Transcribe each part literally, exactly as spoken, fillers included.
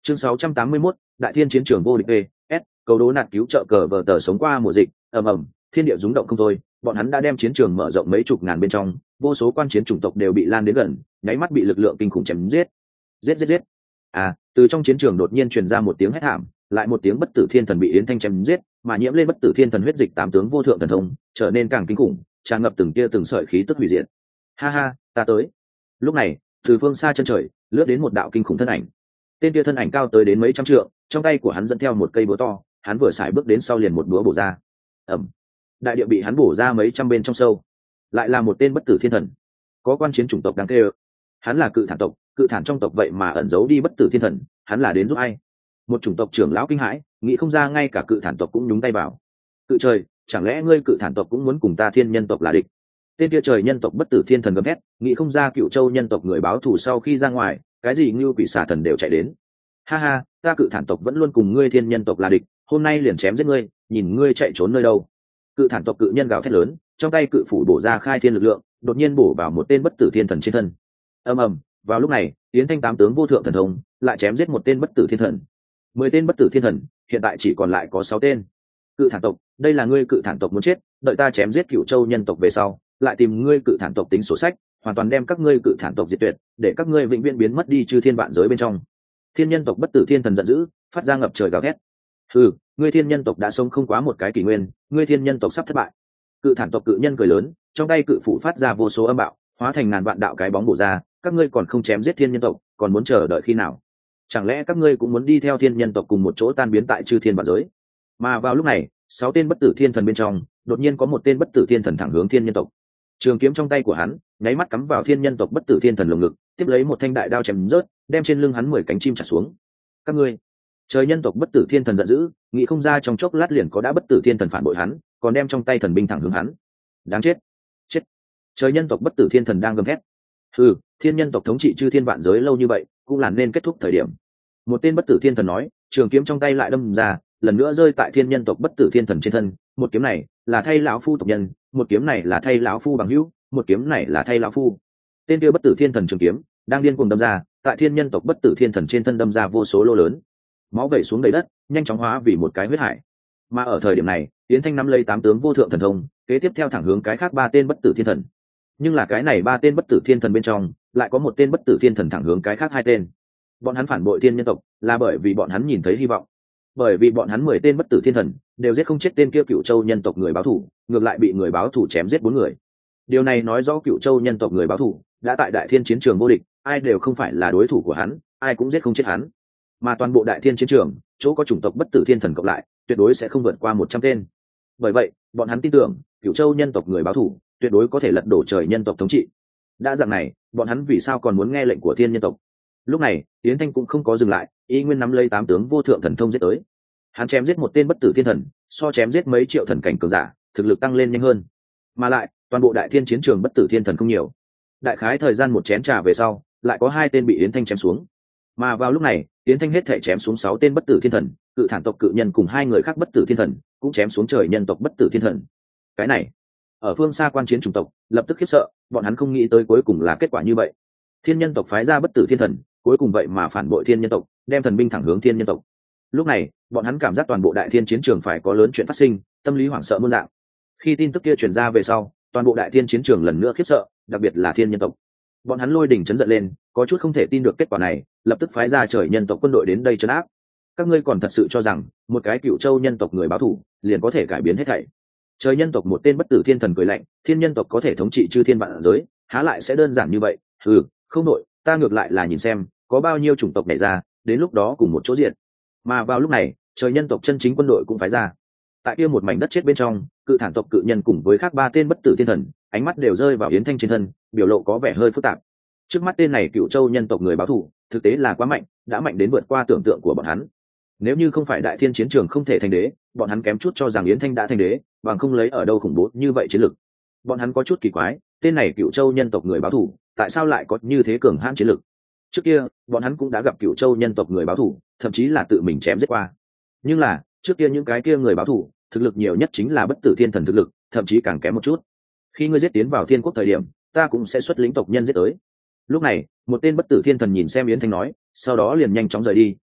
Chương sáu trăm tám mươi mốt, Đại Thiên chiến trường vô địch e s, cầu đố nạt cứu trợ cờ vở tờ sống qua mùa dịch, ầm ầm, thiên địa rung động không thôi, bọn hắn đã đem chiến trường mở rộng mấy chục ngàn bên trong, vô số quan chiến chủng tộc đều bị lan đến gần, nháy mắt bị lực lượng kinh khủng chém giết. Giết giết giết. À, từ trong chiến trường đột nhiên truyền ra một tiếng hét thảm, lại một tiếng bất tử thiên thần bị Yến Thanh chém giết, mà nhiễm lên bất tử thiên thần huyết dịch tám tướng vô thượng thần thông, trở nên càng kinh khủng, tràn ngập từng tia từng sợi khí tức hủy diệt. Ha ha, ta tới. Lúc này, từ phương xa chân trời, lướt đến một đạo kinh khủng thân ảnh. Tên kia thân ảnh cao tới đến mấy trăm trượng, trong tay của hắn dẫn theo một cây búa to, hắn vừa xài bước đến sau liền một búa bổ ra. Ầm. Đại địa bị hắn bổ ra mấy trăm bên trong sâu. Lại là một tên bất tử thiên thần. Có quan chiến chủng tộc đáng kêu. Hắn là cự thản tộc, cự thản trong tộc vậy mà ẩn giấu đi bất tử thiên thần, hắn là đến giúp ai? Một chủng tộc trưởng lão kinh hãi, nghĩ không ra ngay cả cự thản tộc cũng nhúng tay vào. Cự trời, chẳng lẽ ngươi cự thản tộc cũng muốn cùng ta thiên nhân tộc là địch? Tên kia trời nhân tộc bất tử thiên thần gầm thét, nghĩ không ra Cựu Châu nhân tộc người báo thù sau khi ra ngoài, cái gì như quỷ xà thần đều chạy đến. Ha ha, ta cự thản tộc vẫn luôn cùng ngươi thiên nhân tộc là địch, hôm nay liền chém giết ngươi, nhìn ngươi chạy trốn nơi đâu. Cự thản tộc cự nhân gào thét lớn, trong tay cự phủ bổ ra khai thiên lực lượng, đột nhiên bổ vào một tên bất tử thiên thần trên thân. Ầm ầm, vào lúc này, Yến Thanh tám tướng vô thượng thần thông lại chém giết một tên bất tử thiên thần. Mười tên bất tử thiên thần, hiện tại chỉ còn lại có sáu tên. Cự thản tộc, đây là ngươi cự thản tộc muốn chết, đợi ta chém giết Cựu Châu nhân tộc về sau, lại tìm ngươi cự thản tộc tính sổ sách, hoàn toàn đem các ngươi cự thản tộc diệt tuyệt, để các ngươi vĩnh viễn biến mất đi chư thiên vạn giới bên trong. Thiên nhân tộc bất tử thiên thần giận dữ, phát ra ngập trời gào thét. Ừ, ngươi thiên nhân tộc đã sống không quá một cái kỷ nguyên, ngươi thiên nhân tộc sắp thất bại. Cự thản tộc cự nhân cười lớn, trong tay cự phủ phát ra vô số âm bạo, hóa thành ngàn vạn đạo cái bóng bổ ra, các ngươi còn không chém giết thiên nhân tộc, còn muốn chờ đợi khi nào? Chẳng lẽ các ngươi cũng muốn đi theo thiên nhân tộc cùng một chỗ tan biến tại chư thiên vạn giới? Mà vào lúc này, sáu tên bất tử thiên thần bên trong, đột nhiên có một tên bất tử thiên thần thẳng hướng thiên nhân tộc. Trường kiếm trong tay của hắn, nháy mắt cắm vào thiên nhân tộc bất tử thiên thần lồng ngực, tiếp lấy một thanh đại đao chém rớt, đem trên lưng hắn mười cánh chim chặt xuống. Các ngươi, trời nhân tộc bất tử thiên thần giận dữ, nghĩ không ra trong chốc lát liền có đã bất tử thiên thần phản bội hắn, còn đem trong tay thần binh thẳng hướng hắn. Đáng chết, chết! Trời nhân tộc bất tử thiên thần đang gầm thét. Ừ, thiên nhân tộc thống trị chư thiên vạn giới lâu như vậy, cũng là nên kết thúc thời điểm. Một tên bất tử thiên thần nói, trường kiếm trong tay lại đâm ra, lần nữa rơi tại thiên nhân tộc bất tử thiên thần trên thân. Một kiếm này là thay lão phu tộc nhân, một kiếm này là thay lão phu bằng hữu, một kiếm này là thay lão phu. Tên kia bất tử thiên thần trường kiếm đang điên cuồng đâm ra, tại thiên nhân tộc bất tử thiên thần trên thân đâm ra vô số lỗ lớn, máu vẩy xuống đầy đất, nhanh chóng hóa vì một cái huyết hải. Mà ở thời điểm này, Yến Thanh nắm lấy tám tướng vô thượng thần thông, kế tiếp theo thẳng hướng cái khác ba tên bất tử thiên thần. Nhưng là cái này ba tên bất tử thiên thần bên trong, lại có một tên bất tử thiên thần thẳng hướng cái khác hai tên. Bọn hắn phản bội thiên nhân tộc, là bởi vì bọn hắn nhìn thấy hy vọng. Bởi vì bọn hắn mười tên bất tử thiên thần đều giết không chết tên kia Cựu Châu nhân tộc người báo thù, ngược lại bị người báo thù chém giết bốn người. Điều này nói rõ Cựu Châu nhân tộc người báo thù đã tại Đại Thiên chiến trường vô địch, ai đều không phải là đối thủ của hắn, ai cũng giết không chết hắn. Mà toàn bộ Đại Thiên chiến trường, chỗ có chủng tộc bất tử thiên thần cộng lại, tuyệt đối sẽ không vượt qua một trăm tên. Bởi vậy, bọn hắn tin tưởng, Cựu Châu nhân tộc người báo thù tuyệt đối có thể lật đổ trời nhân tộc thống trị. Đã dạng này, bọn hắn vì sao còn muốn nghe lệnh của thiên nhân tộc? Lúc này, Yến Thanh cũng không có dừng lại, y nguyên nắm lấy tám tướng vô thượng thần thông giết tới. Hắn chém giết một tên bất tử thiên thần, so chém giết mấy triệu thần cảnh cường giả, thực lực tăng lên nhanh hơn. Mà lại, toàn bộ Đại Thiên chiến trường bất tử thiên thần không nhiều. Đại khái thời gian một chén trà về sau, lại có hai tên bị Yến Thanh chém xuống. Mà vào lúc này, Yến Thanh hết thể chém xuống sáu tên bất tử thiên thần, cự thản tộc cự nhân cùng hai người khác bất tử thiên thần, cũng chém xuống trời nhân tộc bất tử thiên thần. Cái này, ở phương xa quan chiến chủng tộc lập tức khiếp sợ, bọn hắn không nghĩ tới cuối cùng là kết quả như vậy. Thiên nhân tộc phái ra bất tử thiên thần, cuối cùng vậy mà phản bội thiên nhân tộc, đem thần binh thẳng hướng thiên nhân tộc. Lúc này, bọn hắn cảm giác toàn bộ Đại Thiên chiến trường phải có lớn chuyện phát sinh, tâm lý hoảng sợ muôn dạng. Khi tin tức kia truyền ra về sau, toàn bộ Đại Thiên chiến trường lần nữa khiếp sợ, đặc biệt là thiên nhân tộc. Bọn hắn lôi đình chấn giận lên, có chút không thể tin được kết quả này, lập tức phái ra trời nhân tộc quân đội đến đây trấn áp. Các ngươi còn thật sự cho rằng một cái Cựu Châu nhân tộc người báo thù liền có thể cải biến hết thảy? Trời nhân tộc một tên bất tử thiên thần cười lạnh, thiên nhân tộc có thể thống trị chư thiên vạn giới, há lại sẽ đơn giản như vậy? Ừ, không nội, ta ngược lại là nhìn xem có bao nhiêu chủng tộc này ra, đến lúc đó cùng một chỗ diện. Mà vào lúc này, trời nhân tộc chân chính quân đội cũng phái ra. Tại kia một mảnh đất chết bên trong, cự thản tộc cự nhân cùng với khác ba tên bất tử thiên thần, ánh mắt đều rơi vào Yến Thanh trên thân, biểu lộ có vẻ hơi phức tạp. Trước mắt tên này Cựu Châu nhân tộc người báo thù, thực tế là quá mạnh, đã mạnh đến vượt qua tưởng tượng của bọn hắn. Nếu như không phải Đại Thiên chiến trường không thể thành đế, bọn hắn kém chút cho rằng Yến Thanh đã thành đế, bằng không lấy ở đâu khủng bố như vậy chiến lực. Bọn hắn có chút kỳ quái, tên này Cựu Châu nhân tộc người báo thù, tại sao lại có như thế cường hãn chiến lực? Trước kia, bọn hắn cũng đã gặp Cựu Châu nhân tộc người báo thù, thậm chí là tự mình chém giết qua. Nhưng là, trước kia những cái kia người báo thù, thực lực nhiều nhất chính là bất tử thiên thần thực lực, thậm chí càng kém một chút. Khi ngươi giết tiến vào thiên quốc thời điểm, ta cũng sẽ xuất lĩnh tộc nhân giết tới. Lúc này, một tên bất tử thiên thần nhìn xem Yến Thanh nói, sau đó liền nhanh chóng rời đi,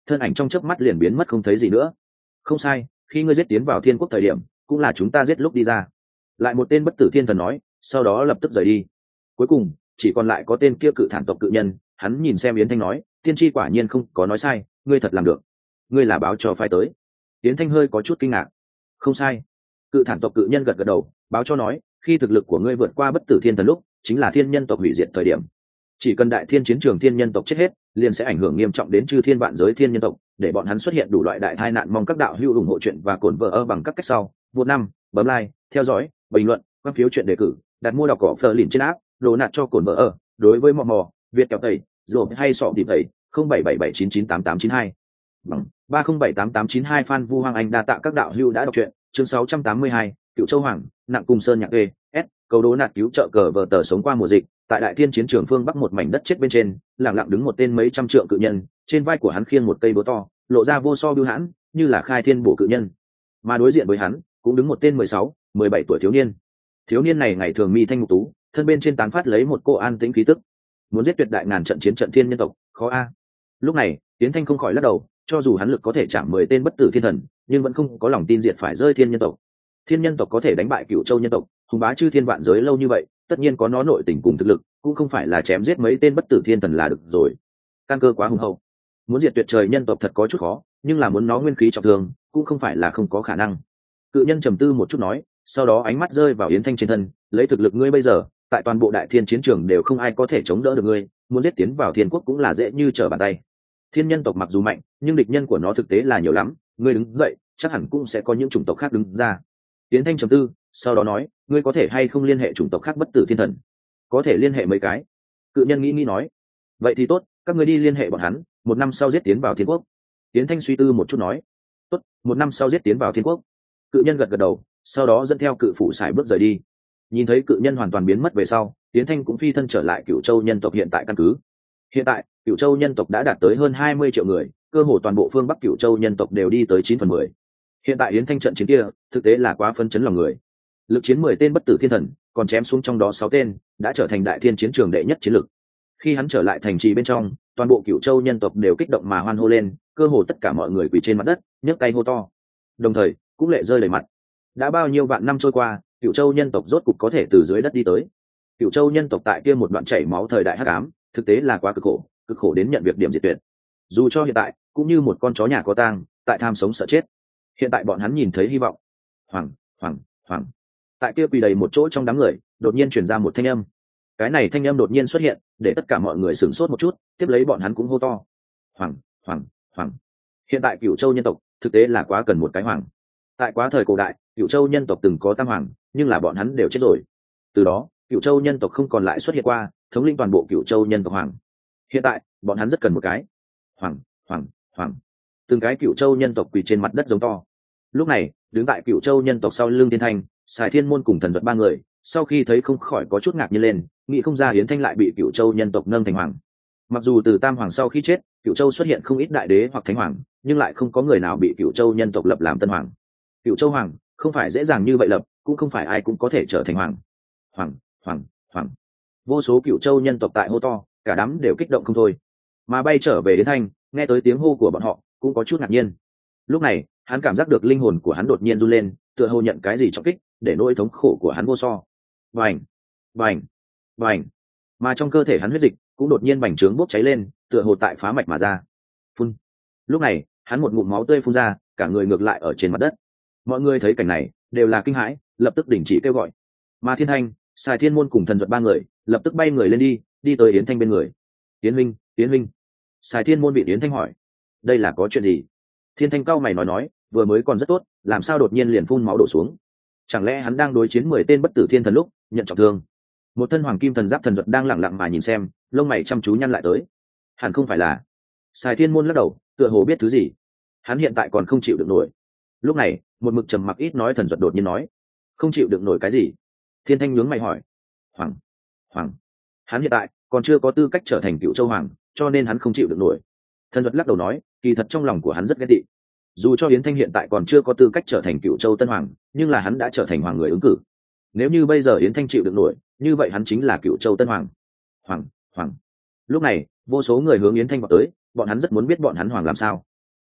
thân ảnh trong chớp mắt liền biến mất không thấy gì nữa. Không sai, khi ngươi giết tiến vào thiên quốc thời điểm cũng là chúng ta giết lúc đi ra. Lại một tên bất tử thiên thần nói, sau đó lập tức rời đi. Cuối cùng chỉ còn lại có tên kia cự thản tộc cự nhân, hắn nhìn xem Yến Thanh nói, tiên tri quả nhiên không có nói sai, ngươi thật làm được. Ngươi là báo cho phái tới. Yến Thanh hơi có chút kinh ngạc. Không sai. Cự thản tộc cự nhân gật gật đầu, báo cho nói, khi thực lực của ngươi vượt qua bất tử thiên thần lúc, chính là thiên nhân tộc hủy diệt thời điểm. Chỉ cần đại thiên chiến trường thiên nhân tộc chết hết, liền sẽ ảnh hưởng nghiêm trọng đến chư thiên vạn giới thiên nhân tộc, để bọn hắn xuất hiện đủ loại đại tai nạn. Mong các đạo hữu ủng hộ chuyện và cổn vợ ơ bằng các cách sau. Vô năm, bấm like, theo dõi, bình luận, quan phiếu chuyện đề cử, đặt mua đọc cỏ phờ lìn trên app, đồ nạt cho cổn vợ ơ. Đối với mò mò, Việt kéo tẩy, rồi hay sọ tìm tẩy, không bảy bảy bảy chín chín tám tám chín hai bằng ba không bảy tám tám chín hai. Phan Vu Hoàng Anh đa tạ các đạo hữu đã đọc truyện. Chương sáu trăm tám mươi hai, Cựu Châu Hoàng, nặng cùng sơn nhạc e s cầu đố nạt cứu trợ cờ vờ tờ sống qua mùa dịch. Tại đại thiên chiến trường phương bắc một mảnh đất chết bên trên, lặng lặng đứng một tên mấy trăm trượng cự nhân, trên vai của hắn khiêng một cây búa to, lộ ra vô so bưu hãn, như là khai thiên bổ cự nhân. Mà đối diện với hắn cũng đứng một tên mười sáu, mười bảy tuổi thiếu niên. Thiếu niên này ngày thường mi thanh mục tú, thân bên trên tán phát lấy một cô an tĩnh khí tức. Muốn giết tuyệt đại ngàn trận chiến trận thiên nhân tộc, khó a. Lúc này Tiến Thanh không khỏi lắc đầu, cho dù hắn lực có thể chạm mười tên bất tử thiên thần, nhưng vẫn không có lòng tin diệt phải rơi thiên nhân tộc. Thiên nhân tộc có thể đánh bại Cựu Châu nhân tộc, hùng bá chư thiên vạn giới lâu như vậy, tất nhiên có nó nội tình cùng thực lực, cũng không phải là chém giết mấy tên bất tử thiên thần là được rồi. Căn cơ quá hùng hậu, muốn diệt tuyệt trời nhân tộc thật có chút khó, nhưng là muốn nó nguyên khí trọng thương, cũng không phải là không có khả năng. Cự nhân trầm tư một chút nói, sau đó ánh mắt rơi vào Yến Thanh trên thân, lấy thực lực ngươi bây giờ, tại toàn bộ đại thiên chiến trường đều không ai có thể chống đỡ được ngươi, muốn giết tiến vào thiên quốc cũng là dễ như trở bàn tay. Thiên nhân tộc mặc dù mạnh, nhưng địch nhân của nó thực tế là nhiều lắm, ngươi đứng dậy, chắc hẳn cũng sẽ có những chủng tộc khác đứng ra. Yến Thanh trầm tư, sau đó nói, ngươi có thể hay không liên hệ chủng tộc khác bất tử thiên thần? Có thể liên hệ mấy cái. Cự nhân nghĩ nghĩ nói, vậy thì tốt, các ngươi đi liên hệ bọn hắn, một năm sau giết tiến vào thiên quốc. Yến Thanh suy tư một chút nói, tốt, một năm sau giết tiến vào thiên quốc. Cự nhân gật gật đầu, sau đó dẫn theo cự phủ sải bước rời đi. Nhìn thấy cự nhân hoàn toàn biến mất về sau, Yến Thanh cũng phi thân trở lại Cựu Châu nhân tộc hiện tại căn cứ. Hiện tại Cựu Châu nhân tộc đã đạt tới hơn hai mươi triệu người, cơ hồ toàn bộ phương Bắc Cựu Châu nhân tộc đều đi tới chín phần mười. Hiện tại Yến Thanh trận chiến kia thực tế là quá phân chấn lòng người. Lực chiến mười tên bất tử thiên thần, còn chém xuống trong đó sáu tên, đã trở thành đại thiên chiến trường đệ nhất chiến lực. Khi hắn trở lại thành trì bên trong, toàn bộ Cựu Châu nhân tộc đều kích động mà hoan hô lên, cơ hồ tất cả mọi người quỳ trên mặt đất, nhấc tay hô to. Đồng thời, cũng lệ rơi đầy mặt. Đã bao nhiêu vạn năm trôi qua, Cựu Châu nhân tộc rốt cục có thể từ dưới đất đi tới. Cựu Châu nhân tộc tại kia một đoạn chảy máu thời đại hắc ám, thực tế là quá cực khổ, cực khổ đến nhận việc điểm diệt tuyệt. Dù cho hiện tại, cũng như một con chó nhà có tang, tại tham sống sợ chết. Hiện tại bọn hắn nhìn thấy hy vọng. Hoàng, hoàng, hoàng. Tại kia quỳ đầy một chỗ trong đám người, đột nhiên truyền ra một thanh âm. Cái này thanh âm đột nhiên xuất hiện, để tất cả mọi người sửng sốt một chút, tiếp lấy bọn hắn cũng hô to. Hoàng, hoàng, hoàng. Hiện tại Cựu Châu nhân tộc, thực tế là quá cần một cái hoàng. Tại quá thời cổ đại, Cựu Châu nhân tộc từng có tam hoàng, nhưng là bọn hắn đều chết rồi. Từ đó, Cựu Châu nhân tộc không còn lại xuất hiện qua, thống lĩnh toàn bộ Cựu Châu nhân tộc hoàng. Hiện tại, bọn hắn rất cần một cái hoàng, hoàng, hoàng. Từng cái Cựu Châu nhân tộc quỳ trên mặt đất giống to. Lúc này, đứng tại Cựu Châu nhân tộc sau lưng Thiên Thanh, Sài Thiên Môn cùng Thần Vật ba người, sau khi thấy không khỏi có chút ngạc nhiên lên, nghĩ không ra Yến Thanh lại bị Cựu Châu nhân tộc nâng thành hoàng. Mặc dù từ tam hoàng sau khi chết, Cựu Châu xuất hiện không ít đại đế hoặc thánh hoàng, nhưng lại không có người nào bị Cựu Châu nhân tộc lập làm tân hoàng. Cựu Châu hoàng không phải dễ dàng như vậy lập, cũng không phải ai cũng có thể trở thành hoàng. Hoàng, hoàng, hoàng. Vô số Cựu Châu nhân tộc tại hô to, cả đám đều kích động không thôi. Mà bay trở về Yến Thanh, nghe tới tiếng hô của bọn họ, cũng có chút ngạc nhiên. Lúc này, hắn cảm giác được linh hồn của hắn đột nhiên run lên, tựa hồ nhận cái gì trọng kích, để nỗi thống khổ của hắn vô so. Bành, bành, bành. Mà trong cơ thể hắn huyết dịch cũng đột nhiên bành trướng bốc cháy lên, tựa hồ tại phá mạch mà ra. Phun. Lúc này, hắn một ngụm máu tươi phun ra, cả người ngược lại ở trên mặt đất. Mọi người thấy cảnh này, đều là kinh hãi, lập tức đình chỉ kêu gọi. Mà Thiên Thanh, Sài Thiên Môn cùng Thần Duật ba người, lập tức bay người lên đi, đi tới Yến Thanh bên người. Yến Minh, Yến Minh. Sài Thiên Môn bị Yến Thanh hỏi, đây là có chuyện gì? Thiên Thanh cau mày nói nói, vừa mới còn rất tốt, làm sao đột nhiên liền phun máu đổ xuống? Chẳng lẽ hắn đang đối chiến mười tên bất tử thiên thần lúc nhận trọng thương? Một thân hoàng kim thần giáp Thần Duật đang lẳng lặng mà nhìn xem, lông mày chăm chú nhăn lại tới. Hẳn không phải là? Sài Thiên Môn lắc đầu, tựa hồ biết thứ gì. Hắn hiện tại còn không chịu được nổi. Lúc này, một mực trầm mặc ít nói Thần Duật đột nhiên nói, không chịu được nổi cái gì? Thiên Thanh nhướng mày hỏi. Hoàng, hoàng. Hắn hiện tại còn chưa có tư cách trở thành Cựu Châu hoàng, cho nên hắn không chịu được nổi. Thần Duật lắc đầu nói, kỳ thật trong lòng của hắn rất ghét tị. Dù cho Yến Thanh hiện tại còn chưa có tư cách trở thành Cựu Châu tân hoàng, nhưng là hắn đã trở thành hoàng người ứng cử. Nếu như bây giờ Yến Thanh chịu được nổi, như vậy hắn chính là Cựu Châu tân hoàng. Hoàng, hoàng. Lúc này, vô số người hướng Yến Thanh vào tới, bọn hắn rất muốn biết bọn hắn hoàng làm sao.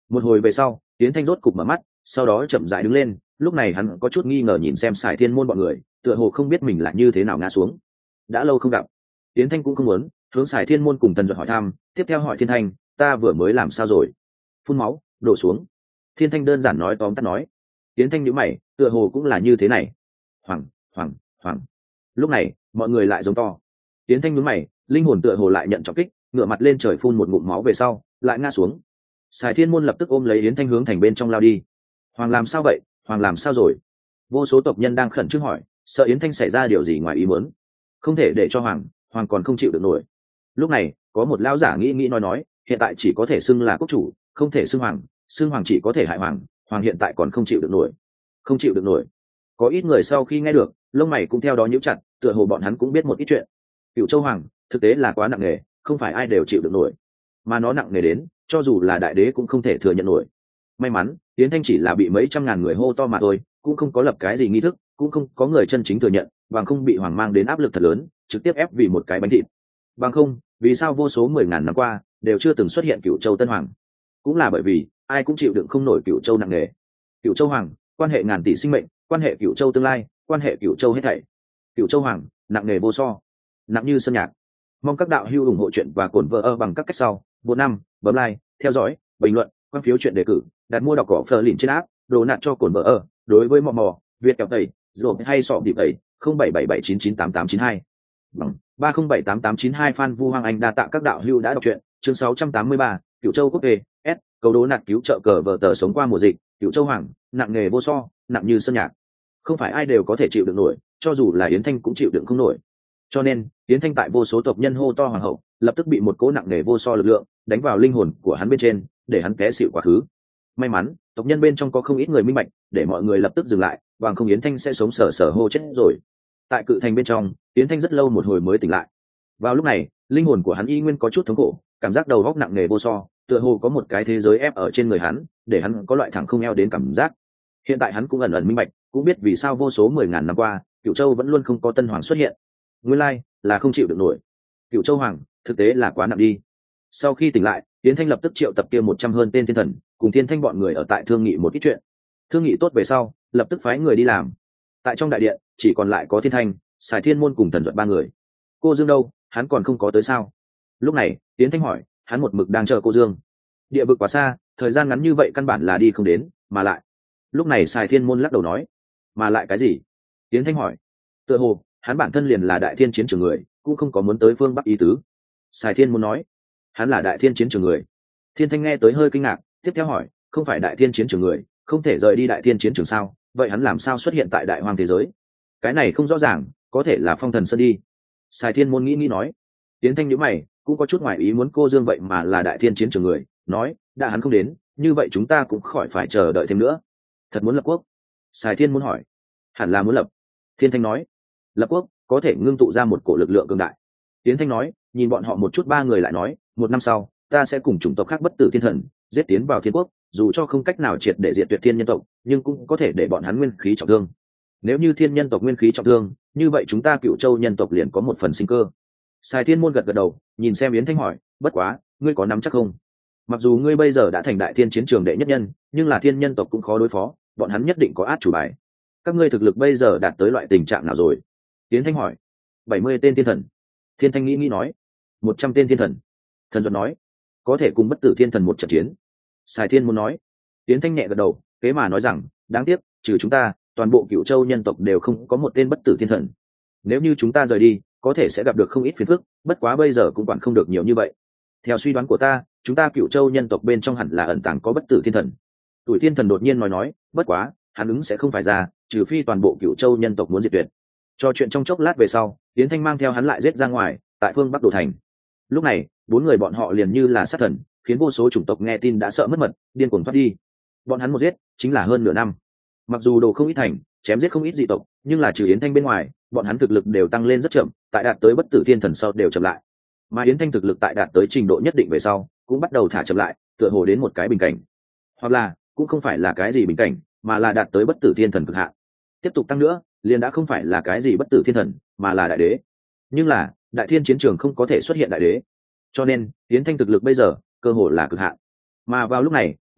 Một hồi về sau tiến thanh rốt cục mở mắt, sau đó chậm rãi đứng lên. Lúc này hắn có chút nghi ngờ nhìn xem Sải Thiên môn bọn người, tựa hồ không biết mình là như thế nào ngã xuống. Đã lâu không gặp, tiến thanh cũng không muốn hướng Sải Thiên môn cùng Tần Duật hỏi thăm. Tiếp theo hỏi Thiên Thanh, ta vừa mới làm sao rồi? Phun máu đổ xuống. Thiên Thanh đơn giản nói tóm tắt nói. Tiến thanh nhíu mày, tựa hồ cũng là như thế này. Hoàng hoàng hoàng. Lúc này mọi người lại giống to. Tiến thanh nhíu mày, linh hồn tựa hồ lại nhận trọng kích, ngửa mặt lên trời phun một ngụm máu về sau lại ngã xuống. Sải Thiên môn lập tức ôm lấy Yến Thanh hướng thành bên trong lao đi. Hoàng làm sao vậy? Hoàng làm sao rồi? Vô số tộc nhân đang khẩn trương hỏi, sợ Yến Thanh xảy ra điều gì ngoài ý muốn. Không thể để cho Hoàng, Hoàng còn không chịu được nổi. Lúc này có một lão giả nghĩ nghĩ nói nói, hiện tại chỉ có thể xưng là quốc chủ, không thể xưng Hoàng, xưng Hoàng chỉ có thể hại Hoàng, Hoàng hiện tại còn không chịu được nổi. Không chịu được nổi. Có ít người sau khi nghe được, lông mày cũng theo đó nhíu chặt, tựa hồ bọn hắn cũng biết một ít chuyện. Cửu Châu Hoàng thực tế là quá nặng nề, không phải ai đều chịu được nổi, mà nó nặng nề đến cho dù là đại đế cũng không thể thừa nhận nổi. May mắn Yến Thanh chỉ là bị mấy trăm ngàn người hô to mà thôi, cũng không có lập cái gì nghi thức, cũng không có người chân chính thừa nhận, bằng không bị Hoàng mang đến áp lực thật lớn, trực tiếp ép vì một cái bánh thịt. Bằng không vì sao vô số mười ngàn năm qua đều chưa từng xuất hiện Cửu Châu Tân Hoàng? Cũng là bởi vì ai cũng chịu đựng không nổi Cửu Châu nặng nề. Cửu Châu Hoàng quan hệ ngàn tỷ sinh mệnh, quan hệ Cửu Châu tương lai, quan hệ Cửu Châu hết thảy. Cửu Châu Hoàng nặng nề vô so, nặng như sơn nhạc. Mong các đạo hữu ủng hộ chuyện và cổn vợ ơ bằng các cách sau. Bộ năm bấm like, theo dõi, bình luận, quan phiếu chuyện đề cử, đặt mua đọc cỏ phờ lìn trên app, đồ nạt cho cổn vợ ơ. Đối với mò mò Việt kẹo tẩy rồi hay sọ điệp tẩy không bảy bảy bảy chín chín tám tám chín hai bằng ba không bảy tám tám chín hai. Phan Vu Hoàng Anh đa tạ các đạo hữu đã đọc truyện. Chương sáu trăm tám mươi ba, Cửu Châu quốc e s cầu đố nạt cứu trợ cờ vợ tờ sống qua mùa dịch. Cửu Châu Hoàng nặng nghề vô so, nặng như sơn nhạc. Không phải ai đều có thể chịu được nổi, cho dù là Yến Thanh cũng chịu đựng không nổi. Cho nên Yến Thanh tại vô số tộc nhân hô to hoàng hậu, lập tức bị một cỗ nặng nề vô so lực lượng đánh vào linh hồn của hắn bên trên, để hắn té xỉu quá khứ. May mắn tộc nhân bên trong có không ít người minh bạch, để mọi người lập tức dừng lại, bằng không Yến Thanh sẽ sống sờ sờ hô chết rồi. Tại cự thành bên trong, Yến Thanh rất lâu một hồi mới tỉnh lại. Vào lúc này linh hồn của hắn y nguyên có chút thống khổ, cảm giác đầu óc nặng nề vô so, tựa hồ có một cái thế giới ép ở trên người hắn, để hắn có loại thẳng không eo đến cảm giác. Hiện tại hắn cũng ẩn ẩn minh bạch, cũng biết vì sao vô số mười ngàn năm qua Cửu Châu vẫn luôn không có tân hoàng xuất hiện. Nguyên lai là không chịu được nổi. Cửu Châu Hoàng thực tế là quá nặng đi. Sau khi tỉnh lại, Yến Thanh lập tức triệu tập kia một trăm hơn tên thiên thần, cùng Thiên Thanh bọn người ở tại thương nghị một ít chuyện. Thương nghị tốt về sau, lập tức phái người đi làm. Tại trong đại điện chỉ còn lại có Thiên Thanh, Sải Thiên môn cùng Tần Duật ba người. Cô Dương đâu, hắn còn không có tới sao? Lúc này Yến Thanh hỏi, hắn một mực đang chờ cô Dương. Địa vực quá xa, thời gian ngắn như vậy căn bản là đi không đến, mà lại. Lúc này Sải Thiên môn lắc đầu nói, mà lại cái gì? Yến Thanh hỏi. Tựa hồ hắn bản thân liền là đại thiên chiến trường người, cũng không có muốn tới phương Bắc ý tứ. Sải Thiên muốn nói, hắn là đại thiên chiến trường người. Thiên Thanh nghe tới hơi kinh ngạc, tiếp theo hỏi, không phải đại thiên chiến trường người, không thể rời đi đại thiên chiến trường sao? Vậy hắn làm sao xuất hiện tại đại hoang thế giới? Cái này không rõ ràng, có thể là Phong Thần Sơn đi. Sải Thiên môn nghĩ nghĩ nói. Tiến Thanh nhíu mày, cũng có chút ngoài ý muốn cô Dương vậy mà là đại thiên chiến trường người, nói, đã hắn không đến, như vậy chúng ta cũng khỏi phải chờ đợi thêm nữa. Thật muốn lập quốc? Sải Thiên muốn hỏi. Hẳn là muốn lập. Thiên Thanh nói. Lập quốc có thể ngưng tụ ra một cổ lực lượng cường đại. Tiến Thanh nói, nhìn bọn họ một chút, ba người lại nói, một năm sau ta sẽ cùng chủng tộc khác bất tử thiên thần giết tiến vào thiên quốc, dù cho không cách nào triệt để diệt tuyệt thiên nhân tộc, nhưng cũng có thể để bọn hắn nguyên khí trọng thương. Nếu như thiên nhân tộc nguyên khí trọng thương, như vậy chúng ta Cửu Châu nhân tộc liền có một phần sinh cơ. Sải Thiên môn gật gật đầu, nhìn xem Yến Thanh hỏi, bất quá ngươi có nắm chắc không? Mặc dù ngươi bây giờ đã thành đại thiên chiến trường đệ nhất nhân, nhưng là thiên nhân tộc cũng khó đối phó, bọn hắn nhất định có át chủ bài. Các ngươi thực lực bây giờ đạt tới loại tình trạng nào rồi? Yến Thanh hỏi. Bảy mươi tên thiên thần. Thiên Thanh nghĩ nghĩ nói. Một trăm tên thiên thần. Thần Duật nói, có thể cùng bất tử thiên thần một trận chiến. Sải Thiên muốn nói. Yến Thanh nhẹ gật đầu, kế mà nói rằng, đáng tiếc, trừ chúng ta, toàn bộ Cửu Châu nhân tộc đều không có một tên bất tử thiên thần. Nếu như chúng ta rời đi, có thể sẽ gặp được không ít phiền phức, bất quá bây giờ cũng quản không được nhiều như vậy. Theo suy đoán của ta, chúng ta Cửu Châu nhân tộc bên trong hẳn là ẩn tàng có bất tử thiên thần. Tuổi Thiên Thần đột nhiên nói nói, bất quá, hắn ứng sẽ không phải ra, trừ phi toàn bộ Cửu Châu nhân tộc muốn diệt tuyệt. Cho chuyện trong chốc lát về sau, Yến Thanh mang theo hắn lại giết ra ngoài, tại phương Bắc Đồ Thành. Lúc này, bốn người bọn họ liền như là sát thần, khiến vô số chủng tộc nghe tin đã sợ mất mật, điên cuồng thoát đi. Bọn hắn một giết, chính là hơn nửa năm. Mặc dù đồ không ít thành, chém giết không ít dị tộc, nhưng là trừ Yến Thanh bên ngoài, bọn hắn thực lực đều tăng lên rất chậm, tại đạt tới bất tử thiên thần sau đều chậm lại. Mà Yến Thanh thực lực tại đạt tới trình độ nhất định về sau, cũng bắt đầu thả chậm lại, tựa hồ đến một cái bình cảnh. Hoặc là, cũng không phải là cái gì bình cảnh, mà là đạt tới bất tử thiên thần cực hạn. Tiếp tục tăng nữa, liền đã không phải là cái gì bất tử thiên thần, mà là đại đế. Nhưng là, đại thiên chiến trường không có thể xuất hiện đại đế, cho nên Yến Thanh thực lực bây giờ cơ hồ là cực hạn. Mà vào lúc này,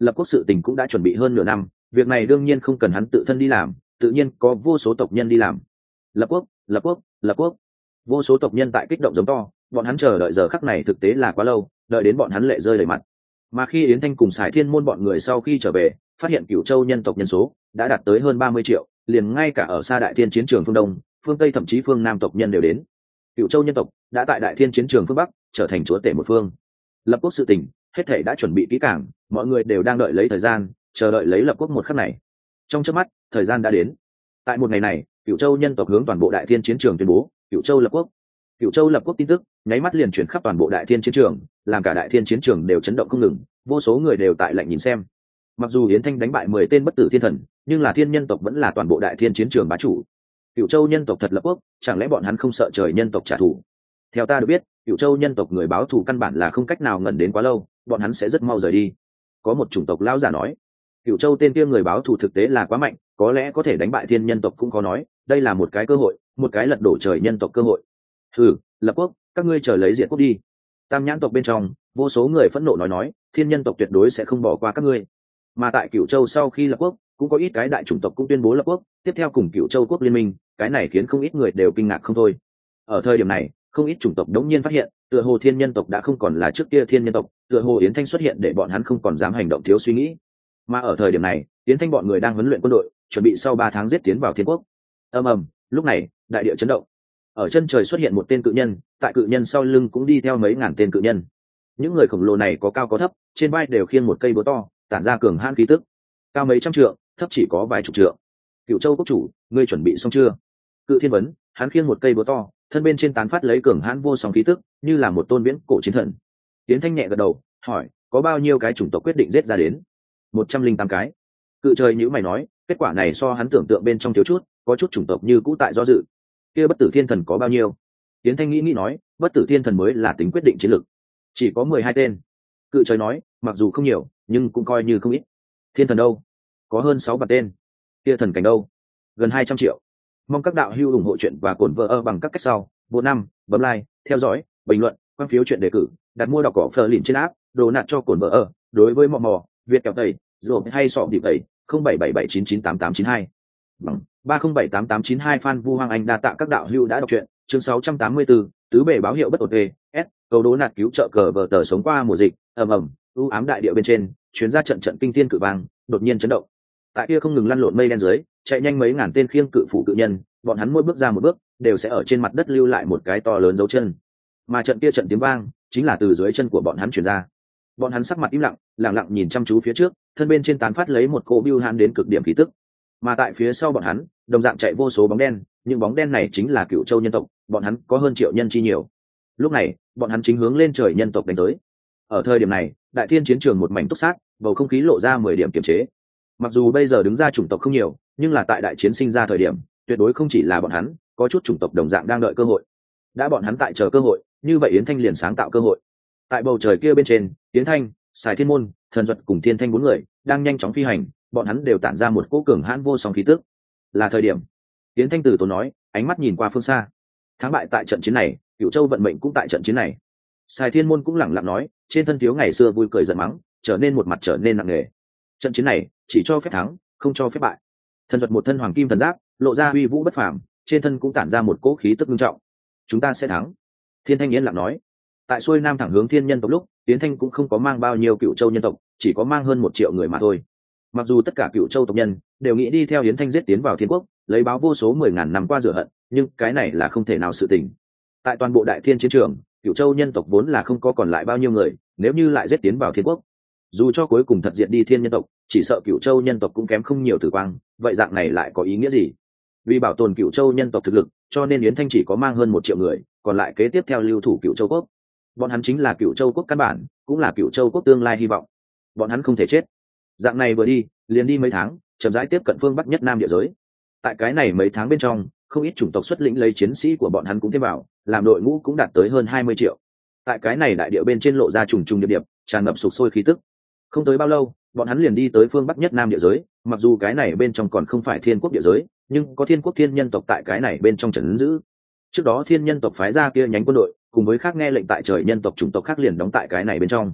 lập quốc sự tình cũng đã chuẩn bị hơn nửa năm, việc này đương nhiên không cần hắn tự thân đi làm, tự nhiên có vô số tộc nhân đi làm. Lập quốc, lập quốc, lập quốc. Vô số tộc nhân tại kích động giống to, bọn hắn chờ đợi giờ khắc này thực tế là quá lâu, đợi đến bọn hắn lệ rơi đầy mặt. Mà khi Yến Thanh cùng Sải Thiên Môn bọn người sau khi trở về, phát hiện Cửu Châu nhân tộc nhân số đã đạt tới hơn ba mươi triệu, liền ngay cả ở xa Đại Thiên chiến trường phương Đông, phương Tây thậm chí phương Nam tộc nhân đều đến. Cửu Châu nhân tộc đã tại Đại Thiên chiến trường phương Bắc trở thành chúa tể một phương. Lập quốc sự tình, hết thảy đã chuẩn bị kỹ càng, mọi người đều đang đợi lấy thời gian, chờ đợi lấy lập quốc một khắc này. Trong chớp mắt, thời gian đã đến. Tại một ngày này, Cửu Châu nhân tộc hướng toàn bộ Đại Thiên chiến trường tuyên bố, Cửu Châu lập quốc. Cửu Châu lập quốc tin tức, nháy mắt liền chuyển khắp toàn bộ Đại Thiên chiến trường, làm cả Đại Thiên chiến trường đều chấn động không ngừng, vô số người đều tại lạnh nhìn xem. Mặc dù Yến Thanh đánh bại mười tên bất tử thiên thần, nhưng là Thiên nhân tộc vẫn là toàn bộ Đại Thiên chiến trường bá chủ. Cửu Châu nhân tộc thật lập quốc, chẳng lẽ bọn hắn không sợ trời nhân tộc trả thù? Theo ta được biết, Cửu Châu nhân tộc người báo thù căn bản là không cách nào ngẩn đến quá lâu, bọn hắn sẽ rất mau rời đi. Có một chủng tộc lão giả nói, Cửu Châu tên kia người báo thù thực tế là quá mạnh, có lẽ có thể đánh bại Thiên nhân tộc cũng có nói, đây là một cái cơ hội, một cái lật đổ trời nhân tộc cơ hội. Hừ, lập quốc, các ngươi chờ lấy diệt quốc đi. Tam nhãn tộc bên trong, vô số người phẫn nộ nói nói, Thiên nhân tộc tuyệt đối sẽ không bỏ qua các ngươi. Mà tại Cửu Châu sau khi lập quốc, cũng có ít cái đại chủng tộc cũng tuyên bố lập quốc, tiếp theo cùng Cửu Châu quốc liên minh, cái này khiến không ít người đều kinh ngạc không thôi. Ở thời điểm này, không ít chủng tộc đống nhiên phát hiện, tựa hồ Thiên nhân tộc đã không còn là trước kia Thiên nhân tộc, tựa hồ Yến Thanh xuất hiện để bọn hắn không còn dám hành động thiếu suy nghĩ. Mà ở thời điểm này, Yến Thanh bọn người đang huấn luyện quân đội, chuẩn bị sau ba tháng giết tiến vào Thiên quốc. Ầm ầm, lúc này, đại địa chấn động. Ở chân trời xuất hiện một tên cự nhân, tại cự nhân sau lưng cũng đi theo mấy ngàn tên cự nhân. Những người khổng lồ này có cao có thấp, trên vai đều khiêng một cây búa to, tản ra cường hãn khí tức. Cao mấy trăm trượng, thấp chỉ có vài chục trượng. Cửu Châu quốc chủ, ngươi chuẩn bị xong chưa? Cự Thiên vấn, hắn khiêng một cây búa to, thân bên trên tán phát lấy cường hãn vô song khí tức, như là một tôn viễn cổ chiến thần. Tiến Thanh nhẹ gật đầu, hỏi, có bao nhiêu cái chủng tộc quyết định giết ra đến? Một trăm linh tám cái. Cự trời nhữ mày nói, kết quả này so hắn tưởng tượng bên trong thiếu chút, có chút chủng tộc như cũ tại do dự. Kia bất tử thiên thần có bao nhiêu? Tiến Thanh nghĩ nghĩ nói, bất tử thiên thần mới là tính quyết định chiến lược, chỉ có mười hai tên. Cự trời nói, mặc dù không nhiều, nhưng cũng coi như không ít. Thiên thần đâu? Có hơn sáu vạn tên. Kia thần cảnh đâu? Gần hai trăm triệu. Mong các đạo hữu ủng hộ chuyện và cổn vợ ở bằng các cách sau. Vô năm, bấm like, theo dõi, bình luận, quan phiếu chuyện đề cử, đặt mua đọc cỏ phờ lìn trên app, đồ nạt cho cổn vợ ở. Đối với mò mò, Việt kẹo tẩy, rồi hay sọ điệp tẩy, không bảy bảy bảy chín chín tám tám chín hai. Bằng ba không bảy tám tám chín hai Phan Vu Hoàng Anh đa tạ các đạo hữu đã đọc truyện. Chương sáu trăm tám mươi tư, tứ bề báo hiệu bất ổn ê, S, cầu đố nạt cứu trợ cờ vợ tờ sống qua mùa dịch, ầm ầm, u ám đại địa bên trên, chuyến ra trận trận kinh thiên cự vang, đột nhiên chấn động. Tại kia không ngừng lăn lộn mây đen dưới, chạy nhanh mấy ngàn tên khiêng cự phủ cự nhân, bọn hắn mỗi bước ra một bước, đều sẽ ở trên mặt đất lưu lại một cái to lớn dấu chân. Mà trận kia trận tiếng vang, chính là từ dưới chân của bọn hắn truyền ra. Bọn hắn sắc mặt im lặng, lặng lặng nhìn chăm chú phía trước, thân bên trên tán phát lấy một cỗ bưu hãn đến cực điểm khí tức. Mà tại phía sau bọn hắn, đồng dạng chạy vô số bóng đen, những bóng đen này chính là Cửu Châu nhân tộc, bọn hắn có hơn triệu nhân chi nhiều. Lúc này, bọn hắn chính hướng lên trời nhân tộc đánh tới. Ở thời điểm này, Đại Thiên chiến trường một mảnh túc sát, bầu không khí lộ ra mười điểm kiềm chế. Mặc dù bây giờ đứng ra chủng tộc không nhiều, nhưng là tại đại chiến sinh ra thời điểm, tuyệt đối không chỉ là bọn hắn, có chút chủng tộc đồng dạng đang đợi cơ hội. Đã bọn hắn tại chờ cơ hội, như vậy Yến Thanh liền sáng tạo cơ hội. Tại bầu trời kia bên trên, Yến Thanh, Sài Thiên Môn, Thần Duật cùng Thiên Thanh bốn người đang nhanh chóng phi hành, bọn hắn đều tản ra một cỗ cường hãn vô song khí tức. Là thời điểm. Yến Thanh từ tốn nói, ánh mắt nhìn qua phương xa. Thắng bại tại trận chiến này, Cửu Châu vận mệnh cũng tại trận chiến này. Sài Thiên Môn cũng lẳng lặng nói, trên thân thiếu ngày xưa vui cười giận mắng, trở nên một mặt trở nên nặng nề. Trận chiến này chỉ cho phép thắng, không cho phép bại. Thần Duật một thân hoàng kim thần giáp, lộ ra uy vũ bất phàm, trên thân cũng tản ra một cỗ khí tức nghiêm trọng. Chúng ta sẽ thắng. Thiên Thanh yên lặng nói. Tại xuôi nam thẳng hướng Thiên nhân tộc lúc, Yến Thanh cũng không có mang bao nhiêu Cửu Châu nhân tộc, chỉ có mang hơn một triệu người mà thôi. Mặc dù tất cả Cửu Châu tộc nhân đều nghĩ đi theo Yến Thanh giết tiến vào Thiên quốc, lấy báo vô số mười ngàn năm qua rửa hận, nhưng cái này là không thể nào sự tình. Tại toàn bộ Đại Thiên chiến trường, Cửu Châu nhân tộc vốn là không có còn lại bao nhiêu người, nếu như lại giết tiến vào Thiên quốc, dù cho cuối cùng thật diệt đi Thiên nhân tộc, chỉ sợ Cửu Châu nhân tộc cũng kém không nhiều tử quang, vậy dạng này lại có ý nghĩa gì? Vì bảo tồn Cửu Châu nhân tộc thực lực, cho nên Yến Thanh chỉ có mang hơn một triệu người, còn lại kế tiếp theo lưu thủ Cửu Châu quốc. Bọn hắn chính là Cửu Châu quốc căn bản, cũng là Cửu Châu quốc tương lai hy vọng. Bọn hắn không thể chết. Dạng này vừa đi, liền đi mấy tháng, chậm rãi tiếp cận phương Bắc nhất Nam địa giới. Tại cái này mấy tháng bên trong, không ít chủng tộc xuất lĩnh lấy chiến sĩ của bọn hắn cũng thêm vào, làm đội ngũ cũng đạt tới hơn hai mươi triệu. Tại cái này đại địa bên trên lộ ra trùng trùng điệp điệp, tràn ngập sục sôi khí tức. Không tới bao lâu, bọn hắn liền đi tới phương Bắc nhất Nam địa giới, mặc dù cái này bên trong còn không phải Thiên quốc địa giới, nhưng có Thiên quốc Thiên nhân tộc tại cái này bên trong trấn giữ. Trước đó Thiên nhân tộc phái ra kia nhánh quân đội, cùng với khác nghe lệnh tại trời nhân tộc chủng tộc khác liền đóng tại cái này bên trong.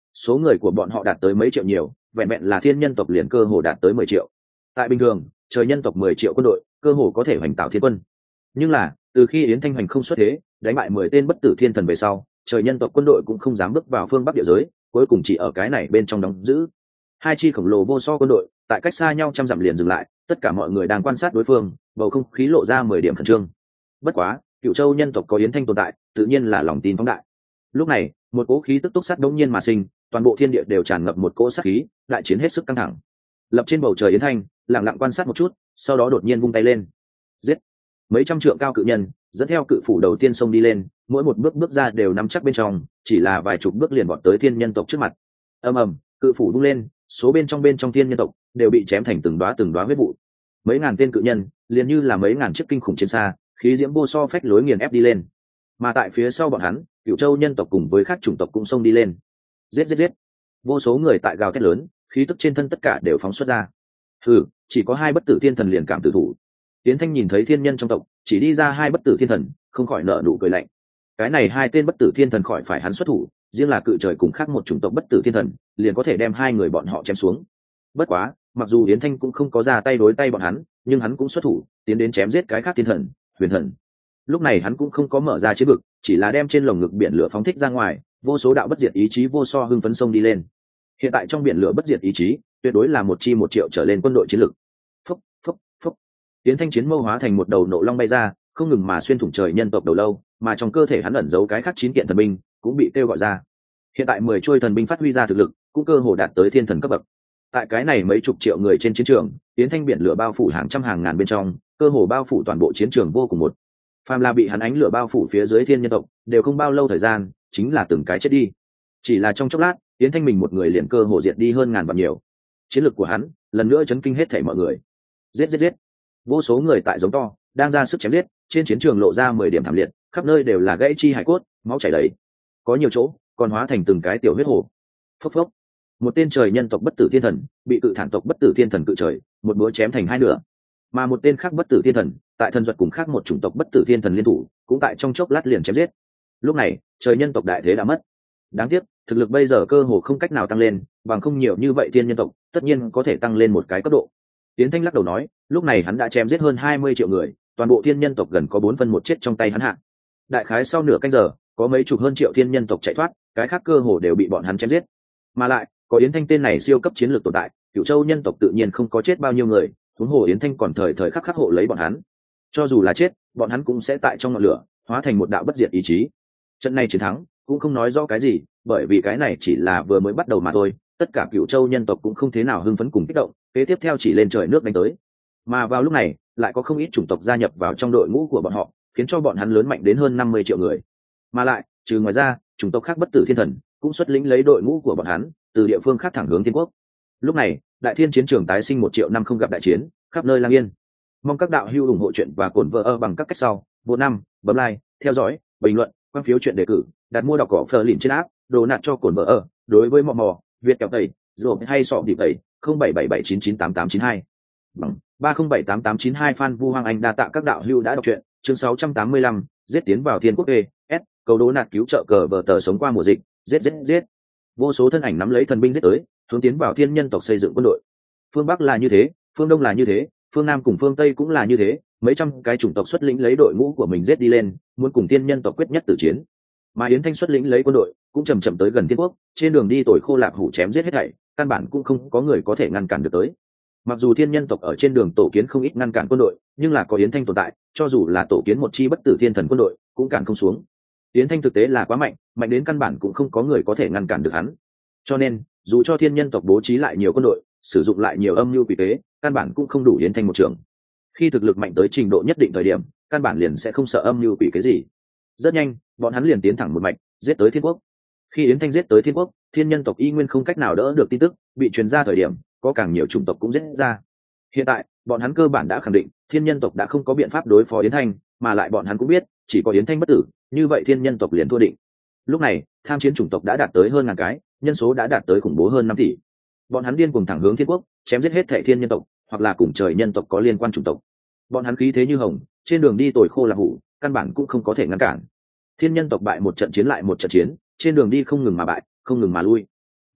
số người của bọn họ đạt tới mấy triệu nhiều, vẹn vẹn là thiên nhân tộc liền cơ hồ đạt tới mười triệu. Tại bình thường, trời nhân tộc mười triệu quân đội, cơ hồ có thể hoành tạo thiên quân. Nhưng là, từ khi Yến Thanh Hoành không xuất thế, đánh bại mười tên bất tử thiên thần về sau, trời nhân tộc quân đội cũng không dám bước vào phương Bắc địa giới, cuối cùng chỉ ở cái này bên trong đóng giữ. Hai chi khổng lồ vô so quân đội, tại cách xa nhau trăm dặm liền dừng lại, tất cả mọi người đang quan sát đối phương, bầu không khí lộ ra mười điểm khẩn trương. Bất quá, Cựu Châu nhân tộc có Yến Thanh tồn tại, tự nhiên là lòng tin phóng đại. Lúc này, một cỗ khí tức túc sát đống nhiên mà sinh, toàn bộ thiên địa đều tràn ngập một cỗ sát khí, đại chiến hết sức căng thẳng. Lập trên bầu trời Yến Thanh, lặng lặng quan sát một chút, sau đó đột nhiên vung tay lên. Giết! Mấy trăm trượng cao cự nhân, dẫn theo cự phủ đầu tiên xông đi lên, mỗi một bước bước ra đều nắm chắc bên trong, chỉ là vài chục bước liền vọt tới thiên nhân tộc trước mặt. Ầm ầm, cự phủ vung lên, số bên trong bên trong thiên nhân tộc đều bị chém thành từng đóa từng đóa huyết vụ. Mấy ngàn tên cự nhân, liền như là mấy ngàn chiếc kinh khủng chiến xa, khí diễm vô so phách lối nghiền ép đi lên. Mà tại phía sau bọn hắn, Cửu Châu nhân tộc cùng với các chủng tộc cũng xông đi lên. Giết giết giết! Vô số người tại gào thét lớn, khí tức trên thân tất cả đều phóng xuất ra. Hừ, chỉ có hai bất tử thiên thần liền cảm tử thủ. Tiến Thanh nhìn thấy thiên nhân trong tộc, chỉ đi ra hai bất tử thiên thần, không khỏi nở nụ cười lạnh. Cái này hai tên bất tử thiên thần khỏi phải hắn xuất thủ, riêng là cự trời cùng khác một chủng tộc bất tử thiên thần, liền có thể đem hai người bọn họ chém xuống. Bất quá, mặc dù Yến Thanh cũng không có ra tay đối tay bọn hắn, nhưng hắn cũng xuất thủ, tiến đến chém giết cái khác thiên thần, huyền thần. Lúc này hắn cũng không có mở ra chiến vực, chỉ là đem trên lồng ngực biển lửa phóng thích ra ngoài, vô số đạo bất diệt ý chí vô so hưng phấn sông đi lên. Hiện tại trong biển lửa bất diệt ý chí, tuyệt đối là một chi một triệu trở lên quân đội chiến lực. Phúc, phúc, phúc. Tiến Thanh chiến mâu hóa thành một đầu nộ long bay ra, không ngừng mà xuyên thủng trời nhân tộc đầu lâu, mà trong cơ thể hắn ẩn giấu cái khác chín kiện thần binh, cũng bị kêu gọi ra. Hiện tại mười trôi thần binh phát huy ra thực lực, cũng cơ hồ đạt tới thiên thần cấp bậc. Tại cái này mấy chục triệu người trên chiến trường, Tiến Thanh biển lửa bao phủ hàng trăm hàng ngàn bên trong, cơ hồ bao phủ toàn bộ chiến trường vô cùng một. Phàm là bị hắn ánh lửa bao phủ phía dưới thiên nhân tộc, đều không bao lâu thời gian, chính là từng cái chết đi. Chỉ là trong chốc lát, Tiến Thanh mình một người liền cơ hồ diệt đi hơn ngàn vạn nhiều. Chiến lực của hắn, lần nữa chấn kinh hết thảy mọi người. Giết giết giết! Vô số người tại giống to, đang ra sức chém giết, trên chiến trường lộ ra mười điểm thảm liệt, khắp nơi đều là gãy chi hải cốt, máu chảy đầy. Có nhiều chỗ còn hóa thành từng cái tiểu huyết hồ. Phốc phốc. Một tên trời nhân tộc bất tử thiên thần, bị cự thản tộc bất tử thiên thần cự trời, một búa chém thành hai nửa. Mà một tên khác bất tử thiên thần, tại thần duật cùng khác một chủng tộc bất tử thiên thần liên thủ, cũng tại trong chốc lát liền chém giết. Lúc này, trời nhân tộc đại thế đã mất. Đáng tiếc, thực lực bây giờ cơ hồ không cách nào tăng lên, bằng không nhiều như vậy thiên nhân tộc, tất nhiên có thể tăng lên một cái cấp độ. Tiến Thanh lắc đầu nói, lúc này hắn đã chém giết hơn hai mươi triệu người, toàn bộ thiên nhân tộc gần có bốn phân một chết trong tay hắn hạ. Đại khái sau nửa canh giờ, có mấy chục hơn triệu thiên nhân tộc chạy thoát, cái khác cơ hồ đều bị bọn hắn chém giết. Mà lại, có Yến Thanh tên này siêu cấp chiến lược tồn tại, Cửu Châu nhân tộc tự nhiên không có chết bao nhiêu người, huống hồ Yến Thanh còn thời thời khắc khắc hộ lấy bọn hắn. Cho dù là chết, bọn hắn cũng sẽ tại trong ngọn lửa, hóa thành một đạo bất diệt ý chí. Trận này chiến thắng, cũng không nói rõ cái gì, bởi vì cái này chỉ là vừa mới bắt đầu mà thôi, tất cả Cửu Châu nhân tộc cũng không thế nào hưng phấn cùng kích động, kế tiếp theo chỉ lên trời nước đánh tới. Mà vào lúc này, lại có không ít chủng tộc gia nhập vào trong đội ngũ của bọn họ, khiến cho bọn hắn lớn mạnh đến hơn năm mươi triệu người. Mà lại, trừ ngoài ra, chủng tộc khác bất tử thiên thần cũng xuất lĩnh lấy đội ngũ của bọn hắn, từ địa phương khác thẳng hướng thiên quốc. Lúc này, đại thiên chiến trường tái sinh một triệu năm không gặp đại chiến, khắp nơi lang yên. Mong các đạo hữu ủng hộ chuyện và cổn vợ ở bằng các cách sau, vô năm, bấm like, theo dõi, bình luận, quan phiếu chuyện đề cử, đặt mua đọc cỏ phờ lìn trên app, đồ nạt cho cổn vợ ở. Đối với mò mò, Việt kẹo tẩy, rồi hay sọ điệp tẩy, không bảy bảy bảy chín chín tám tám chín hai bằng ba không bảy tám tám chín hai. Phan Vu Hoàng Anh đa tạ các đạo hữu đã đọc truyện. Chương sáu trăm tám mươi lăm, giết tiến vào thiên quốc e s, cầu đố nạt cứu trợ cờ vở tờ sống qua mùa dịch, giết giết giết. Vô số thân ảnh nắm lấy thần binh giết tới, hướng tiến vào thiên nhân tộc xây dựng quân đội. Phương Bắc là như thế, phương Đông là như thế, phương Nam cùng phương Tây cũng là như thế, mấy trăm cái chủng tộc xuất lĩnh lấy đội ngũ của mình giết đi lên, muốn cùng thiên nhân tộc quyết nhất tử chiến. Mà Yến Thanh xuất lĩnh lấy quân đội, cũng chậm chậm tới gần thiên quốc, trên đường đi tồi khô lạc hủ chém giết hết thảy, căn bản cũng không có người có thể ngăn cản được tới. Mặc dù thiên nhân tộc ở trên đường tổ kiến không ít ngăn cản quân đội, nhưng là có Yến Thanh tồn tại, cho dù là tổ kiến một chi bất tử thiên thần quân đội, cũng cản không xuống. Yến Thanh thực tế là quá mạnh, mạnh đến căn bản cũng không có người có thể ngăn cản được hắn. Cho nên, dù cho thiên nhân tộc bố trí lại nhiều quân đội, sử dụng lại nhiều âm mưu quỷ kế, căn bản cũng không đủ Yến Thanh một trường. Khi thực lực mạnh tới trình độ nhất định thời điểm, căn bản liền sẽ không sợ âm mưu quỷ kế gì. Rất nhanh, bọn hắn liền tiến thẳng một mạch, giết tới thiên quốc. Khi Yến Thanh giết tới thiên quốc, thiên nhân tộc y nguyên không cách nào đỡ được tin tức, bị truyền ra thời điểm, có càng nhiều chủng tộc cũng giết ra. Hiện tại, bọn hắn cơ bản đã khẳng định, thiên nhân tộc đã không có biện pháp đối phó Yến Thanh, mà lại bọn hắn cũng biết, chỉ có Yến Thanh bất tử, như vậy thiên nhân tộc liền thua định. Lúc này, tham chiến chủng tộc đã đạt tới hơn ngàn cái, nhân số đã đạt tới khủng bố hơn năm tỷ. Bọn hắn điên cuồng thẳng hướng thiên quốc, chém giết hết thảy thiên nhân tộc, hoặc là cùng trời nhân tộc có liên quan chủng tộc. Bọn hắn khí thế như hồng, trên đường đi tồi khô là hủ, căn bản cũng không có thể ngăn cản. Thiên nhân tộc bại một trận chiến lại một trận chiến, trên đường đi không ngừng mà bại, không ngừng mà lui.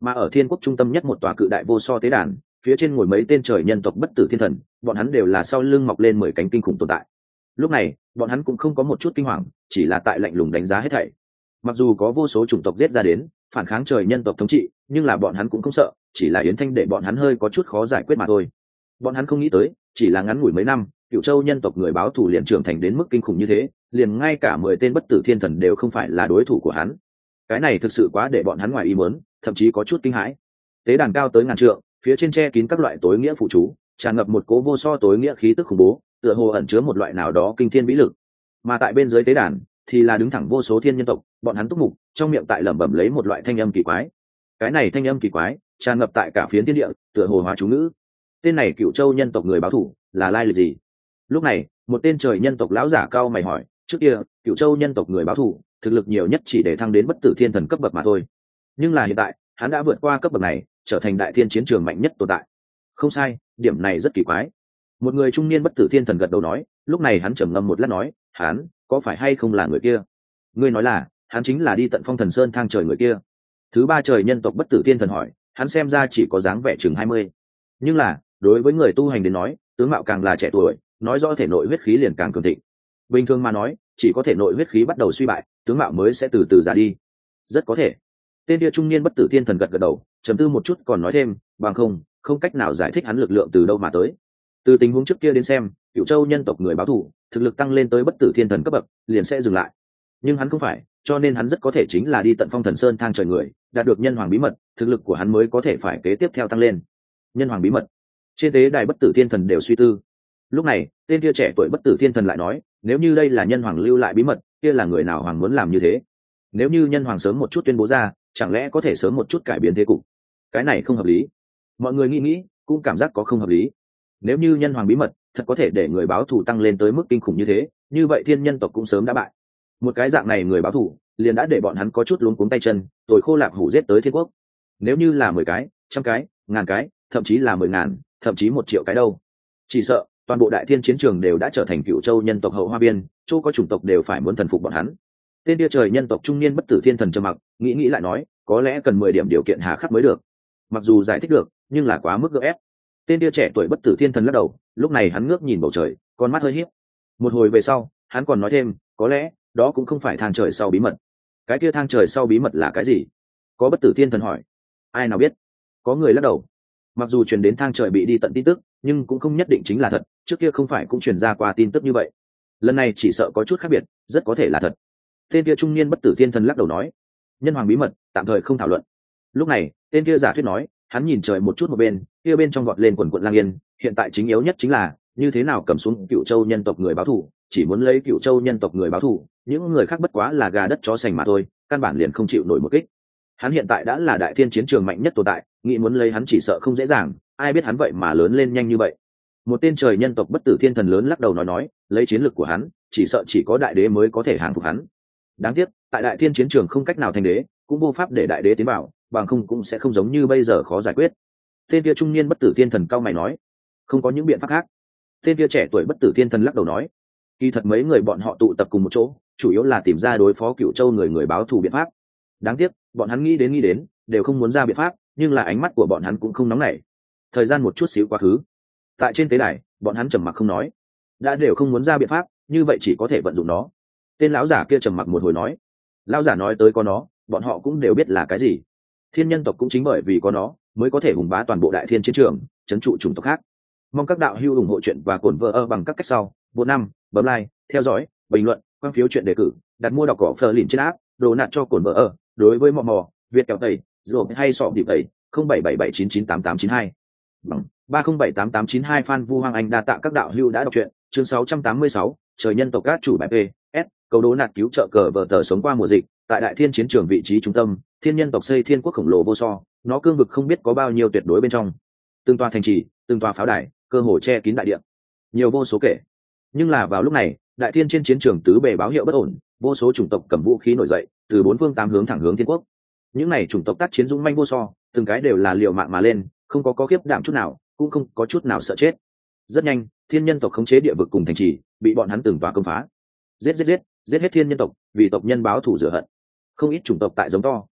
Mà ở thiên quốc trung tâm nhất một tòa cự đại vô so tế đàn, phía trên ngồi mấy tên trời nhân tộc bất tử thiên thần, bọn hắn đều là sau lưng mọc lên mười cánh kinh khủng tồn tại. Lúc này bọn hắn cũng không có một chút kinh hoàng, chỉ là tại lạnh lùng đánh giá hết thảy. Mặc dù có vô số chủng tộc giết ra đến phản kháng trời nhân tộc thống trị, nhưng là bọn hắn cũng không sợ, chỉ là Yến Thanh để bọn hắn hơi có chút khó giải quyết mà thôi. Bọn hắn không nghĩ tới, chỉ là ngắn ngủi mấy năm, Cửu Châu nhân tộc người báo thù liền trưởng thành đến mức kinh khủng như thế, liền ngay cả mười tên bất tử thiên thần đều không phải là đối thủ của hắn. Cái này thực sự quá để bọn hắn ngoài ý muốn, thậm chí có chút kinh hãi. Tế đàn cao tới ngàn trượng, phía trên che kín các loại tối nghĩa phụ chú, tràn ngập một cố vô so tối nghĩa khí tức khủng bố, tựa hồ ẩn chứa một loại nào đó kinh thiên vĩ lực. Mà tại bên dưới tế đàn thì là đứng thẳng vô số thiên nhân tộc, bọn hắn túc mục, trong miệng tại lẩm bẩm lấy một loại thanh âm kỳ quái. Cái này thanh âm kỳ quái tràn ngập tại cả phiến thiên địa, tựa hồ hóa chú ngữ. Tên này Cửu Châu nhân tộc người báo thủ là lai lịch gì? Lúc này một tên trời nhân tộc lão giả cao mày hỏi. Trước kia Cửu Châu nhân tộc người báo thủ thực lực nhiều nhất chỉ để thăng đến bất tử thiên thần cấp bậc mà thôi, nhưng là hiện tại hắn đã vượt qua cấp bậc này, trở thành đại thiên chiến trường mạnh nhất tồn tại. Không sai, điểm này rất kỳ quái. Một người trung niên bất tử thiên thần gật đầu nói. Lúc này hắn trầm ngâm một lát nói, hắn có phải hay không là người kia? Ngươi nói là hắn chính là đi tận Phong Thần Sơn thang trời người kia? Thứ ba trời nhân tộc bất tử thiên thần hỏi. Hắn xem ra chỉ có dáng vẻ chừng hai mươi, nhưng là đối với người tu hành đến nói, tướng mạo càng là trẻ tuổi, nói rõ thể nội huyết khí liền càng cường thịnh. Bình thường mà nói, chỉ có thể nội huyết khí bắt đầu suy bại, tướng mạo mới sẽ từ từ già đi. Rất có thể. Tên kia trung niên bất tử thiên thần gật gật đầu, trầm tư một chút còn nói thêm, bằng không không cách nào giải thích hắn lực lượng từ đâu mà tới. Từ tình huống trước kia đến xem, Cửu Châu nhân tộc người báo thù thực lực tăng lên tới bất tử thiên thần cấp bậc liền sẽ dừng lại, nhưng hắn không phải, cho nên hắn rất có thể chính là đi tận Phong Thần Sơn thang trời người, đạt được nhân hoàng bí mật, thực lực của hắn mới có thể phải kế tiếp theo tăng lên. Nhân hoàng bí mật? Trên tế đài bất tử thiên thần đều suy tư. Lúc này tên kia trẻ tuổi bất tử thiên thần lại nói, nếu như đây là nhân hoàng lưu lại bí mật, kia là người nào hoàng muốn làm như thế? Nếu như nhân hoàng sớm một chút tuyên bố ra, chẳng lẽ có thể sớm một chút cải biến thế cục? Cái này không hợp lý. Mọi người nghĩ nghĩ cũng cảm giác có không hợp lý. Nếu như nhân hoàng bí mật thật có thể để người báo thù tăng lên tới mức kinh khủng như thế, như vậy thiên nhân tộc cũng sớm đã bại. Một cái dạng này người báo thù liền đã để bọn hắn có chút luống cuống tay chân, rồi khô lạp hủ giết tới thiên quốc. Nếu như là mười cái, trăm cái, ngàn cái, thậm chí là mười ngàn, thậm chí một triệu cái đâu, chỉ sợ toàn bộ đại thiên chiến trường đều đã trở thành Cửu Châu nhân tộc hậu hoa biên, chỗ có chủng tộc đều phải muốn thần phục bọn hắn. Tên kia trời nhân tộc trung niên bất tử thiên thần trầm mặc, nghĩ nghĩ lại nói, có lẽ cần mười điểm điều kiện hà khắc mới được. Mặc dù giải thích được, nhưng là quá mức gượng ép. Tên kia trẻ tuổi bất tử thiên thần lắc đầu, lúc này hắn ngước nhìn bầu trời, con mắt hơi híp. Một hồi về sau hắn còn nói thêm, có lẽ đó cũng không phải thang trời sau bí mật. Cái kia thang trời sau bí mật là cái gì? Có bất tử thiên thần hỏi. Ai nào biết? Có người lắc đầu. Mặc dù truyền đến thang trời bị đi tận tin tức, nhưng cũng không nhất định chính là thật, trước kia không phải cũng truyền ra qua tin tức như vậy. Lần này chỉ sợ có chút khác biệt, rất có thể là thật. Tên kia trung niên bất tử thiên thần lắc đầu nói, nhân hoàng bí mật tạm thời không thảo luận. Lúc này tên kia giả thuyết nói, hắn nhìn trời một chút một bên, kia bên trong vọt lên quần quận lang yên, hiện tại chính yếu nhất chính là như thế nào cầm xuống Cửu Châu nhân tộc người báo thù, chỉ muốn lấy Cửu Châu nhân tộc người báo thù, những người khác bất quá là gà đất chó sành mà thôi, căn bản liền không chịu nổi một kích. Hắn hiện tại đã là đại thiên chiến trường mạnh nhất tồn tại, nghĩ muốn lấy hắn chỉ sợ không dễ dàng, ai biết hắn vậy mà lớn lên nhanh như vậy. Một tên trời nhân tộc bất tử thiên thần lớn lắc đầu nói nói, lấy chiến lược của hắn, chỉ sợ chỉ có đại đế mới có thể hàng phục hắn. Đáng tiếc, tại đại thiên chiến trường không cách nào thành đế, cũng vô pháp để đại đế tiến vào, bằng không cũng sẽ không giống như bây giờ khó giải quyết. Tên kia trung niên bất tử thiên thần cao mày nói, không có những biện pháp khác. Tên kia trẻ tuổi bất tử thiên thần lắc đầu nói, kỳ thật mấy người bọn họ tụ tập cùng một chỗ, chủ yếu là tìm ra đối phó Cửu Châu người người báo thù biện pháp. Đáng tiếc, bọn hắn nghĩ đến nghĩ đến, đều không muốn ra biện pháp, nhưng là ánh mắt của bọn hắn cũng không nóng nảy. Thời gian một chút xíu quá khứ. Tại trên tế đài, bọn hắn trầm mặc không nói. Đã đều không muốn ra biện pháp, như vậy chỉ có thể vận dụng nó. Tên lão giả kia trầm mặc một hồi nói, lão giả nói tới có nó, bọn họ cũng đều biết là cái gì. Thiên nhân tộc cũng chính bởi vì có nó, mới có thể hùng bá toàn bộ đại thiên chiến trường, trấn trụ chủng tộc khác. Mong các đạo hữu ủng hộ chuyện và cổn vợ ở bằng các cách sau. Vô năm, bấm like, theo dõi, bình luận, quan phiếu chuyện đề cử, đặt mua đọc cỏ phờ lìn trên app, đồ nạt cho cổn vợ ở. Đối với mò mò, Việt kẹo tẩy, rồi hay sọ điệp tẩy, không bảy bảy bảy chín chín tám tám chín hai, bằng ba không bảy tám tám chín hai. Phan Vu Hoàng Anh đa tạ các đạo hữu đã đọc truyện. Chương sáu trăm tám mươi sáu, trời nhân tộc các chủ bài P S, câu đố nạt cứu trợ cờ vợ tờ sống qua mùa dịch. Tại đại thiên chiến trường vị trí trung tâm, thiên nhân tộc xây thiên quốc khổng lồ vô so, nó cương vực không biết có bao nhiêu tuyệt đối bên trong. Từng tòa thành trì, từng tòa pháo đài, cơ hồ che kín đại địa, nhiều vô số kể. Nhưng là vào lúc này, đại thiên trên chiến trường tứ bề báo hiệu bất ổn, vô số chủng tộc cầm vũ khí nổi dậy, từ bốn phương tám hướng thẳng hướng thiên quốc. Những này chủng tộc tác chiến dũng manh vô so, từng cái đều là liều mạng mà lên, không có có khiếp đảm chút nào, cũng không có chút nào sợ chết. Rất nhanh, thiên nhân tộc khống chế địa vực cùng thành trì, bị bọn hắn từng tòa công phá. Giết giết giết, giết hết thiên nhân tộc, vì tộc nhân báo thù rửa hận. Không ít chủng tộc tại giống to,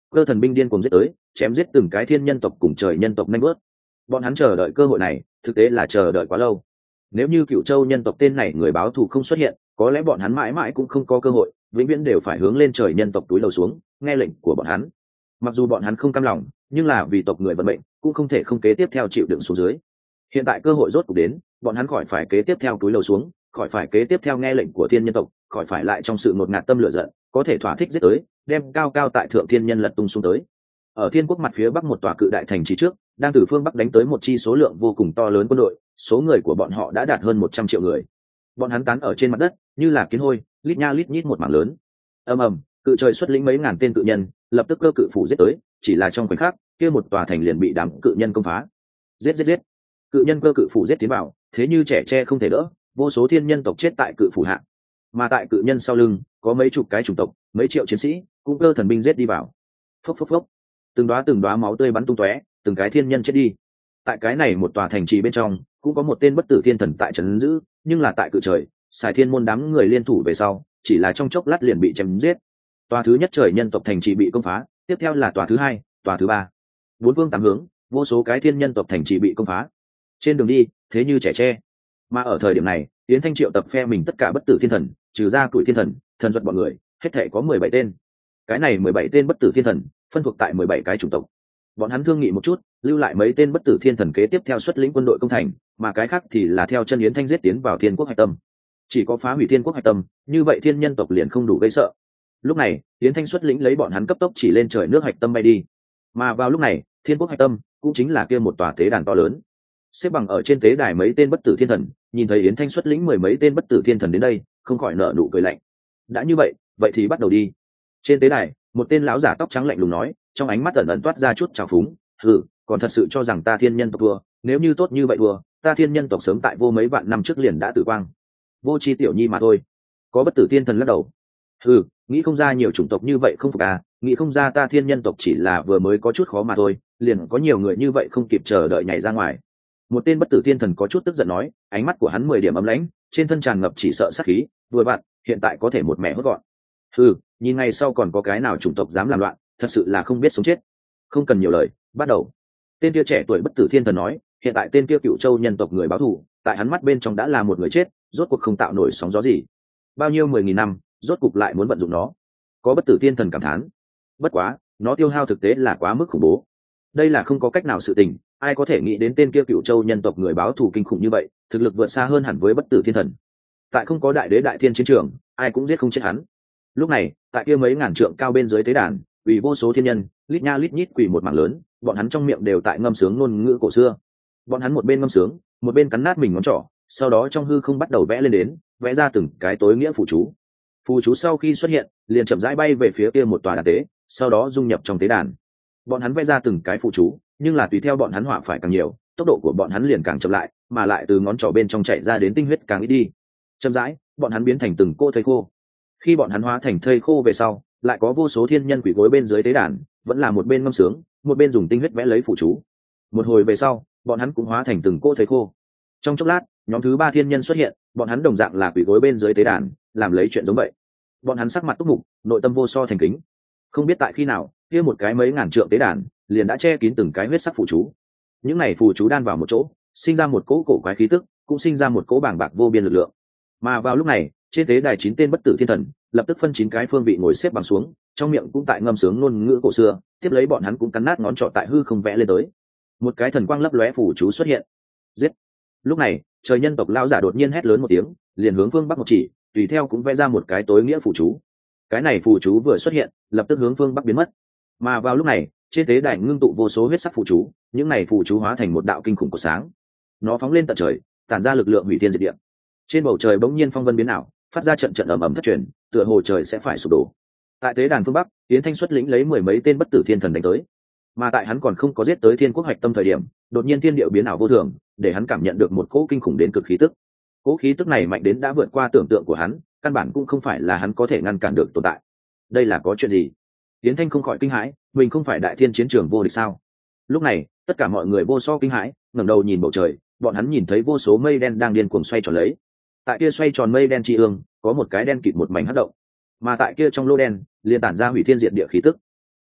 cơ thần binh điên cuồng giết tới, chém giết từng cái thiên nhân tộc cùng trời nhân tộc nhanh bớt. Bọn hắn chờ đợi cơ hội này thực tế là chờ đợi quá lâu. Nếu như Cựu Châu nhân tộc tên này người báo thù không xuất hiện, có lẽ bọn hắn mãi mãi cũng không có cơ hội, vĩnh viễn đều phải hướng lên trời nhân tộc túi lầu xuống nghe lệnh của bọn hắn. Mặc dù bọn hắn không cam lòng, nhưng là vì tộc người vận mệnh, cũng không thể không kế tiếp theo chịu đựng xuống dưới. Hiện tại cơ hội rốt cuộc đến, bọn hắn khỏi phải kế tiếp theo túi lầu xuống, khỏi phải kế tiếp theo nghe lệnh của thiên nhân tộc, khỏi phải lại trong sự ngột ngạt tâm lửa giận, có thể thỏa thích giết tới, đem cao cao tại thượng thiên nhân lật tung xuống tới. Ở thiên quốc mặt phía bắc một tòa cự đại thành trì trước, đang từ phương bắc đánh tới một chi số lượng vô cùng to lớn quân đội, số người của bọn họ đã đạt hơn một trăm triệu người. Bọn hắn tán ở trên mặt đất như là kiến hôi, lít nha lít nhít một mảng lớn. Ầm ầm, cự trời xuất lĩnh mấy ngàn tên cự nhân, lập tức cơ cự phủ giết tới, chỉ là trong khoảnh khắc, kia một tòa thành liền bị đám cự nhân công phá. Giết giết giết. Cự nhân cơ cự phủ giết tiến vào, thế như trẻ tre không thể đỡ, vô số thiên nhân tộc chết tại cự phủ hạ. Mà tại cự nhân sau lưng, có mấy chục cái chủng tộc, mấy triệu chiến sĩ, cũng cơ thần binh giết đi vào. Phốc phốc phốc. Từng đóa từng đóa máu tươi bắn tung tóe, từng cái thiên nhân chết đi. Tại cái này một tòa thành trì bên trong, cũng có một tên bất tử thiên thần tại trấn giữ, nhưng là tại cự trời, xài thiên môn đám người liên thủ về sau, chỉ là trong chốc lát liền bị chém giết. Tòa thứ nhất trời nhân tộc thành trì bị công phá, tiếp theo là tòa thứ hai, tòa thứ ba. Bốn phương tám hướng, vô số cái thiên nhân tộc thành trì bị công phá. Trên đường đi, thế như trẻ tre. Mà ở thời điểm này, Yến Thanh triệu tập phe mình tất cả bất tử thiên thần, trừ ra tuổi thiên thần, thần duật bọn người, hết thể có mười bảy tên. Cái này mười bảy tên bất tử thiên thần, phân thuộc tại mười bảy cái chủng tộc. Bọn hắn thương nghị một chút, lưu lại mấy tên bất tử thiên thần kế tiếp theo xuất lĩnh quân đội công thành, mà cái khác thì là theo chân Yến Thanh giết tiến vào thiên quốc hạch tâm. Chỉ có phá hủy thiên quốc hạch tâm, như vậy thiên nhân tộc liền không đủ gây sợ. Lúc này, Yến Thanh xuất lĩnh lấy bọn hắn cấp tốc chỉ lên trời nước hạch tâm bay đi. Mà vào lúc này, thiên quốc hạch tâm cũng chính là kia một tòa tế đàn to lớn. Xếp bằng ở trên tế đài mấy tên bất tử thiên thần, nhìn thấy Yến Thanh xuất lĩnh mười mấy tên bất tử thiên thần đến đây, không khỏi nở nụ cười lạnh. Đã như vậy, vậy thì bắt đầu đi. Trên tế đài, một tên lão giả tóc trắng lạnh lùng nói, trong ánh mắt ẩn ẩn toát ra chút trào phúng. Hừ, còn thật sự cho rằng ta thiên nhân tộc thua? Nếu như tốt như vậy thua, ta thiên nhân tộc sớm tại vô mấy vạn năm trước liền đã tử quang. Vô tri tiểu nhi mà thôi. Có bất tử thiên thần lắc đầu. Hừ, nghĩ không ra nhiều chủng tộc như vậy không phục à? Nghĩ không ra ta thiên nhân tộc chỉ là vừa mới có chút khó mà thôi, liền có nhiều người như vậy không kịp chờ đợi nhảy ra ngoài. Một tên bất tử thiên thần có chút tức giận nói, ánh mắt của hắn mười điểm ấm lãnh, trên thân tràn ngập chỉ sợ sát khí, vừa vặn, hiện tại có thể một mẻ hốt gọn. Hừ, nhìn ngày sau còn có cái nào chủng tộc dám làm loạn, thật sự là không biết sống chết. Không cần nhiều lời, bắt đầu. Tên kia trẻ tuổi bất tử thiên thần nói, hiện tại tên kia Cựu Châu nhân tộc người báo thù, tại hắn mắt bên trong đã là một người chết, rốt cuộc không tạo nổi sóng gió gì. Bao nhiêu mười nghìn năm, rốt cuộc lại muốn vận dụng nó. Có bất tử thiên thần cảm thán. Bất quá, nó tiêu hao thực tế là quá mức khủng bố. Đây là không có cách nào sự tình, ai có thể nghĩ đến tên kia Cựu Châu nhân tộc người báo thù kinh khủng như vậy, thực lực vượt xa hơn hẳn với bất tử thiên thần. Tại không có đại đế đại thiên chiến trường, ai cũng giết không chết hắn. Lúc này, tại kia mấy ngàn trượng cao bên dưới tế đàn, vì vô số thiên nhân, lít nha lít nhít quỳ một mảng lớn, bọn hắn trong miệng đều tại ngâm sướng ngôn ngữ cổ xưa. Bọn hắn một bên ngâm sướng, một bên cắn nát mình ngón trỏ, sau đó trong hư không bắt đầu vẽ lên đến, vẽ ra từng cái tối nghĩa phù chú. Phù chú sau khi xuất hiện, liền chậm rãi bay về phía kia một tòa đàn tế, sau đó dung nhập trong tế đàn. Bọn hắn vẽ ra từng cái phù chú, nhưng là tùy theo bọn hắn họa phải càng nhiều, tốc độ của bọn hắn liền càng chậm lại, mà lại từ ngón trỏ bên trong chạy ra đến tinh huyết càng ít đi. Chậm rãi, bọn hắn biến thành từng cô thây khô. Khi bọn hắn hóa thành thây khô về sau, lại có vô số thiên nhân quỷ gối bên dưới tế đàn, vẫn là một bên ngâm sướng, một bên dùng tinh huyết vẽ lấy phù chú. Một hồi về sau, bọn hắn cũng hóa thành từng cô thây khô. Trong chốc lát, nhóm thứ ba thiên nhân xuất hiện, bọn hắn đồng dạng là quỷ gối bên dưới tế đàn, làm lấy chuyện giống vậy. Bọn hắn sắc mặt túc mục, nội tâm vô so thành kính. Không biết tại khi nào, kia một cái mấy ngàn trượng tế đàn liền đã che kín từng cái huyết sắc phù chú. Những này phù chú đan vào một chỗ, sinh ra một cỗ cổ quái khí tức, cũng sinh ra một cỗ bàng bạc vô biên lực lượng. Mà vào lúc này, trên tế đài chín tên bất tử thiên thần lập tức phân chín cái phương vị ngồi xếp bằng xuống, trong miệng cũng tại ngâm sướng ngôn ngữ cổ xưa, tiếp lấy bọn hắn cũng cắn nát ngón trỏ tại hư không vẽ lên tới. Một cái thần quang lấp lóe phù chú xuất hiện. Giết! Lúc này, trời nhân tộc lão giả đột nhiên hét lớn một tiếng, liền hướng phương bắc một chỉ, tùy theo cũng vẽ ra một cái tối nghĩa phù chú. Cái này phù chú vừa xuất hiện, lập tức hướng phương bắc biến mất. Mà vào lúc này, trên tế đài ngưng tụ vô số huyết sắc phù chú, những này phù chú hóa thành một đạo kinh khủng của sáng. Nó phóng lên tận trời, tản ra lực lượng hủy thiên diệt địa. Trên bầu trời bỗng nhiên phong vân biến ảo, phát ra trận trận ầm ầm thất truyền, tựa hồ trời sẽ phải sụp đổ. Tại tế đàn phương bắc, Yến Thanh xuất lĩnh lấy mười mấy tên bất tử thiên thần đánh tới. Mà tại hắn còn không có giết tới thiên quốc hoạch tâm thời điểm, đột nhiên thiên địa biến ảo vô thường, để hắn cảm nhận được một cỗ kinh khủng đến cực khí tức. Cỗ khí tức này mạnh đến đã vượt qua tưởng tượng của hắn, căn bản cũng không phải là hắn có thể ngăn cản được tồn tại. Đây là có chuyện gì? Yến Thanh không khỏi kinh hãi, mình không phải đại thiên chiến trường vô địch sao? Lúc này, tất cả mọi người vô so kinh hãi, ngẩng đầu nhìn bầu trời, bọn hắn nhìn thấy vô số mây đen đang điên cuồng xoay tròn lấy. Tại kia xoay tròn mây đen chi ương, có một cái đen kịt một mảnh hắc động. Mà tại kia trong lô đen, liền tản ra hủy thiên diệt địa khí tức.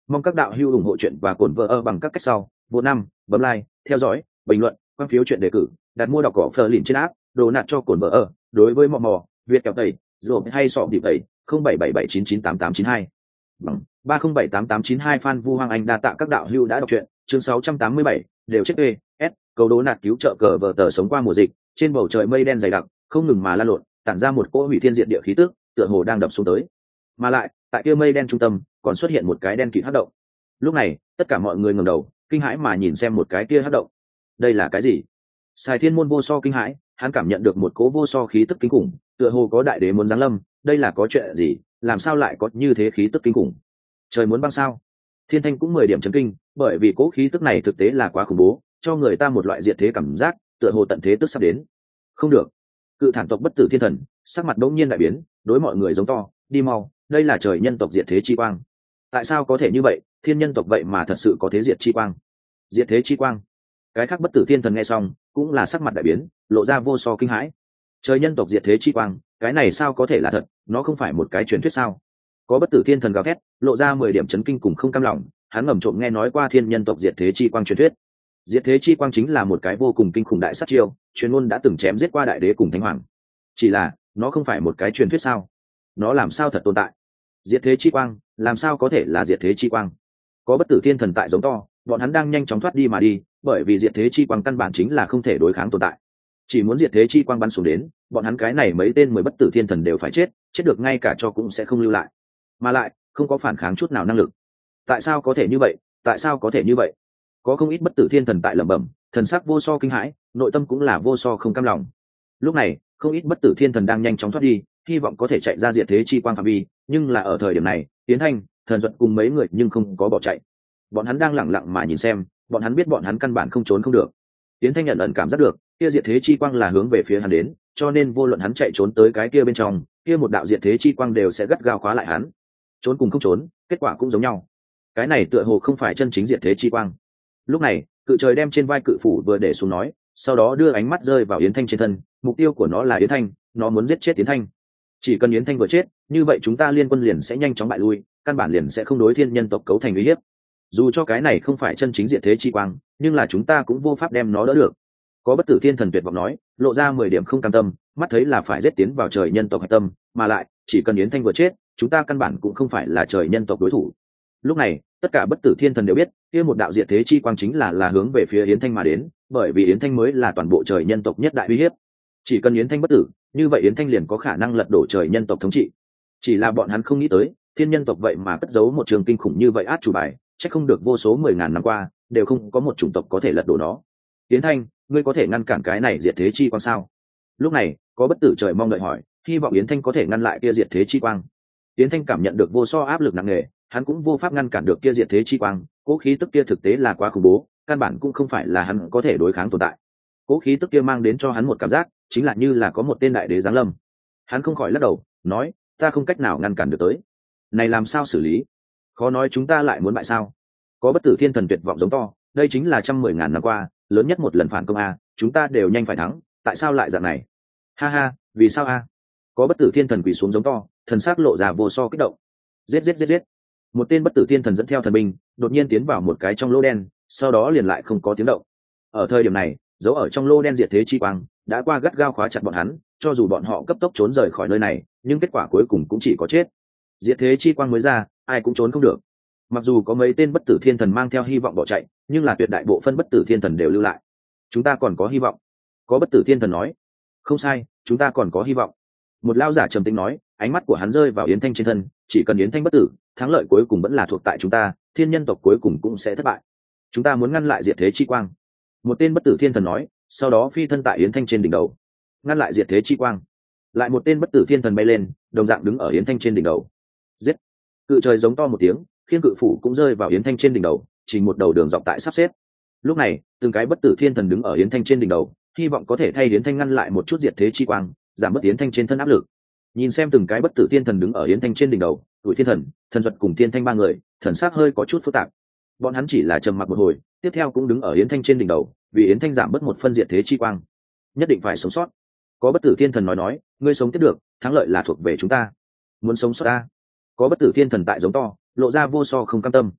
Mong các đạo hữu ủng hộ chuyện và cổn vợ ở bằng các cách sau: vô năm, bấm like, theo dõi, bình luận, quan phiếu chuyện đề cử, đặt mua đọc cỏ phờ lìn trên app, đồ nạt cho cổn vợ ở. Đối với mò mò, Việt kẹo tẩy, rồi hay sọ điệp tẩy, không bảy bảy bảy chín chín tám tám chín hai bằng ba không bảy tám tám chín hai. Phan Vu Hoàng Anh đa tạ các đạo hữu đã đọc truyện. Chương sáu trăm tám mươi bảy, đều chết ê s cầu đố nạt cứu trợ cờ vợ tờ sống qua mùa dịch. Trên bầu trời mây đen dày đặc, không ngừng mà lan lộn, tản ra một cỗ hủy thiên diệt địa khí tức, tựa hồ đang đập xuống tới. Mà lại, tại kia mây đen trung tâm, còn xuất hiện một cái đen kịt hắc động. Lúc này, tất cả mọi người ngẩng đầu, kinh hãi mà nhìn xem một cái kia hắc động. Đây là cái gì? Sài Thiên Môn vô so kinh hãi, hắn cảm nhận được một cỗ vô so khí tức kinh khủng, tựa hồ có đại đế muốn giáng lâm. Đây là có chuyện gì? Làm sao lại có như thế khí tức kinh khủng? Trời muốn băng sao? Thiên Thanh cũng mười điểm chấn kinh, bởi vì cỗ khí tức này thực tế là quá khủng bố, cho người ta một loại diệt thế cảm giác, tựa hồ tận thế tức sắp đến. Không được! Cự thản tộc bất tử thiên thần, sắc mặt đống nhiên đại biến, đối mọi người giống to, đi mau, đây là trời nhân tộc diệt thế chi quang. Tại sao có thể như vậy? Thiên nhân tộc vậy mà thật sự có thế diệt chi quang? Diệt thế chi quang? Cái khác bất tử thiên thần nghe xong, cũng là sắc mặt đại biến, lộ ra vô so kinh hãi. Trời nhân tộc diệt thế chi quang, cái này sao có thể là thật? Nó không phải một cái truyền thuyết sao? Có bất tử thiên thần gào thét, lộ ra mười điểm chấn kinh cùng không cam lòng. Hắn ngầm trộm nghe nói qua thiên nhân tộc diệt thế chi quang truyền thuyết. Diệt thế chi quang chính là một cái vô cùng kinh khủng đại sát chiêu, truyền ngôn đã từng chém giết qua đại đế cùng thánh hoàng. Chỉ là, nó không phải một cái truyền thuyết sao? Nó làm sao thật tồn tại? Diệt thế chi quang, làm sao có thể là diệt thế chi quang? Có bất tử thiên thần tại giống to, bọn hắn đang nhanh chóng thoát đi mà đi, bởi vì diệt thế chi quang căn bản chính là không thể đối kháng tồn tại. Chỉ muốn diệt thế chi quang bắn xuống đến, bọn hắn cái này mấy tên mười bất tử thiên thần đều phải chết, chết được ngay cả cho cũng sẽ không lưu lại, mà lại không có phản kháng chút nào năng lực. Tại sao có thể như vậy? Tại sao có thể như vậy? Có không ít bất tử thiên thần tại lẩm bẩm, thần sắc vô so kinh hãi, nội tâm cũng là vô so không cam lòng. Lúc này, không ít bất tử thiên thần đang nhanh chóng thoát đi, hy vọng có thể chạy ra diệt thế chi quang phạm vi, nhưng là ở thời điểm này, Tiến Thanh, Thần Duật cùng mấy người nhưng không có bỏ chạy. Bọn hắn đang lẳng lặng mà nhìn xem, bọn hắn biết bọn hắn căn bản không trốn không được. Tiến Thanh nhận ẩn cảm giác được, kia diệt thế chi quang là hướng về phía hắn đến, cho nên vô luận hắn chạy trốn tới cái kia bên trong, kia một đạo diệt thế chi quang đều sẽ gắt gao khóa lại hắn. Trốn cùng không trốn, kết quả cũng giống nhau. Cái này tựa hồ không phải chân chính diệt thế chi quang. Lúc này, cự trời đem trên vai cự phủ vừa để xuống nói, sau đó đưa ánh mắt rơi vào Yến Thanh trên thân, mục tiêu của nó là Yến Thanh, nó muốn giết chết Yến Thanh. Chỉ cần Yến Thanh vừa chết, như vậy chúng ta liên quân liền sẽ nhanh chóng bại lui, căn bản liền sẽ không đối thiên nhân tộc cấu thành uy hiếp. Dù cho cái này không phải chân chính diệt thế chi quang, nhưng là chúng ta cũng vô pháp đem nó đỡ được. Có bất tử thiên thần tuyệt vọng nói, lộ ra mười điểm không cam tâm, mắt thấy là phải giết tiến vào trời nhân tộc hạch tâm, mà lại chỉ cần Yến Thanh vừa chết, chúng ta căn bản cũng không phải là trời nhân tộc đối thủ. Lúc này, tất cả bất tử thiên thần đều biết, kia một đạo diệt thế chi quang chính là là hướng về phía Yến Thanh mà đến, bởi vì Yến Thanh mới là toàn bộ trời nhân tộc nhất đại uy hiếp. Chỉ cần Yến Thanh bất tử, như vậy Yến Thanh liền có khả năng lật đổ trời nhân tộc thống trị. Chỉ là bọn hắn không nghĩ tới, thiên nhân tộc vậy mà cất giấu một trường kinh khủng như vậy át chủ bài, chắc không được vô số mười ngàn năm qua đều không có một chủng tộc có thể lật đổ nó. Yến Thanh, ngươi có thể ngăn cản cái này diệt thế chi quang sao? Lúc này, có bất tử trời mong đợi hỏi, hy vọng Yến Thanh có thể ngăn lại kia diệt thế chi quang. Yến Thanh cảm nhận được vô so áp lực nặng nề, hắn cũng vô pháp ngăn cản được kia diệt thế chi quang, cố khí tức kia thực tế là quá khủng bố, căn bản cũng không phải là hắn có thể đối kháng tồn tại. Cố khí tức kia mang đến cho hắn một cảm giác, chính là như là có một tên đại đế giáng lâm. Hắn không khỏi lắc đầu, nói, ta không cách nào ngăn cản được tới. Này làm sao xử lý? Khó nói chúng ta lại muốn bại sao? Có bất tử thiên thần tuyệt vọng giống to, đây chính là trăm mười ngàn năm qua lớn nhất một lần phản công a, chúng ta đều nhanh phải thắng, tại sao lại dạng này? Ha ha, vì sao a? Có bất tử thiên thần quỳ xuống giống to, thần sắc lộ ra vô so kích động. Giết giết giết giết! Một tên bất tử thiên thần dẫn theo thần binh, đột nhiên tiến vào một cái trong lỗ đen, sau đó liền lại không có tiếng động. Ở thời điểm này, dấu ở trong lỗ đen diệt thế chi quang đã qua gắt gao khóa chặt bọn hắn, cho dù bọn họ cấp tốc trốn rời khỏi nơi này, nhưng kết quả cuối cùng cũng chỉ có chết. Diệt thế chi quang mới ra, ai cũng trốn không được. Mặc dù có mấy tên bất tử thiên thần mang theo hy vọng bỏ chạy, nhưng là tuyệt đại bộ phân bất tử thiên thần đều lưu lại. Chúng ta còn có hy vọng. Có bất tử thiên thần nói. Không sai, chúng ta còn có hy vọng. Một lao giả trầm tĩnh nói, ánh mắt của hắn rơi vào Yến Thanh trên thân, chỉ cần Yến Thanh bất tử, thắng lợi cuối cùng vẫn là thuộc tại chúng ta, thiên nhân tộc cuối cùng cũng sẽ thất bại. Chúng ta muốn ngăn lại diệt thế chi quang. Một tên bất tử thiên thần nói, sau đó phi thân tại Yến Thanh trên đỉnh đầu, ngăn lại diệt thế chi quang. Lại một tên bất tử thiên thần bay lên, đồng dạng đứng ở Yến Thanh trên đỉnh đầu. Giết! Cự trời giống to một tiếng, khiên cự phủ cũng rơi vào Yến Thanh trên đỉnh đầu, chỉnh một đầu đường dọc tại sắp xếp. Lúc này, từng cái bất tử thiên thần đứng ở Yến Thanh trên đỉnh đầu, hy vọng có thể thay Yến Thanh ngăn lại một chút diệt thế chi quang, giảm bớt Yến Thanh trên thân áp lực. Nhìn xem từng cái bất tử thiên thần đứng ở Yến Thanh trên đỉnh đầu, tuổi thiên thần, thần duật cùng thiên thanh ba người, thần sắc hơi có chút phức tạp. Bọn hắn chỉ là trầm mặc một hồi, tiếp theo cũng đứng ở Yến Thanh trên đỉnh đầu, vì Yến Thanh giảm bớt một phân diệt thế chi quang, nhất định phải sống sót. Có bất tử thiên thần nói nói, ngươi sống tiếp được, thắng lợi là thuộc về chúng ta. Muốn sống sót ta. Có bất tử thiên thần tại giống to, lộ ra vô so không cam tâm.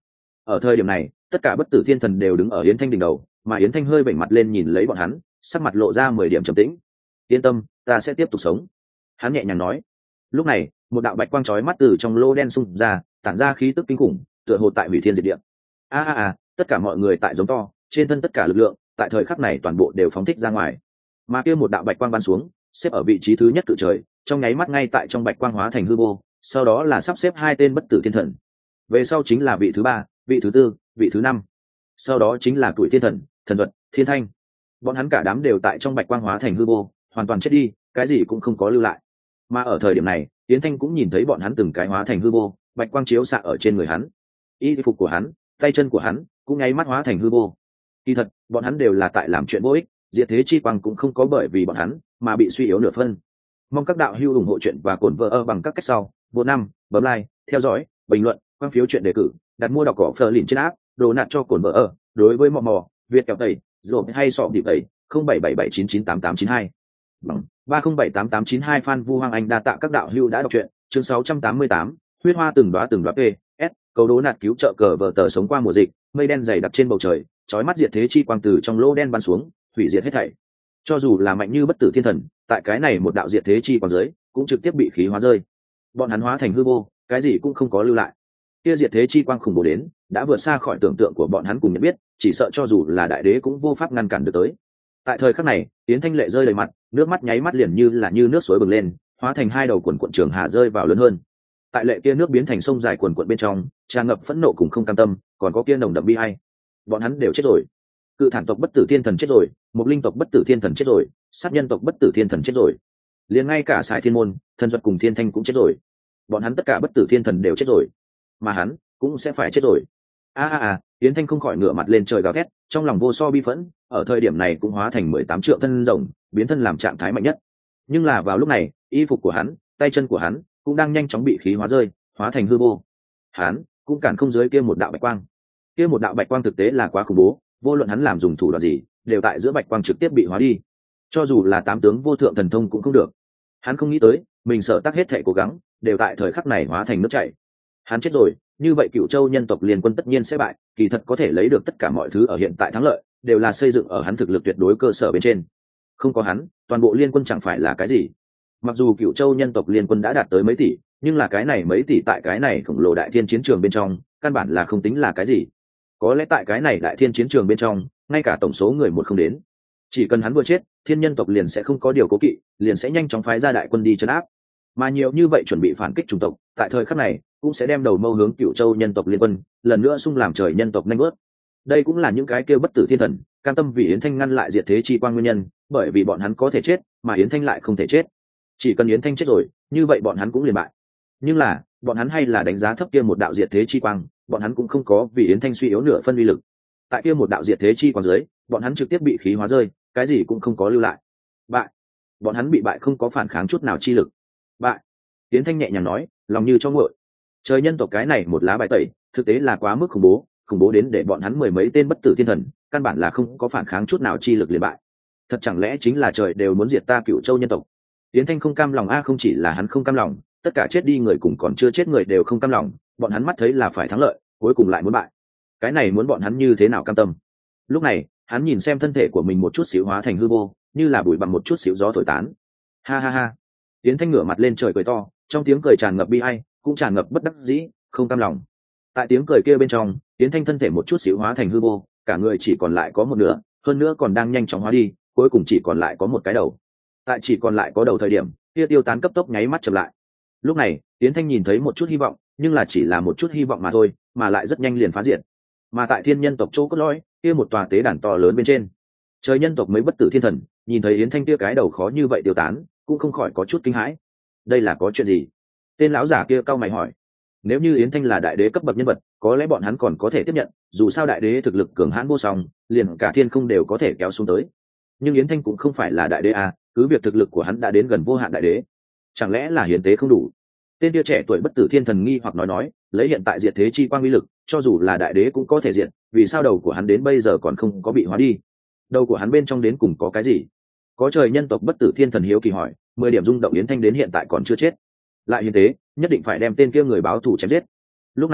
Ở thời điểm này tất cả bất tử thiên thần đều đứng ở yến thanh đỉnh đầu, mà yến thanh hơi vểnh mặt lên nhìn lấy bọn hắn, sắc mặt lộ ra mười điểm trầm tĩnh. Yên tâm, ta sẽ tiếp tục sống, hắn nhẹ nhàng nói. Lúc này một đạo bạch quang chói mắt từ trong lô đen xung ra, tản ra khí tức kinh khủng, tựa hồ tại hủy thiên diệt địa. a a a tất cả mọi người tại giống to, trên thân tất cả lực lượng tại thời khắc này toàn bộ đều phóng thích ra ngoài, mà kia một đạo bạch quang bắn xuống, xếp ở vị trí thứ nhất cự trời, trong nháy mắt ngay tại trong bạch quang hóa thành hư vô, sau đó là sắp xếp hai tên bất tử thiên thần, về sau chính là vị thứ ba, vị thứ tư, vị thứ năm, sau đó chính là tuổi thiên thần, thần vật, thiên thanh. Bọn hắn cả đám đều tại trong bạch quang hóa thành hư vô, hoàn toàn chết đi, cái gì cũng không có lưu lại. Mà ở thời điểm này tiến thanh cũng nhìn thấy bọn hắn từng cái hóa thành hư vô, bạch quang chiếu xạ ở trên người hắn, y phục của hắn, tay chân của hắn cũng nháy mắt hóa thành hư vô. Kỳ thật bọn hắn đều là tại làm chuyện vô ích, diệt thế chi quang cũng không có bởi vì bọn hắn mà bị suy yếu nửa phân. Mong các đạo hữu ủng hộ chuyện và cổn vợ ơ bằng các cách sau: vô năm, bấm like, theo dõi, bình luận, quan phiếu chuyện đề cử, đặt mua đọc cỏ phờ lìn trên app, đồ nạt cho cổn vợ ơ. Đối với mò mò việt kẹo tẩy rồi hay sọ điệp tẩy không bảy bảy bảy chín chín tám tám chín hai bằng ba không bảy tám tám chín hai. Phan Vu Hoàng Anh đa tạ các đạo hữu đã đọc truyện. Chương sáu trăm tám mươi tám, huyết hoa từng đóa từng đóa p s câu đố nạt cứu trợ cờ vợ tờ sống qua mùa dịch. Mây đen dày đặc trên bầu trời, chói mắt diệt thế chi quang từ trong lỗ đen bắn xuống, hủy diệt hết thảy. Cho dù là mạnh như bất tử thiên thần, tại cái này một đạo diệt thế chi quang dưới cũng trực tiếp bị khí hóa rơi. Bọn hắn hóa thành hư vô, cái gì cũng không có lưu lại. Kia diệt thế chi quang khủng bố đến đã vượt xa khỏi tưởng tượng của bọn hắn cùng nhận biết, chỉ sợ cho dù là đại đế cũng vô pháp ngăn cản được tới. Tại thời khắc này tiến thanh lệ rơi đầy mặt, nước mắt nháy mắt liền như là như nước suối bừng lên, hóa thành hai đầu quần quận trường hà rơi vào lớn hơn. Tại lệ kia nước biến thành sông dài quần quận bên trong, tràn ngập phẫn nộ cùng không cam tâm, còn có kia nồng đậm bi ai. Bọn hắn đều chết rồi. Cự thản tộc bất tử thiên thần chết rồi, mục linh tộc bất tử thiên thần chết rồi, sát nhân tộc bất tử thiên thần chết rồi, liền ngay cả sải thiên môn, thần duật cùng thiên thanh cũng chết rồi. Bọn hắn tất cả bất tử thiên thần đều chết rồi, mà hắn cũng sẽ phải chết rồi. a a a tiến thanh không khỏi ngửa mặt lên trời gào thét, trong lòng vô so bi phẫn, ở thời điểm này cũng hóa thành mười tám triệu thân rồng, biến thân làm trạng thái mạnh nhất. Nhưng là vào lúc này y phục của hắn, tay chân của hắn cũng đang nhanh chóng bị khí hóa rơi, hóa thành hư vô. Hắn cũng cản không dưới kia một đạo bạch quang. Kia một đạo bạch quang thực tế là quá khủng bố, vô luận hắn làm dùng thủ đoạn gì đều tại giữa bạch quang trực tiếp bị hóa đi, cho dù là tám tướng vô thượng thần thông cũng không được. Hắn không nghĩ tới mình sợ tác hết thệ cố gắng đều tại thời khắc này hóa thành nước chảy. Hắn chết rồi, như vậy Cựu Châu nhân tộc liên quân tất nhiên sẽ bại, kỳ thật có thể lấy được tất cả mọi thứ ở hiện tại thắng lợi đều là xây dựng ở hắn thực lực tuyệt đối cơ sở bên trên. Không có hắn, toàn bộ liên quân chẳng phải là cái gì. Mặc dù Cựu Châu nhân tộc liên quân đã đạt tới mấy tỷ, nhưng là cái này mấy tỷ tại cái này khổng lồ đại thiên chiến trường bên trong căn bản là không tính là cái gì. Có lẽ tại cái này đại thiên chiến trường bên trong ngay cả tổng số người một không đến. Chỉ cần hắn vừa chết, thiên nhân tộc liền sẽ không có điều cố kỵ, liền sẽ nhanh chóng phái ra đại quân đi trấn áp. Mà nhiều như vậy chuẩn bị phản kích chủng tộc tại thời khắc này cũng sẽ đem đầu mâu hướng Cựu Châu nhân tộc liên quân, lần nữa xung làm trời nhân tộc nhanh bớt. Đây cũng là những cái kêu bất tử thiên thần cam tâm vì yến thanh ngăn lại diệt thế chi quang nguyên nhân, bởi vì bọn hắn có thể chết mà yến thanh lại không thể chết. Chỉ cần yến thanh chết rồi, như vậy bọn hắn cũng liền bại. Nhưng là bọn hắn hay là đánh giá thấp kia một đạo diệt thế chi quang, bọn hắn cũng không có vì yến thanh suy yếu nửa phân uy lực. Tại kia một đạo diệt thế chi quang dưới, bọn hắn trực tiếp bị khí hóa rơi, cái gì cũng không có lưu lại. Bại. Bọn hắn bị bại, không có phản kháng chút nào chi lực. Bại. Yến thanh nhẹ nhàng nói, lòng như cho nguội. Trời nhân tộc cái này một lá bài tẩy thực tế là quá mức khủng bố, khủng bố đến để bọn hắn mười mấy tên bất tử thiên thần căn bản là không có phản kháng chút nào chi lực liền bại. Thật chẳng lẽ chính là trời đều muốn diệt ta Cựu Châu nhân tộc? Yến thanh không cam lòng a, không chỉ là hắn không cam lòng, tất cả chết đi người cùng còn chưa chết người đều không cam lòng. Bọn hắn mắt thấy là phải thắng lợi, cuối cùng lại muốn bại, cái này muốn bọn hắn như thế nào cam tâm? Lúc này hắn nhìn xem thân thể của mình một chút xíu hóa thành hư vô, như là bụi bằng một chút xíu gió thổi tán. Ha ha ha. Yến thanh ngửa mặt lên trời cười to, trong tiếng cười tràn ngập bi ai, cũng tràn ngập bất đắc dĩ, không cam lòng. Tại tiếng cười kia bên trong, Yến thanh thân thể một chút xíu hóa thành hư vô, cả người chỉ còn lại có một nửa, hơn nữa còn đang nhanh chóng hóa đi, cuối cùng chỉ còn lại có một cái đầu. Tại chỉ còn lại có đầu thời điểm, kia tiêu tán cấp tốc nháy mắt chậm lại. Lúc này Yến thanh nhìn thấy một chút hy vọng, nhưng là chỉ là một chút hy vọng mà thôi, mà lại rất nhanh liền phá diệt. Mà tại thiên nhân tộc chỗ cốt lõi kia một tòa tế đàn to lớn bên trên, trời nhân tộc mấy bất tử thiên thần nhìn thấy Yến thanh kia cái đầu khó như vậy tiêu tán, cũng không khỏi có chút kinh hãi. Đây là có chuyện gì? Tên lão giả kia cau mày hỏi. Nếu như Yến thanh là đại đế cấp bậc nhân vật, có lẽ bọn hắn còn có thể tiếp nhận, dù sao đại đế thực lực cường hãn vô song, liền cả thiên không đều có thể kéo xuống tới. Nhưng Yến thanh cũng không phải là đại đế à, cứ việc thực lực của hắn đã đến gần vô hạn đại đế, chẳng lẽ là hiến tế không đủ? Tên kia trẻ tuổi bất tử thiên thần nghi hoặc nói nói, lấy hiện tại diệt thế chi quang uy lực, cho dù là đại đế cũng có thể diệt, vì sao đầu của hắn đến bây giờ còn không có bị hóa đi? Đầu của hắn bên trong đến cùng có cái gì? Có trời nhân tộc bất tử thiên thần hiếu kỳ hỏi. Mười điểm rung động Yến thanh đến hiện tại còn chưa chết, lại hiến tế, nhất định phải đem tên kia người báo thù chém giết. Lúc này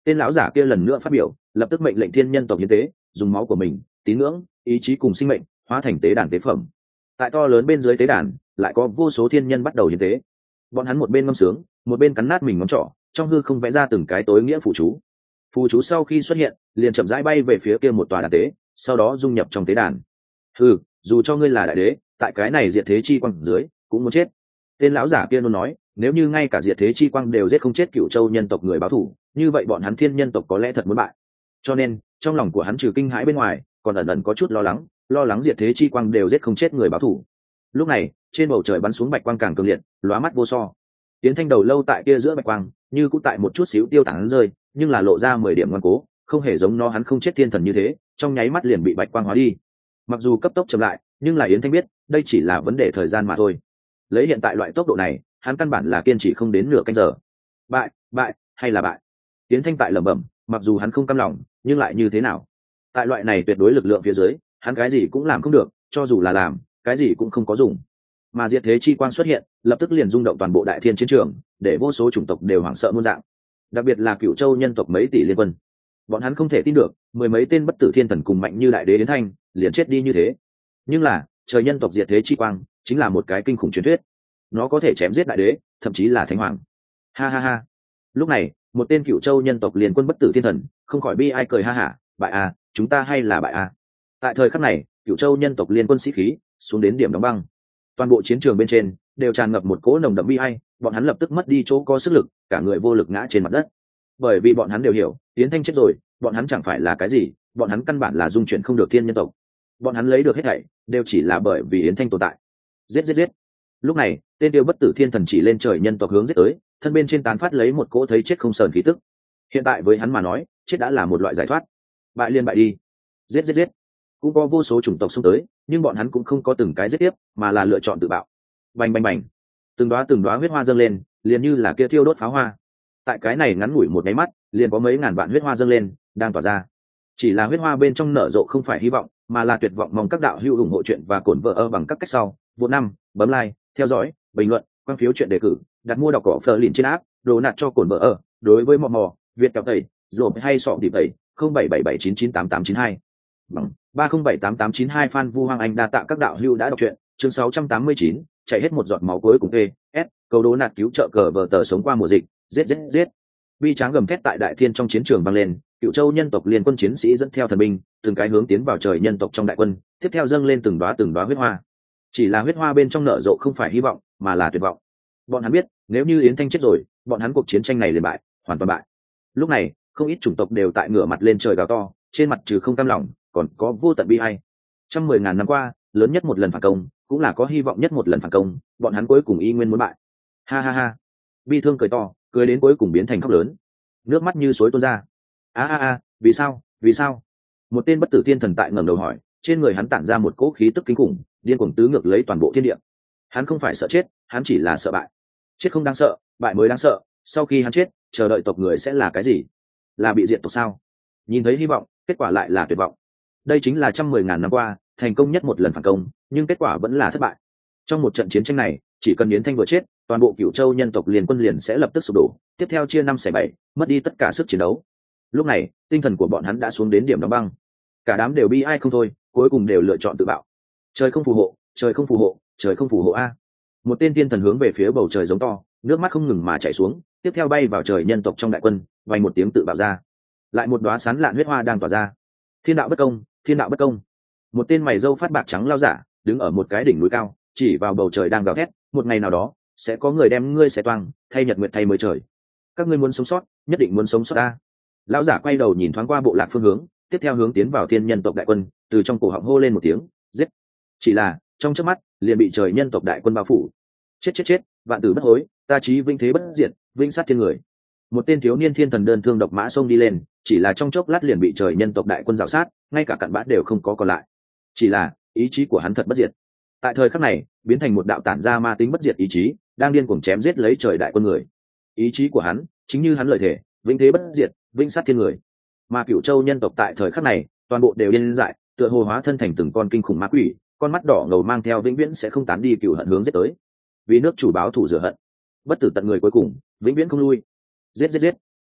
tên lão giả kia lần nữa phát biểu, lập tức mệnh lệnh thiên nhân tộc hiến tế, dùng máu của mình, tín ngưỡng, ý chí cùng sinh mệnh hóa thành tế đàn tế phẩm. Tại to lớn bên dưới tế đàn lại có vô số thiên nhân bắt đầu hiến tế. Bọn hắn một bên ngâm sướng, một bên cắn nát mình ngón trỏ, trong hư không vẽ ra từng cái tối nghĩa phù chú. Phù chú sau khi xuất hiện liền chậm rãi bay về phía kia một tòa đàn tế, sau đó dung nhập trong tế đàn. Ừ, dù cho ngươi là đại đế, tại cái này diệt thế chi quang dưới cũng muốn chết. Tên lão giả kia luôn nói, nếu như ngay cả diệt thế chi quang đều giết không chết Cửu Châu nhân tộc người báo thù, như vậy bọn hắn thiên nhân tộc có lẽ thật muốn bại. Cho nên trong lòng của hắn trừ kinh hãi bên ngoài, còn ẩn ẩn có chút lo lắng, lo lắng diệt thế chi quang đều giết không chết người báo thù. Lúc này trên bầu trời bắn xuống bạch quang càng cường liệt, lóa mắt vô so. Tiến Thanh đầu lâu tại kia giữa bạch quang, như cũng tại một chút xíu tiêu tán rơi, nhưng là lộ ra mười điểm ngoan cố, không hề giống nó hắn không chết thiên thần như thế, trong nháy mắt liền bị bạch quang hóa đi. Mặc dù cấp tốc chậm lại, nhưng là Yến Thanh biết, đây chỉ là vấn đề thời gian mà thôi. Lấy hiện tại loại tốc độ này, hắn căn bản là kiên trì không đến nửa canh giờ. Bại, bại, hay là bại? Yến Thanh tại lẩm bẩm, mặc dù hắn không cam lòng, nhưng lại như thế nào? Tại loại này tuyệt đối lực lượng phía dưới, hắn cái gì cũng làm không được, cho dù là làm, cái gì cũng không có dùng. Mà diệt thế chi quang xuất hiện, lập tức liền rung động toàn bộ đại thiên chiến trường, để vô số chủng tộc đều hoảng sợ muôn dạng. Đặc biệt là Cửu Châu nhân tộc mấy tỷ liên quân, bọn hắn không thể tin được, mười mấy tên bất tử thiên thần cùng mạnh như đại đế Yến Thanh, liền chết đi như thế. Nhưng là, trời nhân tộc diệt thế chi quang, chính là một cái kinh khủng truyền thuyết. Nó có thể chém giết đại đế, thậm chí là thánh hoàng. Ha ha ha. Lúc này, một tên Cửu Châu nhân tộc liên quân bất tử thiên thần, không khỏi bi ai cười ha hả, bại à, chúng ta hay là bại à. Tại thời khắc này, Cửu Châu nhân tộc liên quân sĩ khí xuống đến điểm đóng băng. Toàn bộ chiến trường bên trên đều tràn ngập một cỗ nồng đậm bi ai, bọn hắn lập tức mất đi chỗ có sức lực, cả người vô lực ngã trên mặt đất. Bởi vì bọn hắn đều hiểu, Yến Thanh chết rồi, bọn hắn chẳng phải là cái gì, bọn hắn căn bản là dung chuyển không được thiên nhân tộc. Bọn hắn lấy được hết thảy đều chỉ là bởi vì Yến Thanh tồn tại. Giết giết giết. Lúc này, tên tiêu bất tử thiên thần chỉ lên trời nhân tộc hướng giết tới, thân bên trên tán phát lấy một cỗ thấy chết không sờn khí tức. Hiện tại với hắn mà nói, chết đã là một loại giải thoát. Bại liên bại đi. Giết giết giết. Cũng có vô số chủng tộc xông tới, nhưng bọn hắn cũng không có từng cái giết tiếp, mà là lựa chọn tự bạo. Bành bành bành. Từng đóa từng đóa huyết hoa dâng lên, liền như là kia thiêu đốt pháo hoa. Tại cái này ngắn ngủi một cái mắt, liền có mấy ngàn vạn huyết hoa dâng lên, đang tỏa ra. Chỉ là huyết hoa bên trong nở rộ không phải hy vọng, mà là tuyệt vọng. Mong các đạo hữu ủng hộ chuyện và cổn vợ ơ bằng các cách sau. Vô năm, bấm like, theo dõi, bình luận, quan phiếu chuyện đề cử, đặt mua đọc cỏ phờ lìn trên app, đồ nạt cho cổn vợ ơ. Đối với mò mò, Việt kéo tẩy, rồi hay sọ tìm tẩy, không bảy bảy bảy chín chín tám tám chín hai. Bằng ba không bảy tám tám chín hai Phan Vu Hoàng Anh đa tạ các đạo hữu đã đọc truyện, chương sáu trăm tám mươi chín, chạy hết một giọt máu cuối cùng E, S, câu đố nạt cứu trợ cờ vờ tờ sống qua mùa dịch, giết giết giết. Vi tráng gầm thét tại đại thiên trong chiến trường vang lên, Cửu Châu nhân tộc liên quân chiến sĩ dẫn theo thần binh, từng cái hướng tiến vào trời nhân tộc trong đại quân, tiếp theo dâng lên từng đóa từng đóa huyết hoa. Chỉ là huyết hoa bên trong nở rộ không phải hy vọng, mà là tuyệt vọng. Bọn hắn biết, nếu như Yến Thanh chết rồi, bọn hắn cuộc chiến tranh này liền bại, hoàn toàn bại. Lúc này, không ít chủng tộc đều tại ngửa mặt lên trời gào to, trên mặt trừ không cam lòng, còn có vô tận bi ai. Trăm mười ngàn năm qua, lớn nhất một lần phản công, cũng là có hy vọng nhất một lần phản công, bọn hắn cuối cùng y nguyên muốn bại. Ha ha ha. Bi thương cười to, cười đến cuối cùng biến thành khóc lớn, nước mắt như suối tuôn ra. A a a, vì sao, vì sao? Một tên bất tử thiên thần tại ngẩng đầu hỏi, trên người hắn tản ra một cỗ khí tức kinh khủng, điên cuồng tứ ngược lấy toàn bộ thiên địa. Hắn không phải sợ chết, hắn chỉ là sợ bại. Chết không đáng sợ, bại mới đáng sợ. Sau khi hắn chết, chờ đợi tộc người sẽ là cái gì? Là bị diệt tộc sao? Nhìn thấy hy vọng, kết quả lại là tuyệt vọng. Đây chính là trăm mười ngàn năm qua thành công nhất một lần phản công, nhưng kết quả vẫn là thất bại. Trong một trận chiến tranh này, chỉ cần Yến Thanh vừa chết, toàn bộ Cửu Châu nhân tộc liên quân liền sẽ lập tức sụp đổ, tiếp theo chia năm xẻ bảy, mất đi tất cả sức chiến đấu. Lúc này, tinh thần của bọn hắn đã xuống đến điểm đóng băng. Cả đám đều bi ai không thôi, cuối cùng đều lựa chọn tự bạo. Trời không phù hộ, trời không phù hộ, trời không phù hộ a. Một tên tiên thần hướng về phía bầu trời giống to, nước mắt không ngừng mà chảy xuống, tiếp theo bay vào trời nhân tộc trong đại quân, vang một tiếng tự bạo ra. Lại một đóa sán lạn huyết hoa đang tỏa ra. Thiên đạo bất công, thiên đạo bất công. Một tên mày râu phát bạc trắng lao giả đứng ở một cái đỉnh núi cao, chỉ vào bầu trời đang gào thét, một ngày nào đó sẽ có người đem ngươi xé toang, thay nhật nguyệt thay mới trời. Các ngươi muốn sống sót, nhất định muốn sống sót ta. Lão giả quay đầu nhìn thoáng qua bộ lạc phương hướng, tiếp theo hướng tiến vào thiên nhân tộc đại quân, từ trong cổ họng hô lên một tiếng, giết. Chỉ là trong chớp mắt liền bị trời nhân tộc đại quân bao phủ. Chết chết chết, vạn tử bất hối, ta chí vinh thế bất diệt, vinh sát thiên người. Một tên thiếu niên thiên thần đơn thương độc mã xông đi lên, chỉ là trong chốc lát liền bị trời nhân tộc đại quân rào sát, ngay cả cặn bã đều không có còn lại. Chỉ là ý chí của hắn thật bất diệt. Tại thời khắc này, biến thành một đạo tản ra ma tính bất diệt ý chí, đang điên cuồng chém giết lấy trời đại quân người. Ý chí của hắn, chính như hắn lời thề, vĩnh thế bất diệt, vĩnh sát thiên người. Mà Cửu Châu nhân tộc tại thời khắc này, toàn bộ đều điên dại, tựa hồ hóa thân thành từng con kinh khủng ma quỷ, con mắt đỏ ngầu mang theo vĩnh viễn sẽ không tán đi cừu hận hướng giết tới. Vì nước chủ báo thủ rửa hận, bất tử tận người cuối cùng, vĩnh viễn không lui. Giết giết giết.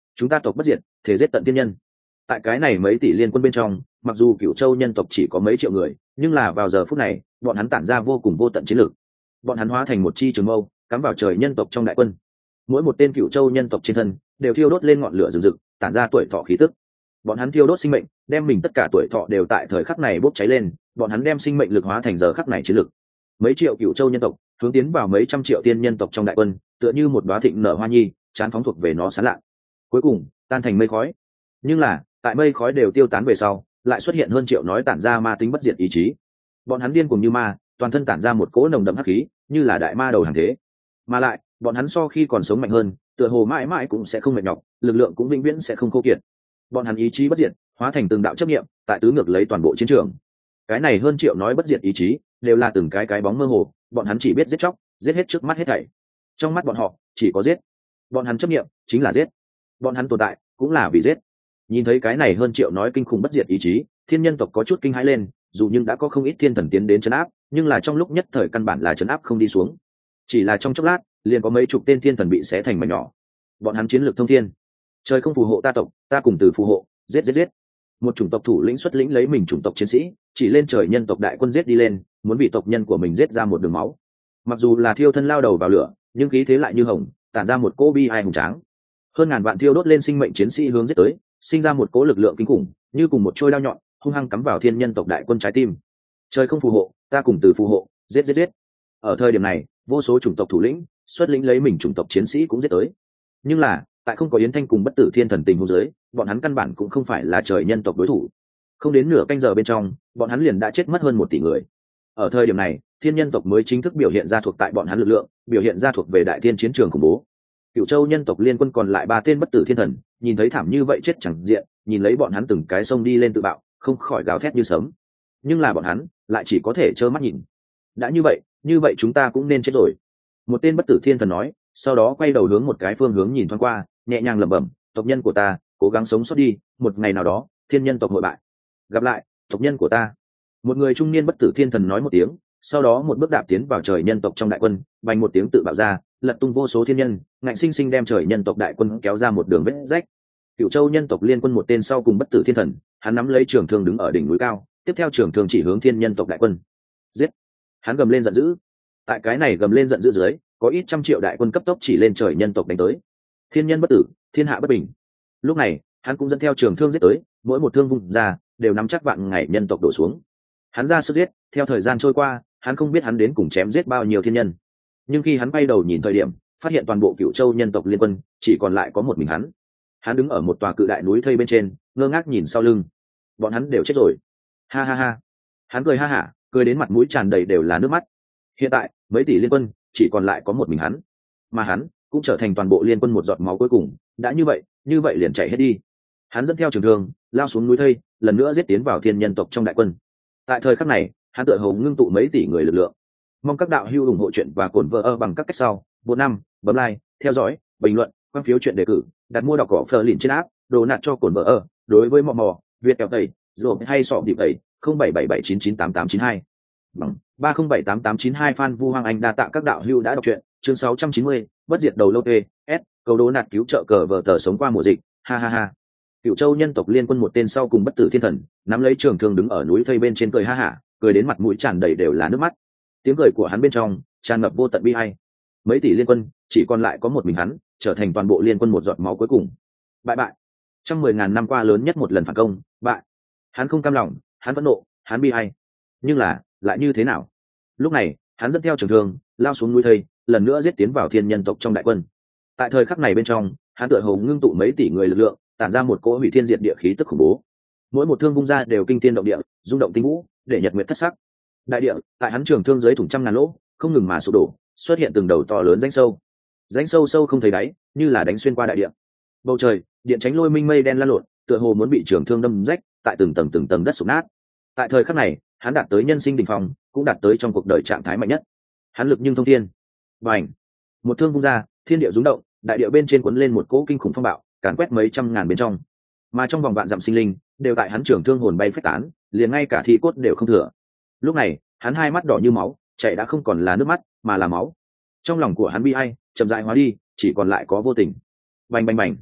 chúng ta tộc bất diệt, thể giết tận thiên nhân. Tại cái này mấy tỷ liên quân bên trong, mặc dù Cửu Châu nhân tộc chỉ có mấy triệu người, nhưng là vào giờ phút này bọn hắn tản ra vô cùng vô tận chiến lược. Bọn hắn hóa thành một chi trường mâu cắm vào trời nhân tộc trong đại quân. Mỗi một tên Cửu Châu nhân tộc trên thân đều thiêu đốt lên ngọn lửa rừng rực, tản ra tuổi thọ khí tức. Bọn hắn thiêu đốt sinh mệnh, đem mình tất cả tuổi thọ đều tại thời khắc này bốc cháy lên. Bọn hắn đem sinh mệnh lực hóa thành giờ khắc này chiến lực. Mấy triệu Cửu Châu nhân tộc hướng tiến vào mấy trăm triệu tiên nhân tộc trong đại quân, tựa như một đóa thịnh nở hoa nhi, chán phóng thuộc về nó sáng lạ. Cuối cùng tan thành mây khói. Nhưng là tại mây khói đều tiêu tán về sau, lại xuất hiện hơn triệu nói tản ra ma tính bất diệt ý chí. Bọn hắn điên cuồng như ma, toàn thân tản ra một cỗ nồng đậm hắc khí, như là đại ma đầu hàng thế. Mà lại bọn hắn so khi còn sống mạnh hơn, tựa hồ mãi mãi cũng sẽ không mệt nhọc, lực lượng cũng vĩnh viễn sẽ không khô kiệt. Bọn hắn ý chí bất diệt, hóa thành từng đạo chấp niệm, tại tứ ngược lấy toàn bộ chiến trường. Cái này hơn triệu nói bất diệt ý chí, đều là từng cái cái bóng mơ hồ, bọn hắn chỉ biết giết chóc, giết hết trước mắt hết thảy. Trong mắt bọn họ, chỉ có giết. Bọn hắn chấp niệm chính là giết. Bọn hắn tồn tại cũng là vì giết. Nhìn thấy cái này hơn triệu nói kinh khủng bất diệt ý chí, thiên nhân tộc có chút kinh hãi lên, dù nhưng đã có không ít thiên thần tiến đến trấn áp, nhưng là trong lúc nhất thời căn bản là trấn áp không đi xuống. Chỉ là trong chốc lát, liền có mấy chục tên thiên thần bị xé thành mảnh nhỏ. Bọn hắn chiến lược thông thiên, trời không phù hộ ta tộc, ta cùng từ phù hộ, giết giết giết. Một chủng tộc thủ lĩnh xuất lĩnh lấy mình chủng tộc chiến sĩ, chỉ lên trời nhân tộc đại quân giết đi lên, muốn bị tộc nhân của mình giết ra một đường máu. Mặc dù là thiêu thân lao đầu vào lửa, nhưng khí thế lại như hồng, tản ra một cỗ bi ai hùng tráng. Hơn ngàn vạn thiêu đốt lên sinh mệnh chiến sĩ hướng giết tới, sinh ra một cỗ lực lượng kinh khủng, như cùng một trôi đao nhọn, hung hăng cắm vào thiên nhân tộc đại quân trái tim. Trời không phù hộ, ta cùng từ phù hộ, giết giết giết. Ở thời điểm này, vô số chủng tộc thủ lĩnh xuất lĩnh lấy mình chủng tộc chiến sĩ cũng giết tới. Nhưng là, tại không có Yến Thanh cùng bất tử thiên thần tình huống dưới, bọn hắn căn bản cũng không phải là trời nhân tộc đối thủ. Không đến nửa canh giờ bên trong, bọn hắn liền đã chết mất hơn một tỷ người. Ở thời điểm này, thiên nhân tộc mới chính thức biểu hiện ra thuộc tại bọn hắn lực lượng, biểu hiện ra thuộc về đại thiên chiến trường khủng bố. Cửu Châu nhân tộc liên quân còn lại ba tên bất tử thiên thần, nhìn thấy thảm như vậy chết chẳng diện, nhìn lấy bọn hắn từng cái sông đi lên tự bạo, không khỏi gào thét như sớm. Nhưng là bọn hắn lại chỉ có thể trơ mắt nhìn. Đã như vậy, như vậy chúng ta cũng nên chết rồi. Một tên bất tử thiên thần nói, sau đó quay đầu hướng một cái phương hướng nhìn thoáng qua, nhẹ nhàng lẩm bẩm, tộc nhân của ta, cố gắng sống sót đi, một ngày nào đó, thiên nhân tộc hội bại. Gặp lại, tộc nhân của ta. Một người trung niên bất tử thiên thần nói một tiếng, sau đó một bước đạp tiến vào trời nhân tộc trong đại quân, vành một tiếng tự bạo ra, lật tung vô số thiên nhân, ngạnh sinh sinh đem trời nhân tộc đại quân kéo ra một đường vết rách. Cửu Châu nhân tộc liên quân một tên sau cùng bất tử thiên thần, hắn nắm lấy trường thương đứng ở đỉnh núi cao, tiếp theo trường thương chỉ hướng thiên nhân tộc đại quân. Giết! Hắn gầm lên giận dữ. Tại cái này gầm lên giận dữ dưới, có ít trăm triệu đại quân cấp tốc chỉ lên trời nhân tộc đánh tới. Thiên nhân bất tử, thiên hạ bất bình. Lúc này, hắn cũng dẫn theo trường thương giết tới, mỗi một thương vung ra, đều nắm chắc vạn ngày nhân tộc đổ xuống. Hắn ra sức giết, theo thời gian trôi qua, hắn không biết hắn đến cùng chém giết bao nhiêu thiên nhân. Nhưng khi hắn quay đầu nhìn thời điểm, phát hiện toàn bộ Cửu Châu nhân tộc liên quân chỉ còn lại có một mình hắn. Hắn đứng ở một tòa cự đại núi thây bên trên, ngơ ngác nhìn sau lưng. Bọn hắn đều chết rồi. Ha ha ha. Hắn cười ha hả, cười đến mặt mũi tràn đầy đều là nước mắt. Hiện tại, mấy tỷ liên quân chỉ còn lại có một mình hắn, mà hắn cũng trở thành toàn bộ liên quân một giọt máu cuối cùng. Đã như vậy, như vậy liền chạy hết đi. Hắn dẫn theo trường thương, lao xuống núi thây, lần nữa giết tiến vào thiên nhân tộc trong đại quân. Tại thời khắc này, hắn tựa hồ ngưng tụ mấy tỷ người lực lượng. Mong các đạo hữu ủng hộ chuyện và cổn vợ bằng các cách sau. Bốn năm, bấm like, theo dõi, bình luận, quan phiếu chuyện đề cử, đặt mua đọc cỏ phờ lìn trên app, đồ nạt cho cổn vợ. Đối với mò mò, Việt kẹo tẩy, rồi hay sọ điệp tẩy, không bảy bảy bảy chín chín tám tám chín hai. Bằng ba không bảy tám tám chín hai Phan Vu Hoàng Anh đa tạ các đạo hữu đã đọc truyện. Chương sáu trăm chín mươi, bất diệt đầu lâu tê, S, cầu đố nạt cứu trợ cờ vợ tờ sống qua mùa dịch. Ha ha ha. Cửu Châu nhân tộc liên quân một tên sau cùng bất tử thiên thần, nắm lấy trường thương đứng ở núi thây bên trên cười ha hả, cười đến mặt mũi tràn đầy đều là nước mắt. Tiếng cười của hắn bên trong tràn ngập vô tận bi ai. Mấy tỷ liên quân chỉ còn lại có một mình hắn, trở thành toàn bộ liên quân một giọt máu cuối cùng. Bại bại. Trong mười ngàn năm qua lớn nhất một lần phản công, bại. Hắn không cam lòng, hắn phẫn nộ, hắn bi ai. Nhưng là, lại như thế nào? Lúc này, hắn dẫn theo trường thương, lao xuống núi thây, lần nữa giết tiến vào thiên nhân tộc trong đại quân. Tại thời khắc này bên trong, hắn tựa hồ ngưng tụ mấy tỷ người lực lượng, tản ra một cỗ hủy thiên diệt địa khí tức khủng bố. Mỗi một thương vung ra đều kinh thiên động địa, rung động tinh vũ, để nhật nguyệt thất sắc. Đại địa, tại hắn trường thương dưới thủng trăm ngàn lỗ, không ngừng mà sụp đổ, xuất hiện từng đầu to lớn rãnh sâu. Rãnh sâu sâu không thấy đáy, như là đánh xuyên qua đại địa. Bầu trời, điện tránh lôi minh mây đen lan lộn, tựa hồ muốn bị trường thương đâm rách, tại từng tầng từng tầng đất sụp nát. Tại thời khắc này, hắn đạt tới nhân sinh đỉnh phong, cũng đạt tới trong cuộc đời trạng thái mạnh nhất. Hắn lực nhưng thông thiên. Bành! Một thương vung ra, thiên địa rung động, đại địa bên trên cuốn lên một cỗ kinh khủng phong bạo, càn quét mấy trăm ngàn bên trong. Mà trong vòng vạn dặm sinh linh, đều tại hắn trường thương hồn bay phách tán, liền ngay cả thi cốt đều không thừa. Lúc này, hắn hai mắt đỏ như máu, chảy đã không còn là nước mắt, mà là máu. Trong lòng của hắn bi ai, chậm rãi hóa đi, chỉ còn lại có vô tình. Bành bành bành.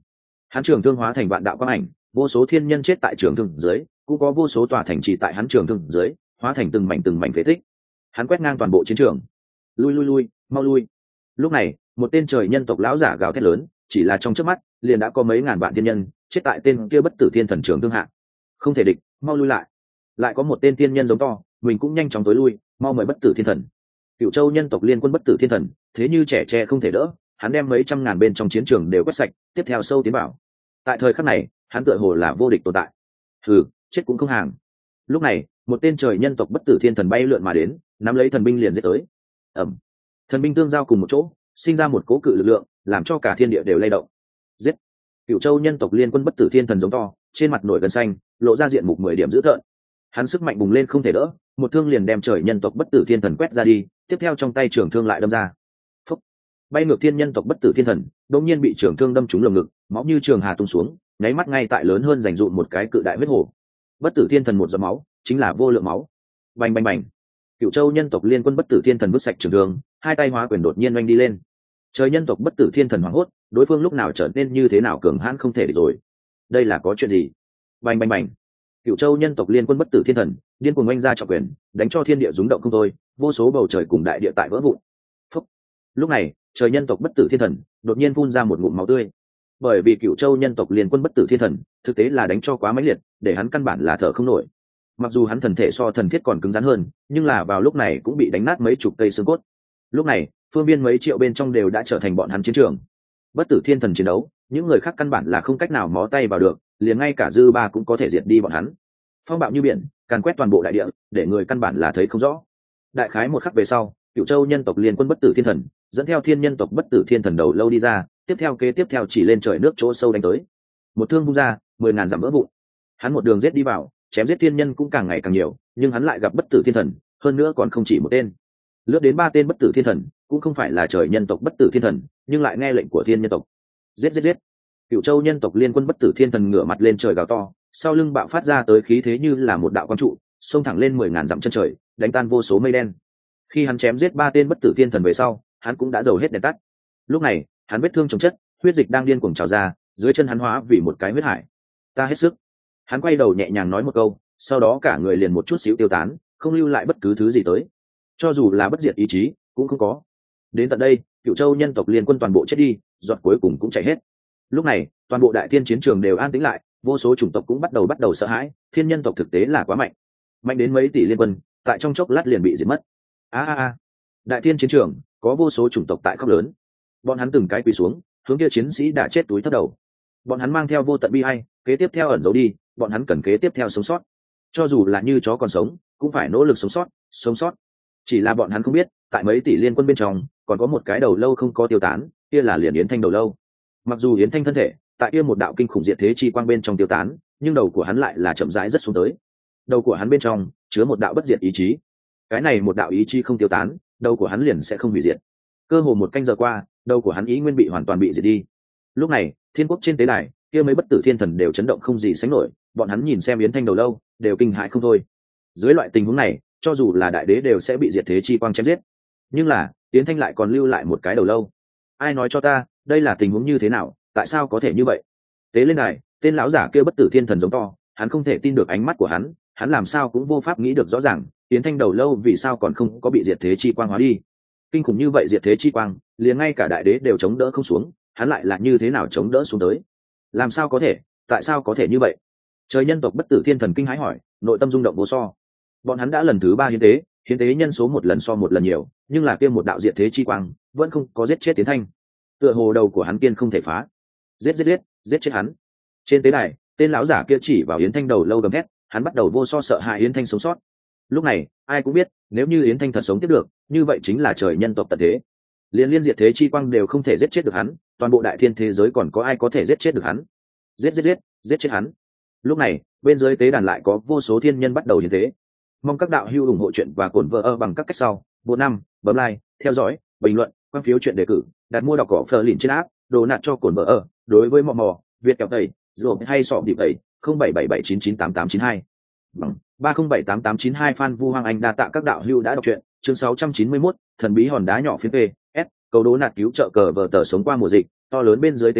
Hắn trường thương hóa thành vạn đạo quang ảnh, vô số thiên nhân chết tại trường thương dưới, cũng có vô số tòa thành trì tại hắn trường thương dưới hóa thành từng mảnh từng mảnh phế tích. Hắn quét ngang toàn bộ chiến trường. Lui lui lui, mau lui. Lúc này, một tên trời nhân tộc lão giả gào thét lớn, chỉ là trong chớp mắt, liền đã có mấy ngàn vạn thiên nhân chết tại tên kia bất tử thiên thần trường thương hạ. Không thể địch, mau lui lại. Lại có một tên thiên nhân giống to, mình cũng nhanh chóng tối lui, mau mời bất tử thiên thần. Cựu Châu nhân tộc liên quân bất tử thiên thần, thế như trẻ tre không thể đỡ, hắn đem mấy trăm ngàn bên trong chiến trường đều quét sạch, tiếp theo sâu tiến vào. Tại thời khắc này, hắn tựa hồ là vô địch tồn tại. Hừ, chết cũng không hàng. Lúc này, một tên trời nhân tộc bất tử thiên thần bay lượn mà đến, nắm lấy thần binh liền giết tới. Ầm. Thần binh tương giao cùng một chỗ, sinh ra một cố cự lực lượng, làm cho cả thiên địa đều lay động. Giết. Cựu Châu nhân tộc liên quân bất tử thiên thần giống to, trên mặt nổi gân xanh, lộ ra diện mục mười điểm dữ tợn. Hắn sức mạnh bùng lên không thể đỡ, một thương liền đem trời nhân tộc bất tử thiên thần quét ra đi, tiếp theo trong tay trường thương lại đâm ra. Phúc. Bay ngược thiên nhân tộc bất tử thiên thần, đột nhiên bị trường thương đâm trúng lồng ngực, máu như trường hà tung xuống, nháy mắt ngay tại lớn hơn dành dụm một cái cự đại huyết hổ. Bất tử thiên thần một giọt máu, chính là vô lượng máu. Bành bành bành. Cựu Châu nhân tộc liên quân bất tử thiên thần vứt sạch trường thương, hai tay hóa quyền đột nhiên oanh đi lên. Trời nhân tộc bất tử thiên thần hoảng hốt, đối phương lúc nào trở nên như thế nào cường hãn không thể địch rồi. Đây là có chuyện gì? Bành bành bành. Cựu Châu nhân tộc liên quân bất tử thiên thần điên cuồng oanh ra trọng quyền, đánh cho thiên địa rung động không thôi, vô số bầu trời cùng đại địa tại vỡ vụn. Phúc. Lúc này, trời nhân tộc bất tử thiên thần đột nhiên phun ra một ngụm máu tươi. Bởi vì Cựu Châu nhân tộc liên quân bất tử thiên thần thực tế là đánh cho quá mãnh liệt, để hắn căn bản là thở không nổi. Mặc dù hắn thần thể so thần thiết còn cứng rắn hơn, nhưng là vào lúc này cũng bị đánh nát mấy chục cây xương cốt. Lúc này, phương biên mấy triệu bên trong đều đã trở thành bọn hắn chiến trường. Bất tử thiên thần chiến đấu, những người khác căn bản là không cách nào mó tay vào được, liền ngay cả dư ba cũng có thể diệt đi bọn hắn. Phong bạo như biển, càn quét toàn bộ đại địa, để người căn bản là thấy không rõ. Đại khái một khắc về sau, Cựu Châu nhân tộc liên quân bất tử thiên thần dẫn theo thiên nhân tộc bất tử thiên thần đầu lâu đi ra, tiếp theo kế tiếp theo chỉ lên trời nước chỗ sâu đánh tới. Một thương vung ra, mười ngàn dặm vỡ vụn. Hắn một đường giết đi vào, chém giết thiên nhân cũng càng ngày càng nhiều, nhưng hắn lại gặp bất tử thiên thần, hơn nữa còn không chỉ một tên. Lướt đến ba tên bất tử thiên thần, cũng không phải là trời nhân tộc bất tử thiên thần, nhưng lại nghe lệnh của thiên nhân tộc. Giết giết giết. Cựu Châu nhân tộc liên quân bất tử thiên thần ngửa mặt lên trời gào to, sau lưng bạo phát ra tới khí thế như là một đạo quang trụ, xông thẳng lên mười ngàn dặm chân trời, đánh tan vô số mây đen. Khi hắn chém giết ba tên bất tử thiên thần về sau, hắn cũng đã dầu hết đèn tắt. Lúc này, hắn vết thương chồng chất, huyết dịch đang điên cuồng trào ra, dưới chân hắn hóa vì một cái huyết hải. Ta hết sức. Hắn quay đầu nhẹ nhàng nói một câu, sau đó cả người liền một chút xíu tiêu tán, không lưu lại bất cứ thứ gì tới. Cho dù là bất diệt ý chí, cũng không có. Đến tận đây, Cựu Châu nhân tộc liên quân toàn bộ chết đi, giọt cuối cùng cũng chạy hết. Lúc này, toàn bộ đại thiên chiến trường đều an tĩnh lại, vô số chủng tộc cũng bắt đầu bắt đầu sợ hãi, thiên nhân tộc thực tế là quá mạnh, mạnh đến mấy tỷ liên quân, tại trong chốc lát liền bị diệt mất. A a a. Đại thiên chiến trường, có vô số chủng tộc tại khóc lớn. Bọn hắn từng cái quỳ xuống, hướng kia chiến sĩ đã chết túi thấp đầu. Bọn hắn mang theo vô tận bi ai, kế tiếp theo ẩn giấu đi, bọn hắn cần kế tiếp theo sống sót. Cho dù là như chó còn sống, cũng phải nỗ lực sống sót, sống sót. Chỉ là bọn hắn không biết, tại mấy tỷ liên quân bên trong, còn có một cái đầu lâu không có tiêu tán, kia là liền Yến Thanh đầu lâu. Mặc dù Yến Thanh thân thể tại kia một đạo kinh khủng diệt thế chi quang bên trong tiêu tán, nhưng đầu của hắn lại là chậm rãi rất xuống tới. Đầu của hắn bên trong chứa một đạo bất diệt ý chí. Cái này một đạo ý chí không tiêu tán, đầu của hắn liền sẽ không hủy diệt. Cơ hồ một canh giờ qua, đầu của hắn ý nguyên bị hoàn toàn bị diệt đi. Lúc này, thiên quốc trên tế đài, kia mấy bất tử thiên thần đều chấn động không gì sánh nổi, bọn hắn nhìn xem Yến Thanh đầu lâu, đều kinh hãi không thôi. Dưới loại tình huống này, cho dù là đại đế đều sẽ bị diệt thế chi quang chém giết. Nhưng là, Yến Thanh lại còn lưu lại một cái đầu lâu. Ai nói cho ta, đây là tình huống như thế nào, tại sao có thể như vậy? Tế lên đài, tên lão giả kia bất tử thiên thần giống to, hắn không thể tin được ánh mắt của hắn, hắn làm sao cũng vô pháp nghĩ được rõ ràng, Yến Thanh đầu lâu vì sao còn không có bị diệt thế chi quang hóa đi. Kinh khủng như vậy diệt thế chi quang, liền ngay cả đại đế đều chống đỡ không xuống, hắn lại là như thế nào chống đỡ xuống tới? Làm sao có thể, tại sao có thể như vậy? Trời nhân tộc bất tử thiên thần kinh hãi hỏi, nội tâm rung động vô so. Bọn hắn đã lần thứ ba hiến tế, hiến tế nhân số một lần so một lần nhiều, nhưng là kia một đạo diệt thế chi quang vẫn không có giết chết Yến Thanh. Tựa hồ đầu của hắn kiên không thể phá. Giết giết giết, giết chết hắn. Trên tế đài, tên lão giả kia chỉ vào Yến Thanh đầu lâu gầm thét, hắn bắt đầu vô so sợ hãi Yến Thanh sống sót. Lúc này, ai cũng biết, nếu như Yến Thanh thật sống tiếp được, như vậy chính là trời nhân tộc tận thế. Liên liên diệt thế chi quang đều không thể giết chết được hắn, toàn bộ đại thiên thế giới còn có ai có thể giết chết được hắn? Giết giết giết, giết chết hắn. Lúc này, bên dưới tế đàn lại có vô số thiên nhân bắt đầu hiến tế. Mong các đạo hữu ủng hộ chuyện và cổn vợ ở bằng các cách sau, vô năm, bấm like, theo dõi, bình luận, quan phiếu chuyện đề cử, đặt mua đọc cỏ phờ lìn trên app, đồ nạt cho cổn vợ ở. Đối với mò mò, Việt kẹo tẩy, rồi hay sọ điệp tẩy, không bảy bảy bảy chín chín tám tám chín hai. Bằng ba không bảy tám tám chín hai Phan Vu Hoàng Anh đa tạ các đạo hữu đã đọc truyện, chương sáu trăm chín mươi mốt, thần bí hòn đá nhỏ phiến P, S, cầu đố nạt cứu trợ cờ vở tờ sống qua mùa dịch, to lớn bên dưới tế đàn,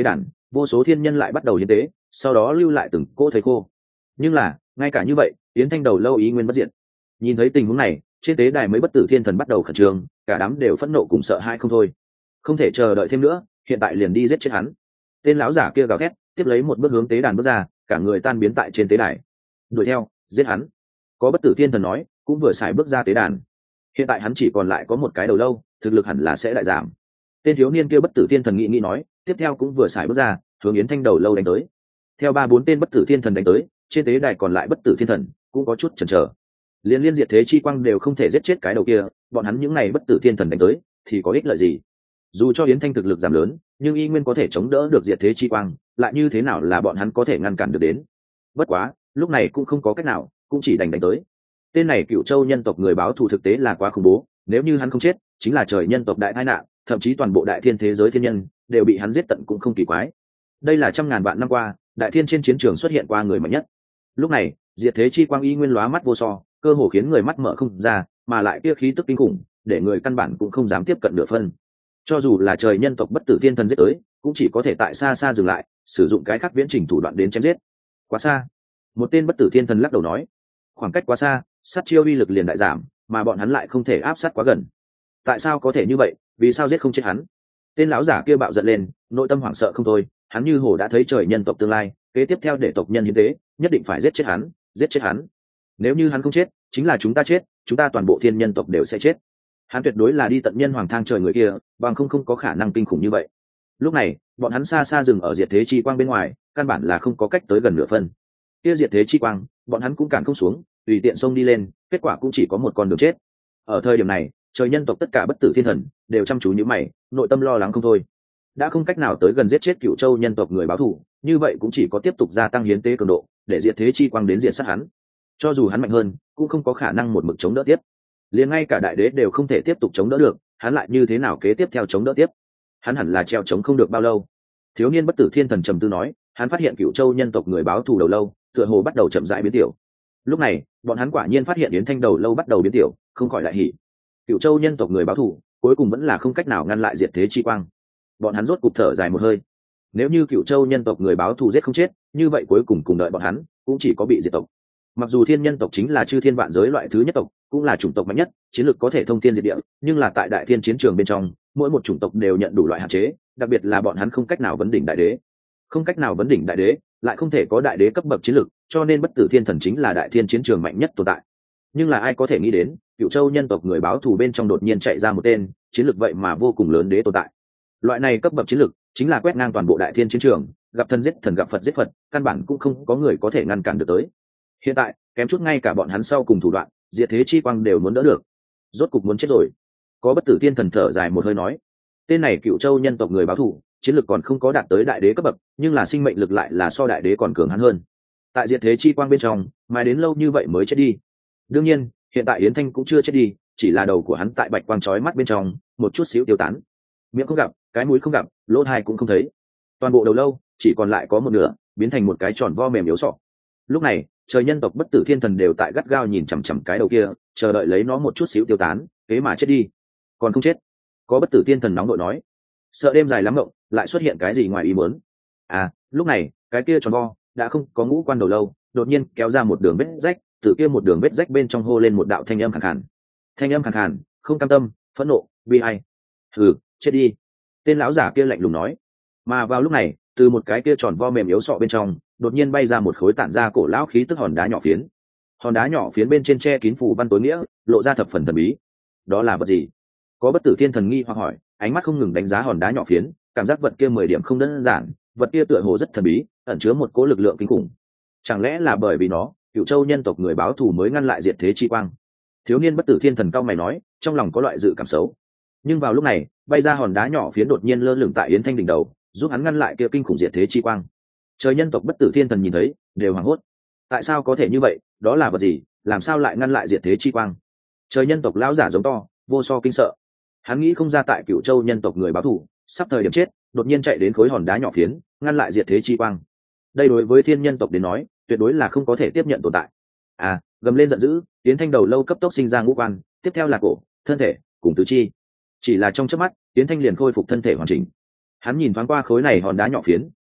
vô số thiên nhân lại bắt đầu hiến tế, sau đó lưu lại từng cỗ thầy khô. Nhưng là ngay cả như vậy, yến thanh đầu lâu ý nguyên bất diệt. Nhìn thấy tình huống này, trên tế đài mấy bất tử thiên thần bắt đầu khẩn trương, cả đám đều phẫn nộ cùng sợ hãi không thôi. Không thể chờ đợi thêm nữa, hiện tại liền đi giết chết hắn. Tên lão giả kia gào thét, tiếp lấy một bước hướng tế đàn bước ra, cả người tan biến tại trên tế đài. Đuổi theo, giết hắn. Có bất tử thiên thần nói, cũng vừa xài bước ra tế đàn. Hiện tại hắn chỉ còn lại có một cái đầu lâu, thực lực hẳn là sẽ đại giảm. Tên thiếu niên kia bất tử thiên thần nghĩ nghĩ nói, tiếp theo cũng vừa xài bước ra, hướng yến thanh đầu lâu đánh tới. Theo ba bốn tên bất tử thiên thần đánh tới, trên tế đài còn lại bất tử thiên thần cũng có chút chần chờ. Liên liên diệt thế chi quang đều không thể giết chết cái đầu kia, bọn hắn những này bất tử thiên thần đánh tới thì có ích lợi gì? Dù cho yến thanh thực lực giảm lớn, nhưng y nguyên có thể chống đỡ được diệt thế chi quang, lại như thế nào là bọn hắn có thể ngăn cản được đến? Bất quá lúc này cũng không có cách nào, cũng chỉ đành đánh tới. Tên này Cựu Châu nhân tộc người báo thù thực tế là quá khủng bố, nếu như hắn không chết, chính là trời nhân tộc đại tai nạn, thậm chí toàn bộ đại thiên thế giới thiên nhân đều bị hắn giết tận cũng không kỳ quái. Đây là trăm ngàn vạn năm qua, đại thiên trên chiến trường xuất hiện qua người mạnh nhất. Lúc này, diệt thế chi quang y nguyên lóa mắt vô so, cơ hồ khiến người mắt mở không ra, mà lại kia khí tức kinh khủng, để người căn bản cũng không dám tiếp cận nửa phân. Cho dù là trời nhân tộc bất tử thiên thần giết tới, cũng chỉ có thể tại xa xa dừng lại, sử dụng cái khác viễn trình thủ đoạn đến chém giết. Quá xa. Một tên bất tử thiên thần lắc đầu nói, khoảng cách quá xa, sát chiêu uy lực liền đại giảm, mà bọn hắn lại không thể áp sát quá gần. Tại sao có thể như vậy? Vì sao giết không chết hắn? Tên lão giả kia bạo giận lên, nội tâm hoảng sợ không thôi, hắn như hồ đã thấy trời nhân tộc tương lai, kế tiếp theo để tộc nhân hiến tế, nhất định phải giết chết hắn, giết chết hắn. Nếu như hắn không chết, chính là chúng ta chết, chúng ta toàn bộ thiên nhân tộc đều sẽ chết. Hắn tuyệt đối là đi tận nhân hoàng thang trời người kia, bằng không không có khả năng kinh khủng như vậy. Lúc này, bọn hắn xa xa dừng ở diệt thế chi quang bên ngoài, căn bản là không có cách tới gần nửa phân. Kia diệt thế chi quang, bọn hắn cũng cản không xuống, tùy tiện xông đi lên, kết quả cũng chỉ có một con đường chết. Ở thời điểm này, trời nhân tộc tất cả bất tử thiên thần đều chăm chú nhíu mày, nội tâm lo lắng không thôi. Đã không cách nào tới gần giết chết Cựu Châu nhân tộc người báo thù, như vậy cũng chỉ có tiếp tục gia tăng hiến tế cường độ, để diệt thế chi quang đến diệt sát hắn. Cho dù hắn mạnh hơn, cũng không có khả năng một mực chống đỡ tiếp. Liền ngay cả đại đế đều không thể tiếp tục chống đỡ được, hắn lại như thế nào kế tiếp theo chống đỡ tiếp? Hắn hẳn là treo chống không được bao lâu. Thiếu niên bất tử thiên thần trầm tư nói, hắn phát hiện Cựu Châu nhân tộc người báo thù đầu lâu, tựa hồ bắt đầu chậm rãi biến tiểu. Lúc này, bọn hắn quả nhiên phát hiện yến thanh đầu lâu bắt đầu biến tiểu, không khỏi đại hỉ. Cựu Châu nhân tộc người báo thù, cuối cùng vẫn là không cách nào ngăn lại diệt thế chi quang. Bọn hắn rốt cục thở dài một hơi. Nếu như Cựu Châu nhân tộc người báo thù giết không chết, như vậy cuối cùng cùng đợi bọn hắn cũng chỉ có bị diệt tộc. Mặc dù thiên nhân tộc chính là chư thiên vạn giới loại thứ nhất tộc, cũng là chủng tộc mạnh nhất, chiến lược có thể thông thiên diệt địa, nhưng là tại đại thiên chiến trường bên trong, mỗi một chủng tộc đều nhận đủ loại hạn chế, đặc biệt là bọn hắn không cách nào vấn đỉnh đại đế. Không cách nào vấn đỉnh đại đế, lại không thể có đại đế cấp bậc chiến lược, cho nên bất tử thiên thần chính là đại thiên chiến trường mạnh nhất tồn tại. Nhưng là ai có thể nghĩ đến, Cựu Châu nhân tộc người báo thù bên trong đột nhiên chạy ra một tên chiến lược vậy mà vô cùng lớn đế tồn tại. Loại này cấp bậc chiến lược chính là quét ngang toàn bộ đại thiên chiến trường, gặp thần giết thần, gặp Phật giết Phật, căn bản cũng không có người có thể ngăn cản được tới. Hiện tại, kém chút ngay cả bọn hắn sau cùng thủ đoạn, diệt thế chi quang đều muốn đỡ được. Rốt cục muốn chết rồi. Có bất tử thiên thần thở dài một hơi nói, tên này Cựu Châu nhân tộc người báo thù, chiến lược còn không có đạt tới đại đế cấp bậc, nhưng là sinh mệnh lực lại là so đại đế còn cường hắn hơn. Tại diệt thế chi quang bên trong, mà đến lâu như vậy mới chết đi. Đương nhiên, hiện tại yến thanh cũng chưa chết đi, chỉ là đầu của hắn tại bạch quang chói mắt bên trong một chút xíu tiêu tán. Miệng không gặp, cái mũi không gặp, lỗ tai cũng không thấy, toàn bộ đầu lâu chỉ còn lại có một nửa, biến thành một cái tròn vo mềm yếu sọ. Lúc này, trời nhân tộc bất tử thiên thần đều tại gắt gao nhìn chằm chằm cái đầu kia, chờ đợi lấy nó một chút xíu tiêu tán, kế mà chết đi. Còn không chết. Có bất tử thiên thần nóng nội nói, sợ đêm dài lắm mộng lại xuất hiện cái gì ngoài ý muốn. À, lúc này, cái kia tròn vo đã không có ngũ quan đầu lâu, đột nhiên kéo ra một đường vết rách, từ kia một đường vết rách bên trong hô lên một đạo thanh âm khàn khàn. Thanh âm khàn khàn, không cam tâm, phẫn nộ, bi ai. Hừ, chết đi. Tên lão giả kia lạnh lùng nói. Mà vào lúc này, từ một cái kia tròn vo mềm yếu sọ bên trong, đột nhiên bay ra một khối tản ra cổ lão khí tức hòn đá nhỏ phiến. Hòn đá nhỏ phiến bên trên che kín phù văn tối nghĩa, lộ ra thập phần thần bí. Đó là vật gì? Có bất tử thiên thần nghi hoặc hỏi, ánh mắt không ngừng đánh giá hòn đá nhỏ phiến, cảm giác vật kia mười điểm không đơn giản, vật kia tựa hồ rất thần bí, ẩn chứa một cỗ lực lượng kinh khủng. Chẳng lẽ là bởi vì nó, Cựu Châu nhân tộc người báo thù mới ngăn lại diệt thế chi quang? Thiếu niên bất tử thiên thần cao mày nói, trong lòng có loại dự cảm xấu. Nhưng vào lúc này, bay ra hòn đá nhỏ phiến đột nhiên lơ lửng tại yến thanh đỉnh đầu, giúp hắn ngăn lại kia kinh khủng diệt thế chi quang. Trời nhân tộc bất tử thiên thần nhìn thấy, đều hoảng hốt. Tại sao có thể như vậy? Đó là vật gì? Làm sao lại ngăn lại diệt thế chi quang? Trời nhân tộc lão giả giống to, vô so kinh sợ. Hắn nghĩ không ra tại Cựu Châu nhân tộc người báo thù sắp thời điểm chết, đột nhiên chạy đến khối hòn đá nhỏ phiến, ngăn lại diệt thế chi quang. Đây đối với thiên nhân tộc đến nói, tuyệt đối là không có thể tiếp nhận tồn tại. À, gầm lên giận dữ, tiến thanh đầu lâu cấp tốc sinh ra ngũ quan, tiếp theo là cổ, thân thể cùng tứ chi. Chỉ là trong chớp mắt, tiến thanh liền khôi phục thân thể hoàn chỉnh. Hắn nhìn thoáng qua khối này hòn đá nhỏ phiến,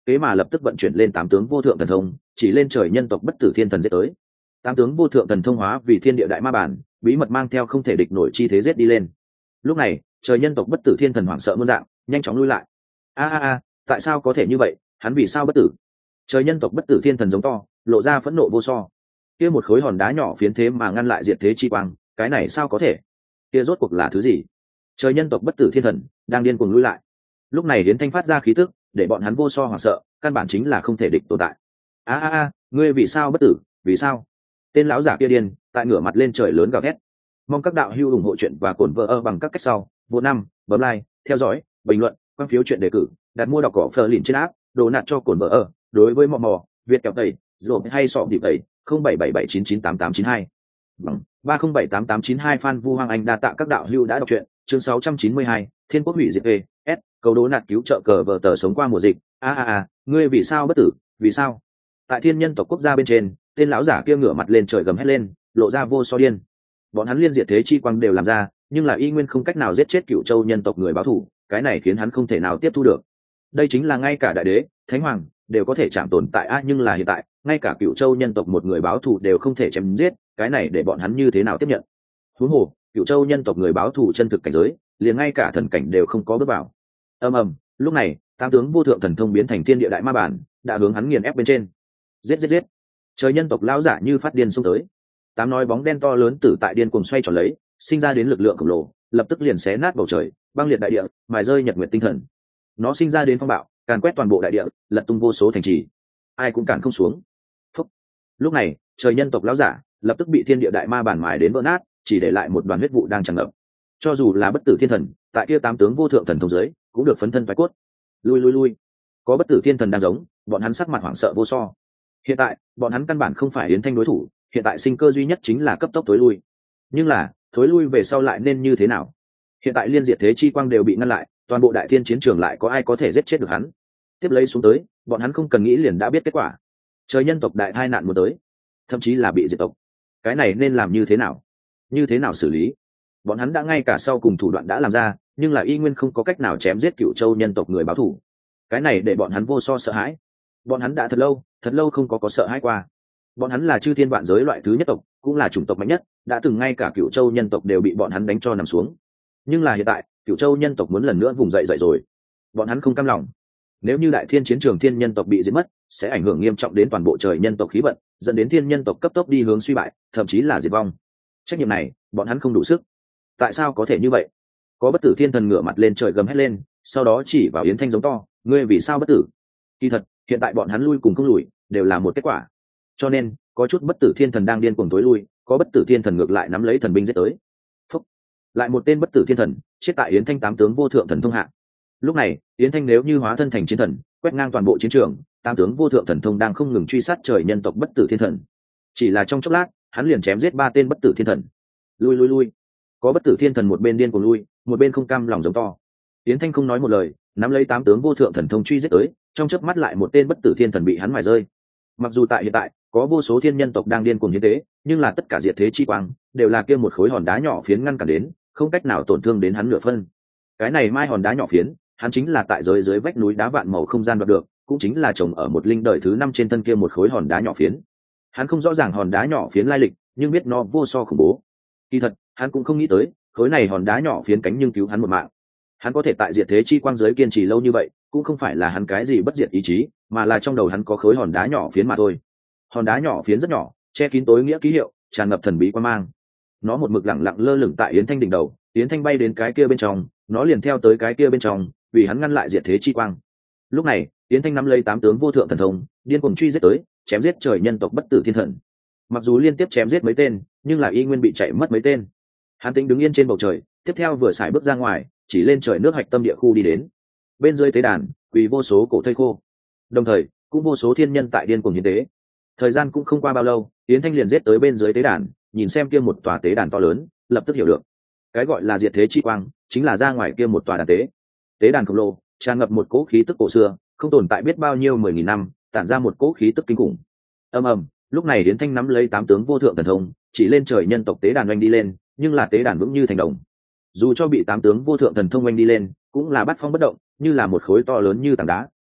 kế mà lập tức vận chuyển lên tám tướng vô thượng thần thông, chỉ lên trời nhân tộc bất tử thiên thần giết tới. Tám tướng vô thượng thần thông hóa vì thiên địa đại ma bản, bí mật mang theo không thể địch nổi chi thế giết đi lên. Lúc này trời nhân tộc bất tử thiên thần hoảng sợ muôn dạng, nhanh chóng lui lại. A a a, tại sao có thể như vậy, hắn vì sao bất tử? Trời nhân tộc bất tử thiên thần giống to, lộ ra phẫn nộ vô so. Kia một khối hòn đá nhỏ phiến thế mà ngăn lại diệt thế chi quang, cái này sao có thể? Kia rốt cuộc là thứ gì? Trời nhân tộc bất tử thiên thần đang điên cuồng lui lại. Lúc này Yến Thanh phát ra khí tức, để bọn hắn vô so hoảng sợ, căn bản chính là không thể địch tồn tại. A a a, ngươi vì sao bất tử? Vì sao? Tên lão giả kia điên, tại ngửa mặt lên trời lớn gào thét. Mong các đạo hữu ủng hộ chuyện và cổn vợ ơ bằng các cách sau. Vô năm, bấm like, theo dõi, bình luận, quan phiếu chuyện đề cử, đặt mua đọc cỏ phờ lìn trên app, đồ nạt cho cổn vợ ơ. Đối với mò mò, Việt kẹo tẩy, rồi hay sọ điệp tẩy, không bảy bảy bảy chín chín tám tám chín hai bằng ba không bảy tám tám chín hai. Phan Vu Hoàng Anh đa tạ các đạo hữu đã đọc truyện. Chương sáu trăm chín mươi hai, Thiên Quốc hủy diệt về S, cầu đố nạt cứu trợ cờ vợ tờ sống qua mùa dịch. A a a, ngươi vì sao bất tử? Vì sao? Tại thiên nhân tộc quốc gia bên trên, tên lão giả kia ngửa mặt lên trời gầm hét lên, lộ ra vô so điên. Bọn hắn liên diệt thế chi quang đều làm ra, nhưng là y nguyên không cách nào giết chết Cửu Châu nhân tộc người báo thù, cái này khiến hắn không thể nào tiếp thu được. Đây chính là ngay cả đại đế, thánh hoàng đều có thể chạm tồn tại a, nhưng là hiện tại, ngay cả Cửu Châu nhân tộc một người báo thù đều không thể chém giết, cái này để bọn hắn như thế nào tiếp nhận? Huống hồ, Cửu Châu nhân tộc người báo thù chân thực cảnh giới, liền ngay cả thần cảnh đều không có bước vào. Ầm ầm, lúc này, tám tướng vô thượng thần thông biến thành thiên địa đại ma bản, đã hướng hắn nghiền ép bên trên. Giết giết giết. Trời nhân tộc lão giả như phát điên xông tới. Tám nói bóng đen to lớn tử tại điên cuồng xoay tròn lấy, sinh ra đến lực lượng khổng lồ, lập tức liền xé nát bầu trời, băng liệt đại địa, mài rơi nhật nguyệt tinh thần. Nó sinh ra đến phong bạo, càn quét toàn bộ đại địa, lật tung vô số thành trì, ai cũng cản không xuống. Phúc. Lúc này, trời nhân tộc lão giả lập tức bị thiên địa đại ma bản mài đến vỡ nát, chỉ để lại một đoàn huyết vụ đang tràn ngập. Cho dù là bất tử thiên thần, tại kia tám tướng vô thượng thần thông dưới, cũng được phấn thân phái cốt. Lui lui lui. Có bất tử thiên thần đang giống, bọn hắn sắc mặt hoảng sợ vô so. Hiện tại, bọn hắn căn bản không phải Yến Thanh đối thủ, hiện tại sinh cơ duy nhất chính là cấp tốc thối lui. Nhưng là, thối lui về sau lại nên như thế nào? Hiện tại liên diệt thế chi quang đều bị ngăn lại, toàn bộ đại thiên chiến trường lại có ai có thể giết chết được hắn? Tiếp lấy xuống tới, bọn hắn không cần nghĩ liền đã biết kết quả. Trời nhân tộc đại tai nạn muốn tới, thậm chí là bị diệt tộc. Cái này nên làm như thế nào? Như thế nào xử lý? Bọn hắn đã ngay cả sau cùng thủ đoạn đã làm ra, nhưng là y nguyên không có cách nào chém giết Cửu Châu nhân tộc người báo thù. Cái này để bọn hắn vô so sợ hãi. Bọn hắn đã thật lâu, thật lâu không có có sợ hãi qua. Bọn hắn là chư thiên vạn giới loại thứ nhất tộc, cũng là chủng tộc mạnh nhất, đã từng ngay cả Cửu Châu nhân tộc đều bị bọn hắn đánh cho nằm xuống. Nhưng là hiện tại, Cửu Châu nhân tộc muốn lần nữa vùng dậy dậy rồi. Bọn hắn không cam lòng. Nếu như đại thiên chiến trường thiên nhân tộc bị giết mất, sẽ ảnh hưởng nghiêm trọng đến toàn bộ trời nhân tộc khí vận, dẫn đến thiên nhân tộc cấp tốc đi hướng suy bại, thậm chí là diệt vong. Trách nhiệm này, bọn hắn không đủ sức. Tại sao có thể như vậy? Có bất tử thiên thần ngửa mặt lên trời gầm hét lên, sau đó chỉ vào Yến Thanh giống to, ngươi vì sao bất tử? Kỳ thật, hiện tại bọn hắn lui cùng không lùi, đều là một kết quả. Cho nên, có chút bất tử thiên thần đang điên cuồng tối lui, có bất tử thiên thần ngược lại nắm lấy thần binh giết tới. Phúc. Lại một tên bất tử thiên thần chết tại Yến Thanh tám tướng vô thượng thần thông hạ. Lúc này, Yến Thanh nếu như hóa thân thành chiến thần, quét ngang toàn bộ chiến trường, tám tướng vô thượng thần thông đang không ngừng truy sát trời nhân tộc bất tử thiên thần. Chỉ là trong chốc lát, hắn liền chém giết ba tên bất tử thiên thần. Lui lui lui. Có bất tử thiên thần một bên điên cuồng lui, một bên không cam lòng giống to. Yến Thanh không nói một lời, nắm lấy tám tướng vô thượng thần thông truy giết tới, trong chớp mắt lại một tên bất tử thiên thần bị hắn mài rơi. Mặc dù tại hiện tại có vô số thiên nhân tộc đang điên cuồng như thế, nhưng là tất cả diệt thế chi quang đều là kia một khối hòn đá nhỏ phiến ngăn cản đến, không cách nào tổn thương đến hắn nửa phân. Cái này mai hòn đá nhỏ phiến, hắn chính là tại giới dưới vách núi đá vạn màu không gian đoạt được, cũng chính là trồng ở một linh đời thứ năm trên thân kia một khối hòn đá nhỏ phiến. Hắn không rõ ràng hòn đá nhỏ phiến lai lịch, nhưng biết nó vô so khủng bố. Kỳ thật, hắn cũng không nghĩ tới, khối này hòn đá nhỏ phiến cánh nhưng cứu hắn một mạng. Hắn có thể tại diệt thế chi quang giới kiên trì lâu như vậy, cũng không phải là hắn cái gì bất diệt ý chí, mà là trong đầu hắn có khối hòn đá nhỏ phiến mà thôi. Hòn đá nhỏ phiến rất nhỏ, che kín tối nghĩa ký hiệu, tràn ngập thần bí quan mang. Nó một mực lẳng lặng lơ lửng tại Yến Thanh đỉnh đầu, Yến Thanh bay đến cái kia bên trong, nó liền theo tới cái kia bên trong, vì hắn ngăn lại diệt thế chi quang. Lúc này, Yến Thanh nắm lấy tám tướng vô thượng thần thông, điên cuồng truy giết tới, chém giết trời nhân tộc bất tử thiên thần. Mặc dù liên tiếp chém giết mấy tên, nhưng là y nguyên bị chạy mất mấy tên. Hắn tính đứng yên trên bầu trời, tiếp theo vừa xài bước ra ngoài, chỉ lên trời nước hạch tâm địa khu đi đến. Bên dưới tế đàn, quỳ vô số cổ thây khô. Đồng thời, cũng vô số thiên nhân tại điên cuồng hiến tế. Thời gian cũng không qua bao lâu, Yến Thanh liền giết tới bên dưới tế đàn, nhìn xem kia một tòa tế đàn to lớn, lập tức hiểu được. Cái gọi là diệt thế chi quang, chính là ra ngoài kia một tòa đàn tế. Tế đàn khổng lồ, tràn ngập một cỗ khí tức cổ xưa, không tồn tại biết bao nhiêu mười nghìn năm, tản ra một cỗ khí tức kinh khủng. Ầm ầm, lúc này Yến Thanh nắm lấy tám tướng vô thượng thần thông, chỉ lên trời nhân tộc tế đàn oanh đi lên, nhưng là tế đàn vững như thành đồng. Dù cho bị tám tướng vô thượng thần thông oanh đi lên, cũng là bát phong bất động, như là một khối to lớn như tảng đá,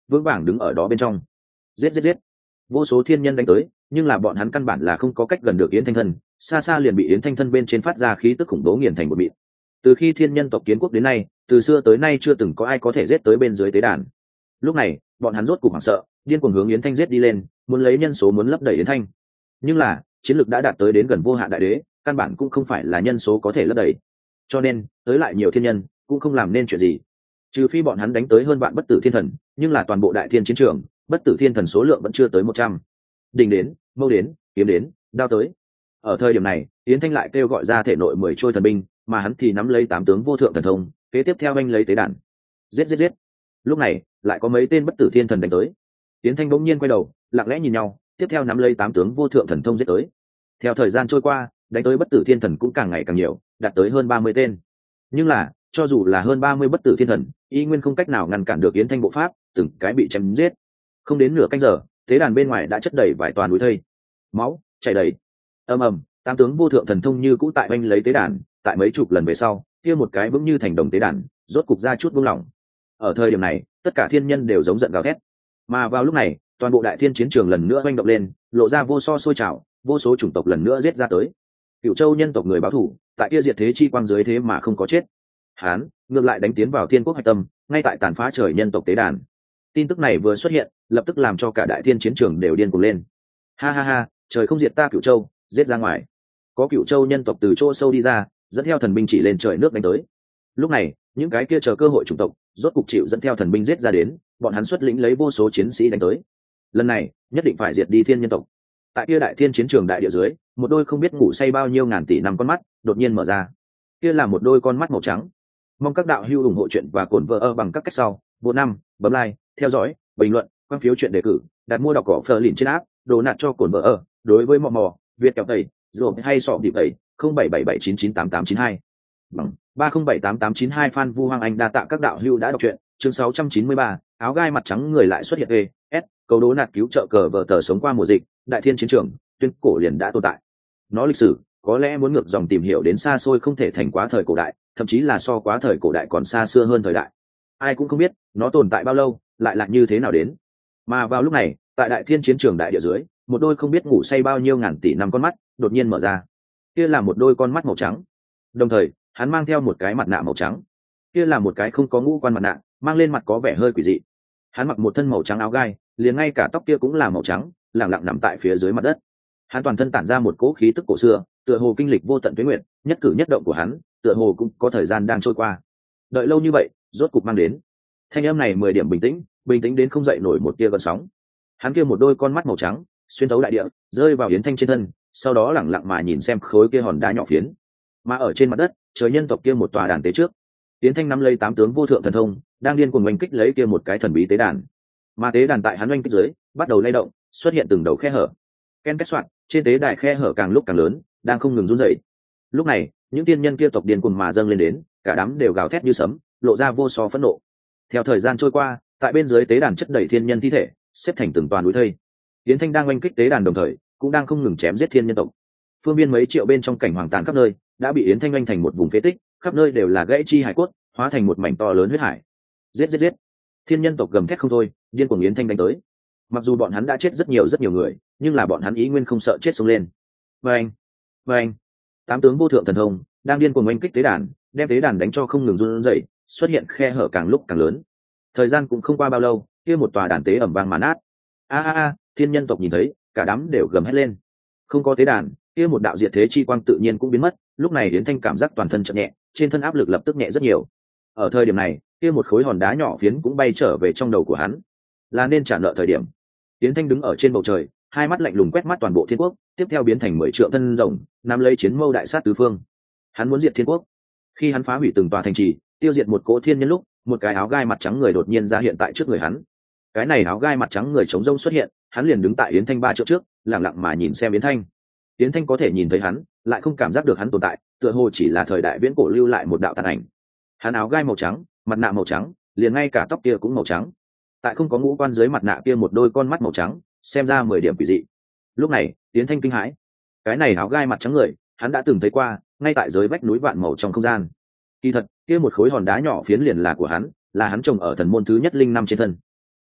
vững vàng đứng ở đó bên trong. Giết giết giết. Vô số thiên nhân đánh tới, nhưng là bọn hắn căn bản là không có cách gần được Yến Thanh Thân, xa xa liền bị Yến Thanh Thân bên trên phát ra khí tức khủng bố nghiền thành một mịn. Từ khi thiên nhân tộc kiến quốc đến nay, từ xưa tới nay chưa từng có ai có thể giết tới bên dưới tế đàn. Lúc này, bọn hắn rốt cục hoảng sợ, điên cuồng hướng Yến Thanh giết đi lên, muốn lấy nhân số muốn lấp đầy Yến Thanh. Nhưng là, chiến lược đã đạt tới đến gần vô hạn đại đế, căn bản cũng không phải là nhân số có thể lấp đầy. Cho nên, tới lại nhiều thiên nhân, cũng không làm nên chuyện gì. Trừ phi bọn hắn đánh tới hơn vạn bất tử thiên thần, nhưng là toàn bộ đại thiên chiến trường, bất tử thiên thần số lượng vẫn chưa tới một trăm. Đỉnh đến, mâu đến, kiếm đến, đao tới. Ở thời điểm này, Yến Thanh lại kêu gọi ra thể nội mười trôi thần binh, mà hắn thì nắm lấy tám tướng vô thượng thần thông, kế tiếp theo anh lấy tế đàn. Giết giết giết. Lúc này, lại có mấy tên bất tử thiên thần đánh tới. Yến Thanh bỗng nhiên quay đầu, lặng lẽ nhìn nhau, tiếp theo nắm lấy tám tướng vô thượng thần thông giết tới. Theo thời gian trôi qua, đánh tới bất tử thiên thần cũng càng ngày càng nhiều, đạt tới hơn ba mươi tên. Nhưng là, cho dù là hơn ba mươi bất tử thiên thần, y nguyên không cách nào ngăn cản được Yến Thanh bộ pháp, từng cái bị chém giết. Không đến nửa canh giờ, tế đàn bên ngoài đã chất đầy vài toàn núi thây, máu chảy đầy. Ầm ầm, tám tướng vô thượng thần thông như cũ tại anh lấy tế đàn, tại mấy chục lần về sau, kia một cái vững như thành đồng tế đàn, rốt cục ra chút buông lỏng. Ở thời điểm này, tất cả thiên nhân đều giống giận gào thét. Mà vào lúc này, toàn bộ đại thiên chiến trường lần nữa oanh động lên, lộ ra vô so sôi trào, vô số chủng tộc lần nữa giết ra tới. Cửu Châu nhân tộc người báo thù, tại kia diệt thế chi quang dưới thế mà không có chết. Hán, ngược lại đánh tiến vào thiên quốc hạch tâm, ngay tại tàn phá trời nhân tộc tế đàn. Tin tức này vừa xuất hiện, lập tức làm cho cả đại thiên chiến trường đều điên cuồng lên. Ha ha ha, trời không diệt ta Cửu Châu, giết ra ngoài. Có Cửu Châu nhân tộc từ chỗ sâu đi ra, dẫn theo thần binh chỉ lên trời nước đánh tới. Lúc này, những cái kia chờ cơ hội chủng tộc, rốt cục chịu dẫn theo thần binh giết ra đến, bọn hắn xuất lĩnh lấy vô số chiến sĩ đánh tới. Lần này, nhất định phải diệt đi thiên nhân tộc. Tại kia đại thiên chiến trường đại địa dưới, một đôi không biết ngủ say bao nhiêu ngàn tỷ năm con mắt, đột nhiên mở ra. Kia là một đôi con mắt màu trắng. Mong các đạo hữu ủng hộ chuyện và cổn vợ ơ bằng các cách sau. Bộ năm, bấm like, theo dõi, bình luận, quan phiếu chuyện đề cử, đặt mua đọc cỏ phờ lìn trên app, đồ nạt cho cổn vợ ơ. Đối với mò mò, Việt kẹo tẩy, rồi hay sọ điệp tẩy, không bảy bảy bảy chín chín tám tám chín hai. Bằng ba không bảy tám tám chín hai Phan Vu Hoàng Anh đa tạ các đạo hữu đã đọc truyện. Chương sáu trăm chín mươi ba, áo gai mặt trắng người lại xuất hiện. E, S, câu đố nạt cứu trợ cờ vợ tờ sống qua mùa dịch, đại thiên chiến trường, tuyên cổ liền đã tồn tại. Nó lịch sử, có lẽ muốn ngược dòng tìm hiểu đến xa xôi không thể thành quá thời cổ đại, thậm chí là so quá thời cổ đại còn xa xưa hơn thời đại. Ai cũng không biết nó tồn tại bao lâu, lại là như thế nào đến. Mà vào lúc này, tại đại thiên chiến trường đại địa dưới, một đôi không biết ngủ say bao nhiêu ngàn tỷ năm con mắt đột nhiên mở ra. Kia là một đôi con mắt màu trắng. Đồng thời, hắn mang theo một cái mặt nạ màu trắng. Kia là một cái không có ngũ quan mặt nạ, mang lên mặt có vẻ hơi quỷ dị. Hắn mặc một thân màu trắng áo gai, liền ngay cả tóc kia cũng là màu trắng, lẳng lặng nằm tại phía dưới mặt đất. Hắn toàn thân tản ra một cỗ khí tức cổ xưa, tựa hồ kinh lịch vô tận tuế nguyệt, nhất cử nhất động của hắn, tựa hồ cũng có thời gian đang trôi qua. Đợi lâu như vậy, rốt cục mang đến. Thanh âm này mười điểm bình tĩnh, bình tĩnh đến không dậy nổi một tia gợn sóng. Hắn kia một đôi con mắt màu trắng, xuyên thấu đại địa, rơi vào Yến Thanh trên thân, sau đó lẳng lặng mà nhìn xem khối kia hòn đá nhỏ phiến. Mà ở trên mặt đất, trời nhân tộc kia một tòa đàn tế trước, Yến Thanh nắm lấy tám tướng vô thượng thần thông, đang điên cuồng oanh kích lấy kia một cái thần bí tế đàn. Mà tế đàn tại hắn oanh kích dưới, bắt đầu lay động, xuất hiện từng đầu khe hở. Ken kết soạn, trên tế đài khe hở càng lúc càng lớn, đang không ngừng run rẩy. Lúc này, những tiên nhân kia tộc điên cuồng mà dâng lên đến, cả đám đều gào thét như sấm, lộ ra vô so phẫn nộ. Theo thời gian trôi qua, tại bên dưới tế đàn chất đầy thiên nhân thi thể, xếp thành từng toàn núi thây. Yến Thanh đang oanh kích tế đàn đồng thời, cũng đang không ngừng chém giết thiên nhân tộc. Phương biên mấy triệu bên trong cảnh hoàng tàn khắp nơi, đã bị Yến Thanh oanh thành một vùng phế tích, khắp nơi đều là gãy chi hải cốt, hóa thành một mảnh to lớn huyết hải. Giết giết giết! Thiên nhân tộc gầm thét không thôi, điên cuồng Yến Thanh đánh tới. Mặc dù bọn hắn đã chết rất nhiều rất nhiều người, nhưng là bọn hắn ý nguyên không sợ chết sống lên. Vâng, vâng, tám tướng vô thượng thần thông đang điên cuồng oanh kích tế đàn, đem tế đàn đánh cho không ngừng run rẩy, xuất hiện khe hở càng lúc càng lớn. Thời gian cũng không qua bao lâu, kia một tòa đàn tế ầm vang mà nát. A a a! Thiên nhân tộc nhìn thấy, cả đám đều gầm hét lên. Không có tế đàn, kia một đạo diệt thế chi quang tự nhiên cũng biến mất. Lúc này Yến Thanh cảm giác toàn thân chợt nhẹ, trên thân áp lực lập tức nhẹ rất nhiều. Ở thời điểm này, kia một khối hòn đá nhỏ phiến cũng bay trở về trong đầu của hắn. Là nên trả nợ thời điểm. Yến Thanh đứng ở trên bầu trời, hai mắt lạnh lùng quét mắt toàn bộ thiên quốc, tiếp theo biến thành mười trượng thân rồng, nắm lấy chiến mâu đại sát tứ phương. Hắn muốn diệt thiên quốc. Khi hắn phá hủy từng tòa thành trì, tiêu diệt một cỗ thiên nhân lúc, một cái áo gai mặt trắng người đột nhiên ra hiện tại trước người hắn. Cái này áo gai mặt trắng người chống rông xuất hiện, hắn liền đứng tại Yến Thanh ba trượng trước, lặng lặng mà nhìn xem Yến Thanh. Yến Thanh có thể nhìn thấy hắn, lại không cảm giác được hắn tồn tại, tựa hồ chỉ là thời đại viễn cổ lưu lại một đạo tàn ảnh. Hắn áo gai màu trắng, mặt nạ màu trắng, liền ngay cả tóc kia cũng màu trắng. Tại không có ngũ quan dưới mặt nạ kia một đôi con mắt màu trắng, xem ra mười điểm quỷ dị. Lúc này, Yến Thanh kinh hãi. Cái này áo gai mặt trắng người, hắn đã từng thấy qua, ngay tại dưới vách núi vạn màu trong không gian. Kỳ thật, kia một khối hòn đá nhỏ phiến liền là của hắn, là hắn trồng ở thần môn thứ nhất linh năm trên thân.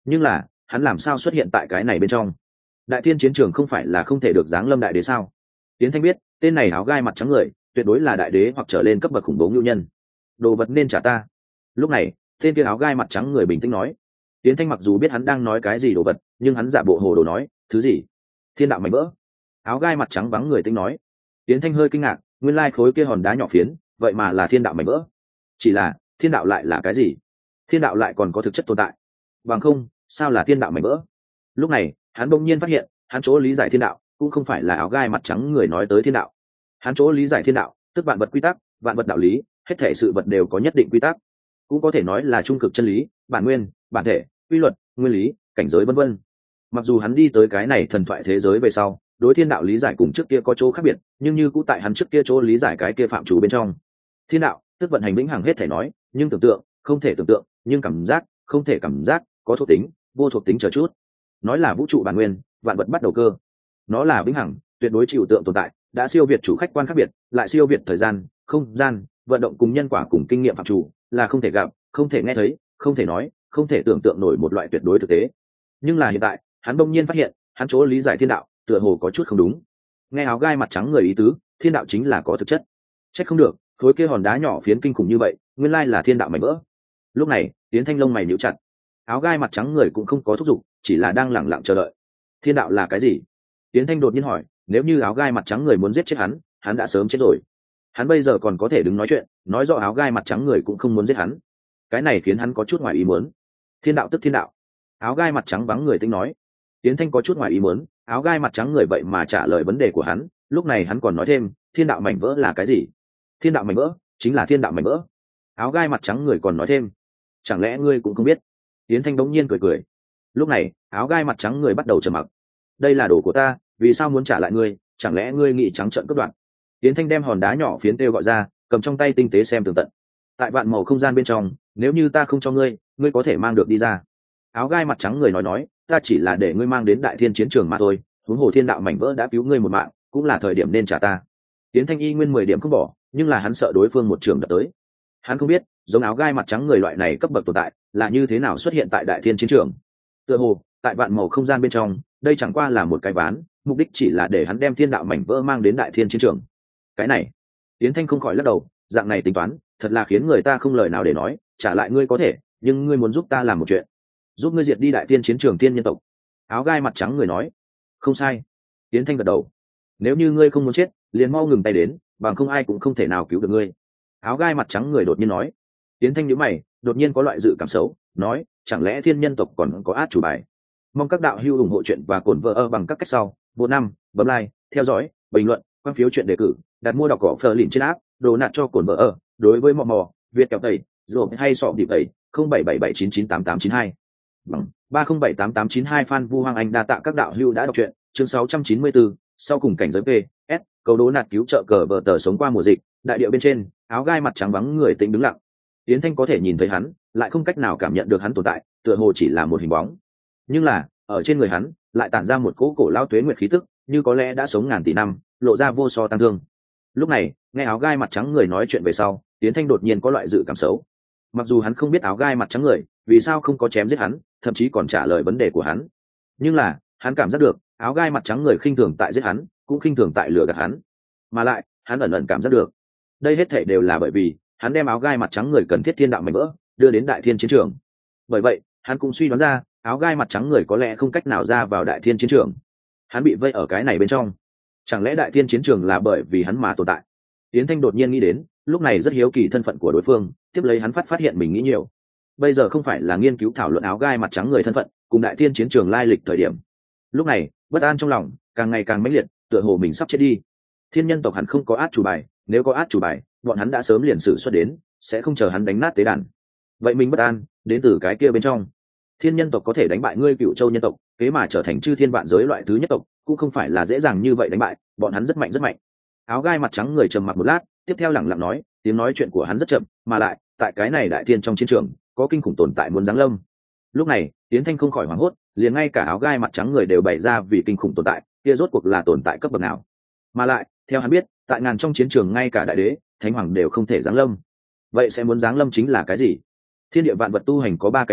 nhưng là hắn làm sao xuất hiện tại cái này bên trong? Đại thiên chiến trường không phải là không thể được giáng lâm đại đế sao? Tiến Thanh biết tên này áo gai mặt trắng người tuyệt đối là đại đế hoặc trở lên cấp bậc khủng bố ngưu nhân. Đồ vật nên trả ta. Lúc này tên kia áo gai mặt trắng người bình tĩnh nói. Tiến Thanh mặc dù biết hắn đang nói cái gì đồ vật, nhưng hắn giả bộ hồ đồ nói, thứ gì? Thiên đạo mảnh vỡ. Áo gai mặt trắng vắng người tính nói. Tiến Thanh hơi kinh ngạc, nguyên lai khối kia hòn đá nhỏ phiến vậy mà là thiên đạo mảnh vỡ. Chỉ là thiên đạo lại là cái gì? Thiên đạo lại còn có thực chất tồn tại bằng không sao là thiên đạo mảnh vỡ? Lúc này hắn bỗng nhiên phát hiện hắn chỗ lý giải thiên đạo cũng không phải là áo gai mặt trắng người nói tới thiên đạo. Hắn chỗ lý giải thiên đạo tức vạn vật quy tắc, vạn vật đạo lý, hết thể sự vật đều có nhất định quy tắc, cũng có thể nói là trung cực chân lý, bản nguyên, bản thể, quy luật, nguyên lý, cảnh giới vân vân. Mặc dù hắn đi tới cái này thần thoại thế giới về sau đối thiên đạo lý giải cùng trước kia có chỗ khác biệt, nhưng như cũ tại hắn trước kia chỗ lý giải cái kia phạm chủ bên trong. Thiên đạo tức vận hành vĩnh hằng hết thể nói, nhưng tưởng tượng không thể tưởng tượng, nhưng cảm giác không thể cảm giác, có thuộc tính vô thuộc tính chờ chút. Nói là vũ trụ bản nguyên, vạn vật bắt đầu cơ. Nó là vĩnh hằng tuyệt đối chịu tượng tồn tại, đã siêu việt chủ khách quan khác biệt, lại siêu việt thời gian không gian vận động cùng nhân quả cùng kinh nghiệm phạm chủ, là không thể gặp, không thể nghe thấy, không thể nói, không thể tưởng tượng nổi một loại tuyệt đối thực tế. Nhưng là hiện tại hắn bỗng nhiên phát hiện hắn chỗ lý giải thiên đạo tựa hồ có chút không đúng. Nghe áo gai mặt trắng người ý tứ, thiên đạo chính là có thực chất. Trách không được khối kia hòn đá nhỏ phiến kinh khủng như vậy, nguyên lai là thiên đạo mảnh vỡ. Lúc này Tiến Thanh lông mày nhíu chặt. Áo gai mặt trắng người cũng không có thúc giục, chỉ là đang lẳng lặng chờ đợi. Thiên đạo là cái gì? Tiến Thanh đột nhiên hỏi. Nếu như áo gai mặt trắng người muốn giết chết hắn, hắn đã sớm chết rồi. Hắn bây giờ còn có thể đứng nói chuyện, nói rõ áo gai mặt trắng người cũng không muốn giết hắn. Cái này khiến hắn có chút ngoài ý muốn. Thiên đạo tức thiên đạo. Áo gai mặt trắng vắng người tính nói. Tiến Thanh có chút ngoài ý muốn, áo gai mặt trắng người vậy mà trả lời vấn đề của hắn. Lúc này hắn còn nói thêm, thiên đạo mảnh vỡ là cái gì? Thiên đạo mảnh vỡ chính là thiên đạo mảnh vỡ. Áo gai mặt trắng người còn nói thêm, chẳng lẽ ngươi cũng không biết? Tiến Thanh đống nhiên cười cười. Lúc này áo gai mặt trắng người bắt đầu trầm mặc. Đây là đồ của ta, vì sao muốn trả lại ngươi? Chẳng lẽ ngươi nghĩ trắng trợn cướp đoạt? Tiến Thanh đem hòn đá nhỏ phiến kêu gọi ra, cầm trong tay tinh tế xem tường tận. Tại vạn màu không gian bên trong, nếu như ta không cho ngươi, ngươi có thể mang được đi ra. Áo gai mặt trắng người nói nói, ta chỉ là để ngươi mang đến đại thiên chiến trường mà thôi, huống hồ thiên đạo mảnh vỡ đã cứu ngươi một mạng, cũng là thời điểm nên trả ta. Tiến Thanh y nguyên mười điểm không bỏ, nhưng là hắn sợ đối phương một trường đập tới. Hắn không biết giống áo gai mặt trắng người loại này cấp bậc tồn tại là như thế nào xuất hiện tại đại thiên chiến trường. Tựa hồ tại vạn màu không gian bên trong, đây chẳng qua là một cái ván, mục đích chỉ là để hắn đem thiên đạo mảnh vỡ mang đến đại thiên chiến trường. Cái này Tiến Thanh không khỏi lắc đầu, dạng này tính toán thật là khiến người ta không lời nào để nói. Trả lại ngươi có thể, nhưng ngươi muốn giúp ta làm một chuyện, giúp ngươi diệt đi đại thiên chiến trường thiên nhân tộc. Áo gai mặt trắng người nói. Không sai. Tiến Thanh gật đầu. Nếu như ngươi không muốn chết, liền mau ngừng tay đến, bằng không ai cũng không thể nào cứu được ngươi. Áo gai mặt trắng người đột nhiên nói. Tiến Thanh nhíu mày, đột nhiên có loại dự cảm xấu, nói, chẳng lẽ thiên nhân tộc còn có át chủ bài? Mong các đạo hữu ủng hộ chuyện và cổn vợ ơ bằng các cách sau. Bộ năm, bấm like, theo dõi, bình luận, quan phiếu chuyện đề cử, đặt mua đọc cỏ phờ lìn trên app, đồ nạt cho cổn vợ ơ. Đối với mò mò, Việt kéo tẩy, rồi hay sọ điệp tẩy, không bảy bảy bảy chín chín tám tám chín hai. Bằng ba không bảy tám tám chín hai fan Vu Hoang Anh đa tạ các đạo hữu đã đọc truyện, chương sáu trăm chín mươi bốn, sau cùng cảnh giới P, S, cầu đố nạt cứu trợ cờ vợ tờ sống qua mùa dịch, đại địa bên trên, áo gai mặt trắng vắng người tĩnh đứng lặng. Tiến Thanh có thể nhìn thấy hắn, lại không cách nào cảm nhận được hắn tồn tại, tựa hồ chỉ là một hình bóng. Nhưng là, ở trên người hắn, lại tản ra một cỗ cổ lao tuế nguyệt khí tức, như có lẽ đã sống ngàn tỷ năm, lộ ra vô so tăng thương. Lúc này, nghe áo gai mặt trắng người nói chuyện về sau, Tiến Thanh đột nhiên có loại dự cảm xấu. Mặc dù hắn không biết áo gai mặt trắng người vì sao không có chém giết hắn, thậm chí còn trả lời vấn đề của hắn, nhưng là hắn cảm giác được áo gai mặt trắng người khinh thường tại giết hắn, cũng khinh thường tại lừa gạt hắn. Mà lại hắn ẩn ẩn cảm giác được đây hết thảy đều là bởi vì hắn đem áo gai mặt trắng người cần thiết thiên đạo mảnh vỡ đưa đến đại thiên chiến trường. Bởi vậy hắn cũng suy đoán ra áo gai mặt trắng người có lẽ không cách nào ra vào đại thiên chiến trường. Hắn bị vây ở cái này bên trong, chẳng lẽ đại thiên chiến trường là bởi vì hắn mà tồn tại? Tiến Thanh đột nhiên nghĩ đến, lúc này rất hiếu kỳ thân phận của đối phương, tiếp lấy hắn phát phát hiện mình nghĩ nhiều. Bây giờ không phải là nghiên cứu thảo luận áo gai mặt trắng người thân phận cùng đại thiên chiến trường lai lịch thời điểm. Lúc này bất an trong lòng càng ngày càng mãnh liệt, tựa hồ mình sắp chết đi. Thiên nhân tộc hẳn không có át chủ bài, nếu có át chủ bài bọn hắn đã sớm liền sử xuất đến, sẽ không chờ hắn đánh nát tế đàn. Vậy mình bất an đến từ cái kia bên trong. Thiên nhân tộc có thể đánh bại ngươi Cựu Châu nhân tộc, kế mà trở thành chư thiên vạn giới loại thứ nhất tộc, cũng không phải là dễ dàng như vậy đánh bại, bọn hắn rất mạnh rất mạnh. Áo gai mặt trắng người trầm mặc một lát, tiếp theo lẳng lặng nói, tiếng nói chuyện của hắn rất chậm, mà lại tại cái này đại thiên trong chiến trường có kinh khủng tồn tại muốn giáng lâm. Lúc này Tiến Thanh không khỏi hoảng hốt, liền ngay cả áo gai mặt trắng người đều bày ra vì kinh khủng tồn tại kia rốt cuộc là tồn tại cấp bậc nào? Mà lại theo hắn biết, tại ngàn trong chiến trường ngay cả đại đế thánh hoàng đều không thể giáng lâm. Vậy sẽ muốn giáng lâm chính là cái gì? Thiên địa vạn vật tu hành có ba cánh cửa,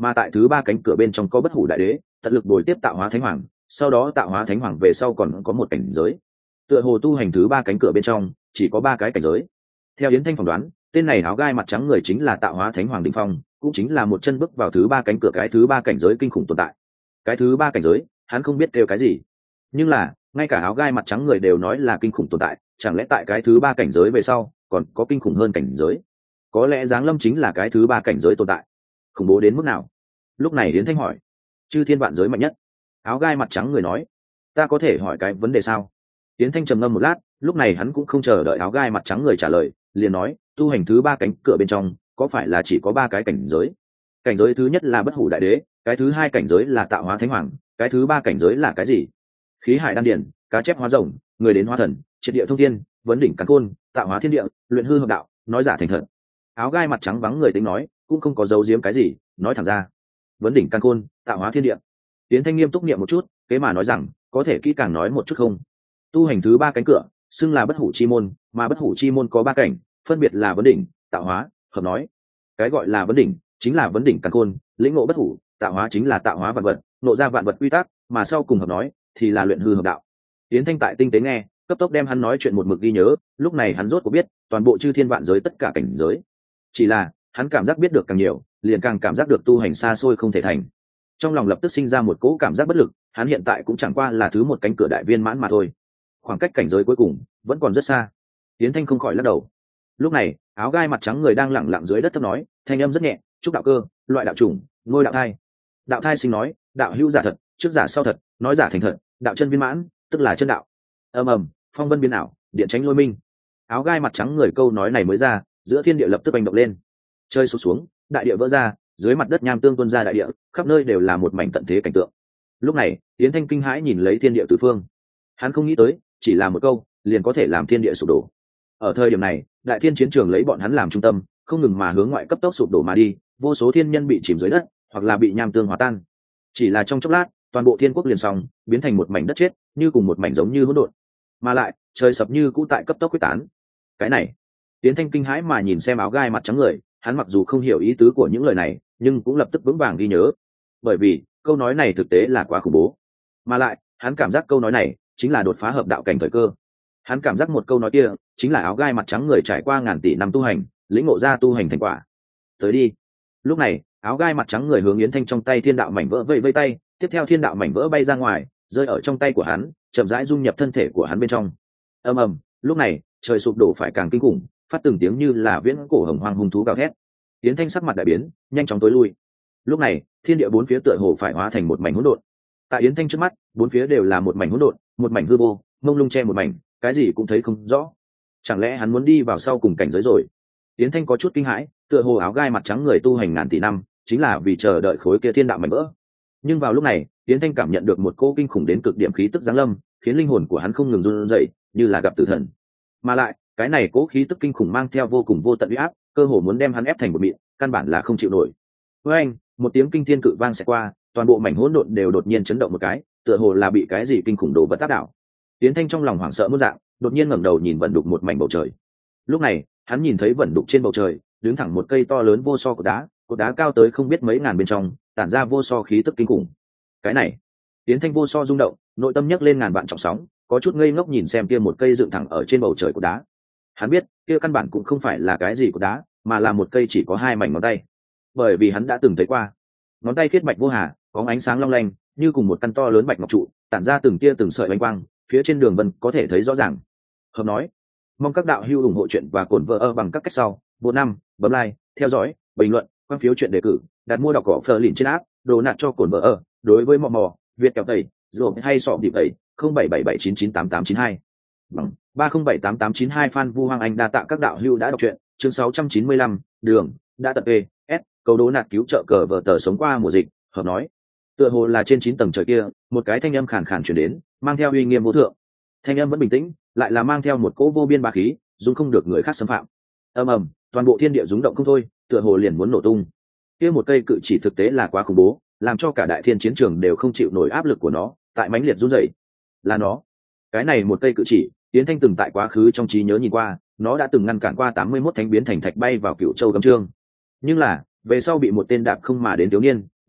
mà tại thứ ba cánh cửa bên trong có bất hủ đại đế tận lực bồi tiếp tạo hóa thánh hoàng, sau đó tạo hóa thánh hoàng về sau còn có một cảnh giới. Tựa hồ tu hành thứ ba cánh cửa bên trong chỉ có ba cái cảnh giới. Theo Yến Thanh phỏng đoán, tên này áo gai mặt trắng người chính là tạo hóa thánh hoàng đỉnh phong, cũng chính là một chân bước vào thứ ba cánh cửa, cái thứ ba cảnh giới kinh khủng tồn tại. Cái thứ ba cảnh giới hắn không biết kêu cái gì, nhưng là ngay cả áo gai mặt trắng người đều nói là kinh khủng tồn tại, chẳng lẽ tại cái thứ ba cảnh giới về sau còn có kinh khủng hơn cảnh giới? Có lẽ giáng lâm chính là cái thứ ba cảnh giới tồn tại. Khủng bố đến mức nào? Lúc này Yến Thanh hỏi. Chư thiên vạn giới mạnh nhất. Áo gai mặt trắng người nói. Ta có thể hỏi cái vấn đề sao? Yến Thanh trầm ngâm một lát, lúc này hắn cũng không chờ đợi áo gai mặt trắng người trả lời, liền nói, tu hành thứ ba cánh cửa bên trong có phải là chỉ có ba cái cảnh giới? Cảnh giới thứ nhất là bất hủ đại đế, cái thứ hai cảnh giới là tạo hóa thánh hoàng, cái thứ ba cảnh giới là cái gì? Khí hải đan điển, cá chép hóa rồng, người đến hóa thần, triệt địa thông thiên, vấn đỉnh càn khôn, tạo hóa thiên địa, luyện hư hợp đạo, nói giả thành thật. Áo gai mặt trắng vắng người tính nói, cũng không có giấu giếm cái gì, nói thẳng ra. Vấn đỉnh càn khôn, tạo hóa thiên địa. Tiến Thanh nghiêm túc niệm một chút, kế mà nói rằng, có thể kỹ càng nói một chút không? Tu hành thứ ba cánh cửa xưng là bất hủ chi môn, mà bất hủ chi môn có ba cảnh, phân biệt là vấn đỉnh, tạo hóa, hợp nói. Cái gọi là vấn đỉnh chính là vấn đỉnh càn khôn, lĩnh ngộ bất hủ, tạo hóa chính là tạo hóa vạn vật, nộ ra vạn vật quy tắc, mà sau cùng hợp nói thì là luyện hư hợp đạo. Tiến Thanh tại tinh tế nghe, cấp tốc đem hắn nói chuyện một mực ghi nhớ, lúc này hắn rốt cuộc biết toàn bộ chư thiên vạn giới tất cả cảnh giới. Chỉ là hắn cảm giác biết được càng nhiều, liền càng cảm giác được tu hành xa xôi không thể thành. Trong lòng lập tức sinh ra một cỗ cảm giác bất lực, hắn hiện tại cũng chẳng qua là thứ một cánh cửa đại viên mãn mà thôi, khoảng cách cảnh giới cuối cùng vẫn còn rất xa. Tiến Thanh không khỏi lắc đầu. Lúc này áo gai mặt trắng người đang lẳng lặng dưới đất thấp nói, thanh âm rất nhẹ, chúc đạo cơ, loại đạo chủng, ngôi đạo thai. Đạo thai sinh nói, đạo hữu giả thật, trước giả sau thật, nói giả thành thật, đạo chân viên mãn tức là chân đạo. Ầm ầm, phong vân biến ảo, điện tránh lôi minh. Áo gai mặt trắng người câu nói này mới ra, giữa thiên địa lập tức hành động lên. Chơi sụt xuống, đại địa vỡ ra, dưới mặt đất nham tương tuôn ra đại địa, khắp nơi đều là một mảnh tận thế cảnh tượng. Lúc này Yến Thanh kinh hãi nhìn lấy thiên địa tứ phương, hắn không nghĩ tới chỉ là một câu liền có thể làm thiên địa sụp đổ. Ở thời điểm này đại thiên chiến trường lấy bọn hắn làm trung tâm, không ngừng mà hướng ngoại cấp tốc sụp đổ mà đi, vô số thiên nhân bị chìm dưới đất hoặc là bị nham tương hòa tan. Chỉ là trong chốc lát toàn bộ thiên quốc liền xong, biến thành một mảnh đất chết, như cùng một mảnh giống như hỗn độn, mà lại trời sập như cũ tại cấp tốc quyết tán. Cái này Yến Thanh kinh hãi mà nhìn xem áo gai mặt trắng người, hắn mặc dù không hiểu ý tứ của những lời này nhưng cũng lập tức vững vàng ghi nhớ, bởi vì câu nói này thực tế là quá khủng bố, mà lại hắn cảm giác câu nói này chính là đột phá hợp đạo cảnh thời cơ. Hắn cảm giác một câu nói kia chính là áo gai mặt trắng người trải qua ngàn tỷ năm tu hành, lĩnh ngộ ra tu hành thành quả. Tới đi. Lúc này áo gai mặt trắng người hướng Yến Thanh trong tay thiên đạo mảnh vỡ vây vây tay, tiếp theo thiên đạo mảnh vỡ bay ra ngoài, rơi ở trong tay của hắn, chậm rãi dung nhập thân thể của hắn bên trong. Ầm ầm, lúc này trời sụp đổ phải càng kinh khủng, phát từng tiếng như là viễn cổ hồng hoang hung thú gào thét. Yến Thanh sắc mặt đại biến, nhanh chóng tối lui. Lúc này thiên địa bốn phía tựa hồ phải hóa thành một mảnh hỗn độn. Tại Yến Thanh trước mắt, bốn phía đều là một mảnh hỗn độn, một mảnh hư vô, mông lung che một mảnh, cái gì cũng thấy không rõ. Chẳng lẽ hắn muốn đi vào sau cùng cảnh giới rồi? Yến Thanh có chút kinh hãi, tựa hồ áo gai mặt trắng người tu hành ngàn tỷ năm chính là vì chờ đợi khối kia thiên đạo mảnh vỡ. Nhưng vào lúc này Yến Thanh cảm nhận được một cỗ kinh khủng đến cực điểm khí tức giáng lâm, khiến linh hồn của hắn không ngừng run rẩy, như là gặp tử thần. Mà lại cái này cỗ khí tức kinh khủng mang theo vô cùng vô tận uy áp, cơ hồ muốn đem hắn ép thành một mịn, căn bản là không chịu nổi. Với anh một tiếng kinh thiên cự vang sẽ qua, toàn bộ mảnh hỗn độn đều đột nhiên chấn động một cái, tựa hồ là bị cái gì kinh khủng đồ vật tác đảo. Yến Thanh trong lòng hoảng sợ muôn dạng, đột nhiên ngẩng đầu nhìn vẩn đục một mảnh bầu trời. Lúc này hắn nhìn thấy vẩn đục trên bầu trời đứng thẳng một cây to lớn vô so cột đá, cột đá cao tới không biết mấy ngàn bên trong tản ra vô so khí tức kinh khủng. Cái này Yến Thanh vô so rung động, nội tâm nhấc lên ngàn vạn trọng sóng, có chút ngây ngốc nhìn xem kia một cây dựng thẳng ở trên bầu trời cột đá. Hắn biết kia căn bản cũng không phải là cái gì cột đá, mà là một cây chỉ có hai mảnh ngón tay, bởi vì hắn đã từng thấy qua. Ngón tay khiết bạch vô hà, có ánh sáng long lanh, như cùng một căn to lớn bạch ngọc trụ, tản ra từng tia từng sợi ánh quang, phía trên đường vân có thể thấy rõ ràng. Hợp nói, mong các đạo hữu ủng hộ chuyện và cổn vợ ơ bằng các cách sau. Bộ năm, bấm like, theo dõi, bình luận, quan phiếu chuyện đề cử, đặt mua đọc cỏ phờ lìn trên app, đồ nạt cho cổn vợ ơ. Đối với mò mò, Việt kẹo tẩy, rồi hay sọ điệp tẩy, không bảy bảy bảy chín chín tám tám chín hai bằng ba không bảy tám tám chín hai. Phan Vu Hoàng Anh đa tạ các đạo hữu đã đọc truyện. Chương sáu trăm chín mươi lăm, đường đã tập e s cầu đố nạt cứu trợ cờ vợ tờ sống qua mùa dịch. Hợp nói, tựa hồ là trên chín tầng trời kia, một cái thanh âm khàn khàn truyền đến, mang theo uy nghiêm vô thượng. Thanh âm vẫn bình tĩnh, lại là mang theo một cỗ vô biên bá khí, dung không được người khác xâm phạm. Ầm ầm, toàn bộ thiên địa rung động không thôi, tựa hồ liền muốn nổ tung. Kia một cây cự chỉ thực tế là quá khủng bố, làm cho cả đại thiên chiến trường đều không chịu nổi áp lực của nó, tại mãnh liệt run rẩy. Là nó. Cái này một cây cự chỉ, Tiến Thanh từng tại quá khứ trong trí nhớ nhìn qua, nó đã từng ngăn cản qua tám mươi mốt thánh biến thành thạch bay vào Cựu Châu Cấm Trương. Nhưng là, về sau bị một tên đạp không mà đến thiếu niên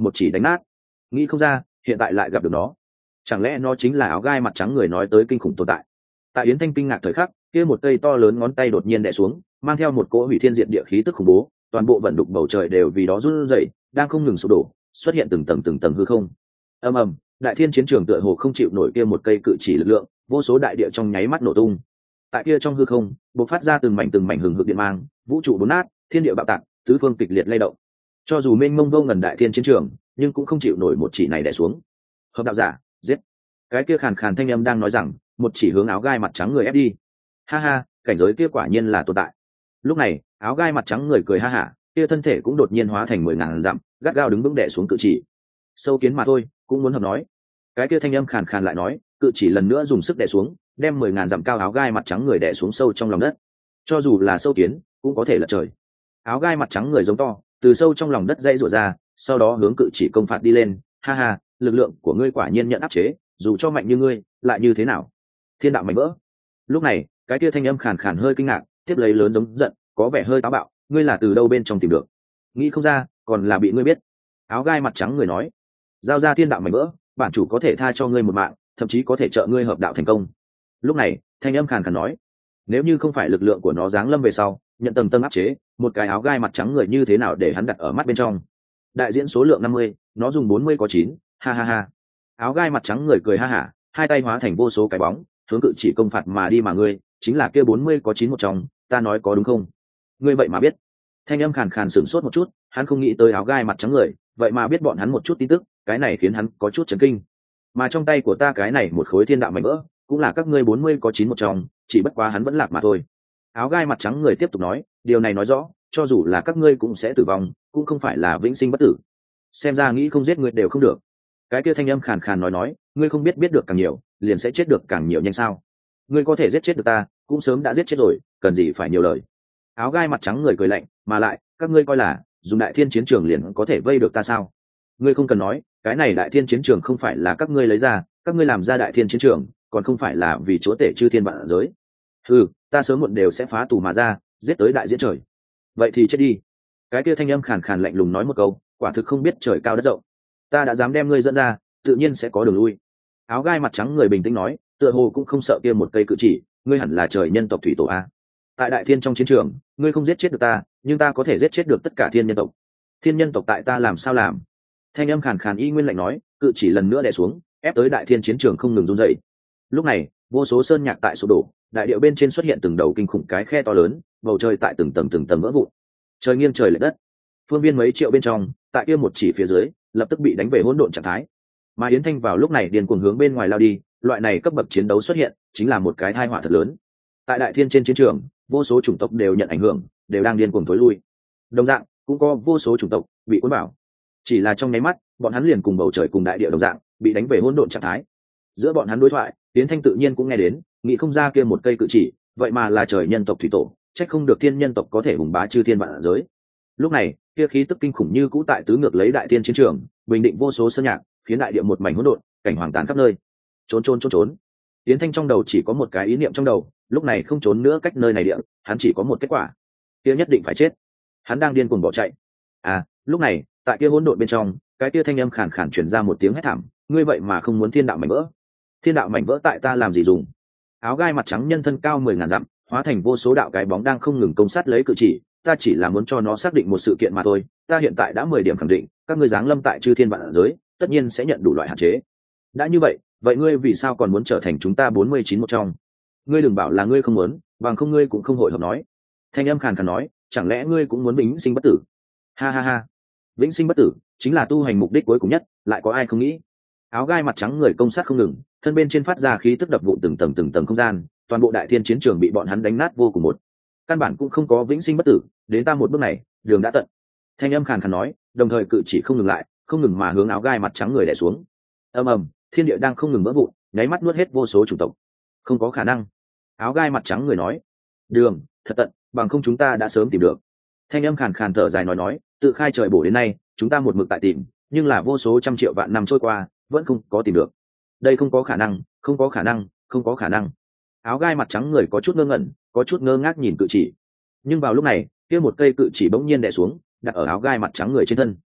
một chỉ đánh nát. Nghĩ không ra hiện tại lại gặp được nó, chẳng lẽ nó chính là áo gai mặt trắng người nói tới kinh khủng tồn tại. Tại Yến Thanh kinh ngạc thời khắc, kia một cây to lớn ngón tay đột nhiên đè xuống, mang theo một cỗ hủy thiên diệt địa khí tức khủng bố, toàn bộ vận đục bầu trời đều vì đó run rẩy, đang không ngừng sụp đổ, xuất hiện từng tầng từng tầng hư không. Ầm ầm, đại thiên chiến trường tựa hồ không chịu nổi kia một cây cự chỉ lực lượng, vô số đại địa trong nháy mắt nổ tung. Tại kia trong hư không, bộc phát ra từng mảnh từng mảnh hừng hực điện mang, vũ trụ bốn nát, thiên địa bạo tạc, tứ phương kịch liệt lay động. Cho dù mênh mông vô ngần đại thiên chiến trường, nhưng cũng không chịu nổi một chỉ này đè xuống. Hợp đạo giả, giết. Cái kia khàn khàn thanh âm đang nói rằng, một chỉ hướng áo gai mặt trắng người ép đi. Ha ha, cảnh giới kia quả nhiên là tồn tại. Lúc này, áo gai mặt trắng người cười ha hả, kia thân thể cũng đột nhiên hóa thành mười ngàn dặm, gắt gao đứng vững đè xuống cự chỉ. Sâu kiến mà thôi, cũng muốn hợp nói. Cái kia thanh âm khàn khàn lại nói, cự chỉ lần nữa dùng sức đè xuống, đem mười ngàn dặm cao áo gai mặt trắng người đè xuống sâu trong lòng đất. Cho dù là sâu kiến, cũng có thể lật trời. Áo gai mặt trắng người giống to, từ sâu trong lòng đất dãy rủa ra, sau đó hướng cự chỉ công phạt đi lên. Ha ha, lực lượng của ngươi quả nhiên nhận áp chế, dù cho mạnh như ngươi, lại như thế nào? Thiên đạo mảnh vỡ. Lúc này, cái kia thanh âm khàn khàn hơi kinh ngạc, tiếp lấy lớn giống giận, có vẻ hơi táo bạo, ngươi là từ đâu bên trong tìm được? Nghĩ không ra, còn là bị ngươi biết. Áo gai mặt trắng người nói, giao ra thiên đạo mảnh vỡ, bản chủ có thể tha cho ngươi một mạng, thậm chí có thể trợ ngươi hợp đạo thành công. Lúc này, thanh âm khàn khàn nói, nếu như không phải lực lượng của nó giáng lâm về sau, nhận tầng tầng áp chế, một cái áo gai mặt trắng người như thế nào để hắn đặt ở mắt bên trong? Đại diễn số lượng năm mươi, nó dùng bốn mươi có chín, ha ha ha. Áo gai mặt trắng người cười ha hả, hai tay hóa thành vô số cái bóng, hướng cự chỉ công phạt mà đi mà ngươi, chính là kia bốn mươi có chín một trong, ta nói có đúng không? Ngươi vậy mà biết. Thanh âm khàn khàn sửng sốt một chút, hắn không nghĩ tới áo gai mặt trắng người, vậy mà biết bọn hắn một chút tin tức, cái này khiến hắn có chút chấn kinh. Mà trong tay của ta cái này một khối thiên đạo mảnh vỡ, cũng là các ngươi bốn mươi có chín một trong, chỉ bất quá hắn vẫn lạc mà thôi. Áo gai mặt trắng người tiếp tục nói, điều này nói rõ, cho dù là các ngươi cũng sẽ tử vong, cũng không phải là vĩnh sinh bất tử. Xem ra nghĩ không giết ngươi đều không được. Cái kia thanh âm khàn khàn nói nói, ngươi không biết biết được càng nhiều, liền sẽ chết được càng nhiều nhanh sao? Ngươi có thể giết chết được ta, cũng sớm đã giết chết rồi, cần gì phải nhiều lời. Áo gai mặt trắng người cười lạnh, mà lại, các ngươi coi là dùng đại thiên chiến trường liền có thể vây được ta sao? Ngươi không cần nói, cái này đại thiên chiến trường không phải là các ngươi lấy ra, các ngươi làm ra đại thiên chiến trường, còn không phải là vì chúa tể chư thiên vạn giới. Ừ, ta sớm muộn đều sẽ phá tù mà ra, giết tới đại diễn trời. Vậy thì chết đi. Cái kia thanh âm khàn khàn lạnh lùng nói một câu, quả thực không biết trời cao đất rộng. Ta đã dám đem ngươi dẫn ra, tự nhiên sẽ có đường lui. Áo gai mặt trắng người bình tĩnh nói, tựa hồ cũng không sợ kia một cây cự chỉ, ngươi hẳn là trời nhân tộc thủy tổ a. Tại đại thiên trong chiến trường, ngươi không giết chết được ta, nhưng ta có thể giết chết được tất cả thiên nhân tộc. Thiên nhân tộc tại ta làm sao làm? Thanh âm khàn khàn y nguyên lạnh nói, cự chỉ lần nữa đè xuống, ép tới đại thiên chiến trường không ngừng run dậy. Lúc này, vô số sơn nhạc tại sụp đổ, đại điệu bên trên xuất hiện từng đầu kinh khủng cái khe to lớn, bầu trời tại từng tầng từng tầng vỡ vụn. Trời nghiêng trời lệch đất. Phương viên mấy triệu bên trong, tại kia một chỉ phía dưới, lập tức bị đánh về hỗn độn trạng thái. Mà Yến Thanh vào lúc này điên cuồng hướng bên ngoài lao đi, loại này cấp bậc chiến đấu xuất hiện, chính là một cái tai họa thật lớn. Tại đại thiên trên chiến trường, vô số chủng tộc đều nhận ảnh hưởng, đều đang điên cuồng thối lui. Đồng dạng, cũng có vô số chủng tộc bị cuốn vào. Chỉ là trong nháy mắt, bọn hắn liền cùng bầu trời cùng đại địa đồng dạng, bị đánh về hỗn độn trạng thái. Giữa bọn hắn đối thoại, Yến Thanh tự nhiên cũng nghe đến, nghĩ không ra kia một cây cự chỉ, vậy mà là trời nhân tộc thủy tổ, trách không được thiên nhân tộc có thể hùng bá chư thiên vạn giới. Lúc này, kia khí tức kinh khủng như cũ tại tứ ngược lấy đại thiên chiến trường, bình định vô số sơn nhạc, khiến đại địa một mảnh hỗn độn, cảnh hoàng tàn khắp nơi. Trốn trốn trốn trốn. Yến Thanh trong đầu chỉ có một cái ý niệm trong đầu, lúc này không trốn nữa cách nơi này địa, hắn chỉ có một kết quả, kia nhất định phải chết. Hắn đang điên cuồng bỏ chạy. À, lúc này, tại kia hỗn độn bên trong, cái kia thanh âm khàn khàn truyền ra một tiếng hét thảm, ngươi vậy mà không muốn thiên đạo mảnh vỡ? Thiên đạo mảnh vỡ tại ta làm gì dùng? Áo gai mặt trắng nhân thân cao mười ngàn dặm, hóa thành vô số đạo cái bóng đang không ngừng công sát lấy cự chỉ, ta chỉ là muốn cho nó xác định một sự kiện mà thôi, ta hiện tại đã mười điểm khẳng định, các ngươi giáng lâm tại chư thiên vạn giới, tất nhiên sẽ nhận đủ loại hạn chế. Đã như vậy, vậy ngươi vì sao còn muốn trở thành chúng ta bốn mươi chín một trong? Ngươi đừng bảo là ngươi không muốn, bằng không ngươi cũng không hội hợp nói. Thanh âm khàn khàn nói, chẳng lẽ ngươi cũng muốn vĩnh sinh bất tử? Ha ha ha, vĩnh sinh bất tử chính là tu hành mục đích cuối cùng nhất, lại có ai không nghĩ? Áo gai mặt trắng người công sát không ngừng, thân bên trên phát ra khí tức đập vụn từng tầng từng tầng không gian, toàn bộ đại thiên chiến trường bị bọn hắn đánh nát vô cùng một. Căn bản cũng không có vĩnh sinh bất tử, đến ta một bước này, đường đã tận. Thanh âm khàn khàn nói, đồng thời cự chỉ không ngừng lại, không ngừng mà hướng áo gai mặt trắng người đè xuống. Ầm ầm, thiên địa đang không ngừng vỡ vụn, nháy mắt nuốt hết vô số chủng tộc. Không có khả năng. Áo gai mặt trắng người nói, đường thật tận, bằng không chúng ta đã sớm tìm được. Thanh âm khàn khàn thở dài nói nói, tự khai trời bổ đến nay, chúng ta một mực tại tìm, nhưng là vô số trăm triệu vạn năm trôi qua, vẫn không có tìm được. Đây không có khả năng, không có khả năng, không có khả năng. Áo gai mặt trắng người có chút ngơ ngẩn, có chút ngơ ngác nhìn cự chỉ. Nhưng vào lúc này, kia một cây cự chỉ bỗng nhiên đè xuống, đặt ở áo gai mặt trắng người trên thân.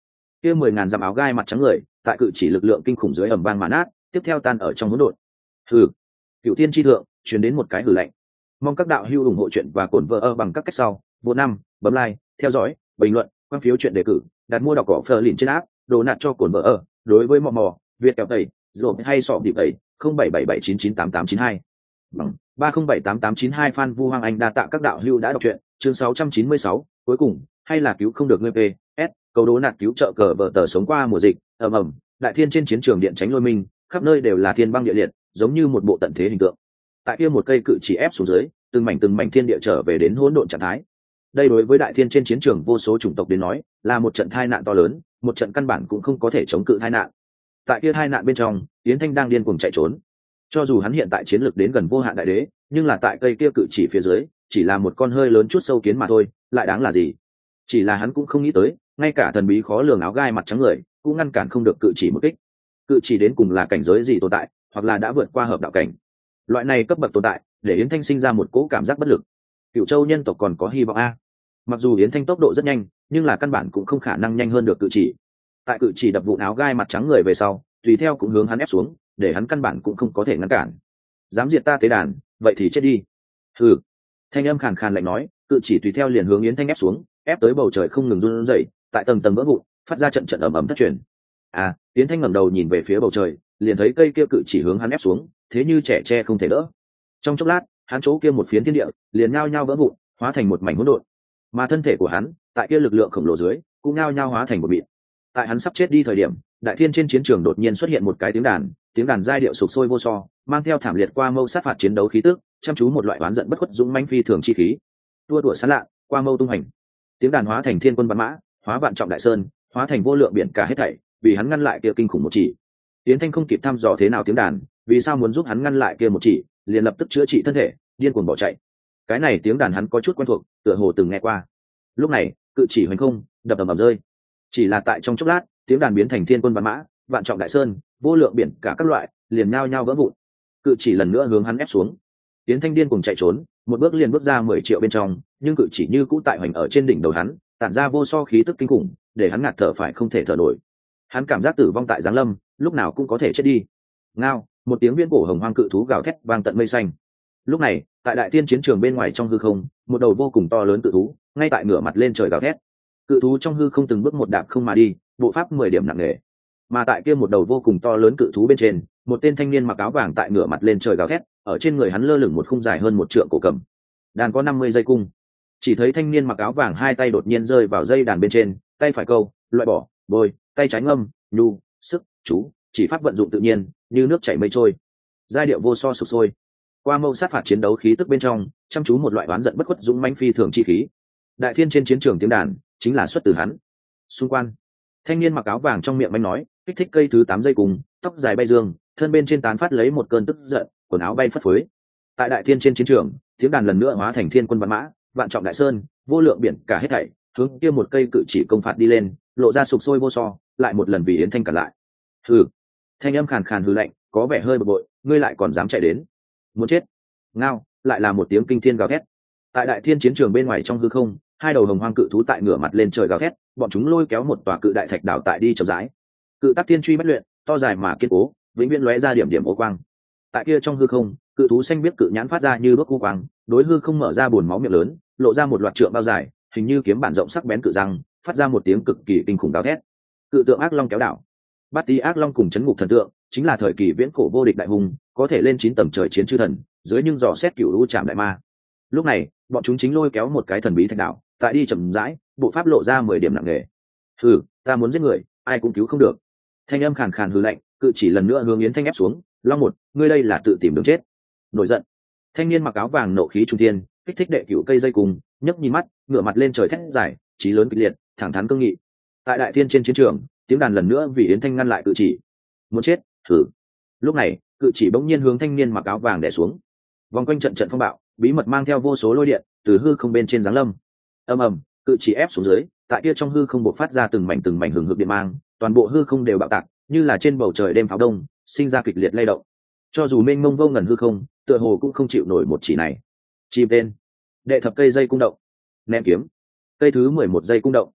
kia mười ngàn dặm áo gai mặt trắng người tại cự chỉ lực lượng kinh khủng dưới ẩm vang mã nát, tiếp theo tan ở trong hỗn độn. Hừ. Cựu tiên tri thượng truyền đến một cái hừ lạnh. Mong các đạo hữu ủng hộ chuyện và cổn vợ ở bằng các cách sau. Vô năm, bấm like, theo dõi, bình luận, quan phiếu chuyện đề cử, đặt mua đọc cỏ phờ lìn trên app, đồ nạt cho cổn vợ ở. Đối với mò mò, Việt kẹo tẩy, rồi hay sọ điệp tẩy, không bảy bảy bảy chín chín tám tám chín hai bằng ba không bảy tám tám chín hai. Phan Vu Hoàng Anh đa tạ các đạo hữu đã đọc truyện. Chương sáu trăm chín mươi sáu, cuối cùng hay là cứu không được ngươi về. S câu đố nạt cứu trợ cờ vợ tờ sống qua mùa dịch. Ầm ầm, đại thiên trên chiến trường điện tránh lôi minh, khắp nơi đều là thiên băng địa liệt, giống như một bộ tận thế hình tượng. Tại kia một cây cự chỉ ép xuống dưới, từng mảnh từng mảnh thiên địa trở về đến hỗn độn trạng thái. Đây đối với đại thiên trên chiến trường vô số chủng tộc đến nói, là một trận tai nạn to lớn, một trận căn bản cũng không có thể chống cự tai nạn. Tại kia tai nạn bên trong, Yến Thanh đang điên cuồng chạy trốn. Cho dù hắn hiện tại chiến lược đến gần vô hạn đại đế, nhưng là tại cây kia cự chỉ phía dưới, chỉ là một con hơi lớn chút sâu kiến mà thôi, lại đáng là gì? Chỉ là hắn cũng không nghĩ tới, ngay cả thần bí khó lường áo gai mặt trắng người, cũng ngăn cản không được cự chỉ một kích. Cự chỉ đến cùng là cảnh giới gì tồn tại, hoặc là đã vượt qua hợp đạo cảnh. Loại này cấp bậc tồn tại, để Yến Thanh sinh ra một cỗ cảm giác bất lực. Cựu Châu nhân tộc còn có hy vọng a. Mặc dù Yến Thanh tốc độ rất nhanh, nhưng là căn bản cũng không khả năng nhanh hơn được cự chỉ. Tại cự chỉ đập vụn áo gai mặt trắng người về sau, tùy theo cũng hướng hắn ép xuống, để hắn căn bản cũng không có thể ngăn cản. Dám diệt ta tế đàn, vậy thì chết đi. Hừ. Thanh âm khàn khàn lạnh nói, cự chỉ tùy theo liền hướng Yến Thanh ép xuống, ép tới bầu trời không ngừng run rẩy, tại tầng tầng vỡ vụn, phát ra trận trận ầm ầm thất truyền. À, Yến Thanh ngẩng đầu nhìn về phía bầu trời, liền thấy cây kia cự chỉ hướng hắn ép xuống, thế như trẻ tre không thể đỡ. Trong chốc lát, hắn chỗ kia một phiến thiên địa liền nhao nhao vỡ vụn, hóa thành một mảnh hỗn độn. Mà thân thể của hắn, tại kia lực lượng khổng lồ dưới, cũng nhao nhao hóa thành một mịn. Tại hắn sắp chết đi thời điểm, đại thiên trên chiến trường đột nhiên xuất hiện một cái tiếng đàn, tiếng đàn giai điệu sục sôi vô so, mang theo thảm liệt qua mâu sát phạt chiến đấu khí tức, chăm chú một loại oán giận bất khuất dũng mãnh phi thường chi khí. Tua đùa sán lạ, qua mâu tung hành. Tiếng đàn hóa thành thiên quân bắn mã, hóa vạn trọng đại sơn, hóa thành vô lượng biển cả hết thảy, vì hắn ngăn lại kia kinh khủng một chỉ. Tiến Thanh không kịp thăm dò thế nào tiếng đàn, vì sao muốn giúp hắn ngăn lại kia một chỉ, liền lập tức chữa trị thân thể, điên cuồng bỏ chạy. Cái này tiếng đàn hắn có chút quen thuộc, tựa hồ từng nghe qua. Lúc này, cự chỉ hoành không, đập ầm ầm rơi. Chỉ là tại trong chốc lát, tiếng đàn biến thành thiên quân bắn mã, vạn trọng đại sơn, vô lượng biển cả các loại, liền nhao nhao vỡ vụn. Cự chỉ lần nữa hướng hắn ép xuống. Tiến Thanh điên cuồng chạy trốn, một bước liền bước ra mười triệu bên trong, nhưng cự chỉ như cũ tại hoành ở trên đỉnh đầu hắn, tản ra vô so khí tức kinh khủng, để hắn ngạt thở phải không thể thở nổi. Hắn cảm giác tử vong tại giáng lâm, lúc nào cũng có thể chết đi. Ngao, một tiếng viễn cổ hồng hoang cự thú gào thét vang tận mây xanh. Lúc này, tại đại tiên chiến trường bên ngoài trong hư không, một đầu vô cùng to lớn cự thú, ngay tại ngửa mặt lên trời gào thét. Cự thú trong hư không từng bước một đạp không mà đi, bộ pháp mười điểm nặng nề. Mà tại kia một đầu vô cùng to lớn cự thú bên trên, một tên thanh niên mặc áo vàng tại ngửa mặt lên trời gào thét, ở trên người hắn lơ lửng một khung dài hơn một trượng cổ cầm. Đàn có năm mươi dây cung. Chỉ thấy thanh niên mặc áo vàng hai tay đột nhiên rơi vào dây đàn bên trên, tay phải câu, loại bỏ, bôi, tay trái ngâm, nhu, sức, chú, chỉ pháp vận dụng tự nhiên, như nước chảy mây trôi. Giai điệu vô so sục sôi. Qua mâu sát phạt chiến đấu khí tức bên trong, chăm chú một loại oán giận bất khuất dũng mãnh phi thường chi khí. Đại thiên trên chiến trường tiếng đàn, chính là xuất từ hắn. Xung quanh, thanh niên mặc áo vàng trong miệng manh nói, kích thích cây thứ tám dây cùng, tóc dài bay dương, thân bên trên tán phát lấy một cơn tức giận, quần áo bay phất phới. Tại đại thiên trên chiến trường, tiếng đàn lần nữa hóa thành thiên quân văn mã, vạn trọng đại sơn, vô lượng biển cả hết thảy, hướng kia một cây cự chỉ công phạt đi lên, lộ ra sục sôi vô so, lại một lần vì Yến Thanh cản lại. Hừ. Thanh âm khàn khàn hừ lạnh, có vẻ hơi bực bội, ngươi lại còn dám chạy đến, muốn chết. Ngao, lại là một tiếng kinh thiên gào thét. Tại đại thiên chiến trường bên ngoài trong hư không, hai đầu hồng hoang cự thú tại ngửa mặt lên trời gào thét, bọn chúng lôi kéo một tòa cự đại thạch đảo tại đi chậm rãi. Cự tác thiên truy bất luyện, to dài mà kiên cố, vĩnh viễn lóe ra điểm điểm ô quang. Tại kia trong hư không, cự thú xanh biết cự nhãn phát ra như bước u quang, đối hư không mở ra buồn máu miệng lớn, lộ ra một loạt trượng bao dài, hình như kiếm bản rộng sắc bén cự răng, phát ra một tiếng cực kỳ kinh khủng gào thét. Cự tượng ác long kéo đảo. Bát Tý ác long cùng chấn ngục thần tượng, chính là thời kỳ viễn cổ vô địch đại hùng, có thể lên chín tầng trời chiến chư thần, dưới nhưng dò xét cửu u chạm đại ma. Lúc này, bọn chúng chính lôi kéo một cái thần bí thạch đảo, tại đi chậm rãi, bộ pháp lộ ra mười điểm nặng nề. Hừ, ta muốn giết người, ai cũng cứu không được. Thanh âm khàn khàn hừ lạnh, cự chỉ lần nữa hướng Yến Thanh ép xuống. Long một, ngươi đây là tự tìm đường chết. Nổi giận, thanh niên mặc áo vàng nộ khí trung thiên, kích thích đệ cửu cây dây cùng, nhấc nhìn mắt, ngửa mặt lên trời thét dài, chí lớn kịch liệt, thẳng thắn cương nghị. Tại đại thiên trên chiến trường, tiếng đàn lần nữa vì Yến Thanh ngăn lại cự chỉ. Muốn chết, thử. Lúc này, cự chỉ bỗng nhiên hướng thanh niên mặc áo vàng đè xuống. Vòng quanh trận trận phong bạo, bí mật mang theo vô số lôi điện, từ hư không bên trên giáng lâm. Ầm ầm, cự chỉ ép xuống dưới, tại kia trong hư không bộc phát ra từng mảnh từng mảnh hừng hực điện mang, toàn bộ hư không đều bạo tạc, như là trên bầu trời đêm pháo đông, sinh ra kịch liệt lay động. Cho dù mênh mông vô ngần hư không, tựa hồ cũng không chịu nổi một chỉ này. Chim tên, đệ thập cây dây cung động, ném kiếm, cây thứ mười một dây cung động,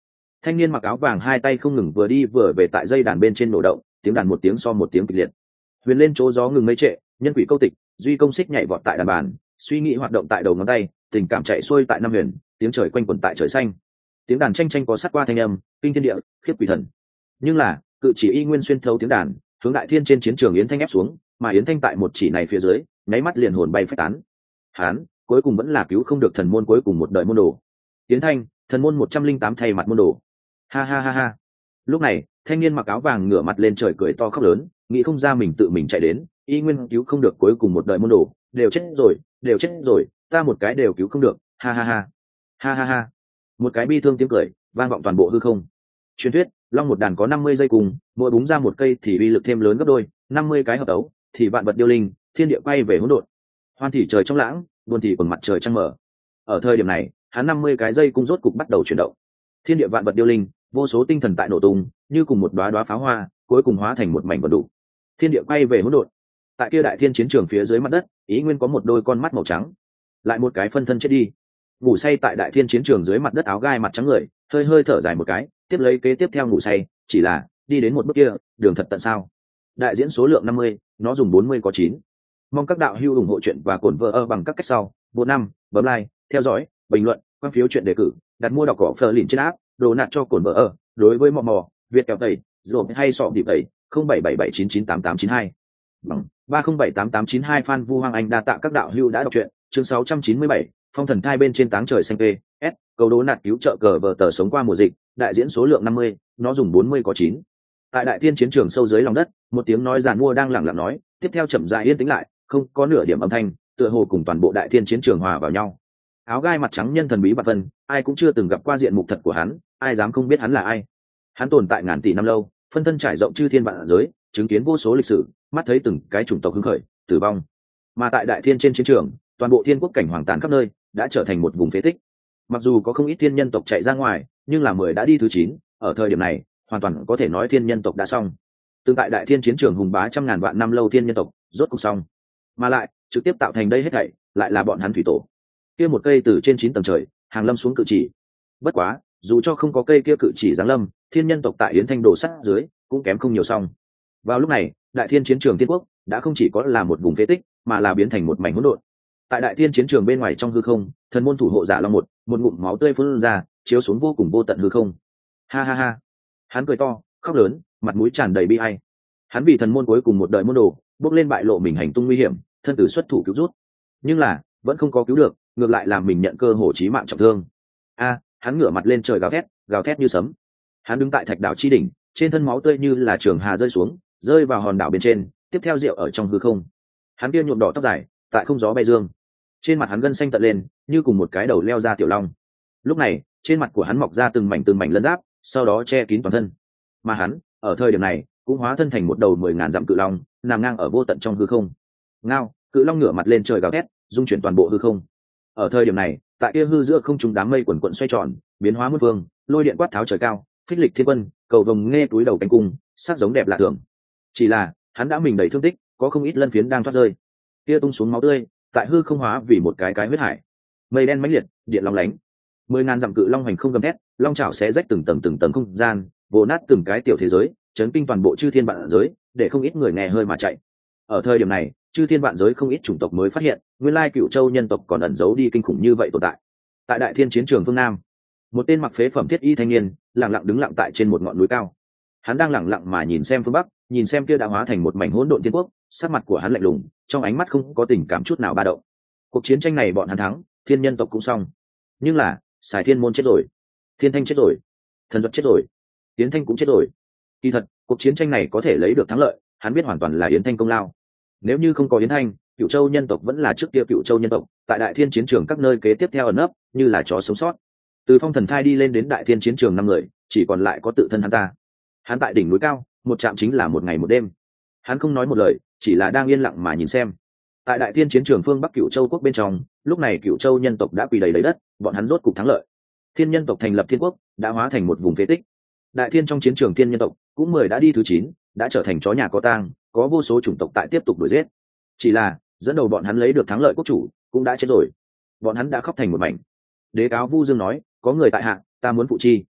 Thanh niên mặc áo vàng hai tay không ngừng vừa đi vừa về tại dây đàn bên trên nổ động, tiếng đàn một tiếng so một tiếng kịch liệt. Huyền lên chỗ gió ngừng mây trệ, nhân quỷ câu tịch, duy công xích nhảy vọt tại đàn bàn, suy nghĩ hoạt động tại đầu ngón tay, tình cảm chạy xuôi tại năm huyền, tiếng trời quanh quẩn tại trời xanh. Tiếng đàn tranh tranh có sát qua thanh âm, kinh thiên địa, khiếp quỷ thần. Nhưng là, cự chỉ y nguyên xuyên thấu tiếng đàn, hướng đại thiên trên chiến trường yến thanh ép xuống, mà yến thanh tại một chỉ này phía dưới, nháy mắt liền hồn bay phách tán. Hán, cuối cùng vẫn là cứu không được thần môn cuối cùng một đời môn đồ. Yến thanh, thần môn một trăm linh tám thay mặt môn đồ. Ha ha ha ha. Lúc này, thanh niên mặc áo vàng ngửa mặt lên trời cười to khóc lớn, nghĩ không ra mình tự mình chạy đến, y nguyên cứu không được cuối cùng một đời môn đồ, đều chết rồi, đều chết rồi, ta một cái đều cứu không được, ha ha ha. Ha ha ha. Một cái bi thương tiếng cười vang vọng toàn bộ hư không. Truyền thuyết, long một đàn có năm mươi dây cùng, mỗi búng ra một cây thì uy lực thêm lớn gấp đôi, năm mươi cái hợp đấu, thì vạn vật điêu linh, thiên địa quay về hỗn độn. Hoan thì trời trong lãng, buồn thì quần mặt trời trăng mở. Ở thời điểm này, hắn năm mươi cái dây cung rốt cục bắt đầu chuyển động. Thiên địa vạn vật điêu linh, vô số tinh thần tại nổ tung, như cùng một đóa đóa pháo hoa, cuối cùng hóa thành một mảnh vần đủ. Thiên địa quay về hỗn độn. Tại kia đại thiên chiến trường phía dưới mặt đất, ý nguyên có một đôi con mắt màu trắng. Lại một cái phân thân chết đi. Ngủ say tại đại thiên chiến trường dưới mặt đất áo gai mặt trắng người, hơi hơi thở dài một cái, tiếp lấy kế tiếp theo ngủ say, chỉ là đi đến một bước kia, đường thật tận sao. Đại diễn số lượng năm mươi, nó dùng bốn mươi có chín. Mong các đạo hữu ủng hộ chuyện và cổn vợ ơ bằng các cách sau. Bộ năm, bấm like, theo dõi, bình luận, quan phiếu chuyện đề cử, đặt mua đọc cỏ phờ lìn trên app, đồ nạt cho cổn vợ ơ. Đối với mò mò, Việt kèo tẩy, rồi hay sọ điệp tẩy, không bảy bảy bảy chín chín tám tám chín hai. Bằng ba không bảy tám tám chín hai. Phan Vu Hoàng Anh đa tạ các đạo hữu đã đọc truyện. Chương sáu trăm chín mươi bảy, phong thần thai bên trên táng trời xanh p s cầu đố nạt cứu trợ cờ vờ tờ sống qua mùa dịch. Đại diễn số lượng năm mươi, nó dùng bốn mươi có chín. Tại đại thiên chiến trường sâu dưới lòng đất, một tiếng nói giàn mua đang lẳng lặng nói, tiếp theo chậm rãi yên tĩnh lại, không có nửa điểm âm thanh, tựa hồ cùng toàn bộ đại thiên chiến trường hòa vào nhau. Áo gai mặt trắng nhân thần bí bạt vân, ai cũng chưa từng gặp qua diện mục thật của hắn, ai dám không biết hắn là ai. Hắn tồn tại ngàn tỷ năm lâu, phân thân trải rộng chư thiên vạn giới, chứng kiến vô số lịch sử, mắt thấy từng cái chủng tộc hứng khởi, tử vong. Mà tại đại thiên trên chiến trường, toàn bộ thiên quốc cảnh hoàng tàn khắp nơi, đã trở thành một vùng phế tích. Mặc dù có không ít thiên nhân tộc chạy ra ngoài, nhưng là mười đã đi thứ chín, ở thời điểm này, hoàn toàn có thể nói thiên nhân tộc đã xong. Tương tại đại thiên chiến trường hùng bá trăm ngàn vạn năm lâu thiên nhân tộc, rốt cục xong. Mà lại, trực tiếp tạo thành đây hết thảy, lại là bọn hắn thủy tổ. Kia một cây từ trên chín tầng trời, hàng lâm xuống cự chỉ. Bất quá, dù cho không có cây kia cự chỉ giáng lâm, thiên nhân tộc tại yến thanh đồ sắt dưới, cũng kém không nhiều xong. Vào lúc này, đại thiên chiến trường thiên quốc đã không chỉ có là một vùng phế tích, mà là biến thành một mảnh hỗn độn. Tại đại thiên chiến trường bên ngoài trong hư không, thần môn thủ hộ giả long một, một ngụm máu tươi phun ra, chiếu xuống vô cùng vô tận hư không. Ha ha ha. Hắn cười to, khóc lớn, mặt mũi tràn đầy bi ai. Hắn vì thần môn cuối cùng một đời môn đồ, bước lên bại lộ mình hành tung nguy hiểm, thân tử xuất thủ cứu rút. Nhưng là, vẫn không có cứu được, ngược lại làm mình nhận cơ hội chí mạng trọng thương. A, hắn ngửa mặt lên trời gào thét, gào thét như sấm. Hắn đứng tại thạch đảo chi đỉnh, trên thân máu tươi như là trường hà rơi xuống, rơi vào hòn đảo bên trên, tiếp theo rượu ở trong hư không. Hắn kia nhuộm đỏ tóc dài, tại không gió bay dương. Trên mặt hắn gân xanh tận lên, như cùng một cái đầu leo ra tiểu long. Lúc này, trên mặt của hắn mọc ra từng mảnh từng mảnh lân giáp, sau đó che kín toàn thân. Mà hắn, ở thời điểm này, cũng hóa thân thành một đầu mười ngàn dặm cự long, nằm ngang ở vô tận trong hư không. Ngao, cự long ngửa mặt lên trời gào thét, dung chuyển toàn bộ hư không. Ở thời điểm này, tại kia hư giữa không trung đám mây quần quận xoay tròn, biến hóa muôn phương, lôi điện quát tháo trời cao, phích lịch thiên quân, cầu vồng nghe túi đầu cánh cung, sắc giống đẹp lạ thường. Chỉ là, hắn đã mình đầy thương tích, có không ít lân phiến đang thoát rơi. Kia tung xuống máu tươi, tại hư không hóa vì một cái cái huyết hải. Mây đen mãnh liệt, điện long lánh. Mười ngàn dặm cự long hành không gầm thét, long chảo xé rách từng tầng từng tầng không gian, vồ nát từng cái tiểu thế giới, chấn kinh toàn bộ chư thiên vạn giới, để không ít người nghe hơi mà chạy. Ở thời điểm này, chư thiên vạn giới không ít chủng tộc mới phát hiện, nguyên lai Cựu Châu nhân tộc còn ẩn giấu đi kinh khủng như vậy tồn tại. Tại đại thiên chiến trường phương Nam, một tên mặc phế phẩm thiết y thanh niên, lặng lặng đứng lặng tại trên một ngọn núi cao. Hắn đang lặng lặng mà nhìn xem phương Bắc, nhìn xem kia đã hóa thành một mảnh hỗn độn thiên quốc, sắc mặt của hắn lạnh lùng, trong ánh mắt không có tình cảm chút nào ba động. Cuộc chiến tranh này bọn hắn thắng, thiên nhân tộc cũng xong. Nhưng là, Sài Thiên môn chết rồi, Thiên Thanh chết rồi, Thần Duật chết rồi, Yến Thanh cũng chết rồi. Kỳ thật, cuộc chiến tranh này có thể lấy được thắng lợi, hắn biết hoàn toàn là Yến Thanh công lao. Nếu như không có Yến Thanh, Cựu Châu nhân tộc vẫn là trước kia Cựu Châu nhân tộc, tại đại thiên chiến trường các nơi kế tiếp theo ẩn nấp, như là chó sống sót. Từ phong thần thai đi lên đến đại thiên chiến trường năm người, chỉ còn lại có tự thân hắn ta. Hắn tại đỉnh núi cao, một trạm chính là một ngày một đêm. Hắn không nói một lời, chỉ là đang yên lặng mà nhìn xem. Tại đại thiên chiến trường phương Bắc Cựu Châu quốc bên trong, lúc này Cựu Châu nhân tộc đã quỳ đầy lấy đất, bọn hắn rốt cục thắng lợi. Thiên nhân tộc thành lập thiên quốc, đã hóa thành một vùng phế tích. Đại thiên trong chiến trường thiên nhân tộc, cũng mười đã đi thứ chín, đã trở thành chó nhà có tang, có vô số chủng tộc tại tiếp tục đuổi giết. Chỉ là, dẫn đầu bọn hắn lấy được thắng lợi quốc chủ, cũng đã chết rồi. Bọn hắn đã khóc thành một mảnh. Đế cáo Vu Dương nói, có người tại hạ, ta muốn phụ chi.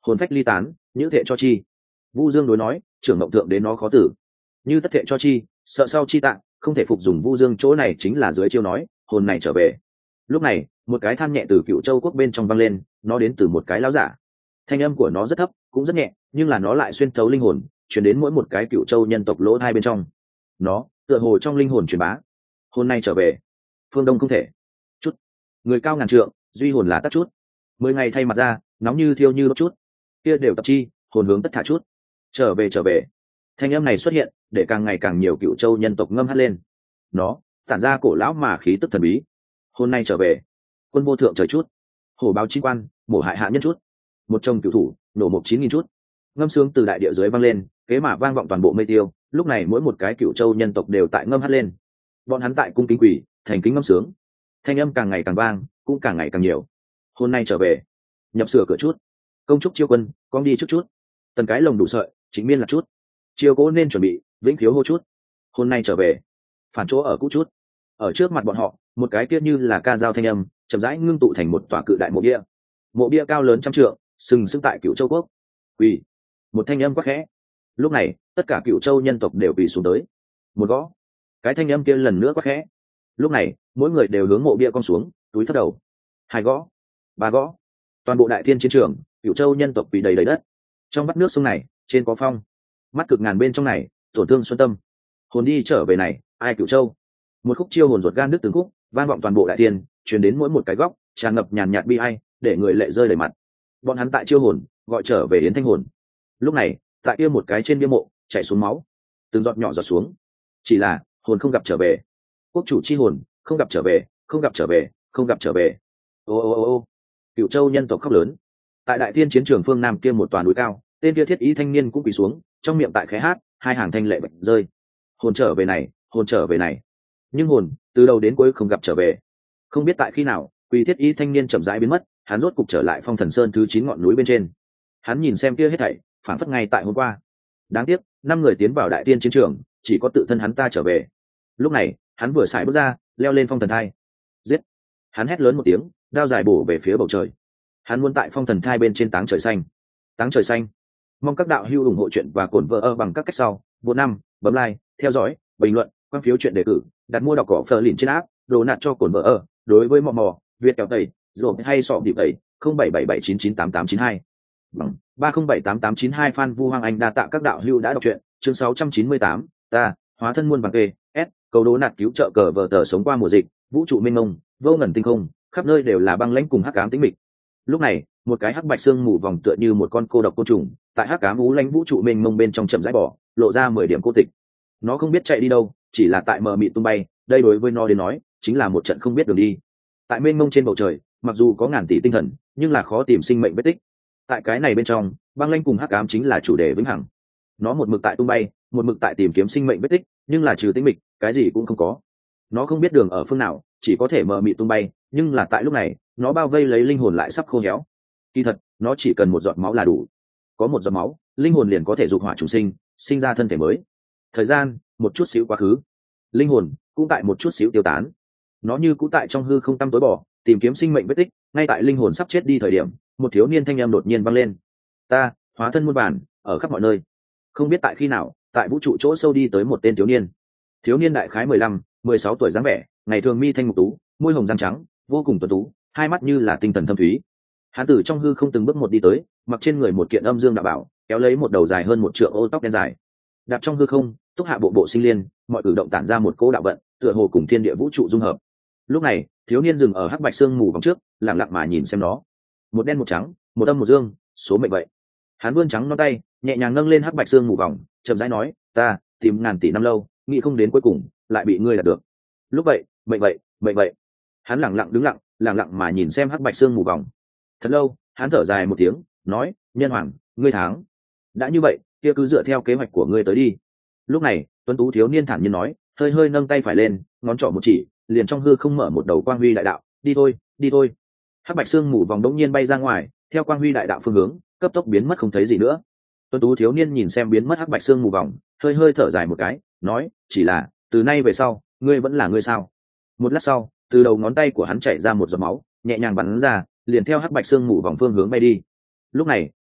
hồn phách ly tán, như thệ cho chi. Vu Dương đối nói, trưởng mộng tượng đến nó khó tử, như tất thệ cho chi, sợ sau chi tạng, không thể phục dùng. Vu Dương chỗ này chính là dưới chiêu nói hồn này trở về. Lúc này một cái than nhẹ từ Cựu Châu quốc bên trong vang lên, nó đến từ một cái lão giả. Thanh âm của nó rất thấp cũng rất nhẹ, nhưng là nó lại xuyên thấu linh hồn, truyền đến mỗi một cái Cựu Châu nhân tộc lỗ hai bên trong. Nó tựa hồ trong linh hồn truyền bá, hồn này trở về, phương đông không thể chút, người cao ngàn trượng, duy hồn là tắt chút, mười ngày thay mặt ra, nóng như thiêu như đốt chút, kia đều tập chi, hồn hướng tất thả chút, trở về trở về. Thanh âm này xuất hiện để càng ngày càng nhiều Cựu Châu nhân tộc ngâm hát lên. Nó tản ra cổ lão mà khí tức thần bí. Hôm nay trở về, quân vô thượng trời chút, hổ báo chi quan, mổ hại hạ nhân chút, một chồng cựu thủ nổ một chín nghìn chút. Ngâm sướng từ đại địa dưới vang lên, kế mà vang vọng toàn bộ mây tiêu. Lúc này mỗi một cái Cựu Châu nhân tộc đều tại ngâm hát lên. Bọn hắn tại cung kính quỷ thành kính ngâm sướng. Thanh âm càng ngày càng vang, cũng càng ngày càng nhiều. Hôm nay trở về, nhập sửa cửa chút, công trúc chiêu quân, con đi chút chút, tần cái lồng đủ sợi, chính miên là chút, chiêu cố nên chuẩn bị, vĩnh khiếu hô chút. Hôm nay trở về, phản chỗ ở cũ chút. Ở trước mặt bọn họ, một cái kia như là ca dao thanh âm chậm rãi ngưng tụ thành một tòa cự đại mộ bia. Mộ bia cao lớn trăm trượng, sừng sững tại Cựu Châu quốc. Quỳ. Một thanh âm quát khẽ. Lúc này tất cả Cựu Châu nhân tộc đều quỳ xuống tới. Một gõ, cái thanh âm kia lần nữa quát khẽ. Lúc này mỗi người đều hướng mộ bia cong xuống, túi thấp đầu. Hai gõ, ba gõ, toàn bộ đại thiên chiến trường, Cựu Châu nhân tộc quỳ đầy đầy đất. Trong vắt nước sông này, trên có phong, mắt cực ngàn bên trong này, tổn thương xuân tâm. Hồn đi trở về này, ai Cựu Châu. Một khúc chiêu hồn ruột gan nước từng khúc vang vọng toàn bộ đại thiên, truyền đến mỗi một cái góc, tràn ngập nhàn nhạt bi ai, để người lệ rơi đầy mặt. Bọn hắn tại chiêu hồn gọi trở về yến thanh hồn. Lúc này tại kia một cái trên bia mộ chảy xuống máu, từng giọt nhỏ giọt xuống. Chỉ là hồn không gặp trở về, quốc chủ chi hồn không gặp trở về, không gặp trở về, không gặp trở về. Ô ô ô ô, Cựu Châu nhân tộc khóc lớn. Tại đại thiên chiến trường phương nam kia một toàn núi cao, tên kia thiết ý thanh niên cũng quỳ xuống, trong miệng tại khẽ hát, hai hàng thanh lệ bật rơi. Hồn trở về này, hồn trở về này. Nhưng hồn từ đầu đến cuối không gặp trở về. Không biết tại khi nào, quỳ thiết ý thanh niên chậm rãi biến mất, hắn rốt cục trở lại Phong Thần Sơn thứ chín ngọn núi bên trên. Hắn nhìn xem kia hết thảy, phản phất ngay tại hôm qua. Đáng tiếc, năm người tiến vào đại tiên chiến trường, chỉ có tự thân hắn ta trở về. Lúc này, hắn vừa xài bước ra, leo lên phong thần thai. Giết! Hắn hét lớn một tiếng, đao dài bổ về phía bầu trời. Hắn muốn tại phong thần thai bên trên táng trời xanh. Táng trời xanh. Mong các đạo hữu ủng hộ chuyện và cổn vợ ơ bằng các cách sau. Vô năm, bấm like, theo dõi, bình luận, quan phiếu chuyện đề cử, đặt mua đọc cỏ phờ lìn trên app, đồ nạt cho cổn vợ ơ. Đối với mò mò, Việt kéo tẩy, rồi hay sọ điệp tẩy, không bảy bảy bảy chín chín tám tám chín hai. Bằng ba không bảy tám tám chín hai. Phan Vu Hoàng Anh đa tạ các đạo hữu đã đọc truyện. Chương sáu trăm chín mươi tám, ta hóa thân muôn bằng e s cầu đố nạt cứu trợ cờ vờ tờ sống qua mùa dịch, vũ trụ mênh mông vô ngần tinh không, khắp nơi đều là băng lãnh cùng hắc ám tĩnh mịch. Lúc này một cái hắc bạch xương mù vòng tựa như một con cô độc côn trùng tại hắc ám ú lãnh vũ trụ mênh mông bên trong chậm rãi bỏ lộ ra mười điểm cô tịch. Nó không biết chạy đi đâu, chỉ là tại mờ mịt tung bay. Đây đối với nó đến nói chính là một trận không biết đường đi. Tại mênh mông trên bầu trời, mặc dù có ngàn tỷ tinh thần, nhưng là khó tìm sinh mệnh vết tích. Tại cái này bên trong, băng lãnh cùng hắc ám chính là chủ đề vĩnh hằng. Nó một mực tại tung bay, một mực tại tìm kiếm sinh mệnh vết tích, nhưng là trừ tĩnh mịch, cái gì cũng không có. Nó không biết đường ở phương nào, chỉ có thể mờ mịt tung bay. Nhưng là tại lúc này, nó bao vây lấy linh hồn lại sắp khô héo. Kỳ thật, nó chỉ cần một giọt máu là đủ. Có một giọt máu, linh hồn liền có thể dục hỏa trùng sinh, sinh ra thân thể mới. Thời gian một chút xíu quá khứ, linh hồn cũng tại một chút xíu tiêu tán. Nó như cũ tại trong hư không tăm tối bỏ, tìm kiếm sinh mệnh vết tích. Ngay tại linh hồn sắp chết đi thời điểm, một thiếu niên thanh âm đột nhiên vang lên. Ta hóa thân muôn bản, ở khắp mọi nơi. Không biết tại khi nào, tại vũ trụ chỗ sâu đi tới một tên thiếu niên. Thiếu niên đại khái mười lăm, mười sáu tuổi dáng vẻ, ngày thường mi thanh mục tú, môi hồng răng trắng, vô cùng tuấn tú, hai mắt như là tinh thần thâm thúy. Hắn từ trong hư không từng bước một đi tới, mặc trên người một kiện âm dương đạo bảo, kéo lấy một đầu dài hơn một trượng ô tóc đen dài. Đạp trong hư không, túc hạ bộ bộ sinh liên, mọi cử động tản ra một cỗ đạo vận, tựa hồ cùng thiên địa vũ trụ dung hợp. Lúc này, thiếu niên dừng ở hắc bạch xương mù vòng trước, lặng lặng mà nhìn xem nó. Một đen một trắng, một âm một dương, số mệnh vậy. Hắn vươn trắng ngón tay, nhẹ nhàng nâng lên hắc bạch xương mù vòng, chậm rãi nói, ta tìm ngàn tỷ năm lâu, nghĩ không đến cuối cùng lại bị ngươi đạt được. Lúc vậy, mệnh vậy, mệnh vậy. Hắn lặng lặng đứng lặng, lặng lặng mà nhìn xem hắc bạch xương mù vòng. Thật lâu, hắn thở dài một tiếng, nói, nhân hoàng, ngươi thắng. Đã như vậy, kia cứ dựa theo kế hoạch của ngươi tới đi. Lúc này, tuấn tú thiếu niên thản nhiên nói, hơi hơi nâng tay phải lên, ngón trỏ một chỉ, liền trong hư không mở một đầu quang huy đại đạo. Đi thôi, đi thôi. Hắc bạch xương mù vòng đống nhiên bay ra ngoài, theo quang huy đại đạo phương hướng, cấp tốc biến mất không thấy gì nữa. Tuấn tú thiếu niên nhìn xem biến mất hắc bạch xương mù vòng, hơi hơi thở dài một cái, nói, chỉ là từ nay về sau, ngươi vẫn là ngươi sao? Một lát sau, từ đầu ngón tay của hắn chảy ra một giọt máu, nhẹ nhàng bắn ra, liền theo hắc bạch xương mù vòng phương hướng bay đi. Lúc này,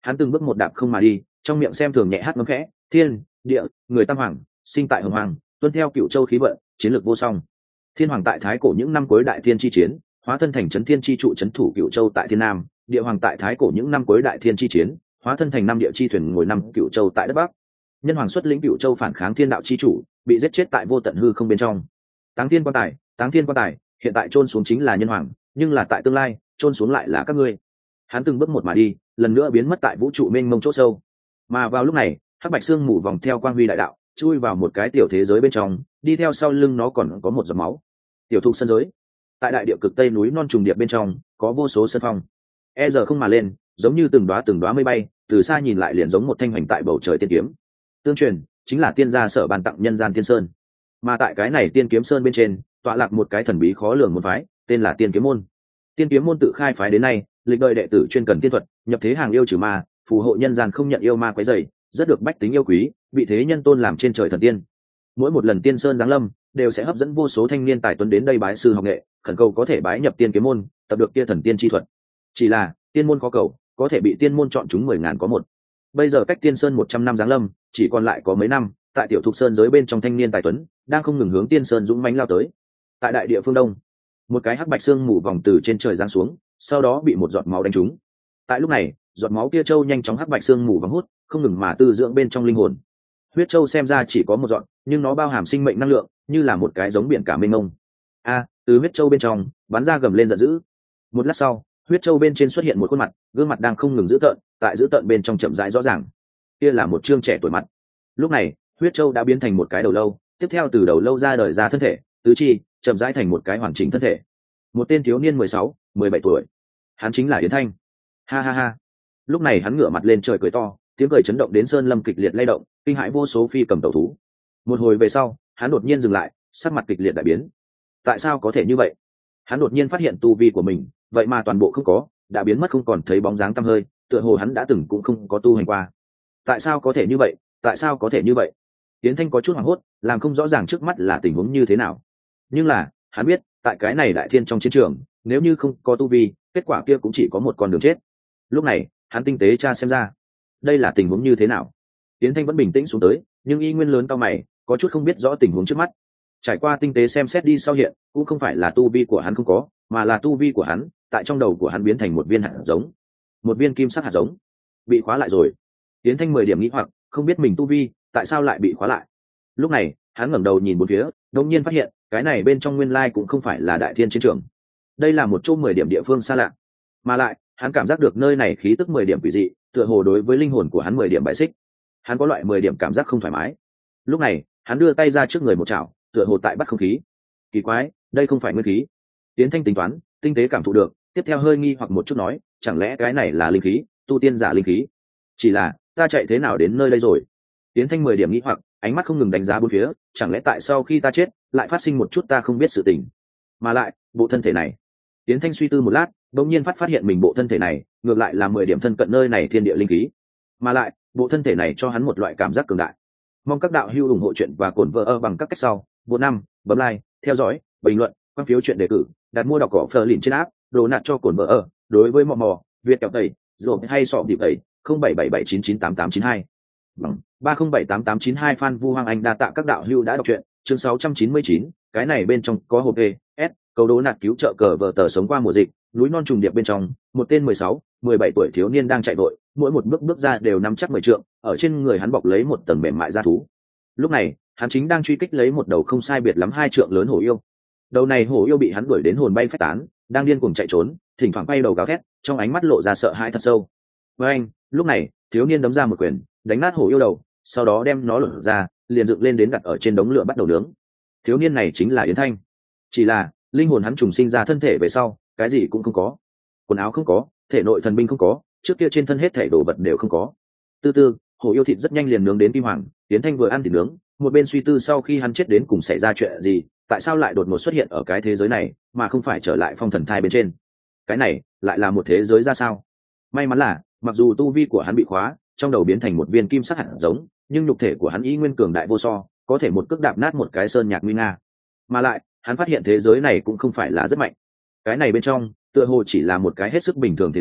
Hắn từng bước một đạp không mà đi, trong miệng xem thường nhẹ hát ngấm khẽ, thiên địa người tam hoàng, sinh tại hồng hoàng, tuân theo cựu châu khí vận, chiến lược vô song. Thiên hoàng tại thái cổ những năm cuối đại thiên chi chiến, hóa thân thành chấn thiên chi trụ chấn thủ cựu châu tại thiên nam. Địa hoàng tại thái cổ những năm cuối đại thiên chi chiến, hóa thân thành năm địa chi thuyền ngồi năm cựu châu tại đất bắc. Nhân hoàng xuất lĩnh cựu châu phản kháng thiên đạo chi chủ, bị giết chết tại vô tận hư không bên trong. Táng thiên quan tài, táng thiên quan tài, hiện tại chôn xuống chính là nhân hoàng, nhưng là tại tương lai chôn xuống lại là các ngươi. Hắn từng bước một mà đi, lần nữa biến mất tại vũ trụ mênh mông chỗ sâu. Mà vào lúc này, hắc bạch xương mù vòng theo quang huy đại đạo, chui vào một cái tiểu thế giới bên trong, đi theo sau lưng nó còn có một giọt máu. Tiểu thụ sân giới, tại đại địa cực tây núi non trùng điệp bên trong, có vô số sơn phong. E giờ không mà lên, giống như từng đóa từng đóa mây bay, từ xa nhìn lại liền giống một thanh hoành tại bầu trời tiên kiếm. Tương truyền chính là tiên gia sở bàn tặng nhân gian tiên sơn. Mà tại cái này tiên kiếm sơn bên trên, tọa lạc một cái thần bí khó lường môn phái, tên là Tiên Kiếm môn. Tiên Kiếm môn tự khai phái đến nay, lịch đời đệ tử chuyên cần tiên thuật, nhập thế hàng yêu trừ ma, phù hộ nhân gian không nhận yêu ma quấy rầy, rất được bách tính yêu quý, bị thế nhân tôn làm trên trời thần tiên. Mỗi một lần tiên sơn giáng lâm, đều sẽ hấp dẫn vô số thanh niên tài tuấn đến đây bái sư học nghệ, khẩn cầu có thể bái nhập Tiên Kiếm môn, tập được kia thần tiên chi thuật. Chỉ là, tiên môn khó cầu, có thể bị tiên môn chọn chúng mười ngàn có một. Bây giờ cách tiên sơn một trăm năm giáng lâm, chỉ còn lại có mấy năm, tại tiểu thục sơn giới bên trong thanh niên tài tuấn, đang không ngừng hướng tiên sơn dũng mãnh lao tới. Tại đại địa phương đông, một cái hắc bạch xương mù vòng từ trên trời giáng xuống, sau đó bị một giọt máu đánh trúng. Tại lúc này, giọt máu kia châu nhanh chóng hắc bạch xương mù vòng hút, không ngừng mà tư dưỡng bên trong linh hồn. Huyết châu xem ra chỉ có một giọt, nhưng nó bao hàm sinh mệnh năng lượng, như là một cái giống biển cả mênh mông. A, từ huyết châu bên trong bắn ra gầm lên giận dữ. Một lát sau, huyết châu bên trên xuất hiện một khuôn mặt, gương mặt đang không ngừng dữ tợn, tại dữ tợn bên trong chậm rãi rõ ràng. Kia là một trương trẻ tuổi mặt. Lúc này, huyết châu đã biến thành một cái đầu lâu, tiếp theo từ đầu lâu ra đời ra thân thể, tứ chi chậm rãi thành một cái hoàn chỉnh thân thể. Một tên thiếu niên mười sáu, mười bảy tuổi. Hắn chính là Yến Thanh. Ha ha ha. Lúc này hắn ngửa mặt lên trời cười to, tiếng cười chấn động đến sơn lâm kịch liệt lay động, kinh hãi vô số phi cầm tẩu thú. Một hồi về sau, hắn đột nhiên dừng lại, sắc mặt kịch liệt đại biến. Tại sao có thể như vậy? Hắn đột nhiên phát hiện tu vi của mình, vậy mà toàn bộ không có, đã biến mất không còn thấy bóng dáng tăm hơi, tựa hồ hắn đã từng cũng không có tu hành qua. Tại sao có thể như vậy? Tại sao có thể như vậy? Yến Thanh có chút hoảng hốt, làm không rõ ràng trước mắt là tình huống như thế nào. Nhưng là, hắn biết, tại cái này đại thiên trong chiến trường, nếu như không có tu vi, kết quả kia cũng chỉ có một con đường chết. Lúc này, hắn tinh tế tra xem ra, đây là tình huống như thế nào. Yến Thanh vẫn bình tĩnh xuống tới, nhưng y nguyên lớn cao mày, có chút không biết rõ tình huống trước mắt. Trải qua tinh tế xem xét đi sau hiện, cũng không phải là tu vi của hắn không có, mà là tu vi của hắn, tại trong đầu của hắn biến thành một viên hạt giống, một viên kim sắc hạt giống, bị khóa lại rồi. Yến Thanh mười điểm nghĩ hoặc, không biết mình tu vi, tại sao lại bị khóa lại. Lúc này, hắn ngẩng đầu nhìn bốn phía, đột nhiên phát hiện, cái này bên trong nguyên lai cũng không phải là đại thiên chiến trường. Đây là một chỗ mười điểm địa phương xa lạ, mà lại, hắn cảm giác được nơi này khí tức mười điểm quỷ dị, tựa hồ đối với linh hồn của hắn mười điểm bại xích. Hắn có loại mười điểm cảm giác không thoải mái. Lúc này, hắn đưa tay ra trước người một chảo, tựa hồ tại bắt không khí. Kỳ quái, đây không phải nguyên khí. Tiến Thanh tính toán, tinh tế cảm thụ được, tiếp theo hơi nghi hoặc một chút nói, chẳng lẽ cái này là linh khí, tu tiên giả linh khí? Chỉ là, ta chạy thế nào đến nơi đây rồi? Tiến Thanh mười điểm nghi hoặc, ánh mắt không ngừng đánh giá bốn phía, chẳng lẽ tại sau khi ta chết, lại phát sinh một chút ta không biết sự tình? Mà lại, bộ thân thể này. Tiến Thanh suy tư một lát, bỗng nhiên phát phát hiện mình bộ thân thể này, ngược lại là mười điểm thân cận nơi này thiên địa linh khí. Mà lại, bộ thân thể này cho hắn một loại cảm giác cường đại. Mong các đạo hữu ủng hộ chuyện và cổn vợ ơ bằng các cách sau. Bộ năm, bấm like, theo dõi, bình luận, quan phiếu chuyện đề cử, đặt mua đọc cỏ phờ lìn trên app, đồ nạt cho cổn vợ ơ. Đối với mò mò, Việt kẹo tẩy, rồi hay sọ điệp tẩy, không bảy bảy bảy chín chín tám tám chín hai. Bằng ba không bảy tám tám chín hai Phan Vu Hoàng Anh đa tạ các đạo hữu đã đọc truyện, chương sáu trăm chín mươi chín, cái này bên trong có hộp E, S, câu đố nạt cứu trợ cờ vợ tờ sống qua mùa dịch, núi non trùng điệp bên trong, một tên mười sáu, mười bảy tuổi thiếu niên đang chạy vội, mỗi một bước bước ra đều nắm chắc mười trượng, ở trên người hắn bọc lấy một tầng mềm mại da thú. Lúc này, hắn chính đang truy kích lấy một đầu không sai biệt lắm hai trượng lớn hổ yêu. Đầu này hổ yêu bị hắn đuổi đến hồn bay phách tán, đang điên cuồng chạy trốn, thỉnh thoảng quay đầu gào thét, trong ánh mắt lộ ra sợ hãi thật sâu. Với anh, lúc này, thiếu niên đấm ra một quyền, đánh nát hổ yêu đầu, sau đó đem nó lột ra, liền dựng lên đến đặt ở trên đống lửa bắt đầu nướng. Thiếu niên này chính là Yến Thanh. Chỉ là, linh hồn hắn trùng sinh ra thân thể về sau, cái gì cũng không có. Quần áo không có, thể nội thần binh không có, trước kia trên thân hết thể đồ vật đều không có. Từ từ, hổ yêu thịt rất nhanh liền nướng đến kim hoàng, Yến Thanh vừa ăn thịt nướng, một bên suy tư sau khi hắn chết đến cùng xảy ra chuyện gì, tại sao lại đột ngột xuất hiện ở cái thế giới này, mà không phải trở lại phong thần thai bên trên. Cái này, lại là một thế giới ra sao? May mắn là, mặc dù tu vi của hắn bị khóa, trong đầu biến thành một viên kim sắc hạt giống, nhưng nhục thể của hắn y nguyên cường đại vô so, có thể một cước đạp nát một cái sơn nhạc nguy nga. Mà lại, hắn phát hiện thế giới này cũng không phải là rất mạnh. Cái này bên trong, tựa hồ chỉ là một cái hết sức bình thường thế giới,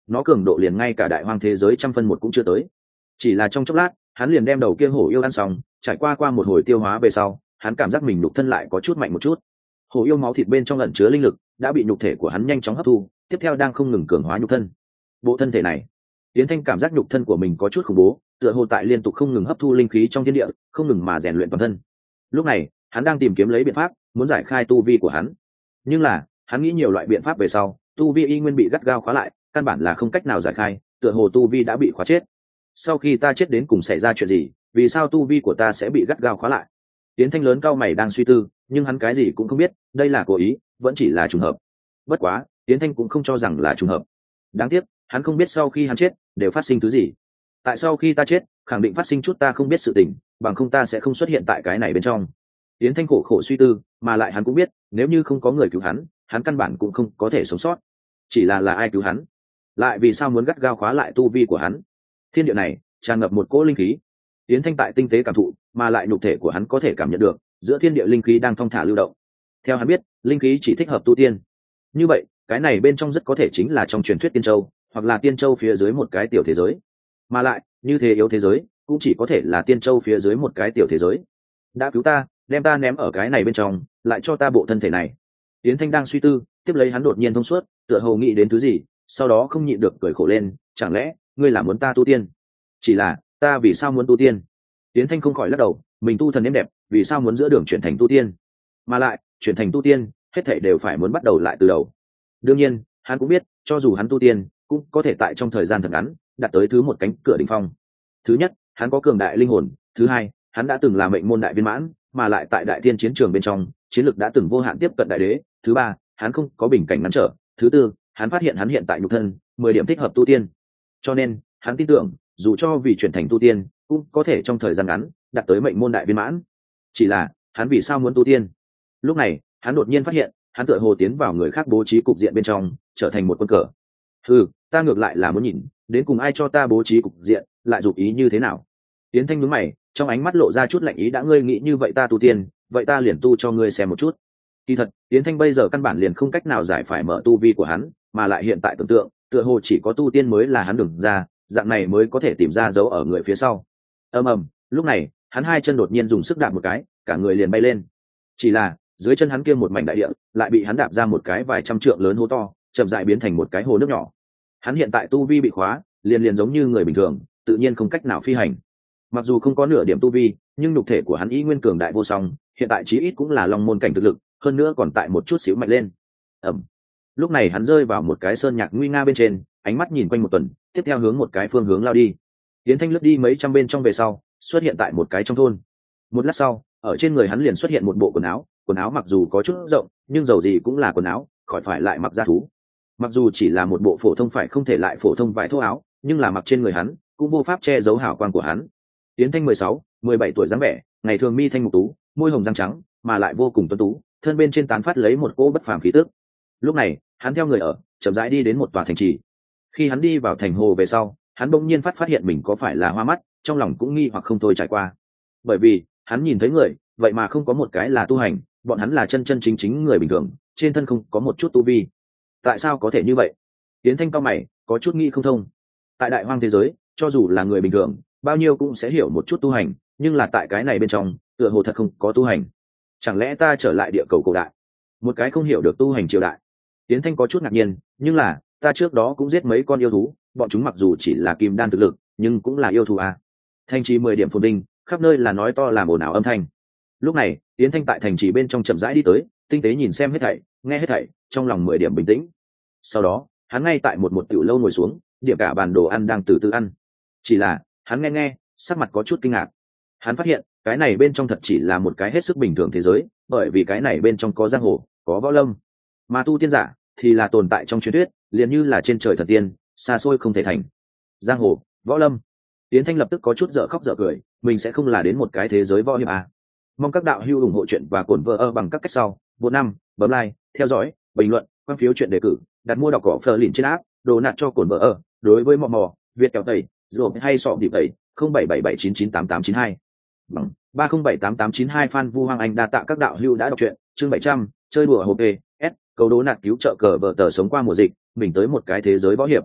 nó cường độ liền ngay cả đại hoang thế giới trăm phân một cũng chưa tới. Chỉ là trong chốc lát hắn liền đem đầu kia hổ yêu ăn xong. Trải qua qua một hồi tiêu hóa về sau, hắn cảm giác mình nhục thân lại có chút mạnh một chút. Hổ yêu máu thịt bên trong ẩn chứa linh lực đã bị nhục thể của hắn nhanh chóng hấp thu, tiếp theo đang không ngừng cường hóa nhục thân. Bộ thân thể này, Yến Thanh cảm giác nhục thân của mình có chút khủng bố, tựa hồ tại liên tục không ngừng hấp thu linh khí trong thiên địa, không ngừng mà rèn luyện toàn thân. Lúc này hắn đang tìm kiếm lấy biện pháp muốn giải khai tu vi của hắn, nhưng là hắn nghĩ nhiều loại biện pháp về sau, tu vi y nguyên bị gắt gao khóa lại, căn bản là không cách nào giải khai, tựa hồ tu vi đã bị khóa chết. Sau khi ta chết đến cùng xảy ra chuyện gì, vì sao tu vi của ta sẽ bị gắt gao khóa lại? Yến Thanh lớn cao mày đang suy tư, nhưng hắn cái gì cũng không biết, đây là cố ý vẫn chỉ là trùng hợp. Bất quá Yến Thanh cũng không cho rằng là trùng hợp. Đáng tiếc hắn không biết sau khi hắn chết đều phát sinh thứ gì. Tại sau khi ta chết khẳng định phát sinh chút ta không biết sự tình, bằng không ta sẽ không xuất hiện tại cái này bên trong. Yến Thanh khổ khổ suy tư, mà lại hắn cũng biết nếu như không có người cứu hắn, hắn căn bản cũng không có thể sống sót. Chỉ là là ai cứu hắn, lại vì sao muốn gắt gao khóa lại tu vi của hắn? Thiên địa này tràn ngập một cỗ linh khí. Yến Thanh tại tinh tế cảm thụ, mà lại nhục thể của hắn có thể cảm nhận được giữa thiên địa linh khí đang thong thả lưu động. Theo hắn biết, linh khí chỉ thích hợp tu tiên. Như vậy cái này bên trong rất có thể chính là trong truyền thuyết Tiên Châu, hoặc là Tiên Châu phía dưới một cái tiểu thế giới. Mà lại như thế yếu thế giới cũng chỉ có thể là Tiên Châu phía dưới một cái tiểu thế giới. Đã cứu ta, đem ta ném ở cái này bên trong, lại cho ta bộ thân thể này. Yến Thanh đang suy tư, tiếp lấy hắn đột nhiên thông suốt, tựa hồ nghĩ đến thứ gì, sau đó không nhịn được cười khổ lên. Chẳng lẽ ngươi là muốn ta tu tiên? Chỉ là ta vì sao muốn tu tiên? Yến Thanh không khỏi lắc đầu, mình tu thần êm đẹp, vì sao muốn giữa đường chuyển thành tu tiên? Mà lại chuyển thành tu tiên, hết thảy đều phải muốn bắt đầu lại từ đầu. Đương nhiên hắn cũng biết, cho dù hắn tu tiên cũng có thể tại trong thời gian thật ngắn đạt tới thứ một cánh cửa đỉnh phong. Thứ nhất, hắn có cường đại linh hồn. Thứ hai, hắn đã từng là mệnh môn đại viên mãn, mà lại tại đại thiên chiến trường bên trong chiến lược đã từng vô hạn tiếp cận đại đế. Thứ ba, hắn không có bình cảnh ngăn trở. Thứ tư, hắn phát hiện hắn hiện tại nhục thân mười điểm thích hợp tu tiên, cho nên hắn tin tưởng dù cho vì chuyển thành tu tiên cũng có thể trong thời gian ngắn đạt tới mệnh môn đại viên mãn. Chỉ là hắn vì sao muốn tu tiên? Lúc này hắn đột nhiên phát hiện hắn tựa hồ tiến vào người khác bố trí cục diện bên trong, trở thành một quân cờ. Ừ, ta ngược lại là muốn nhìn đến cùng ai cho ta bố trí cục diện lại dục ý như thế nào. Tiến Thanh nhướng mày, trong ánh mắt lộ ra chút lạnh ý. Đã ngươi nghĩ như vậy ta tu tiên, vậy ta liền tu cho ngươi xem một chút. Kỳ thật Tiến Thanh bây giờ căn bản liền không cách nào giải phải mở tu vi của hắn, mà lại hiện tại tưởng tượng tựa hồ chỉ có tu tiên mới là hắn đường ra, dạng này mới có thể tìm ra dấu ở người phía sau. Ầm ầm, lúc này hắn hai chân đột nhiên dùng sức đạp một cái, cả người liền bay lên. Chỉ là dưới chân hắn kia một mảnh đại địa lại bị hắn đạp ra một cái vài trăm trượng lớn hố to, chậm rãi biến thành một cái hồ nước nhỏ. Hắn hiện tại tu vi bị khóa, liền liền giống như người bình thường, tự nhiên không cách nào phi hành. Mặc dù không có nửa điểm tu vi, nhưng nhục thể của hắn ý nguyên cường đại vô song, hiện tại chí ít cũng là long môn cảnh thực lực, hơn nữa còn tại một chút xíu mạnh lên. Ẩm. Lúc này hắn rơi vào một cái sơn nhạc nguy nga bên trên, ánh mắt nhìn quanh một tuần, tiếp theo hướng một cái phương hướng lao đi. Tiến Thanh lướt đi mấy trăm bên trong về sau, xuất hiện tại một cái trong thôn. Một lát sau, ở trên người hắn liền xuất hiện một bộ quần áo, quần áo mặc dù có chút rộng, nhưng dầu gì cũng là quần áo, khỏi phải lại mặc da thú. Mặc dù chỉ là một bộ phổ thông phải không thể lại phổ thông vải thô áo, nhưng là mặc trên người hắn cũng vô pháp che giấu hào quang của hắn. Tiến Thanh mười sáu, mười bảy tuổi dáng vẻ, ngày thường mi thanh mục tú, môi hồng răng trắng, mà lại vô cùng tuấn tú, thân bên trên tán phát lấy một cỗ bất phàm khí tức. Lúc này, hắn theo người ở, chậm rãi đi đến một tòa thành trì. Khi hắn đi vào thành hồ về sau, hắn bỗng nhiên phát phát hiện mình có phải là hoa mắt, trong lòng cũng nghi hoặc không thôi trải qua. Bởi vì, hắn nhìn thấy người, vậy mà không có một cái là tu hành, bọn hắn là chân chân chính chính người bình thường, trên thân không có một chút tu vi. Tại sao có thể như vậy? Tiến Thanh cao mày, có chút nghĩ không thông. Tại đại hoang thế giới, cho dù là người bình thường, bao nhiêu cũng sẽ hiểu một chút tu hành, nhưng là tại cái này bên trong, tựa hồ thật không có tu hành. Chẳng lẽ ta trở lại địa cầu cổ đại, một cái không hiểu được tu hành triều đại? Tiến Thanh có chút ngạc nhiên, nhưng là ta trước đó cũng giết mấy con yêu thú, bọn chúng mặc dù chỉ là kim đan thực lực, nhưng cũng là yêu thú à? Thành trì mười điểm phồn vinh, khắp nơi là nói to làm ồn ào âm thanh. Lúc này Tiến Thanh tại thành trì bên trong chậm rãi đi tới, tinh tế nhìn xem hết thảy, nghe hết thảy, trong lòng mười điểm bình tĩnh. Sau đó hắn ngay tại một một tiểu lâu ngồi xuống, điểm cả bàn đồ ăn đang từ từ ăn. Chỉ là hắn nghe nghe, sắc mặt có chút kinh ngạc. Hắn phát hiện cái này bên trong thật chỉ là một cái hết sức bình thường thế giới, bởi vì cái này bên trong có giang hồ, có võ lâm, mà tu tiên giả thì là tồn tại trong truyền thuyết, liền như là trên trời thần tiên, xa xôi không thể thành. Giang hồ, võ lâm. Tiến Thanh lập tức có chút dở khóc dở cười, mình sẽ không là đến một cái thế giới võ hiệp à? Mong các đạo hữu ủng hộ chuyện và cổn vợ ở bằng các cách sau. Một năm, bấm like, theo dõi, bình luận, quan phiếu chuyện đề cử, đặt mua đọc cỏ phờ lìn trên app, đồ nạt cho cổn vợ ở. Đối với mò mò, Việt kẹo tẩy, rồi hay sọ điệp tẩy, không bảy bảy bảy chín chín tám tám chín hai, bằng ba không bảy tám tám chín hai. Fan Vu Hoàng Anh đa tạ các đạo hữu đã đọc truyện. Chương bảy trăm, chơi đùa hộp e, S, cầu đố nạt cứu trợ cờ vợ tờ sống qua mùa dịch, mình tới một cái thế giới võ hiệp.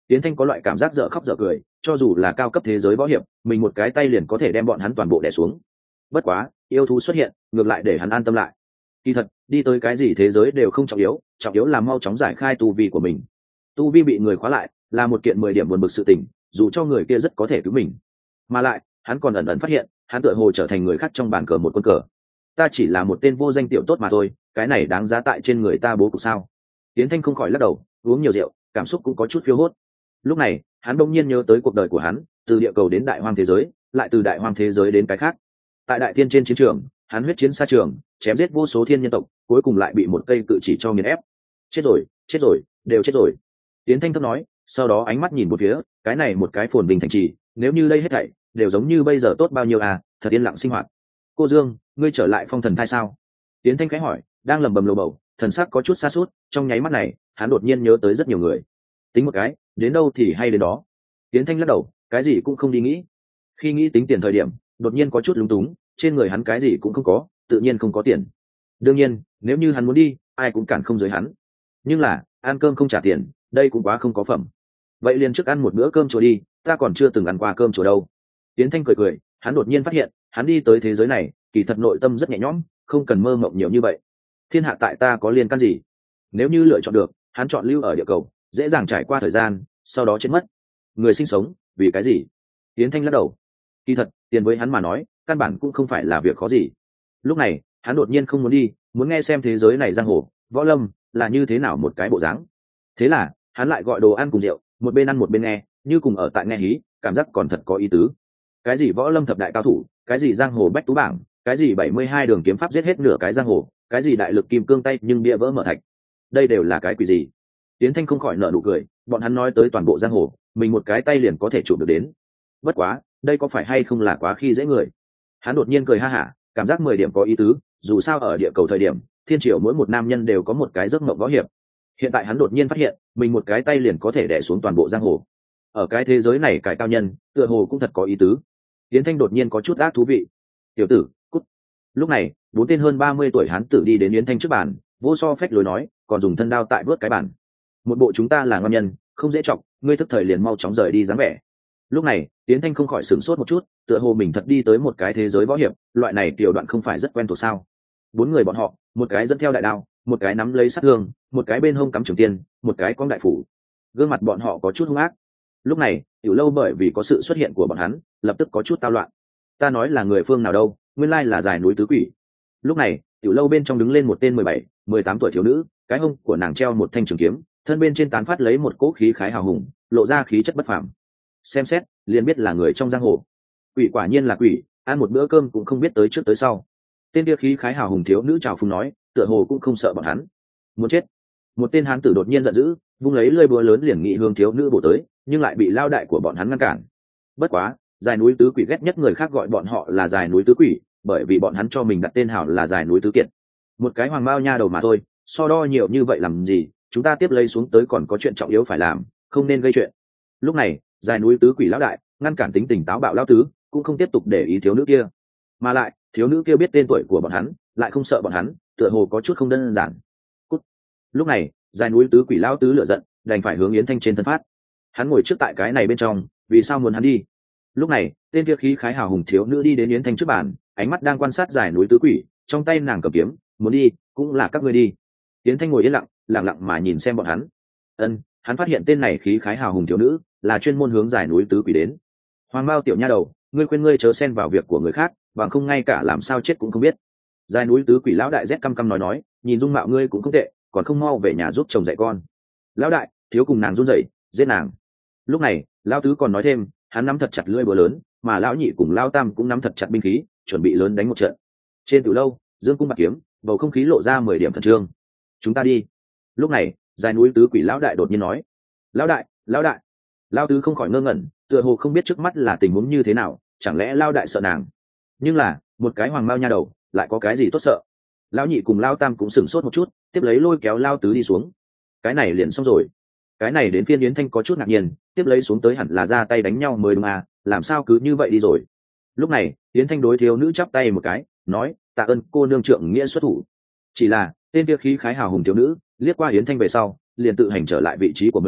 Tiến Thanh có loại cảm giác dở khóc dở cười, cho dù là cao cấp thế giới võ hiệp, mình một cái tay liền có thể đem bọn hắn toàn bộ đè xuống. Bất quá, yêu thú xuất hiện, ngược lại để hắn an tâm lại. Kỳ thật, đi tới cái gì thế giới đều không trọng yếu, trọng yếu là mau chóng giải khai tu vi của mình. Tu vi bị người khóa lại, là một kiện mười điểm buồn bực sự tình, dù cho người kia rất có thể cứu mình. Mà lại, hắn còn ẩn ẩn phát hiện, hắn tựa hồ trở thành người khác trong bàn cờ một quân cờ. Ta chỉ là một tên vô danh tiểu tốt mà thôi, cái này đáng giá tại trên người ta bố cục sao? Tiến Thanh không khỏi lắc đầu, uống nhiều rượu, cảm xúc cũng có chút phiêu hốt. Lúc này, hắn bỗng nhiên nhớ tới cuộc đời của hắn, từ địa cầu đến đại hoang thế giới, lại từ đại hoang thế giới đến cái khác. Tại đại thiên trên chiến trường, hắn huyết chiến xa trường, chém giết vô số thiên nhân tộc, cuối cùng lại bị một cây cự chỉ cho nghiền ép. Chết rồi, chết rồi, đều chết rồi. Tiến Thanh thấp nói, sau đó ánh mắt nhìn một phía, cái này một cái phồn bình thành trì, nếu như đây hết thảy đều giống như bây giờ tốt bao nhiêu à, thật yên lặng sinh hoạt. Cô Dương, ngươi trở lại phong thần thai sao? Tiến Thanh khẽ hỏi, đang lẩm bẩm lầu bầu, thần sắc có chút xa sút. Trong nháy mắt này, hắn đột nhiên nhớ tới rất nhiều người. Tính một cái, đến đâu thì hay đến đó. Tiến Thanh lắc đầu, cái gì cũng không đi nghĩ. Khi nghĩ tính tiền thời điểm, đột nhiên có chút lúng túng, trên người hắn cái gì cũng không có, tự nhiên không có tiền. Đương nhiên, nếu như hắn muốn đi, ai cũng cản không giới hắn. Nhưng là, ăn cơm không trả tiền, đây cũng quá không có phẩm. Vậy liền trước ăn một bữa cơm chùa đi, ta còn chưa từng ăn qua cơm chùa đâu. Tiến Thanh cười cười, hắn đột nhiên phát hiện, hắn đi tới thế giới này, kỳ thật nội tâm rất nhẹ nhõm, không cần mơ mộng nhiều như vậy. Thiên hạ tại ta có liên can gì? Nếu như lựa chọn được, hắn chọn lưu ở địa cầu, dễ dàng trải qua thời gian, sau đó chết mất. Người sinh sống, vì cái gì? Tiến Thanh lắc đầu. Kỳ thật, tiền với hắn mà nói, căn bản cũng không phải là việc khó gì. Lúc này, hắn đột nhiên không muốn đi, muốn nghe xem thế giới này giang hồ, võ lâm là như thế nào một cái bộ dáng. Thế là, hắn lại gọi đồ ăn cùng rượu, một bên ăn một bên nghe, như cùng ở tại nghe hí, cảm giác còn thật có ý tứ. Cái gì võ lâm thập đại cao thủ, cái gì giang hồ bách tú bảng, cái gì bảy mươi hai đường kiếm pháp giết hết nửa cái giang hồ, cái gì đại lực kim cương tay nhưng bia vỡ mở thạch. Đây đều là cái quỷ gì? Tiến Thanh không khỏi nở nụ cười, bọn hắn nói tới toàn bộ giang hồ, mình một cái tay liền có thể chụp được đến. Bất quá, đây có phải hay không là quá khi dễ người? Hắn đột nhiên cười ha hả, cảm giác mười điểm có ý tứ, dù sao ở địa cầu thời điểm, thiên triều mỗi một nam nhân đều có một cái giấc mộng võ hiệp. Hiện tại hắn đột nhiên phát hiện, mình một cái tay liền có thể đè xuống toàn bộ giang hồ. Ở cái thế giới này cải cao nhân, tựa hồ cũng thật có ý tứ. Tiến Thanh đột nhiên có chút ác thú vị. Tiểu tử, cút. Lúc này, bốn tên hơn ba mươi tuổi hán tử đi đến Yến Thanh trước bàn, vô so phách lối nói, còn dùng thân đao tại vớt cái bàn. Một bộ chúng ta là ngon nhân, không dễ chọc, ngươi thức thời liền mau chóng rời đi dáng vẻ. Lúc này, Yến Thanh không khỏi sửng sốt một chút, tựa hồ mình thật đi tới một cái thế giới võ hiệp, loại này tiểu đoạn không phải rất quen thuộc sao? Bốn người bọn họ, một cái dẫn theo đại đao, một cái nắm lấy sát thương, một cái bên hông cắm trường tiên, một cái cong đại phủ. Gương mặt bọn họ có chút hung ác. Lúc này, tiểu lâu bởi vì có sự xuất hiện của bọn hắn, lập tức có chút tao loạn. Ta nói là người phương nào đâu, nguyên lai là dài núi tứ quỷ. Lúc này, tiểu lâu bên trong đứng lên một tên mười bảy, mười tám tuổi thiếu nữ, cái hông của nàng treo một thanh trường kiếm, thân bên trên tán phát lấy một cỗ khí khái hào hùng, lộ ra khí chất bất phàm. Xem xét, liền biết là người trong giang hồ. Quỷ quả nhiên là quỷ, ăn một bữa cơm cũng không biết tới trước tới sau. Tên kia khí khái hào hùng thiếu nữ chào phúng nói, tựa hồ cũng không sợ bọn hắn. Muốn chết. Một tên hán tử đột nhiên giận dữ, vung lấy lưỡi búa lớn liền nghị hướng thiếu nữ bổ tới, nhưng lại bị lao đại của bọn hắn ngăn cản. Bất quá, dài núi tứ quỷ ghét nhất người khác gọi bọn họ là dài núi tứ quỷ, bởi vì bọn hắn cho mình đặt tên hảo là dài núi tứ kiệt. Một cái hoàng mao nha đầu mà thôi, so đo nhiều như vậy làm gì, chúng ta tiếp lấy xuống tới còn có chuyện trọng yếu phải làm, không nên gây chuyện. Lúc này, dài núi tứ quỷ lão đại ngăn cản tính tình táo bạo lão tứ, cũng không tiếp tục để ý thiếu nữ kia. Mà lại, thiếu nữ kia biết tên tuổi của bọn hắn, lại không sợ bọn hắn, tựa hồ có chút không đơn giản. Cút. Lúc này, dài núi tứ quỷ lão tứ lửa giận, đành phải hướng Yến Thanh trên thân phát. Hắn ngồi trước tại cái này bên trong, vì sao muốn hắn đi? Lúc này, tên kia khí khái hào hùng thiếu nữ đi đến Yến Thanh trước bàn, ánh mắt đang quan sát dài núi tứ quỷ, trong tay nàng cầm kiếm, muốn đi, cũng là các ngươi đi. Yến Thanh ngồi yên lặng, lặng lặng mà nhìn xem bọn hắn. Ân, hắn phát hiện tên này khí khái hào hùng thiếu nữ là chuyên môn hướng dài núi tứ quỷ đến. Hoàng Mao tiểu nha đầu, ngươi khuyên ngươi chớ xen vào việc của người khác, bằng không ngay cả làm sao chết cũng không biết. Dài núi tứ quỷ lão đại rét căm căm nói nói, nhìn dung mạo ngươi cũng không tệ, còn không mau về nhà giúp chồng dạy con. Lão đại, thiếu cùng nàng run rẩy, giết nàng. Lúc này, lão tứ còn nói thêm, hắn nắm thật chặt lưỡi búa lớn, mà lão nhị cùng lão tam cũng nắm thật chặt binh khí, chuẩn bị lớn đánh một trận. Trên tiểu lâu, dương cung bạc kiếm, bầu không khí lộ ra mười điểm khẩn trương. Chúng ta đi. Lúc này, dài núi tứ quỷ lão đại đột nhiên nói, lão đại, lão đại. Lão tứ không khỏi ngơ ngẩn, tựa hồ không biết trước mắt là tình huống như thế nào, chẳng lẽ lão đại sợ nàng? Nhưng là, một cái hoàng mao nha đầu, lại có cái gì tốt sợ? Lão nhị cùng lão tam cũng sửng sốt một chút, tiếp lấy lôi kéo lão tứ đi xuống. Cái này liền xong rồi. Cái này đến phiên Yến Thanh có chút ngạc nhiên, tiếp lấy xuống tới hẳn là ra tay đánh nhau mới đúng à, làm sao cứ như vậy đi rồi? Lúc này, Yến Thanh đối thiếu nữ chắp tay một cái, nói, tạ ơn cô nương trượng nghĩa xuất thủ. Chỉ là, tên kia khí khái hào hùng thiếu nữ liếc qua Yến Thanh về sau, liền tự hành trở lại vị trí của mình,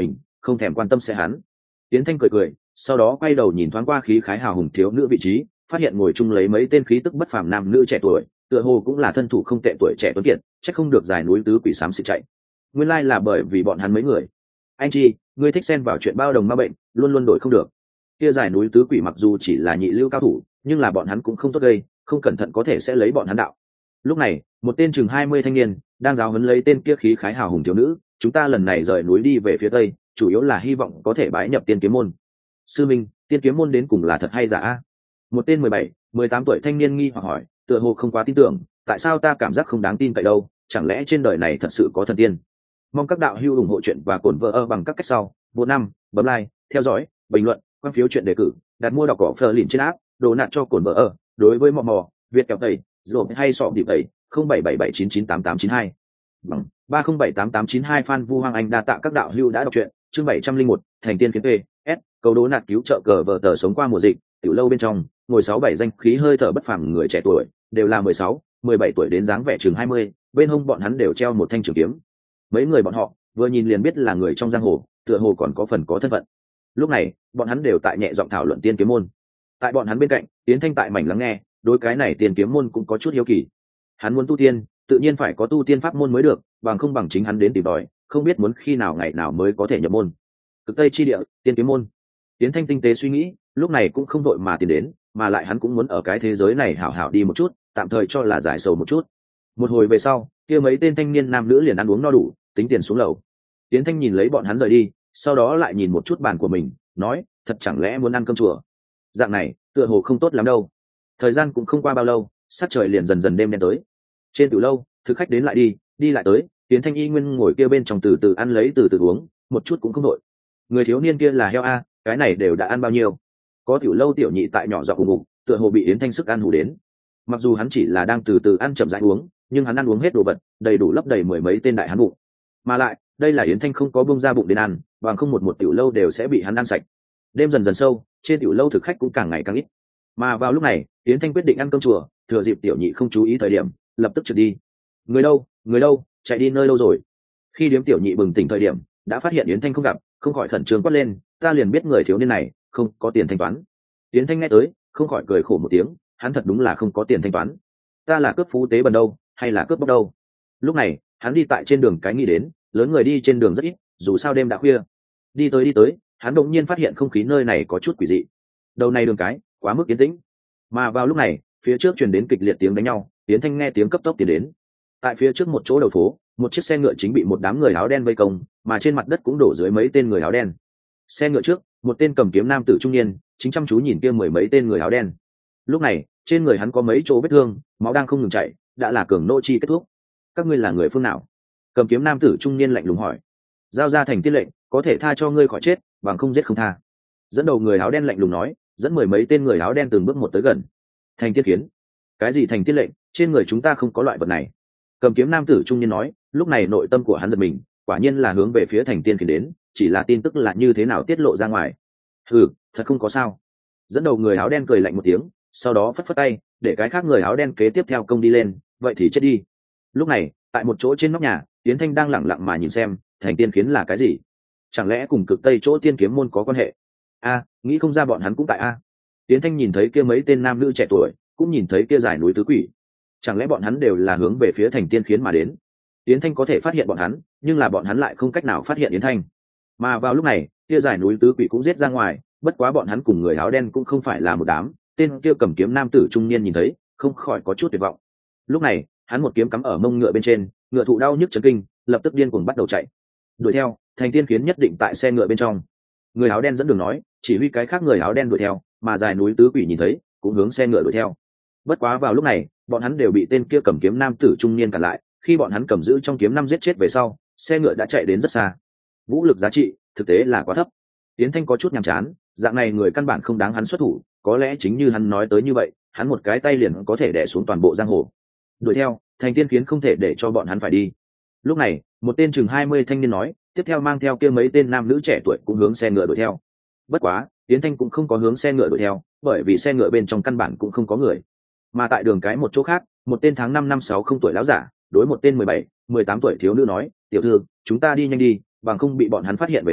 không thèm quan tâm sẽ hắn. Tiến Thanh cười cười, sau đó quay đầu nhìn thoáng qua khí khái hào hùng thiếu nữ vị trí, phát hiện ngồi chung lấy mấy tên khí tức bất phàm nam nữ trẻ tuổi, tựa hồ cũng là thân thủ không tệ tuổi trẻ tuấn kiệt, chắc không được giải núi tứ quỷ xám xịt chạy. Nguyên lai là bởi vì bọn hắn mấy người. Anh chi, ngươi thích xen vào chuyện bao đồng ma bệnh, luôn luôn đổi không được. Kia giải núi tứ quỷ mặc dù chỉ là nhị lưu cao thủ, nhưng là bọn hắn cũng không tốt gây, không cẩn thận có thể sẽ lấy bọn hắn đạo. Lúc này, một tên chừng hai mươi thanh niên đang giáo huấn lấy tên kia khí khái hào hùng thiếu nữ, chúng ta lần này rời núi đi về phía tây, chủ yếu là hy vọng có thể bái nhập tiên kiếm môn. Sư minh, tiên kiếm môn đến cùng là thật hay giả a? Một tên mười bảy, mười tám tuổi thanh niên nghi hoặc hỏi, tựa hồ không quá tin tưởng, tại sao ta cảm giác không đáng tin cậy đâu, chẳng lẽ trên đời này thật sự có thần tiên? Mong các đạo hữu ủng hộ chuyện và cổn vợ ơ bằng các cách sau, vô năm, bấm like, theo dõi, bình luận, quan phiếu chuyện đề cử, đặt mua đọc cỏ phờ lìn trên app, đồ nạt cho cổn vợ ơ. Đối với mò mò, Việt kẹo tẩy, rồi hay sọ điệp tẩy, không bảy bảy bảy chín chín tám tám chín hai bằng ba không bảy tám tám chín hai. Phan Vu Hoàng Anh đa tạ các đạo hữu đã đọc truyện. Chương bảy trăm linh một, thành tiên kiến p s cầu đố nạt cứu trợ cờ vợ tờ sống qua mùa dịch. Tiểu lâu bên trong ngồi sáu bảy danh khí hơi thở bất phàm người trẻ tuổi, đều là mười sáu, mười bảy tuổi đến dáng vẻ chừng hai mươi, bên hông bọn hắn đều treo một thanh trường kiếm. Mấy người bọn họ vừa nhìn liền biết là người trong giang hồ, tựa hồ còn có phần có thân phận. Lúc này bọn hắn đều tại nhẹ giọng thảo luận tiên kiếm môn. Tại bọn hắn bên cạnh, Tiến Thanh tại mảnh lắng nghe, đối cái này tiên kiếm môn cũng có chút hiếu kỳ. Hắn muốn tu tiên, tự nhiên phải có tu tiên pháp môn mới được, bằng không bằng chính hắn đến tìm đòi, không biết muốn khi nào ngày nào mới có thể nhập môn. Cực Tây chi địa, tiên kiếm môn. Tiến Thanh tinh tế suy nghĩ, lúc này cũng không đội mà tiến đến, mà lại hắn cũng muốn ở cái thế giới này hảo hảo đi một chút, tạm thời cho là giải sầu một chút. Một hồi về sau, kia mấy tên thanh niên nam nữ liền ăn uống no đủ, tính tiền xuống lầu. Tiến Thanh nhìn lấy bọn hắn rời đi, sau đó lại nhìn một chút bàn của mình, nói, thật chẳng lẽ muốn ăn cơm chùa? Dạng này, tựa hồ không tốt lắm đâu. Thời gian cũng không qua bao lâu, sát trời liền dần dần đêm đen tới. Trên tiểu lâu, thực khách đến lại đi, đi lại tới, Tiến Thanh y nguyên ngồi kia bên trong từ từ ăn lấy từ từ uống, một chút cũng không đội. Người thiếu niên kia là heo a, cái này đều đã ăn bao nhiêu? Có tiểu lâu tiểu nhị tại nhỏ giọng ùng ục, tựa hồ bị Yến Thanh sức ăn hủ đến. Mặc dù hắn chỉ là đang từ từ ăn chậm rãi uống, nhưng hắn ăn uống hết đồ vật, đầy đủ lấp đầy mười mấy tên đại hắn bụng. Mà lại, đây là Yến Thanh không có bông ra bụng đến ăn, bằng không một một tiểu lâu đều sẽ bị hắn ăn sạch. Đêm dần dần sâu, trên tiểu lâu thực khách cũng càng ngày càng ít. Mà vào lúc này, Yến Thanh quyết định ăn cơm chùa, thừa dịp tiểu nhị không chú ý thời điểm, lập tức trượt đi. Người đâu, người đâu, chạy đi nơi đâu rồi? Khi điếm tiểu nhị bừng tỉnh thời điểm, đã phát hiện Yến Thanh không gặp, không khỏi khẩn trương quát lên, ta liền biết người thiếu niên này không có tiền thanh toán. Yến Thanh nghe tới, không khỏi cười khổ một tiếng, hắn thật đúng là không có tiền thanh toán. Ta là cướp phú tế bần đâu, hay là cướp bóc đâu? Lúc này, hắn đi tại trên đường cái nghĩ đến, lớn người đi trên đường rất ít, dù sao đêm đã khuya. Đi tới đi tới, hắn đột nhiên phát hiện không khí nơi này có chút quỷ dị. Đầu này đường cái, quá mức yên tĩnh. Mà vào lúc này, phía trước truyền đến kịch liệt tiếng đánh nhau, Yến Thanh nghe tiếng cấp tốc tiến đến. Tại phía trước một chỗ đầu phố, một chiếc xe ngựa chính bị một đám người áo đen vây công, mà trên mặt đất cũng đổ dưới mấy tên người áo đen. Xe ngựa trước, một tên cầm kiếm nam tử trung niên, chính chăm chú nhìn kia mười mấy tên người áo đen. Lúc này, trên người hắn có mấy chỗ vết thương, máu đang không ngừng chảy, đã là cường nô chi kết thúc. Các ngươi là người phương nào? Cầm kiếm nam tử trung niên lạnh lùng hỏi. Giao ra thành tiên lệnh, có thể tha cho ngươi khỏi chết, bằng không giết không tha. Dẫn đầu người áo đen lạnh lùng nói, dẫn mười mấy tên người áo đen từng bước một tới gần. Thành tiên kiến? Cái gì thành tiên lệnh? Trên người chúng ta không có loại vật này. Cầm kiếm nam tử trung niên nói, lúc này nội tâm của hắn giật mình, quả nhiên là hướng về phía thành tiên kiến đến, chỉ là tin tức là như thế nào tiết lộ ra ngoài. Hừ, thật không có sao. Dẫn đầu người áo đen cười lạnh một tiếng, sau đó phất phất tay, để cái khác người áo đen kế tiếp theo công đi lên, vậy thì chết đi. Lúc này, tại một chỗ trên nóc nhà, Tiến Thanh đang lẳng lặng mà nhìn xem, thành tiên kiến là cái gì? Chẳng lẽ cùng Cực Tây chỗ tiên kiếm môn có quan hệ? A, nghĩ không ra bọn hắn cũng tại a. Tiến Thanh nhìn thấy kia mấy tên nam nữ trẻ tuổi, cũng nhìn thấy kia giải núi tứ quỷ. Chẳng lẽ bọn hắn đều là hướng về phía thành tiên khiến mà đến? Yến Thanh có thể phát hiện bọn hắn, nhưng là bọn hắn lại không cách nào phát hiện Yến Thanh. Mà vào lúc này, kia giải núi tứ quỷ cũng giết ra ngoài, bất quá bọn hắn cùng người áo đen cũng không phải là một đám, tên kia cầm kiếm nam tử trung niên nhìn thấy, không khỏi có chút tuyệt vọng. Lúc này, hắn một kiếm cắm ở mông ngựa bên trên, ngựa thụ đau nhức chấn kinh, lập tức điên cuồng bắt đầu chạy. Đuổi theo, thành tiên khiến nhất định tại xe ngựa bên trong. Người áo đen dẫn đường nói, chỉ huy cái khác người áo đen đuổi theo, mà giải núi tứ quỷ nhìn thấy, cũng hướng xe ngựa đuổi theo. Bất quá vào lúc này, bọn hắn đều bị tên kia cầm kiếm nam tử trung niên cản lại, khi bọn hắn cầm giữ trong kiếm năm giết chết về sau, xe ngựa đã chạy đến rất xa. Vũ lực giá trị thực tế là quá thấp. Tiến Thanh có chút nhàm chán, dạng này người căn bản không đáng hắn xuất thủ, có lẽ chính như hắn nói tới như vậy, hắn một cái tay liền có thể đè xuống toàn bộ giang hồ. Đuổi theo, thành tiên khiến không thể để cho bọn hắn phải đi. Lúc này, một tên chừng hai mươi thanh niên nói, tiếp theo mang theo kia mấy tên nam nữ trẻ tuổi cũng hướng xe ngựa đuổi theo. Bất quá, Tiến Thanh cũng không có hướng xe ngựa đuổi theo, bởi vì xe ngựa bên trong căn bản cũng không có người. Mà tại đường cái một chỗ khác, một tên tháng năm năm sáu không tuổi lão giả, đối một tên mười bảy, mười tám tuổi thiếu nữ nói, tiểu thư, chúng ta đi nhanh đi, bằng không bị bọn hắn phát hiện về sau,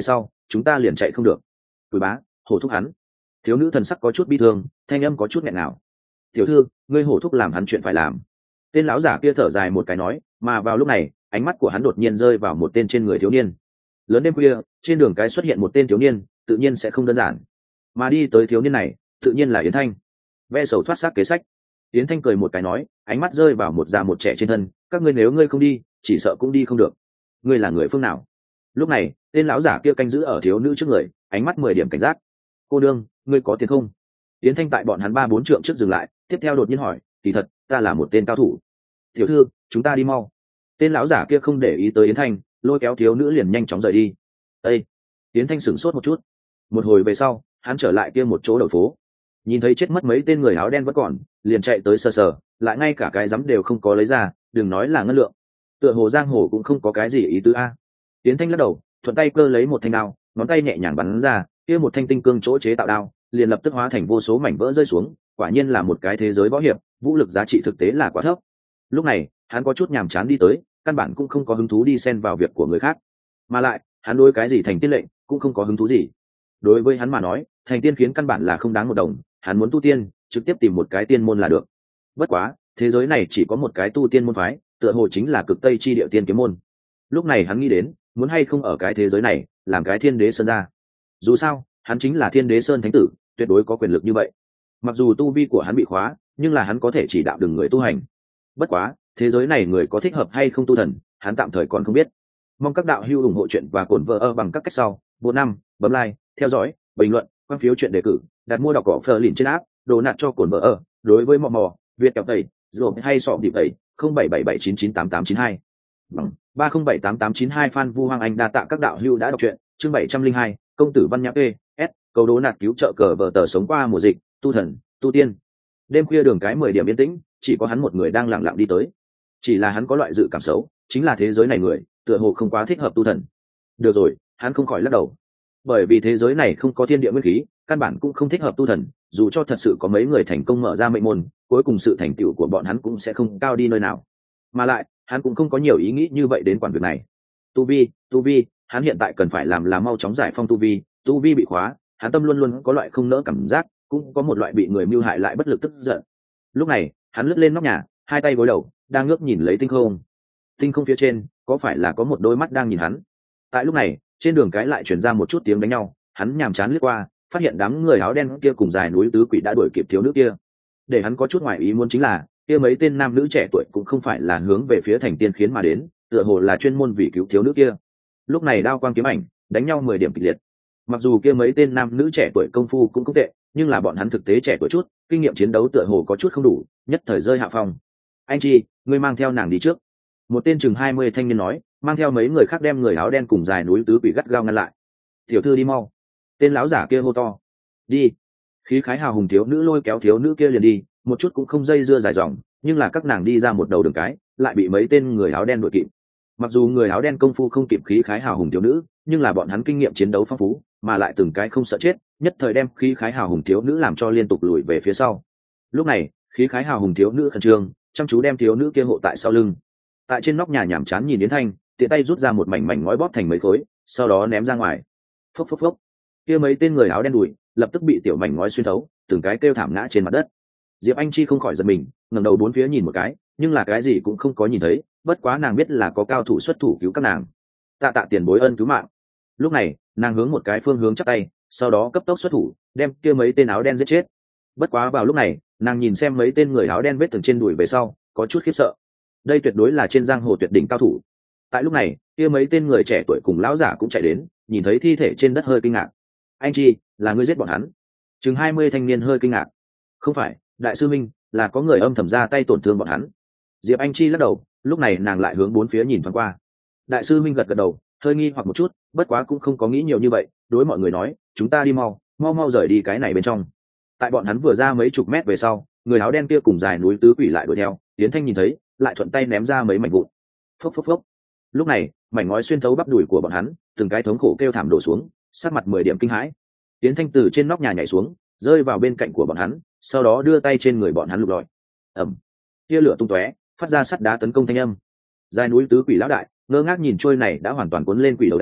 chúng ta liền chạy không được. Tuổi bá, hổ thúc hắn. Thiếu nữ thần sắc có chút bi thương, thanh âm có chút nghẹn ngào. Tiểu thư, ngươi hổ thúc làm hắn chuyện phải làm. Tên lão giả kia thở dài một cái nói, mà vào lúc này ánh mắt của hắn đột nhiên rơi vào một tên trên người thiếu niên. Lớn đêm khuya, trên đường cái xuất hiện một tên thiếu niên, tự nhiên sẽ không đơn giản. Mà đi tới thiếu niên này, tự nhiên là Yến Thanh. Ve sầu thoát xác kế sách. Yến Thanh cười một cái nói, ánh mắt rơi vào một già một trẻ trên thân, các ngươi nếu ngươi không đi, chỉ sợ cũng đi không được. Ngươi là người phương nào? Lúc này, tên lão giả kia canh giữ ở thiếu nữ trước người, ánh mắt mười điểm cảnh giác. Cô đương, ngươi có tiền không? Yến Thanh tại bọn hắn ba bốn trượng trước dừng lại, tiếp theo đột nhiên hỏi, kỳ thật, ta là một tên cao thủ. Tiểu thư, chúng ta đi mau. Tên lão giả kia không để ý tới Yến Thanh, lôi kéo thiếu nữ liền nhanh chóng rời đi. Ê! Yến Thanh sửng sốt một chút. Một hồi về sau, hắn trở lại kia một chỗ đầu phố, nhìn thấy chết mất mấy tên người áo đen vẫn còn, liền chạy tới sờ sờ, lại ngay cả cái rắm đều không có lấy ra, đừng nói là ngân lượng. Tựa hồ giang hồ cũng không có cái gì ý tứ a. Yến Thanh lắc đầu, thuận tay cơ lấy một thanh đao, ngón tay nhẹ nhàng bắn ra, kia một thanh tinh cương chỗ chế tạo đao, liền lập tức hóa thành vô số mảnh vỡ rơi xuống, quả nhiên là một cái thế giới võ hiệp, vũ lực giá trị thực tế là quá thấp. Lúc này, hắn có chút nhàm chán đi tới, căn bản cũng không có hứng thú đi xen vào việc của người khác, mà lại, hắn đối cái gì thành tiên lệnh cũng không có hứng thú gì. Đối với hắn mà nói, thành tiên khiến căn bản là không đáng một đồng, hắn muốn tu tiên, trực tiếp tìm một cái tiên môn là được. Bất quá, thế giới này chỉ có một cái tu tiên môn phái, tựa hồ chính là Cực Tây chi địa tiên kiếm môn. Lúc này hắn nghĩ đến, muốn hay không ở cái thế giới này làm cái Thiên Đế Sơn ra. Dù sao, hắn chính là Thiên Đế Sơn thánh tử, tuyệt đối có quyền lực như vậy. Mặc dù tu vi của hắn bị khóa, nhưng là hắn có thể chỉ đạo đường người tu hành. Bất quá, thế giới này người có thích hợp hay không tu thần, hắn tạm thời còn không biết. Mong các đạo hữu ủng hộ chuyện và cổn vợ ở bằng các cách sau. Bộ năm, bấm like, theo dõi, bình luận, quan phiếu chuyện đề cử, đặt mua đọc cỏ phờ lìn trên app, đồ nạt cho cổn vợ ở. Đối với mò mò, Việt kẹo tẩy, rồi hay sọ điệp tẩy, không bảy bảy bảy chín chín tám tám chín hai. Bằng ba không bảy tám tám chín hai Phan Vu Hoàng Anh đa tạ các đạo hữu đã đọc truyện, chương bảy trăm linh hai, công tử văn nhã p s cầu đố nạt cứu trợ cờ vợ tờ sống qua mùa dịch, tu thần, tu tiên. Đêm khuya đường cái mười điểm yên tĩnh, chỉ có hắn một người đang lặng lặng đi tới. Chỉ là hắn có loại dự cảm xấu, chính là thế giới này người, tựa hồ không quá thích hợp tu thần. Được rồi, hắn không khỏi lắc đầu. Bởi vì thế giới này không có thiên địa nguyên khí, căn bản cũng không thích hợp tu thần, dù cho thật sự có mấy người thành công mở ra mệnh môn, cuối cùng sự thành tựu của bọn hắn cũng sẽ không cao đi nơi nào. Mà lại, hắn cũng không có nhiều ý nghĩ như vậy đến quản việc này. Tu vi, tu vi, hắn hiện tại cần phải làm là mau chóng giải phong tu vi, tu vi bị khóa, hắn tâm luôn luôn có loại không nỡ cảm giác, cũng có một loại bị người mưu hại lại bất lực tức giận. Lúc này, hắn lướt lên nóc nhà, hai tay gối đầu, đang ngước nhìn lấy tinh không. Tinh không phía trên, có phải là có một đôi mắt đang nhìn hắn? Tại lúc này, trên đường cái lại truyền ra một chút tiếng đánh nhau, hắn nhàm chán lướt qua, phát hiện đám người áo đen kia cùng dài núi tứ quỷ đã đuổi kịp thiếu nữ kia. Để hắn có chút ngoài ý muốn chính là, kia mấy tên nam nữ trẻ tuổi cũng không phải là hướng về phía thành tiên khiến mà đến, tựa hồ là chuyên môn vì cứu thiếu nữ kia. Lúc này đao quang kiếm ảnh đánh nhau mười điểm kịch liệt. Mặc dù kia mấy tên nam nữ trẻ tuổi công phu cũng không tệ, nhưng là bọn hắn thực tế trẻ tuổi chút, kinh nghiệm chiến đấu tựa hồ có chút không đủ, nhất thời rơi hạ phong. Anh Chi, ngươi mang theo nàng đi trước. Một tên chừng hai mươi thanh niên nói, mang theo mấy người khác đem người áo đen cùng dài núi tứ quỷ gắt gao ngăn lại. Tiểu thư đi mau. Tên lão giả kia hô to. Đi. Khí khái hào hùng thiếu nữ lôi kéo thiếu nữ kia liền đi, một chút cũng không dây dưa dài dòng, nhưng là các nàng đi ra một đầu đường cái, lại bị mấy tên người áo đen đuổi kịp. Mặc dù người áo đen công phu không kịp khí khái hào hùng thiếu nữ, nhưng là bọn hắn kinh nghiệm chiến đấu phong phú, mà lại từng cái không sợ chết, nhất thời đem khí khái hào hùng thiếu nữ làm cho liên tục lùi về phía sau. Lúc này, khí khái hào hùng thiếu nữ khẩn trương, chăm chú đem thiếu nữ kia hộ tại sau lưng. Tại trên nóc nhà nhảm chán nhìn Yến Thanh, tiện tay rút ra một mảnh mảnh ngói bóp thành mấy khối, sau đó ném ra ngoài. Phốc phốc phốc. Kia mấy tên người áo đen đuổi, lập tức bị tiểu mảnh ngói xuyên thấu, từng cái kêu thảm ngã trên mặt đất. Diệp Anh Chi không khỏi giật mình, ngẩng đầu bốn phía nhìn một cái, nhưng là cái gì cũng không có nhìn thấy, bất quá nàng biết là có cao thủ xuất thủ cứu các nàng. Tạ tạ tiền bối ân cứu mạng. Lúc này, nàng hướng một cái phương hướng chắp tay, sau đó cấp tốc xuất thủ, đem kia mấy tên áo đen giết chết. Bất quá vào lúc này, nàng nhìn xem mấy tên người áo đen vết thương trên đùi về sau, có chút khiếp sợ. Đây tuyệt đối là trên giang hồ tuyệt đỉnh cao thủ. Tại lúc này, kia mấy tên người trẻ tuổi cùng lão giả cũng chạy đến, nhìn thấy thi thể trên đất hơi kinh ngạc. Anh Chi, là ngươi giết bọn hắn? Chừng hai mươi thanh niên hơi kinh ngạc. Không phải, đại sư minh, là có người âm thầm ra tay tổn thương bọn hắn. Diệp Anh Chi lắc đầu, lúc này nàng lại hướng bốn phía nhìn thoáng qua. Đại sư minh gật gật đầu, hơi nghi hoặc một chút, bất quá cũng không có nghĩ nhiều như vậy, đối mọi người nói, chúng ta đi mau, mau mau rời đi cái này bên trong. Tại bọn hắn vừa ra mấy chục mét về sau, người áo đen kia cùng dài núi tứ quỷ lại đuổi theo, Yến Thanh nhìn thấy, lại thuận tay ném ra mấy mảnh vụn. Phốc phốc phốc. Lúc này, mảnh ngói xuyên thấu bắp đùi của bọn hắn, từng cái thống khổ kêu thảm đổ xuống, sát mặt mười điểm kinh hãi. Yến Thanh từ trên nóc nhà nhảy xuống, rơi vào bên cạnh của bọn hắn, sau đó đưa tay trên người bọn hắn lục lọi. Ầm. Tia lửa tung tóe, phát ra sắt đá tấn công thanh âm. Dài núi tứ quỷ lão đại ngơ ngác nhìn trôi này đã hoàn toàn cuốn lên quỷ đầu đao,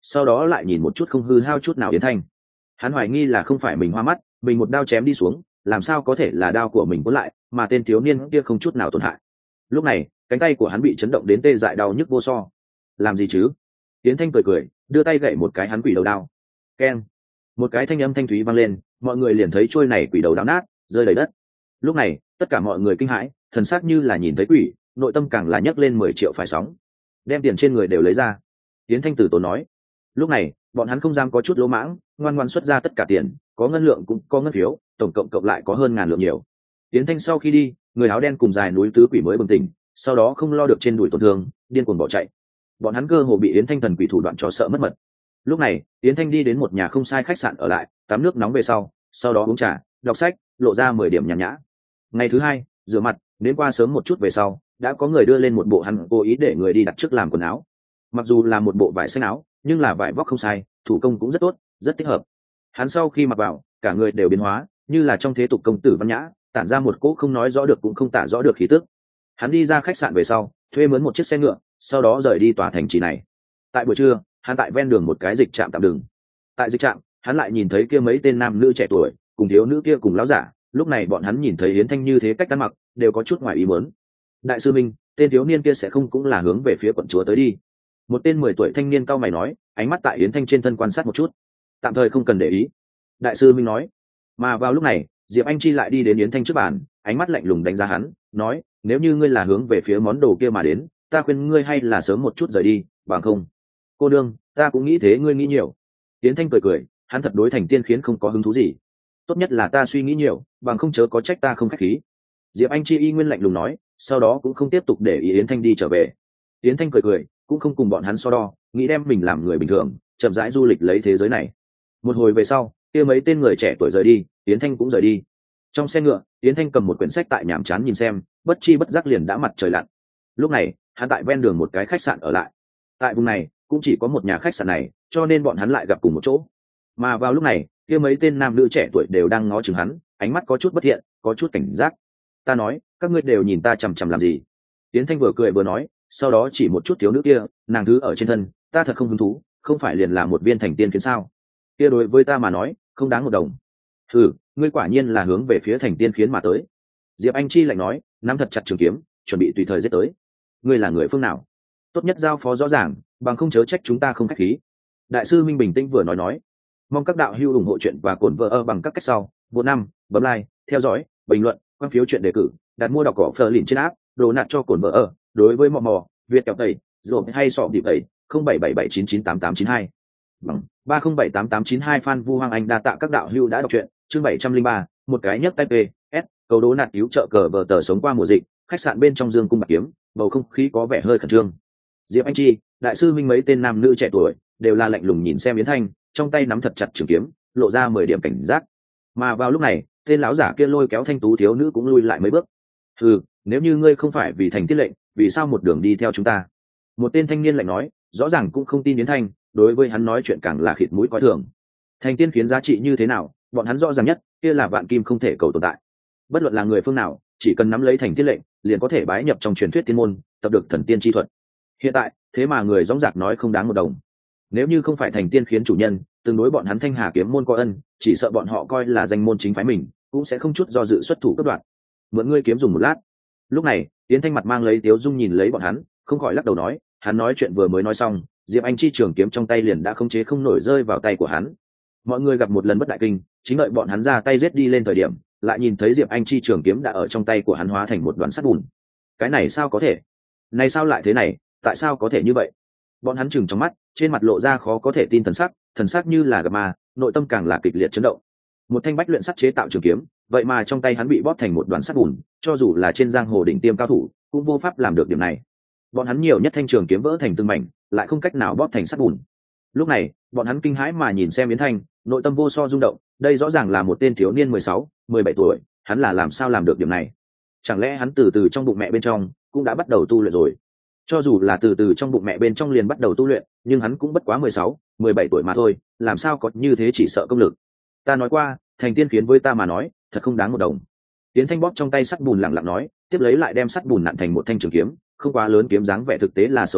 sau đó lại nhìn một chút không hư hao chút nào yến thanh. Hắn hoài nghi là không phải mình hoa mắt, mình một đao chém đi xuống, làm sao có thể là đao của mình cuốn lại, mà tên thiếu niên kia không chút nào tổn hại. Lúc này cánh tay của hắn bị chấn động đến tê dại đau nhức vô so. Làm gì chứ? Yến Thanh cười cười, đưa tay gậy một cái hắn quỷ đầu đao. Keng! Một cái thanh âm thanh thúy vang lên, mọi người liền thấy trôi này quỷ đầu đao nát, rơi đầy đất. Lúc này tất cả mọi người kinh hãi, thần sắc như là nhìn thấy quỷ, nội tâm càng là nhấc lên mười triệu phải sóng. Đem tiền trên người đều lấy ra. Yến Thanh tử tốn nói. Lúc này bọn hắn không dám có chút lỗ mãng, ngoan ngoan xuất ra tất cả tiền, có ngân lượng cũng có ngân phiếu, tổng cộng cộng lại có hơn ngàn lượng nhiều. Yến Thanh sau khi đi, người áo đen cùng dài núi tứ quỷ mới bừng tỉnh, sau đó không lo được trên đùi tổn thương, điên cuồng bỏ chạy. Bọn hắn cơ hồ bị Yến Thanh thần quỷ thủ đoạn cho sợ mất mật. Lúc này Yến Thanh đi đến một nhà không sai khách sạn ở lại, tắm nước nóng về sau, sau đó uống trà, đọc sách, lộ ra mười điểm nhàn nhã. Ngày thứ hai rửa mặt, đến qua sớm một chút về sau, đã có người đưa lên một bộ hắn cố ý để người đi đặt trước làm quần áo. Mặc dù là một bộ vải xanh áo, nhưng là vải vóc không sai, thủ công cũng rất tốt, rất thích hợp. Hắn sau khi mặc vào, cả người đều biến hóa, như là trong thế tục công tử văn nhã, tản ra một cỗ không nói rõ được cũng không tả rõ được khí tức. Hắn đi ra khách sạn về sau, thuê mướn một chiếc xe ngựa, sau đó rời đi tòa thành trì này. Tại buổi trưa, hắn tại ven đường một cái dịch trạm tạm dừng. Tại dịch trạm, hắn lại nhìn thấy kia mấy tên nam nữ trẻ tuổi, cùng thiếu nữ kia cùng lão giả. Lúc này bọn hắn nhìn thấy Yến Thanh như thế cách ăn mặc, đều có chút ngoài ý muốn. Đại sư Minh, tên thiếu niên kia sẽ không cũng là hướng về phía quận chúa tới đi? Một tên mười tuổi thanh niên cao mày nói, ánh mắt tại Yến Thanh trên thân quan sát một chút. Tạm thời không cần để ý. Đại sư Minh nói. Mà vào lúc này, Diệp Anh Chi lại đi đến Yến Thanh trước bàn, ánh mắt lạnh lùng đánh giá hắn, nói, nếu như ngươi là hướng về phía món đồ kia mà đến, ta khuyên ngươi hay là sớm một chút rời đi, bằng không. Cô đương, ta cũng nghĩ thế, ngươi nghĩ nhiều. Yến Thanh cười cười, hắn thật đối thành tiên khiến không có hứng thú gì. Tốt nhất là ta suy nghĩ nhiều, bằng không chớ có trách ta không khách khí. Diệp Anh Chi y nguyên lạnh lùng nói, sau đó cũng không tiếp tục để ý Yến Thanh đi trở về. Yến Thanh cười cười, cũng không cùng bọn hắn so đo, nghĩ đem mình làm người bình thường, chậm rãi du lịch lấy thế giới này. Một hồi về sau, kia mấy tên người trẻ tuổi rời đi, Yến Thanh cũng rời đi. Trong xe ngựa, Yến Thanh cầm một quyển sách tại nhàm chán nhìn xem, bất chi bất giác liền đã mặt trời lặn. Lúc này hắn tại ven đường một cái khách sạn ở lại. Tại vùng này cũng chỉ có một nhà khách sạn này, cho nên bọn hắn lại gặp cùng một chỗ. Mà vào lúc này, kia mấy tên nam nữ trẻ tuổi đều đang ngó chừng hắn, ánh mắt có chút bất thiện, có chút cảnh giác. Ta nói, các ngươi đều nhìn ta chằm chằm làm gì? Yến Thanh vừa cười vừa nói, sau đó chỉ một chút thiếu nữ kia, nàng thứ ở trên thân, ta thật không hứng thú, không phải liền là một viên thành tiên kiến sao? Kia đối với ta mà nói, không đáng một đồng. Ừ, ngươi quả nhiên là hướng về phía thành tiên khiến mà tới. Diệp Anh Chi lạnh nói, nắm thật chặt trường kiếm, chuẩn bị tùy thời giết tới. Ngươi là người phương nào? Tốt nhất giao phó rõ ràng, bằng không chớ trách chúng ta không khách khí. Đại sư Minh bình tĩnh vừa nói nói, mong các đạo hữu ủng hộ chuyện và cổn vợ ở bằng các cách sau. Vô năm, bấm like, theo dõi, bình luận, quan phiếu chuyện đề cử, đặt mua đọc cỏ phờ lìn trên app, đồ nạt cho cổn vợ ở. Đối với mò mò, Việt kẹo tẩy, rồi hay sọ điệp tẩy, không bảy bảy bảy chín chín tám tám chín hai bằng ba không bảy tám tám chín hai. Phan Vu Hoàng Anh đa tạ các đạo hữu đã đọc truyện. Chương bảy trăm linh ba, một cái nhấc tay p s cầu đố nạt cứu trợ cờ vờ tờ sống qua mùa dịch, khách sạn bên trong dương cung bạc kiếm, bầu không khí có vẻ hơi khẩn trương. Diệp Anh Chi, đại sư Minh mấy tên nam nữ trẻ tuổi đều là lạnh lùng nhìn xem Yến Thanh, trong tay nắm thật chặt trường kiếm, lộ ra mười điểm cảnh giác. Mà vào lúc này, tên lão giả kia lôi kéo thanh tú thiếu nữ cũng lui lại mấy bước. Ừ, nếu như ngươi không phải vì thành tiết lệnh, vì sao một đường đi theo chúng ta? Một tên thanh niên lạnh nói, rõ ràng cũng không tin Yến Thanh, đối với hắn nói chuyện càng là khịt mũi coi thường. Thành tiên khiến giá trị như thế nào, bọn hắn rõ ràng nhất, kia là vạn kim không thể cầu tồn tại. Bất luận là người phương nào, chỉ cần nắm lấy thành tiên lệnh, liền có thể bái nhập trong truyền thuyết tiên môn, tập được thần tiên chi thuật. Hiện tại, thế mà người dõng dạc nói không đáng một đồng. Nếu như không phải thành tiên khiến chủ nhân tương đối bọn hắn Thanh Hà kiếm môn có ân, chỉ sợ bọn họ coi là danh môn chính phái mình, cũng sẽ không chút do dự xuất thủ cướp đoạt. Mượn ngươi kiếm dùng một lát. Lúc này, Yến Thanh mặt mang lấy tiếu dung nhìn lấy bọn hắn, không khỏi lắc đầu nói, hắn nói chuyện vừa mới nói xong, Diệp Anh Chi trường kiếm trong tay liền đã khống chế không nổi rơi vào tay của hắn. Mọi người gặp một lần bất đại kinh, chính đợi bọn hắn ra tay giết đi lên thời điểm, lại nhìn thấy Diệp Anh Chi trường kiếm đã ở trong tay của hắn hóa thành một đoàn sắt bùn. Cái này sao có thể? Này sao lại thế này, tại sao có thể như vậy? Bọn hắn chừng trong mắt, trên mặt lộ ra khó có thể tin thần sắc, thần sắc như là gặp ma, nội tâm càng là kịch liệt chấn động. Một thanh bách luyện sắt chế tạo trường kiếm, vậy mà trong tay hắn bị bóp thành một đoàn sắt bùn, cho dù là trên giang hồ đỉnh tiêm cao thủ, cũng vô pháp làm được điểm này. Bọn hắn nhiều nhất thanh trường kiếm vỡ thành từng mảnh, lại không cách nào bóp thành sắt bùn. Lúc này, bọn hắn kinh hãi mà nhìn xem Yến Thanh, nội tâm vô so rung động, đây rõ ràng là một tên thiếu niên mười sáu, mười bảy tuổi, hắn là làm sao làm được điểm này? Chẳng lẽ hắn từ từ trong bụng mẹ bên trong cũng đã bắt đầu tu luyện rồi? Cho dù là từ từ trong bụng mẹ bên trong liền bắt đầu tu luyện, nhưng hắn cũng bất quá mười sáu, mười bảy tuổi mà thôi, làm sao có như thế chỉ sợ công lực. Ta nói qua, thành tiên khiến với ta mà nói, thật không đáng một đồng. Yến Thanh bóp trong tay sắt bùn lặng lặng nói, tiếp lấy lại đem sắt bùn nặn thành một thanh trường kiếm, không quá lớn kiếm dáng vẻ thực tế là xấu chút,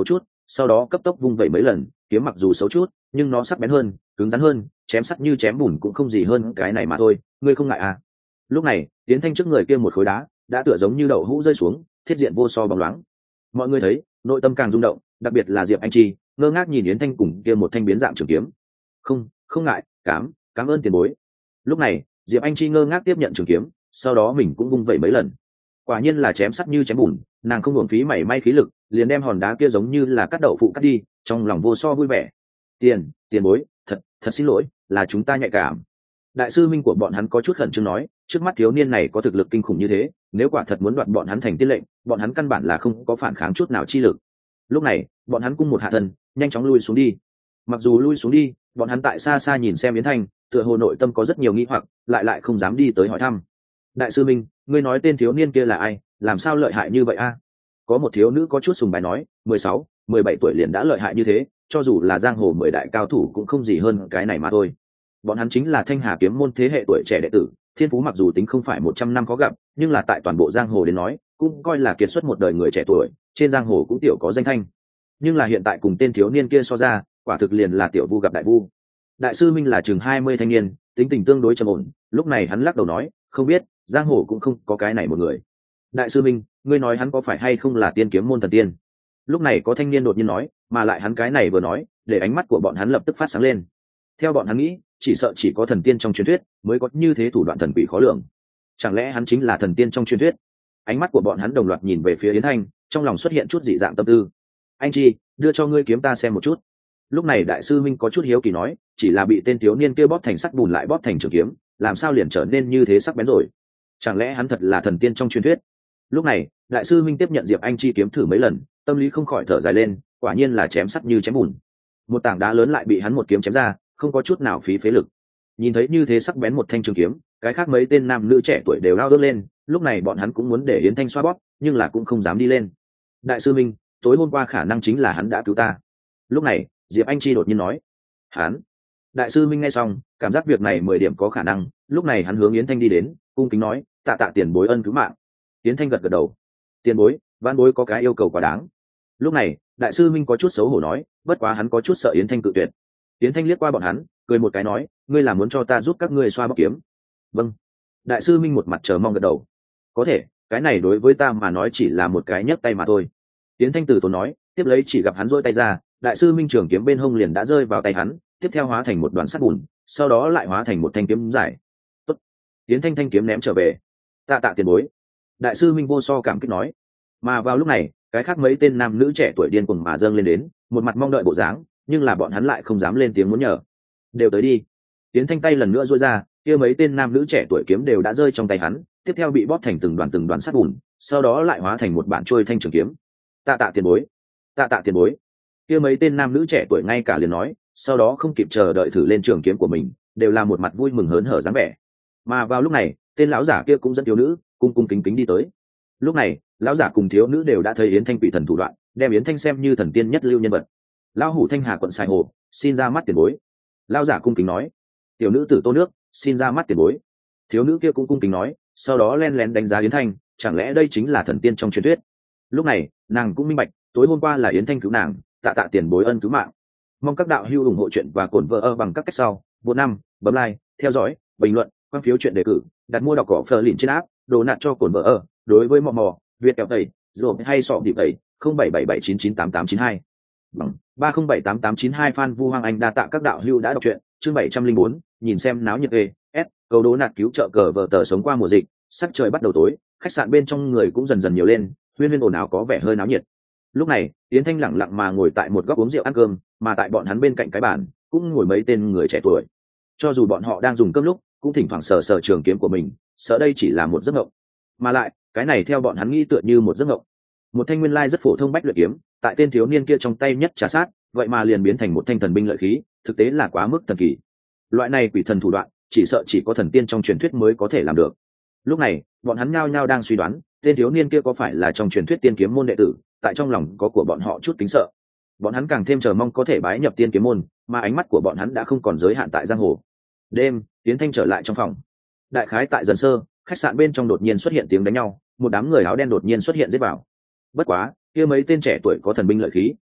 sau đó cấp tốc vung vẩy mấy lần, kiếm mặc dù xấu chút nhưng nó sắc bén hơn, cứng rắn hơn, chém sắt như chém bùn cũng không gì hơn cái này mà thôi, ngươi không ngại à? Lúc này Yến Thanh trước người kia một khối đá đã tựa giống như đậu hũ rơi xuống, thiết diện vô so bóng loáng. Mọi người thấy nội tâm càng rung động, đặc biệt là Diệp Anh Chi ngơ ngác nhìn Yến Thanh cùng kia một thanh biến dạng trường kiếm. Không, không ngại, cảm cảm ơn tiền bối. Lúc này Diệp Anh Chi ngơ ngác tiếp nhận trường kiếm, sau đó mình cũng vung vẩy mấy lần, quả nhiên là chém sắt như chém bùn, nàng không uổng phí mảy may khí lực liền đem hòn đá kia giống như là cắt đậu phụ cắt đi, trong lòng vô so vui vẻ. Tiền, tiền bối, thật thật xin lỗi, là chúng ta nhạy cảm. Đại sư minh của bọn hắn có chút khẩn trương nói, trước mắt thiếu niên này có thực lực kinh khủng như thế, nếu quả thật muốn đoạt bọn hắn thành tiên lệnh, bọn hắn căn bản là không có phản kháng chút nào chi lực. Lúc này bọn hắn cung một hạ thân nhanh chóng lui xuống đi. Mặc dù lui xuống đi, bọn hắn tại xa xa nhìn xem Yến Thanh, tựa hồ nội tâm có rất nhiều nghi hoặc, lại lại không dám đi tới hỏi thăm. Đại sư minh, ngươi nói tên thiếu niên kia là ai, làm sao lợi hại như vậy a? Có một thiếu nữ có chút sùng bài nói, mười sáu, mười bảy tuổi liền đã lợi hại như thế, cho dù là giang hồ mười đại cao thủ cũng không gì hơn cái này mà thôi. Bọn hắn chính là Thanh Hà kiếm môn thế hệ tuổi trẻ đệ tử, thiên phú mặc dù tính không phải một trăm năm có gặp, nhưng là tại toàn bộ giang hồ đến nói cũng coi là kiệt xuất một đời người trẻ tuổi, trên giang hồ cũng tiểu có danh thanh. Nhưng là hiện tại cùng tên thiếu niên kia so ra, quả thực liền là tiểu vu gặp đại vu. Đại sư minh là chừng hai mươi thanh niên, tính tình tương đối trầm ổn, lúc này hắn lắc đầu nói, không biết, giang hồ cũng không có cái này một người. Đại sư minh, ngươi nói hắn có phải hay không là tiên kiếm môn thần tiên? Lúc này có thanh niên đột nhiên nói, mà lại hắn cái này vừa nói để ánh mắt của bọn hắn lập tức phát sáng lên. Theo bọn hắn nghĩ, chỉ sợ chỉ có thần tiên trong truyền thuyết mới có như thế thủ đoạn thần quỷ khó lường. Chẳng lẽ hắn chính là thần tiên trong truyền thuyết? Ánh mắt của bọn hắn đồng loạt nhìn về phía Yến Thanh, trong lòng xuất hiện chút dị dạng tâm tư. Anh Chi, đưa cho ngươi kiếm ta xem một chút. Lúc này đại sư minh có chút hiếu kỳ nói, chỉ là bị tên thiếu niên kia bóp thành sắt bùn lại bóp thành trường kiếm, làm sao liền trở nên như thế sắc bén rồi? Chẳng lẽ hắn thật là thần tiên trong truyền thuyết? Lúc này đại sư minh tiếp nhận Diệp Anh Chi kiếm thử mấy lần, tâm lý không khỏi thở dài lên, quả nhiên là chém sắt như chém bùn. Một tảng đá lớn lại bị hắn một kiếm chém ra, không có chút nào phí phế lực. Nhìn thấy như thế sắc bén một thanh trường kiếm, cái khác mấy tên nam nữ trẻ tuổi đều lao đớt lên, lúc này bọn hắn cũng muốn để Yến Thanh xoa bóp, nhưng là cũng không dám đi lên. Đại sư minh, tối hôm qua khả năng chính là hắn đã cứu ta. Lúc này Diệp Anh Chi đột nhiên nói. Hắn? Đại sư minh nghe xong cảm giác việc này mười điểm có khả năng, lúc này hắn hướng Yến Thanh đi đến, cung kính nói, tạ tạ tiền bối ân cứu mạng. Yến Thanh gật gật đầu. Tiền bối, văn bối có cái yêu cầu quá đáng. Lúc này đại sư minh có chút xấu hổ nói, bất quá hắn có chút sợ Yến Thanh cự tuyệt. Yến Thanh liếc qua bọn hắn, cười một cái nói, ngươi là muốn cho ta giúp các ngươi xoa bóp kiếm? Vâng. Đại sư minh một mặt chờ mong gật đầu. Có thể, cái này đối với ta mà nói chỉ là một cái nhấc tay mà thôi. Yến Thanh từ tốn nói, tiếp lấy chỉ gặp hắn rỗi tay ra, đại sư minh trường kiếm bên hông liền đã rơi vào tay hắn, tiếp theo hóa thành một đoàn sắt bùn, sau đó lại hóa thành một thanh kiếm dài. Tốt. Yến Thanh thanh kiếm ném trở về. Tạ tạ tiền bối. Đại sư minh vô so cảm kích nói. Mà vào lúc này cái khác mấy tên nam nữ trẻ tuổi điên cuồng mà dâng lên đến, một mặt mong đợi bộ dáng, nhưng là bọn hắn lại không dám lên tiếng muốn nhờ. Đều tới đi. Yến Thanh tay lần nữa duỗi ra, kia mấy tên nam nữ trẻ tuổi kiếm đều đã rơi trong tay hắn, tiếp theo bị bóp thành từng đoàn từng đoàn sắt bùn, sau đó lại hóa thành một bản trôi thanh trường kiếm. Tạ tạ tiền bối. Tạ tạ tiền bối. Kia mấy tên nam nữ trẻ tuổi ngay cả liền nói, sau đó không kịp chờ đợi thử lên trường kiếm của mình, đều là một mặt vui mừng hớn hở dáng vẻ. Mà vào lúc này tên lão giả kia cũng dẫn thiếu nữ cung cung kính kính đi tới. Lúc này lão giả cùng thiếu nữ đều đã thấy Yến Thanh quỷ thần thủ đoạn, đem Yến Thanh xem như thần tiên nhất lưu nhân vật. Lão hủ Thanh Hà quận Sài Hồ xin ra mắt tiền bối. Lão giả cung kính nói. Tiểu nữ tử Tô Nước xin ra mắt tiền bối. Thiếu nữ kia cũng cung kính nói, sau đó len lén đánh giá Yến Thanh, chẳng lẽ đây chính là thần tiên trong truyền thuyết? Lúc này nàng cũng minh bạch, tối hôm qua là Yến Thanh cứu nàng, tạ tạ tiền bối ân cứu mạng. Mong các đạo hữu ủng hộ chuyện và cổn vợ ơ bằng các cách sau. Bốn năm bấm like, theo dõi, bình luận, quan phiếu chuyện đề cử, đặt mua đọc cỏ phờ lìn trên app, đồ nạt cho cổn vợ ơ. Đối với mò mò việt kẹo tẩy rồi hay sọ điệp tẩy không bảy bảy bảy chín chín tám tám chín hai bằng ba không bảy tám tám chín hai. Phan Vu Hoàng Anh đa tạ các đạo hữu đã đọc truyện. Chương bảy trăm linh bốn, nhìn xem náo nhiệt về s cầu đố nạt cứu trợ cờ vợ tờ sống qua mùa dịch. Sắc trời bắt đầu tối, khách sạn bên trong người cũng dần dần nhiều lên, huyên huyên ồn ào có vẻ hơi náo nhiệt. Lúc này Yến Thanh lẳng lặng mà ngồi tại một góc uống rượu ăn cơm, mà tại bọn hắn bên cạnh cái bàn cũng ngồi mấy tên người trẻ tuổi. Cho dù bọn họ đang dùng cơm lúc cũng thỉnh thoảng sờ sờ trường kiếm của mình, sợ đây chỉ là một giấc mộng, mà lại cái này theo bọn hắn nghĩ tựa như một giấc mộng. Một thanh nguyên lai rất phổ thông bách luyện kiếm, tại tên thiếu niên kia trong tay nhất trà sát, vậy mà liền biến thành một thanh thần binh lợi khí, thực tế là quá mức thần kỳ. Loại này quỷ thần thủ đoạn, chỉ sợ chỉ có thần tiên trong truyền thuyết mới có thể làm được. Lúc này bọn hắn nhao nhao đang suy đoán, tên thiếu niên kia có phải là trong truyền thuyết tiên kiếm môn đệ tử, tại trong lòng có của bọn họ chút kính sợ. Bọn hắn càng thêm chờ mong có thể bái nhập tiên kiếm môn, mà ánh mắt của bọn hắn đã không còn giới hạn tại giang hồ. Đêm, Yến Thanh trở lại trong phòng. Đại khái tại dần sơ, khách sạn bên trong đột nhiên xuất hiện tiếng đánh nhau, một đám người áo đen đột nhiên xuất hiện giết vào. Bất quá kia mấy tên trẻ tuổi có thần binh lợi khí,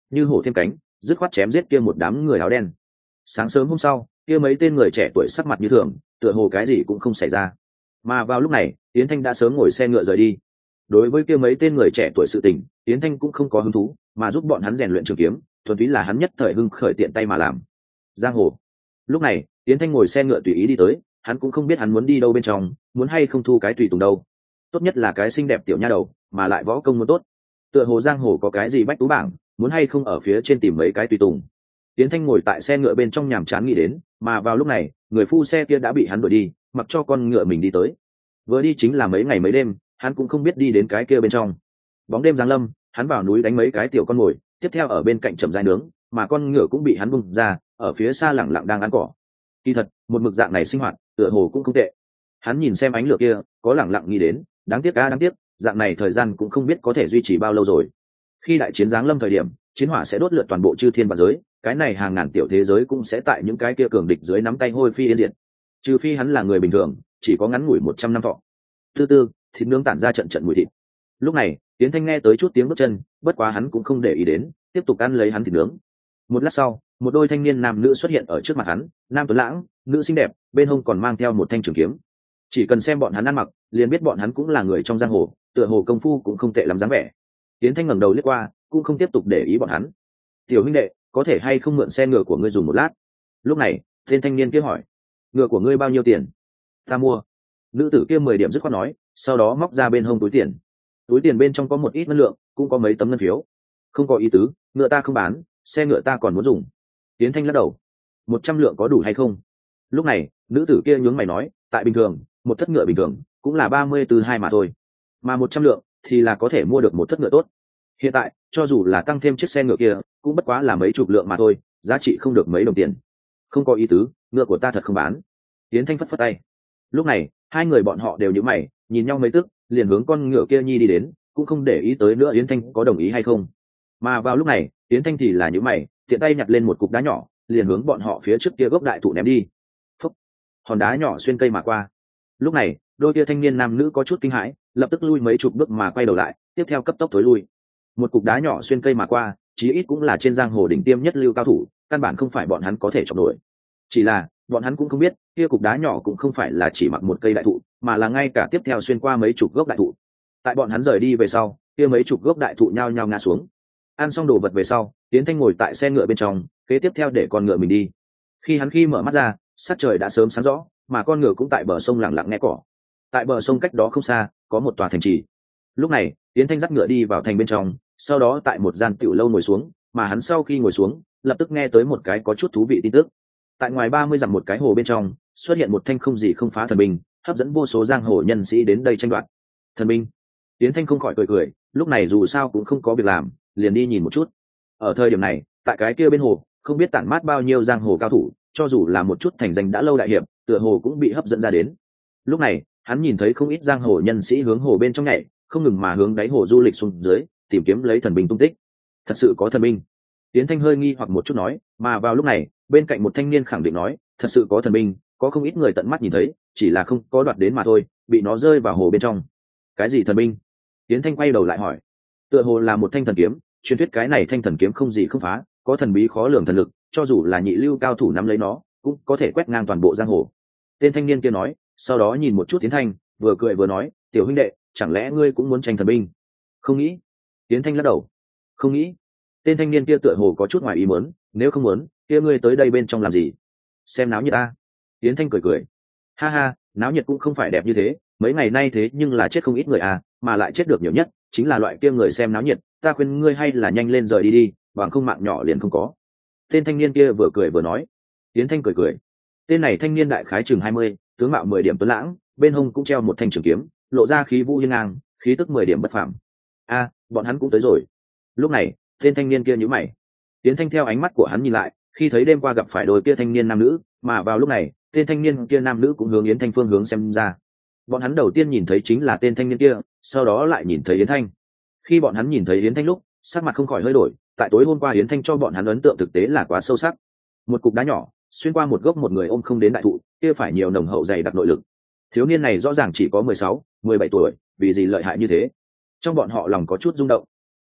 như hổ thêm cánh, dứt khoát chém giết kia một đám người áo đen. Sáng sớm hôm sau, kia mấy tên người trẻ tuổi sắc mặt như thường, tựa hồ cái gì cũng không xảy ra. Mà vào lúc này, Yến Thanh đã sớm ngồi xe ngựa rời đi. Đối với kia mấy tên người trẻ tuổi sự tình, Yến Thanh cũng không có hứng thú, mà giúp bọn hắn rèn luyện trường kiếm, thuần túy là hắn nhất thời hưng khởi tiện tay mà làm. Giang hồ. Lúc này, Yến Thanh ngồi xe ngựa tùy ý đi tới, hắn cũng không biết hắn muốn đi đâu bên trong, muốn hay không thu cái tùy tùng đâu. Tốt nhất là cái xinh đẹp tiểu nha đầu, mà lại võ công muốn tốt. Tựa hồ giang hồ có cái gì bách tú bảng, muốn hay không ở phía trên tìm mấy cái tùy tùng. Yến Thanh ngồi tại xe ngựa bên trong nhàm chán nghĩ đến, mà vào lúc này, người phu xe kia đã bị hắn đuổi đi, mặc cho con ngựa mình đi tới. Vừa đi chính là mấy ngày mấy đêm, hắn cũng không biết đi đến cái kia bên trong. Bóng đêm giáng lâm, hắn vào núi đánh mấy cái tiểu con mồi, tiếp theo ở bên cạnh chậm rãi nướng, mà con ngựa cũng bị hắn bung ra, ở phía xa lẳng lặng đang ăn cỏ. Kỳ thật, một mực dạng này sinh hoạt, tựa hồ cũng không tệ. Hắn nhìn xem ánh lửa kia, có lẳng lặng nghĩ đến, đáng tiếc á đáng tiếc, dạng này thời gian cũng không biết có thể duy trì bao lâu rồi. Khi đại chiến giáng lâm thời điểm, chiến hỏa sẽ đốt lượt toàn bộ chư thiên vạn giới, cái này hàng ngàn tiểu thế giới cũng sẽ tại những cái kia cường địch dưới nắm tay hôi phi yên diệt. Trừ phi hắn là người bình thường, chỉ có ngắn ngủi một trăm năm thọ. Tư tư, thịt nướng tản ra trận trận mùi thịt. Lúc này, Tiến Thanh nghe tới chút tiếng bước chân, bất quá hắn cũng không để ý đến, tiếp tục ăn lấy hắn thịt nướng. Một lát sau, một đôi thanh niên nam nữ xuất hiện ở trước mặt hắn, nam tuấn lãng, nữ xinh đẹp, bên hông còn mang theo một thanh trường kiếm. Chỉ cần xem bọn hắn ăn mặc, liền biết bọn hắn cũng là người trong giang hồ, tựa hồ công phu cũng không tệ lắm dáng vẻ. Tiến Thanh ngẩng đầu liếc qua, cũng không tiếp tục để ý bọn hắn. "Tiểu huynh đệ, có thể hay không mượn xe ngựa của ngươi dùng một lát?" Lúc này, tên thanh niên kia hỏi. "Ngựa của ngươi bao nhiêu tiền?" "Ta mua." Nữ tử kia mười điểm dứt khoát nói, sau đó móc ra bên hông túi tiền. Túi tiền bên trong có một ít ngân lượng, cũng có mấy tấm ngân phiếu. "Không có ý tứ, ngựa ta không bán, xe ngựa ta còn muốn dùng." Tiến Thanh lắc đầu. "Một trăm lượng có đủ hay không?" Lúc này, nữ tử kia nhướng mày nói, "Tại bình thường, một thất ngựa bình thường cũng là ba mươi từ hai mà thôi, mà một trăm lượng thì là có thể mua được một thất ngựa tốt. Hiện tại, cho dù là tăng thêm chiếc xe ngựa kia, cũng bất quá là mấy chục lượng mà thôi, giá trị không được mấy đồng tiền." "Không có ý tứ, ngựa của ta thật không bán." Tiến Thanh phất phất tay. Lúc này, hai người bọn họ đều nhíu mày, nhìn nhau mấy tức, liền hướng con ngựa kia nhi đi đến, cũng không để ý tới nữa Yến Thanh có đồng ý hay không. Mà vào lúc này, Yến Thanh thì là nhíu mày, tiện tay nhặt lên một cục đá nhỏ, liền hướng bọn họ phía trước kia gốc đại thụ ném đi. Phốc, hòn đá nhỏ xuyên cây mà qua. Lúc này, đôi kia thanh niên nam nữ có chút kinh hãi, lập tức lui mấy chục bước mà quay đầu lại, tiếp theo cấp tốc tối lui. Một cục đá nhỏ xuyên cây mà qua, chí ít cũng là trên giang hồ đỉnh tiêm nhất lưu cao thủ, căn bản không phải bọn hắn có thể chọc nổi. Chỉ là, bọn hắn cũng không biết, kia cục đá nhỏ cũng không phải là chỉ mặc một cây đại thụ, mà là ngay cả tiếp theo xuyên qua mấy chục gốc đại thụ. Tại bọn hắn rời đi về sau, kia mấy chục gốc đại thụ nhao nhao ngã xuống. Ăn xong đồ vật về sau, Tiến Thanh ngồi tại xe ngựa bên trong, kế tiếp theo để con ngựa mình đi. Khi hắn khi mở mắt ra, sắc trời đã sớm sáng rõ, mà con ngựa cũng tại bờ sông lặng lặng nghe cỏ. Tại bờ sông cách đó không xa, có một tòa thành trì. Lúc này, Tiến Thanh dắt ngựa đi vào thành bên trong, sau đó tại một gian tiểu lâu ngồi xuống, mà hắn sau khi ngồi xuống, lập tức nghe tới một cái có chút thú vị tin tức. Tại ngoài ba mươi dặm một cái hồ bên trong, xuất hiện một thanh không gì không phá thần binh, hấp dẫn vô số giang hồ nhân sĩ đến đây tranh đoạt. Thần binh. Tiến Thanh không khỏi cười cười, lúc này dù sao cũng không có việc làm, liền đi nhìn một chút. Ở thời điểm này, tại cái kia bên hồ, không biết tản mát bao nhiêu giang hồ cao thủ, cho dù là một chút thành danh đã lâu đại hiệp, tựa hồ cũng bị hấp dẫn ra đến. Lúc này, hắn nhìn thấy không ít giang hồ nhân sĩ hướng hồ bên trong nhảy, không ngừng mà hướng đáy hồ du lịch xuống dưới, tìm kiếm lấy thần binh tung tích. Thật sự có thần binh? Tiến Thanh hơi nghi hoặc một chút nói, mà vào lúc này, bên cạnh một thanh niên khẳng định nói, thật sự có thần binh, có không ít người tận mắt nhìn thấy, chỉ là không có đoạt đến mà thôi, bị nó rơi vào hồ bên trong. Cái gì thần binh? Tiến Thanh quay đầu lại hỏi. Tựa hồ là một thanh thần kiếm, truyền thuyết cái này thanh thần kiếm không gì không phá, có thần bí khó lường thần lực, cho dù là nhị lưu cao thủ nắm lấy nó, cũng có thể quét ngang toàn bộ giang hồ. Tên thanh niên kia nói, sau đó nhìn một chút Tiến Thanh, vừa cười vừa nói, tiểu huynh đệ, chẳng lẽ ngươi cũng muốn tranh thần binh? Không nghĩ. Tiến Thanh lắc đầu. Không nghĩ. Tên thanh niên kia tựa hồ có chút ngoài ý muốn, nếu không muốn, kia ngươi tới đây bên trong làm gì? Xem náo nhiệt ta. Tiến Thanh cười cười. Ha ha, náo nhiệt cũng không phải đẹp như thế, mấy ngày nay thế nhưng là chết không ít người à, mà lại chết được nhiều nhất, chính là loại kia người xem náo nhiệt, ta khuyên ngươi hay là nhanh lên rời đi đi, bằng không mạng nhỏ liền không có. Tên thanh niên kia vừa cười vừa nói. Tiến Thanh cười cười. Tên này thanh niên đại khái chừng hai mươi, tướng mạo mười điểm tuấn lãng, bên hông cũng treo một thanh trường kiếm, lộ ra khí vũ hiên ngang, khí tức mười điểm bất phàm. A, bọn hắn cũng tới rồi. Lúc này, tên thanh niên kia nhíu mày. Tiến Thanh theo ánh mắt của hắn nhìn lại, khi thấy đêm qua gặp phải đôi kia thanh niên nam nữ, mà vào lúc này, tên thanh niên kia nam nữ cũng hướng Yến Thanh phương hướng xem ra. Bọn hắn đầu tiên nhìn thấy chính là tên thanh niên kia, sau đó lại nhìn thấy Yến Thanh. Khi bọn hắn nhìn thấy Yến Thanh lúc, sắc mặt không khỏi hơi đổi, tại tối hôm qua Yến Thanh cho bọn hắn ấn tượng thực tế là quá sâu sắc. Một cục đá nhỏ, xuyên qua một gốc một người ôm không đến đại thụ, kia phải nhiều nồng hậu dày đặc nội lực. Thiếu niên này rõ ràng chỉ có mười sáu, mười bảy tuổi, vì gì lợi hại như thế? Trong bọn họ lòng có chút rung động.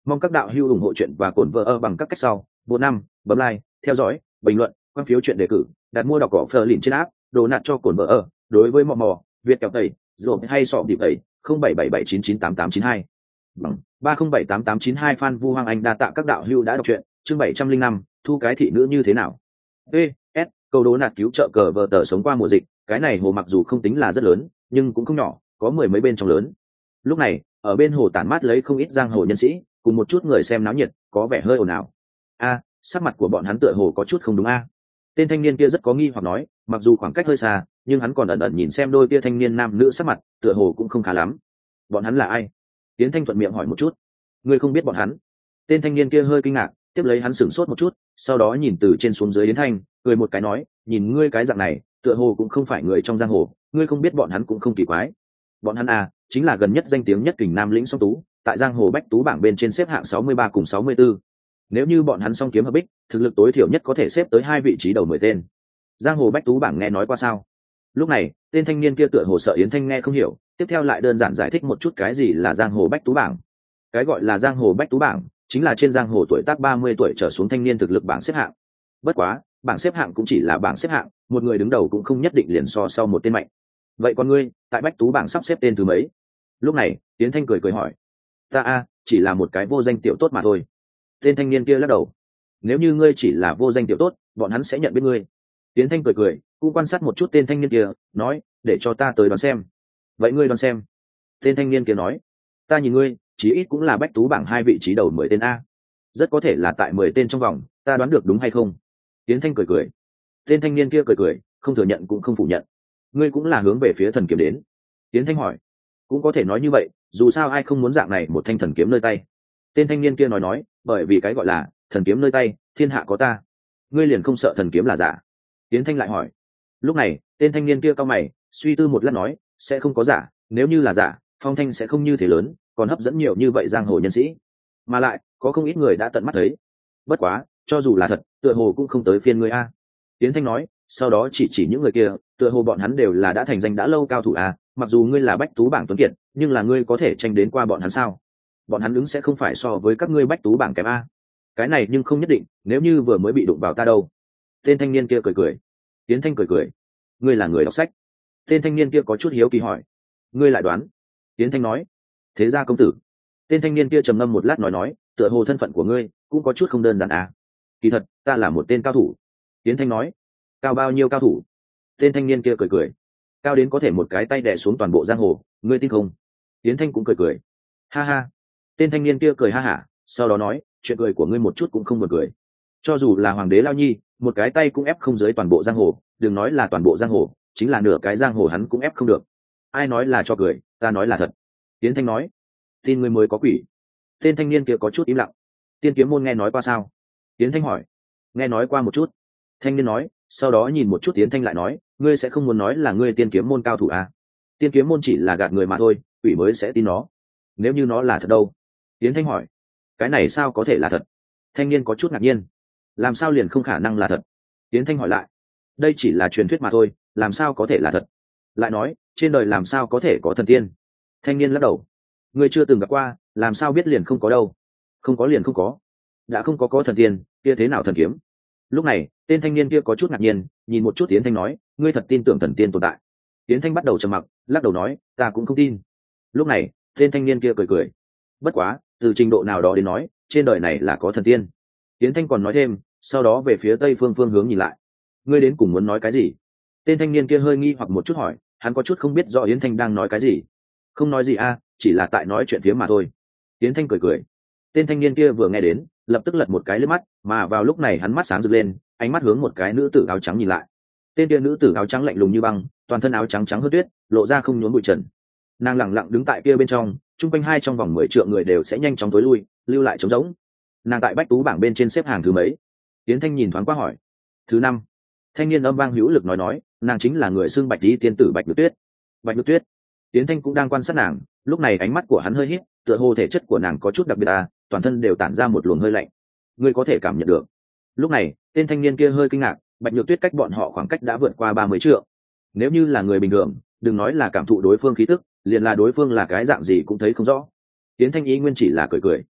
Mong các đạo hữu ủng hộ chuyện và cổn vợ ở bằng các cách sau. Bộ năm, bấm like, theo dõi, bình luận, quan phiếu chuyện đề cử, đặt mua đọc cỏ phờ lìn trên app, đồ nạt cho cổn vợ ở. Đối với mò mò, Việt kẹo tẩy, rồi hay sọ điệp tẩy, không bảy bảy bảy chín chín tám tám chín hai. Bằng ba không bảy tám tám chín hai Phan Vu Hoàng Anh đa tạ các đạo hữu đã đọc truyện, chương bảy trăm linh năm, thu cái thị nữ như thế nào. ê ét câu đố nạt cứu trợ cờ vợ tờ sống qua mùa dịch, cái này hồ mặc dù không tính là rất lớn, nhưng cũng không nhỏ, có mười mấy bên trong lớn. Lúc này, ở bên hồ tản mát lấy không ít giang hồ nhân sĩ, cùng một chút người xem náo nhiệt, có vẻ hơi ồn ào. A, sắc mặt của bọn hắn tựa hồ có chút không đúng a. Tên thanh niên kia rất có nghi hoặc nói, mặc dù khoảng cách hơi xa, nhưng hắn còn ẩn ẩn nhìn xem đôi kia thanh niên nam nữ sắc mặt, tựa hồ cũng không khá lắm. Bọn hắn là ai? Tiến Thanh thuận miệng hỏi một chút. Ngươi không biết bọn hắn? Tên thanh niên kia hơi kinh ngạc, tiếp lấy hắn sửng sốt một chút, sau đó nhìn từ trên xuống dưới Yến Thanh, cười một cái nói, nhìn ngươi cái dạng này, tựa hồ cũng không phải người trong giang hồ, ngươi không biết bọn hắn cũng không kỳ quái. Bọn hắn à, chính là gần nhất danh tiếng nhất kình nam lĩnh song tú, tại giang hồ bách tú bảng bên trên xếp hạng sáu mươi ba cùng sáu mươi bốn. Nếu như bọn hắn song kiếm hợp bích, thực lực tối thiểu nhất có thể xếp tới hai vị trí đầu mười tên. Giang hồ bách tú bảng nghe nói qua sao? Lúc này, tên thanh niên kia tựa hồ sợ Yến Thanh nghe không hiểu, tiếp theo lại đơn giản giải thích một chút cái gì là giang hồ bách tú bảng. Cái gọi là giang hồ bách tú bảng, chính là trên giang hồ tuổi tác ba mươi tuổi trở xuống thanh niên thực lực bảng xếp hạng. Bất quá, bảng xếp hạng cũng chỉ là bảng xếp hạng, một người đứng đầu cũng không nhất định liền so sau một tên mạnh. Vậy con ngươi, tại bách tú bảng sắp xếp tên thứ mấy? Lúc này, Yến Thanh cười cười hỏi. Ta a, chỉ là một cái vô danh tiểu tốt mà thôi. Tên thanh niên kia lắc đầu. Nếu như ngươi chỉ là vô danh tiểu tốt, bọn hắn sẽ nhận biết ngươi. Yến Thanh cười cười, cũng quan sát một chút tên thanh niên kia, nói, để cho ta tới đoán xem. Vậy ngươi đoán xem. Tên thanh niên kia nói, ta nhìn ngươi, chí ít cũng là bách tú bảng hai vị trí đầu mười tên a. Rất có thể là tại mười tên trong vòng, ta đoán được đúng hay không? Yến Thanh cười cười. Tên thanh niên kia cười cười, không thừa nhận cũng không phủ nhận. Ngươi cũng là hướng về phía thần kiếm đến. Yến Thanh hỏi. Cũng có thể nói như vậy, dù sao ai không muốn dạng này một thanh thần kiếm nơi tay. Tên thanh niên kia nói nói, bởi vì cái gọi là thần kiếm nơi tay, thiên hạ có ta. Ngươi liền không sợ thần kiếm là giả? Yến Thanh lại hỏi. Lúc này, tên thanh niên kia cau mày, suy tư một lát nói, sẽ không có giả, nếu như là giả, phong thanh sẽ không như thế lớn, còn hấp dẫn nhiều như vậy giang hồ nhân sĩ. Mà lại, có không ít người đã tận mắt thấy. Bất quá, cho dù là thật, tựa hồ cũng không tới phiên ngươi a. Yến Thanh nói, sau đó chỉ chỉ những người kia, tựa hồ bọn hắn đều là đã thành danh đã lâu cao thủ a, mặc dù ngươi là bách tú bảng tuấn kiệt, nhưng là ngươi có thể tranh đến qua bọn hắn sao? Bọn hắn ứng sẽ không phải so với các ngươi bách tú bảng kém a. Cái này nhưng không nhất định, nếu như vừa mới bị đụng vào ta đâu. Tên thanh niên kia cười cười. Yến Thanh cười cười. Ngươi là người đọc sách. Tên thanh niên kia có chút hiếu kỳ hỏi. Ngươi lại đoán. Yến Thanh nói. Thế ra công tử. Tên thanh niên kia trầm ngâm một lát nói nói, tựa hồ thân phận của ngươi cũng có chút không đơn giản à. Kỳ thật, ta là một tên cao thủ. Yến Thanh nói. Cao bao nhiêu cao thủ? Tên thanh niên kia cười cười. Cao đến có thể một cái tay đè xuống toàn bộ giang hồ, ngươi tin không? Yến Thanh cũng cười cười. Ha ha. Tên thanh niên kia cười ha hả, sau đó nói, chuyện cười của ngươi một chút cũng không buồn cười. Cho dù là hoàng đế Lao Nhi, một cái tay cũng ép không dưới toàn bộ giang hồ, đừng nói là toàn bộ giang hồ, chính là nửa cái giang hồ hắn cũng ép không được. Ai nói là cho cười, ta nói là thật. Yến Thanh nói. Tin ngươi mới có quỷ. Tên thanh niên kia có chút im lặng. Tiên kiếm môn nghe nói qua sao? Yến Thanh hỏi. Nghe nói qua một chút. Thanh niên nói, sau đó nhìn một chút Yến Thanh lại nói, ngươi sẽ không muốn nói là ngươi tiên kiếm môn cao thủ à? Tiên kiếm môn chỉ là gạt người mà thôi, quỷ mới sẽ tin nó. Nếu như nó là thật đâu? Yến Thanh hỏi. Cái này sao có thể là thật? Thanh niên có chút ngạc nhiên. Làm sao liền không khả năng là thật? Yến Thanh hỏi lại. Đây chỉ là truyền thuyết mà thôi, làm sao có thể là thật? Lại nói, trên đời làm sao có thể có thần tiên? Thanh niên lắc đầu. Ngươi chưa từng gặp qua, làm sao biết liền không có đâu? Không có liền không có. Đã không có có thần tiên, kia thế nào thần kiếm? Lúc này, tên thanh niên kia có chút ngạc nhiên, nhìn một chút Yến Thanh nói, ngươi thật tin tưởng thần tiên tồn tại? Yến Thanh bắt đầu trầm mặc, lắc đầu nói, ta cũng không tin. Lúc này, tên thanh niên kia cười cười. Bất quá, từ trình độ nào đó đến nói, trên đời này là có thần tiên. Yến Thanh còn nói thêm, sau đó về phía tây phương phương hướng nhìn lại. Ngươi đến cùng muốn nói cái gì? Tên thanh niên kia hơi nghi hoặc một chút hỏi, hắn có chút không biết rõ Yến Thanh đang nói cái gì. Không nói gì a, chỉ là tại nói chuyện phía mà thôi. Yến Thanh cười cười. Tên thanh niên kia vừa nghe đến, lập tức lật một cái liếc mắt, mà vào lúc này hắn mắt sáng rực lên, ánh mắt hướng một cái nữ tử áo trắng nhìn lại. Tên kia nữ tử áo trắng lạnh lùng như băng, toàn thân áo trắng trắng hơn tuyết, lộ ra không nhốn bụi trần. Nàng lẳng lặng đứng tại kia bên trong, chung quanh hai trong vòng mười triệu người đều sẽ nhanh chóng tối lui, lưu lại trống rỗng. Nàng tại bách tú bảng bên trên xếp hàng thứ mấy? Yến Thanh nhìn thoáng qua hỏi. Thứ năm. Thanh niên âm vang hữu lực nói nói, nàng chính là người xưng Bạch Tí tiên tử Bạch Nhược Tuyết. Bạch Nhược Tuyết. Yến Thanh cũng đang quan sát nàng, lúc này ánh mắt của hắn hơi hít, tựa hồ thể chất của nàng có chút đặc biệt à, toàn thân đều tản ra một luồng hơi lạnh. Ngươi có thể cảm nhận được. Lúc này, tên thanh niên kia hơi kinh ngạc, Bạch Nhược Tuyết cách bọn họ khoảng cách đã vượt qua ba mươi trượng. Nếu như là người bình thường, đừng nói là cảm thụ đối phương khí tức, liền là đối phương là cái dạng gì cũng thấy không rõ. Yến Thanh ý nguyên chỉ là cười cười.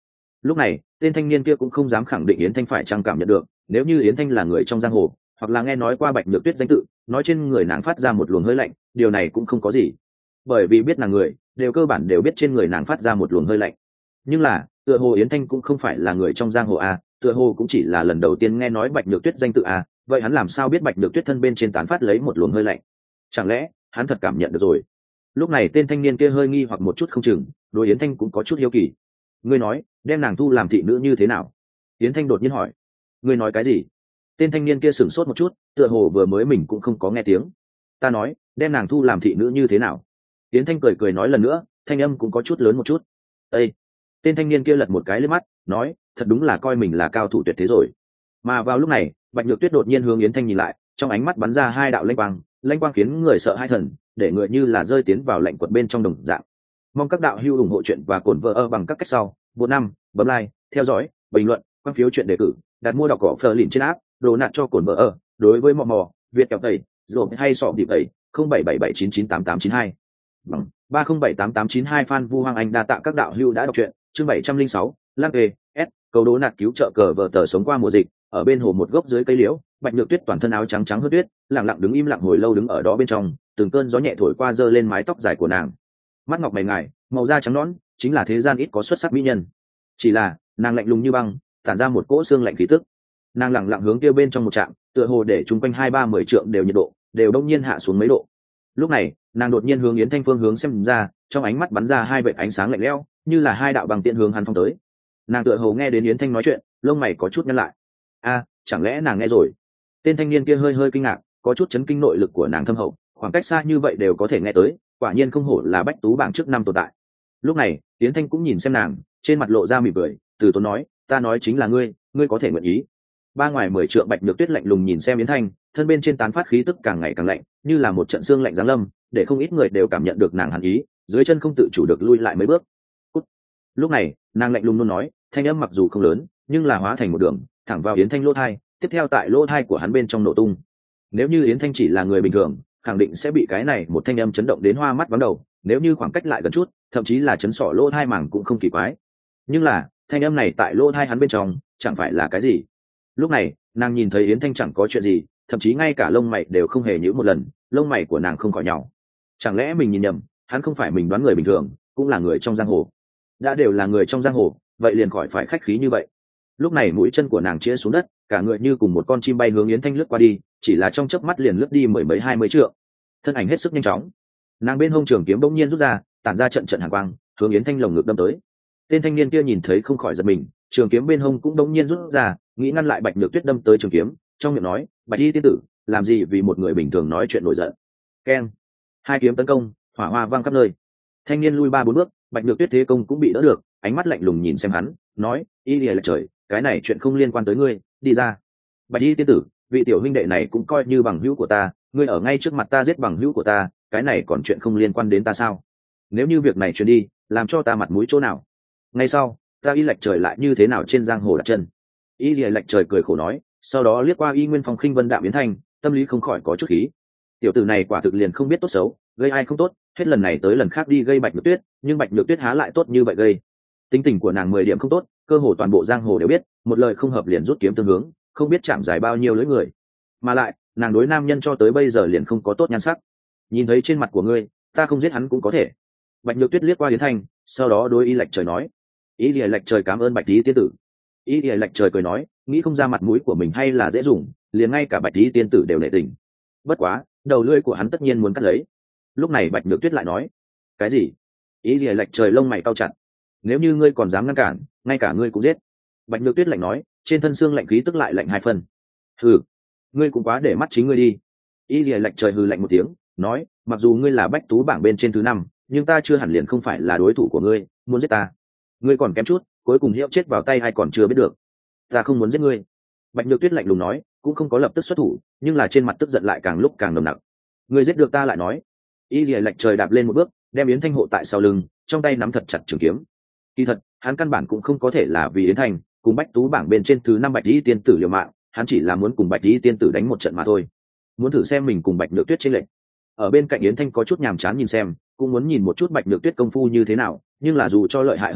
Lúc này tên thanh niên kia cũng không dám khẳng định yến thanh phải chăng cảm nhận được, nếu như yến thanh là người trong giang hồ hoặc là nghe nói qua Bạch Nhược Tuyết danh tự, nói trên người nàng phát ra một luồng hơi lạnh, điều này cũng không có gì, bởi vì biết nàng người đều cơ bản đều biết trên người nàng phát ra một luồng hơi lạnh. Nhưng là tựa hồ yến thanh cũng không phải là người trong giang hồ a, tựa hồ cũng chỉ là lần đầu tiên nghe nói Bạch Nhược Tuyết danh tự a, vậy hắn làm sao biết Bạch Nhược Tuyết thân bên trên tán phát lấy một luồng hơi lạnh? Chẳng lẽ hắn thật cảm nhận được rồi? Lúc này tên thanh niên kia hơi nghi hoặc một chút không chừng, đối yến thanh cũng có chút hiếu kỳ. Ngươi nói đem nàng thu làm thị nữ như thế nào? Yến thanh đột nhiên hỏi. Ngươi nói cái gì? Tên thanh niên kia sửng sốt một chút, tựa hồ vừa mới mình cũng không có nghe tiếng. Ta nói đem nàng thu làm thị nữ như thế nào? Yến thanh cười cười nói lần nữa, thanh âm cũng có chút lớn một chút. Ê! Tên thanh niên kia lật một cái lên mắt, nói thật đúng là coi mình là cao thủ tuyệt thế rồi. Mà vào lúc này Bạch Nhược Tuyết đột nhiên hướng yến thanh nhìn lại, trong ánh mắt bắn ra hai đạo lanh quang, lanh quang khiến người sợ hai thần, để người như là rơi tiến vào lạnh quật bên trong đồng dạng. Mong các đạo hữu ủng hộ chuyện và cổn vợ ơ bằng các cách sau. Bộ năm, bấm like, theo dõi, bình luận, quan phiếu chuyện đề cử, đặt mua đọc cỏ phờ lìn trên app, đồ nạt cho cổn vợ ơ. Đối với mò mò, Việt kẹo tẩy, rồi hay sọ điệp tẩy, không bảy bảy bảy chín chín tám tám chín hai, bằng ba không bảy tám tám chín hai. Fan Vu Hoàng Anh đa tạ các đạo hữu đã đọc truyện. Chương bảy trăm linh sáu, Lang Ê, S, cầu đố nạt cứu trợ cờ vợ tờ sống qua mùa dịch, ở bên hồ một gốc dưới cây liễu, Bạch Nhược Tuyết toàn thân áo trắng trắng hơn tuyết, lặng lặng đứng im lặng hồi lâu đứng ở đó bên trong, từng cơn gió nhẹ thổi qua giơ lên mái tóc dài của nàng. Mắt ngọc mày ngài, màu da trắng nõn, chính là thế gian ít có xuất sắc mỹ nhân. Chỉ là nàng lạnh lùng như băng, tản ra một cỗ xương lạnh khí tức. Nàng lặng lặng hướng kia bên trong một trạm, tựa hồ để chung quanh hai ba mười trượng đều nhiệt độ đều đông nhiên hạ xuống mấy độ. Lúc này nàng đột nhiên hướng yến thanh phương hướng xem ra, trong ánh mắt bắn ra hai vệt ánh sáng lạnh lẽo, như là hai đạo bằng tiện hướng hắn phong tới. Nàng tựa hồ nghe đến yến thanh nói chuyện, lông mày có chút nhăn lại. A, chẳng lẽ nàng nghe rồi? Tên thanh niên kia hơi hơi kinh ngạc, có chút chấn kinh nội lực của nàng thâm hậu, khoảng cách xa như vậy đều có thể nghe tới, quả nhiên không hổ là bách tú bảng trước năm tồn tại. Lúc này yến thanh cũng nhìn xem nàng, trên mặt lộ ra mỉm cười, từ tốn nói, ta nói chính là ngươi, ngươi có thể nguyện ý. Ba ngoài mười trượng Bạch Nhược Tuyết lạnh lùng nhìn xem yến thanh, thân bên trên tán phát khí tức càng ngày càng lạnh, như là một trận xương lạnh giáng lâm, để không ít người đều cảm nhận được nàng hàn ý, dưới chân không tự chủ được lui lại mấy bước. Cút. Lúc này nàng lạnh lùng luôn nói, thanh âm mặc dù không lớn, nhưng là hóa thành một đường thẳng vào yến thanh lỗ thai, tiếp theo tại lỗ thai của hắn bên trong nổ tung. Nếu như yến thanh chỉ là người bình thường, khẳng định sẽ bị cái này một thanh âm chấn động đến hoa mắt vắng đầu, nếu như khoảng cách lại gần chút, thậm chí là chấn sọ lỗ thai màng cũng không kỳ quái. Nhưng là thanh âm này tại lỗ thai hắn bên trong chẳng phải là cái gì. Lúc này nàng nhìn thấy yến thanh chẳng có chuyện gì, thậm chí ngay cả lông mày đều không hề nhíu một lần, lông mày của nàng không khỏi nhàu. Chẳng lẽ mình nhìn nhầm, hắn không phải mình đoán người bình thường, cũng là người trong giang hồ. Đã đều là người trong giang hồ, vậy liền khỏi phải khách khí như vậy. Lúc này mũi chân của nàng chĩa xuống đất, cả người như cùng một con chim bay hướng yến thanh lướt qua đi, chỉ là trong chớp mắt liền lướt đi mười mấy hai mươi trượng, thân ảnh hết sức nhanh chóng. Nàng bên hông trường kiếm bỗng nhiên rút ra, tản ra trận trận hàn quang, hướng yến thanh lồng ngực đâm tới. Tên thanh niên kia nhìn thấy không khỏi giật mình, trường kiếm bên hông cũng bỗng nhiên rút ra, nghĩ ngăn lại Bạch Nhược Tuyết đâm tới trường kiếm, trong miệng nói, Bạch Y tiên tử, làm gì vì một người bình thường nói chuyện nổi giận? Keng, hai kiếm tấn công, hỏa hoa vang khắp nơi. Thanh niên lui ba bốn bước, Bạch Nhược Tuyết thế công cũng bị đỡ được, ánh mắt lạnh lùng nhìn xem hắn, nói, y lìa là trời, cái này chuyện không liên quan tới ngươi, đi ra. Bạch Y tiên tử, vị tiểu huynh đệ này cũng coi như bằng hữu của ta, ngươi ở ngay trước mặt ta giết bằng hữu của ta, cái này còn chuyện không liên quan đến ta sao? Nếu như việc này truyền đi, làm cho ta mặt mũi chỗ nào? Ngay sau, ta Y Lệch Trời lại như thế nào trên giang hồ đặt chân? Y lìa Lệch Trời cười khổ nói, sau đó liếc qua Y Nguyên Phong khinh vân đạm biến thành, tâm lý không khỏi có chút khí. Tiểu tử này quả thực liền không biết tốt xấu, gây ai không tốt, hết lần này tới lần khác đi gây Bạch Nhược Tuyết, nhưng Bạch Nhược Tuyết há lại tốt như vậy gây. Tính tình của nàng mười điểm không tốt, cơ hồ toàn bộ giang hồ đều biết, một lời không hợp liền rút kiếm tương hướng, không biết chạm dài bao nhiêu lưỡi người. Mà lại, nàng đối nam nhân cho tới bây giờ liền không có tốt nhan sắc. Nhìn thấy trên mặt của ngươi, ta không giết hắn cũng có thể. Bạch Nhược Tuyết liếc qua Yến Thanh, sau đó đối Y Lệch Trời nói, Y lìa Lệch Trời cảm ơn Bạch Tí tiên tử. Y lìa Lệch Trời cười nói, nghĩ không ra mặt mũi của mình hay là dễ dùng, liền ngay cả Bạch Tí tiên tử đều nể tình. Bất quá, đầu lưỡi của hắn tất nhiên muốn cắt lấy. Lúc này Bạch Nhược Tuyết lại nói, cái gì? Y lìa Lệch Trời lông mày cau chặt, nếu như ngươi còn dám ngăn cản, ngay cả ngươi cũng giết. Bạch Nhược Tuyết lạnh nói, trên thân xương lạnh khí tức lại lạnh hai phần. Hừ, ngươi cũng quá để mắt chính ngươi đi. Y lìa Lệch Trời hừ lạnh một tiếng, nói, mặc dù ngươi là bách tú bảng bên trên thứ năm, nhưng ta chưa hẳn liền không phải là đối thủ của ngươi, muốn giết ta, ngươi còn kém chút, cuối cùng hiệu chết vào tay hay còn chưa biết được. Ta không muốn giết ngươi. Bạch Nhược Tuyết lạnh lùng nói, cũng không có lập tức xuất thủ, nhưng là trên mặt tức giận lại càng lúc càng nồng nặc. Ngươi giết được ta lại nói. Y lìa Lệch Trời đạp lên một bước, đem Yến Thanh hộ tại sau lưng, trong tay nắm thật chặt trường kiếm. Kỳ thật, hắn căn bản cũng không có thể là vì Yến Thanh, cùng bách tú bảng bên trên thứ năm Bạch Y tiên tử liều mạng, hắn chỉ là muốn cùng Bạch Y tiên tử đánh một trận mà thôi, muốn thử xem mình cùng Bạch Nhược Tuyết chênh lệch. Ở bên cạnh Yến Thanh có chút nhàm chán nhìn xem, cũng muốn nhìn một chút Bạch Nhược Tuyết công phu như thế nào, nhưng là dù cho lợi hại hơn nữa,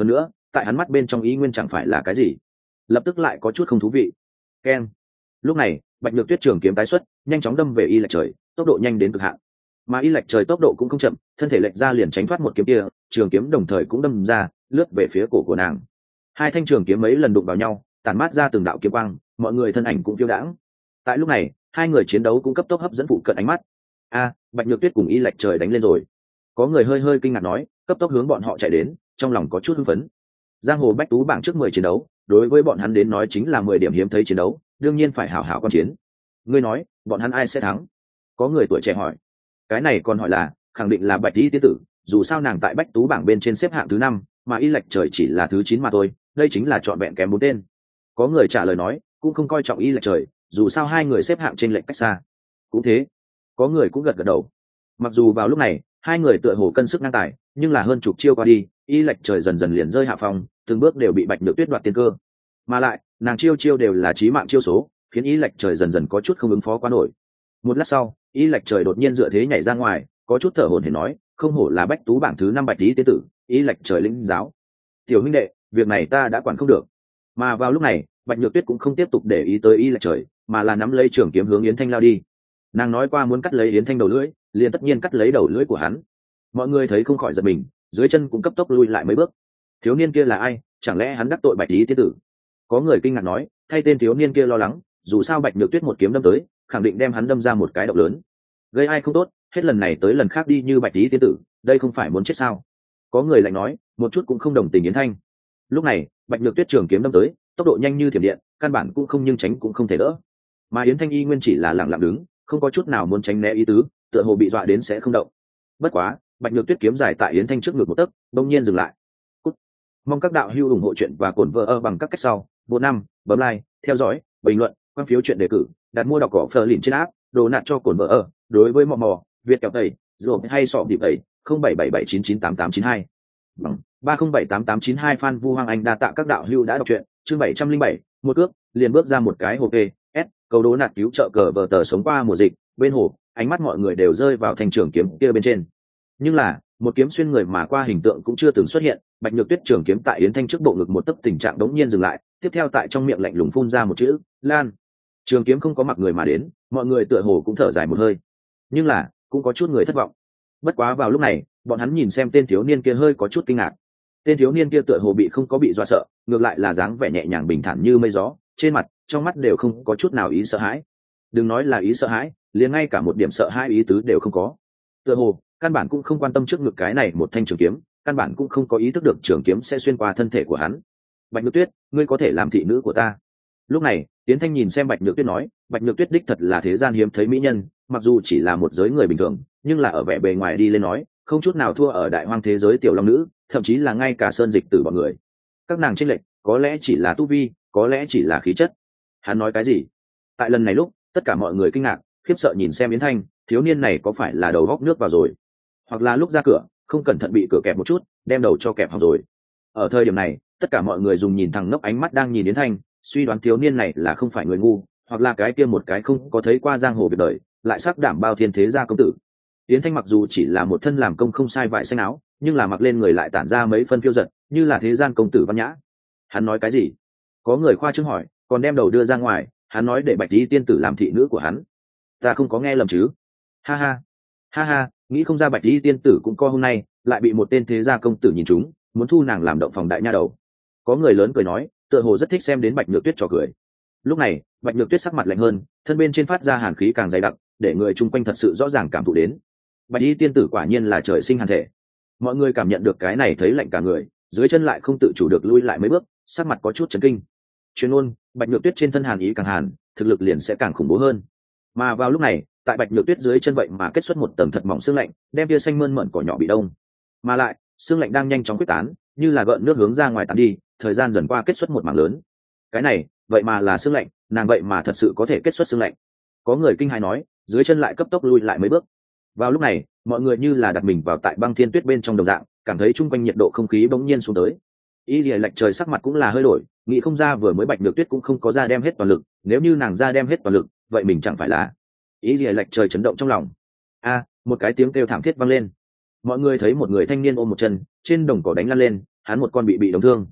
tại hắn mắt bên trong ý nguyên chẳng phải là cái gì, lập tức lại có chút không thú vị. Keng. Lúc này Bạch Nhược Tuyết trường kiếm tái xuất, nhanh chóng đâm về Y Lệch Trời, tốc độ nhanh đến cực hạn. Mà Y Lệch Trời tốc độ cũng không chậm, thân thể lệch ra liền tránh thoát một kiếm kia, trường kiếm đồng thời cũng đâm ra, lướt về phía cổ của nàng. Hai thanh trường kiếm mấy lần đụng vào nhau, tản mát ra từng đạo kiếm quang, mọi người thân ảnh cũng phiêu đãng. Tại lúc này, hai người chiến đấu cũng cấp tốc hấp dẫn phụ cận ánh mắt. A, Bạch Nhược Tuyết cùng Y Lệch Trời đánh lên rồi. Có người hơi hơi kinh ngạc nói, cấp tốc hướng bọn họ chạy đến, trong lòng có chút hưng phấn. Giang hồ bách tú bảng trước mười chiến đấu, đối với bọn hắn đến nói chính là mười điểm hiếm thấy chiến đấu, đương nhiên phải hảo hảo quan chiến. Ngươi nói, bọn hắn ai sẽ thắng? Có người tuổi trẻ hỏi. Cái này còn hỏi là, khẳng định là Bạch Y tiên tử, dù sao nàng tại bách tú bảng bên trên xếp hạng thứ năm, mà Y Lệch Trời chỉ là thứ chín mà thôi, đây chính là chọn vẹn kém bốn tên. Có người trả lời nói, cũng không coi trọng Y Lệch Trời, dù sao hai người xếp hạng trên lệch cách xa. Cũng thế. Có người cũng gật gật đầu. Mặc dù vào lúc này, hai người tựa hồ cân sức ngang tài, nhưng là hơn chục chiêu qua đi, Y Lệch Trời dần dần liền rơi hạ phong, từng bước đều bị Bạch Nhược Tuyết đoạt tiên cơ. Mà lại, nàng chiêu chiêu đều là chí mạng chiêu số, khiến Y Lệch Trời dần dần có chút không ứng phó quá nổi. Một lát sau, Y Lệch Trời đột nhiên dựa thế nhảy ra ngoài, có chút thở hổn hển nói, không hổ là bách tú bảng thứ năm Bạch Lý tiên tử, Y Lệch Trời lĩnh giáo. Tiểu huynh đệ, việc này ta đã quản không được. Mà vào lúc này, Bạch Nhược Tuyết cũng không tiếp tục để ý tới Y Lệch Trời, mà là nắm lấy trường kiếm hướng Yến Thanh lao đi. Nàng nói qua muốn cắt lấy Yến Thanh đầu lưỡi, liền tất nhiên cắt lấy đầu lưỡi của hắn. Mọi người thấy không khỏi giật mình, dưới chân cũng cấp tốc lui lại mấy bước. Thiếu niên kia là ai? Chẳng lẽ hắn đắc tội Bạch Lý tiên tử? Có người kinh ngạc nói, thay tên thiếu niên kia lo lắng, dù sao Bạch Nhược Tuyết một kiếm đâm tới, khẳng định đem hắn đâm ra một cái động lớn, gây ai không tốt, hết lần này tới lần khác đi như Bạch Lý tiên tử, đây không phải muốn chết sao? Có người lạnh nói, một chút cũng không đồng tình Yến Thanh. Lúc này, Bạch Nhược Tuyết trường kiếm đâm tới, tốc độ nhanh như thiểm điện, căn bản cũng không nhưng tránh cũng không thể đỡ. Mà Yến Thanh y nguyên chỉ là lặng lặng đứng, không có chút nào muốn tránh né ý tứ, tựa hồ bị dọa đến sẽ không động. Bất quá, Bạch Nhược Tuyết kiếm dài tại Yến Thanh trước ngực một tấc, bỗng nhiên dừng lại. Cút. Mong các đạo hữu ủng hộ chuyện và cổn vợ ở bằng các cách sau, bốn năm, bấm like, theo dõi, bình luận, quan phiếu chuyện đề cử, đặt mua đọc cỏ phờ lìn trên app, đồ nạt cho cổn vợ ở. Đối với mò mò, Việt kẹo tẩy, rồi hay sọ điệp tẩy, không bảy bảy bảy chín chín tám tám chín hai, bằng ba không bảy tám tám chín hai. Phan Vu Hoàng Anh đa tạ các đạo hữu đã đọc truyện, chương bảy trăm linh bảy, một cước liền bước ra một cái hồ kê, s câu đố nạt cứu trợ cờ vờ tờ sống qua mùa dịch, bên hồ, ánh mắt mọi người đều rơi vào thanh trường kiếm kia bên trên. Nhưng là, một kiếm xuyên người mà qua hình tượng cũng chưa từng xuất hiện, Bạch Nhược Tuyết trường kiếm tại Yến Thanh trước bộ ngực một tấc tình trạng đống nhiên dừng lại, tiếp theo tại trong miệng lạnh lùng phun ra một chữ, Lan. Trường kiếm không có mặc người mà đến, mọi người tựa hồ cũng thở dài một hơi. Nhưng là, cũng có chút người thất vọng. Bất quá vào lúc này, bọn hắn nhìn xem tên thiếu niên kia hơi có chút kinh ngạc. Tên thiếu niên kia tựa hồ bị không có bị dọa sợ, ngược lại là dáng vẻ nhẹ nhàng bình thản như mây gió, trên mặt, trong mắt đều không có chút nào ý sợ hãi. Đừng nói là ý sợ hãi, liền ngay cả một điểm sợ hãi ý tứ đều không có. Tựa hồ, căn bản cũng không quan tâm trước ngực cái này một thanh trường kiếm, căn bản cũng không có ý thức được trường kiếm sẽ xuyên qua thân thể của hắn. Bạch Nhược Tuyết, ngươi có thể làm thị nữ của ta. Lúc này, Tiến Thanh nhìn xem Bạch Nhược Tuyết nói, Bạch Nhược Tuyết đích thật là thế gian hiếm thấy mỹ nhân, mặc dù chỉ là một giới người bình thường, nhưng là ở vẻ bề ngoài đi lên nói, không chút nào thua ở đại hoang thế giới tiểu long nữ, thậm chí là ngay cả sơn dịch tử bọn người. Các nàng chênh lệch, có lẽ chỉ là tu vi, có lẽ chỉ là khí chất. Hắn nói cái gì? Tại lần này lúc, tất cả mọi người kinh ngạc, khiếp sợ nhìn xem Yến Thanh, thiếu niên này có phải là đầu góc nước vào rồi, hoặc là lúc ra cửa không cẩn thận bị cửa kẹp một chút, đem đầu cho kẹp hỏng rồi. Ở thời điểm này, tất cả mọi người dùng nhìn thẳng ngốc ánh mắt đang nhìn Yến Thanh, suy đoán thiếu niên này là không phải người ngu, hoặc là cái kia một cái không có thấy qua giang hồ việc đời, lại sắc đảm bao thiên thế gia công tử. Yến Thanh mặc dù chỉ là một thân làm công không sai vải xanh áo, nhưng là mặc lên người lại tản ra mấy phân phiêu giật, như là thế gian công tử văn nhã. Hắn nói cái gì? Có người khoa trương hỏi, còn đem đầu đưa ra ngoài, hắn nói để Bạch Lý tiên tử làm thị nữ của hắn. Ta không có nghe lầm chứ? Ha ha, ha ha, nghĩ không ra Bạch Lý tiên tử cũng co hôm nay, lại bị một tên thế gia công tử nhìn trúng, muốn thu nàng làm động phòng đại nha đầu. Có người lớn cười nói, tựa hồ rất thích xem đến Bạch Nhược Tuyết trò cười. Lúc này, Bạch Nhược Tuyết sắc mặt lạnh hơn, thân bên trên phát ra hàn khí càng dày đặc, để người chung quanh thật sự rõ ràng cảm thụ đến. Bạch Y tiên tử quả nhiên là trời sinh hàn thể. Mọi người cảm nhận được cái này thấy lạnh cả người, dưới chân lại không tự chủ được lui lại mấy bước, sắc mặt có chút chấn kinh. Chuyên môn, Bạch Nhược Tuyết trên thân hàn ý càng hàn, thực lực liền sẽ càng khủng bố hơn. Mà vào lúc này, tại Bạch Nhược Tuyết dưới chân vậy mà kết xuất một tầng thật mỏng xương lạnh, đem tia xanh mơn mởn cỏ nhỏ bị đông. Mà lại, xương lạnh đang nhanh chóng quyết tán, như là gợn nước hướng ra ngoài tán đi, thời gian dần qua kết xuất một mảng lớn. Cái này, vậy mà là xương lạnh, nàng vậy mà thật sự có thể kết xuất xương lạnh. Có người kinh hãi nói, dưới chân lại cấp tốc lui lại mấy bước. Vào lúc này, mọi người như là đặt mình vào tại băng thiên tuyết bên trong đồng dạng, cảm thấy chung quanh nhiệt độ không khí bỗng nhiên xuống tới. Y Lìa Lệch Trời sắc mặt cũng là hơi đổi, nghĩ không ra vừa mới Bạch Nhược Tuyết cũng không có ra đem hết toàn lực, nếu như nàng ra đem hết toàn lực, vậy mình chẳng phải là. Y Lìa Lệch Trời chấn động trong lòng. A, một cái tiếng kêu thảm thiết vang lên. Mọi người thấy một người thanh niên ôm một chân, trên đồng cỏ đánh lăn lên, hắn một con bị bị đóng thương,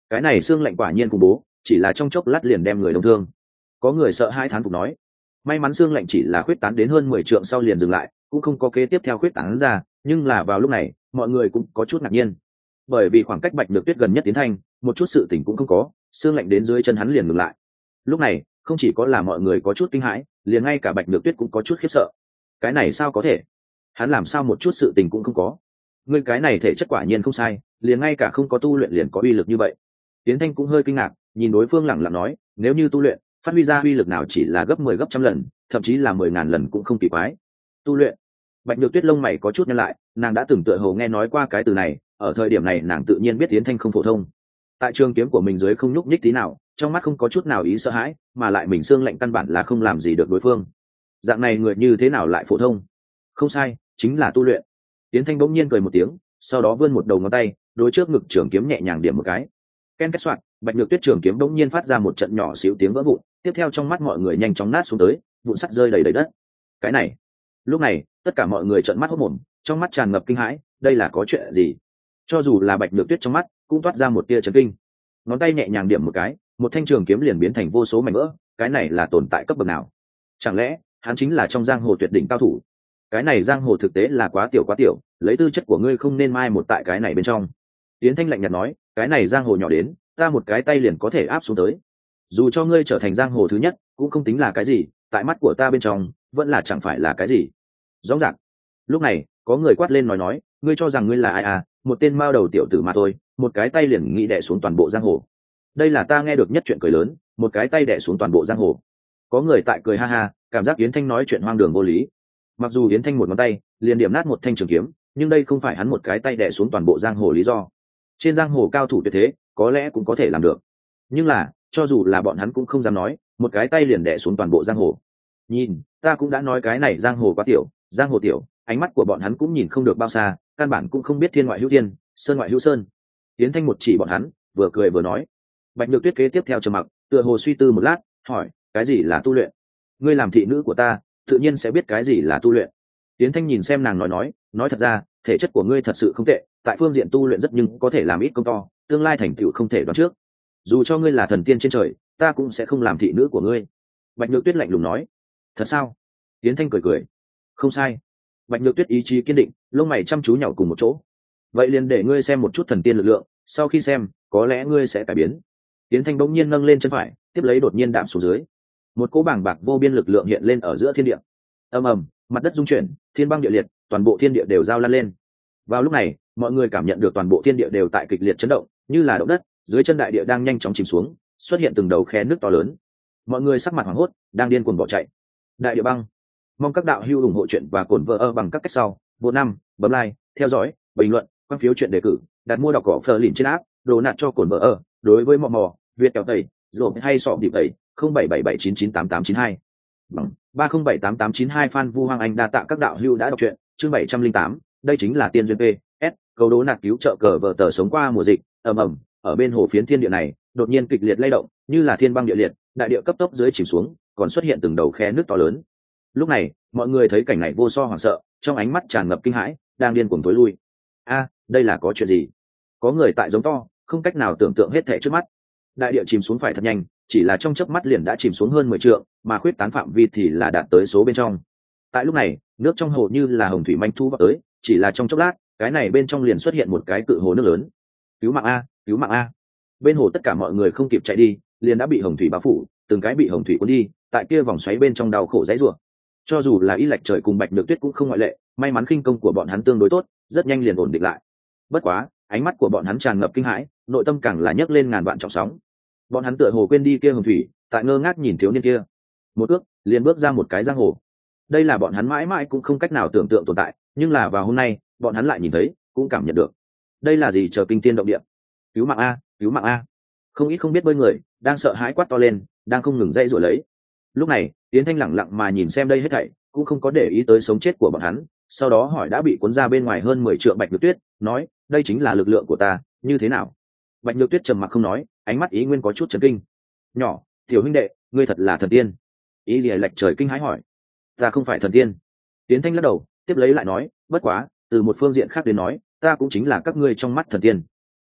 cái này xương lạnh quả nhiên khủng bố, chỉ là trong chốc lát liền đem người đông thương. Có người sợ hai thán phục nói. May mắn xương lạnh chỉ là khuyết tán đến hơn mười trượng sau liền dừng lại, cũng không có kế tiếp theo khuyết tán ra, nhưng là vào lúc này mọi người cũng có chút ngạc nhiên, bởi vì khoảng cách Bạch Nhược Tuyết gần nhất Tiến Thanh, một chút sự tỉnh cũng không có, xương lạnh đến dưới chân hắn liền ngừng lại. Lúc này không chỉ có là mọi người có chút kinh hãi, liền ngay cả Bạch Nhược Tuyết cũng có chút khiếp sợ. Cái này sao có thể? Hắn làm sao một chút sự tình cũng không có? Ngươi cái này thể chất quả nhiên không sai, liền ngay cả không có tu luyện liền có uy lực như vậy. Tiến Thanh cũng hơi kinh ngạc, nhìn đối phương lẳng lặng nói, nếu như tu luyện, phát huy ra uy lực nào chỉ là gấp mười gấp trăm lần, thậm chí là mười ngàn lần cũng không kỳ quái. Tu luyện? Bạch Nhược Tuyết lông mày có chút nhăn lại, nàng đã từng tựa hồ nghe nói qua cái từ này, ở thời điểm này nàng tự nhiên biết Tiến Thanh không phổ thông. Tại trường kiếm của mình dưới không nhúc nhích tí nào, trong mắt không có chút nào ý sợ hãi, mà lại mình xương lạnh căn bản là không làm gì được đối phương. Dạng này người như thế nào lại phổ thông? Không sai, chính là tu luyện. Tiến Thanh bỗng nhiên cười một tiếng, sau đó vươn một đầu ngón tay, đối trước ngực trường kiếm nhẹ nhàng điểm một cái. Ken két soạt, Bạch Nhược Tuyết trường kiếm bỗng nhiên phát ra một trận nhỏ xíu tiếng vỡ vụn, tiếp theo trong mắt mọi người nhanh chóng nát xuống tới, vụn sắt rơi đầy đầy đất. Cái này, lúc này, tất cả mọi người trợn mắt hốt mồm, trong mắt tràn ngập kinh hãi, đây là có chuyện gì? Cho dù là Bạch Nhược Tuyết trong mắt cũng toát ra một tia chấn kinh. Ngón tay nhẹ nhàng điểm một cái, một thanh trường kiếm liền biến thành vô số mảnh vỡ, cái này là tồn tại cấp bậc nào? Chẳng lẽ hắn chính là trong giang hồ tuyệt đỉnh cao thủ? Cái này giang hồ thực tế là quá tiểu quá tiểu, lấy tư chất của ngươi không nên mai một tại cái này bên trong. Tiến Thanh lạnh nhạt nói, cái này giang hồ nhỏ đến, ta một cái tay liền có thể áp xuống tới. Dù cho ngươi trở thành giang hồ thứ nhất, cũng không tính là cái gì, tại mắt của ta bên trong, vẫn là chẳng phải là cái gì. Rõ ràng. Lúc này, có người quát lên nói nói, ngươi cho rằng ngươi là ai à, một tên mao đầu tiểu tử mà thôi, một cái tay liền nghĩ đè xuống toàn bộ giang hồ. Đây là ta nghe được nhất chuyện cười lớn, một cái tay đè xuống toàn bộ giang hồ. Có người tại cười ha ha, cảm giác Yến Thanh nói chuyện hoang đường vô lý. Mặc dù Yến Thanh một ngón tay liền điểm nát một thanh trường kiếm, nhưng đây không phải hắn một cái tay đè xuống toàn bộ giang hồ lý do. Trên giang hồ cao thủ tuyệt thế, có lẽ cũng có thể làm được, nhưng là cho dù là bọn hắn cũng không dám nói một cái tay liền đè xuống toàn bộ giang hồ. Nhìn, ta cũng đã nói cái này giang hồ quá tiểu, giang hồ tiểu, ánh mắt của bọn hắn cũng nhìn không được bao xa, căn bản cũng không biết thiên ngoại hữu thiên, sơn ngoại hữu sơn. Yến Thanh một chỉ bọn hắn, vừa cười vừa nói. Bạch Nhược Tuyết kế tiếp theo trầm mặc, tựa hồ suy tư một lát, hỏi, cái gì là tu luyện? Ngươi làm thị nữ của ta, tự nhiên sẽ biết cái gì là tu luyện. Yến Thanh nhìn xem nàng nói nói, nói thật ra, thể chất của ngươi thật sự không tệ, tại phương diện tu luyện rất nhưng có thể làm ít công to, tương lai thành tựu không thể đoán trước. Dù cho ngươi là thần tiên trên trời, ta cũng sẽ không làm thị nữ của ngươi. Bạch Nhược Tuyết lạnh lùng nói. Thật sao? Yến Thanh cười cười. Không sai. Bạch Nhược Tuyết ý chí kiên định, lông mày chăm chú nhảy cùng một chỗ. Vậy liền để ngươi xem một chút thần tiên lực lượng, sau khi xem, có lẽ ngươi sẽ cải biến. Yến Thanh bỗng nhiên nâng lên chân phải, tiếp lấy đột nhiên đạm xuống dưới. Một cỗ bảng bạc vô biên lực lượng hiện lên ở giữa thiên địa. Ầm ầm, mặt đất rung chuyển, thiên băng địa liệt, toàn bộ thiên địa đều giao lan lên. Vào lúc này, mọi người cảm nhận được toàn bộ thiên địa đều tại kịch liệt chấn động, như là động đất, dưới chân đại địa đang nhanh chóng chìm xuống, xuất hiện từng đầu khe nước to lớn. Mọi người sắc mặt hoảng hốt, đang điên cuồng bỏ chạy. Đại địa băng. Mong các đạo hữu ủng hộ chuyện và cổn vợ ở bằng các cách sau. Vô năm, bấm like, theo dõi, bình luận, quan phiếu chuyện đề cử, đặt mua đọc cỏ phờ lìn trên app, đồ nạt cho cổn vợ ở. Đối với mò mò, Việt kéo tẩy, rồi hay sọ điệp tẩy, không bảy bảy bảy chín chín tám tám chín hai. Bằng ba không bảy tám tám chín hai fan Vu Hoàng Anh đa tạ các đạo hữu đã đọc truyện, chương bảy trăm linh tám, đây chính là tiên duyên P S, câu đố nạt cứu trợ cờ vợ tờ sống qua mùa dịch, ầm ầm, ở bên hồ phiến thiên địa này, đột nhiên kịch liệt lay động, như là thiên băng địa liệt, đại địa cấp tốc dưới chìm xuống, còn xuất hiện từng đầu khe nước to lớn. Lúc này, mọi người thấy cảnh này vô so hoảng sợ, trong ánh mắt tràn ngập kinh hãi, đang điên cuồng tối lui. A, đây là có chuyện gì? Có người tại giống to, không cách nào tưởng tượng hết thảy trước mắt. Đại địa chìm xuống phải thật nhanh, chỉ là trong chớp mắt liền đã chìm xuống hơn mười trượng, mà khuyết tán phạm vi thì là đạt tới số bên trong. Tại lúc này, nước trong hồ như là hồng thủy manh thu vào tới, chỉ là trong chốc lát, cái này bên trong liền xuất hiện một cái cự hồ nước lớn. Cứu mạng a, cứu mạng a! Bên hồ tất cả mọi người không kịp chạy đi, liền đã bị hồng thủy bao phủ, từng cái bị hồng thủy cuốn đi, tại kia vòng xoáy bên trong đau khổ dãy rủa. Cho dù là Y Lạch Trời cùng Bạch Nhược Tuyết cũng không ngoại lệ, may mắn khinh công của bọn hắn tương đối tốt, rất nhanh liền ổn định lại. Bất quá, ánh mắt của bọn hắn tràn ngập kinh hãi, nội tâm càng là nhấc lên ngàn vạn trọng sóng. Bọn hắn tựa hồ quên đi kia hồng thủy, tại ngơ ngác nhìn thiếu niên kia, một ước liền bước ra một cái giang hồ. Đây là bọn hắn mãi mãi cũng không cách nào tưởng tượng tồn tại, nhưng là vào hôm nay, bọn hắn lại nhìn thấy, cũng cảm nhận được. Đây là gì chờ kinh tiên động địa? Cứu mạng a, cứu mạng a! Không ít không biết bơi người, đang sợ hãi quát to lên, đang không ngừng dây rồi lấy. Lúc này, Tiến Thanh lẳng lặng mà nhìn xem đây hết thảy, cũng không có để ý tới sống chết của bọn hắn, sau đó hỏi đã bị cuốn ra bên ngoài hơn mười trượng Bạch Nhược Tuyết, nói, đây chính là lực lượng của ta, như thế nào? Bạch Nhược Tuyết trầm mặc không nói, ánh mắt ý nguyên có chút chấn kinh. Nhỏ, tiểu huynh đệ, ngươi thật là thần tiên. Ý Lìa Lạch Trời kinh hãi hỏi. Ta không phải thần tiên. Tiến Thanh lắc đầu, tiếp lấy lại nói, bất quá, từ một phương diện khác đến nói, ta cũng chính là các ngươi trong mắt thần tiên. Kỳ thật,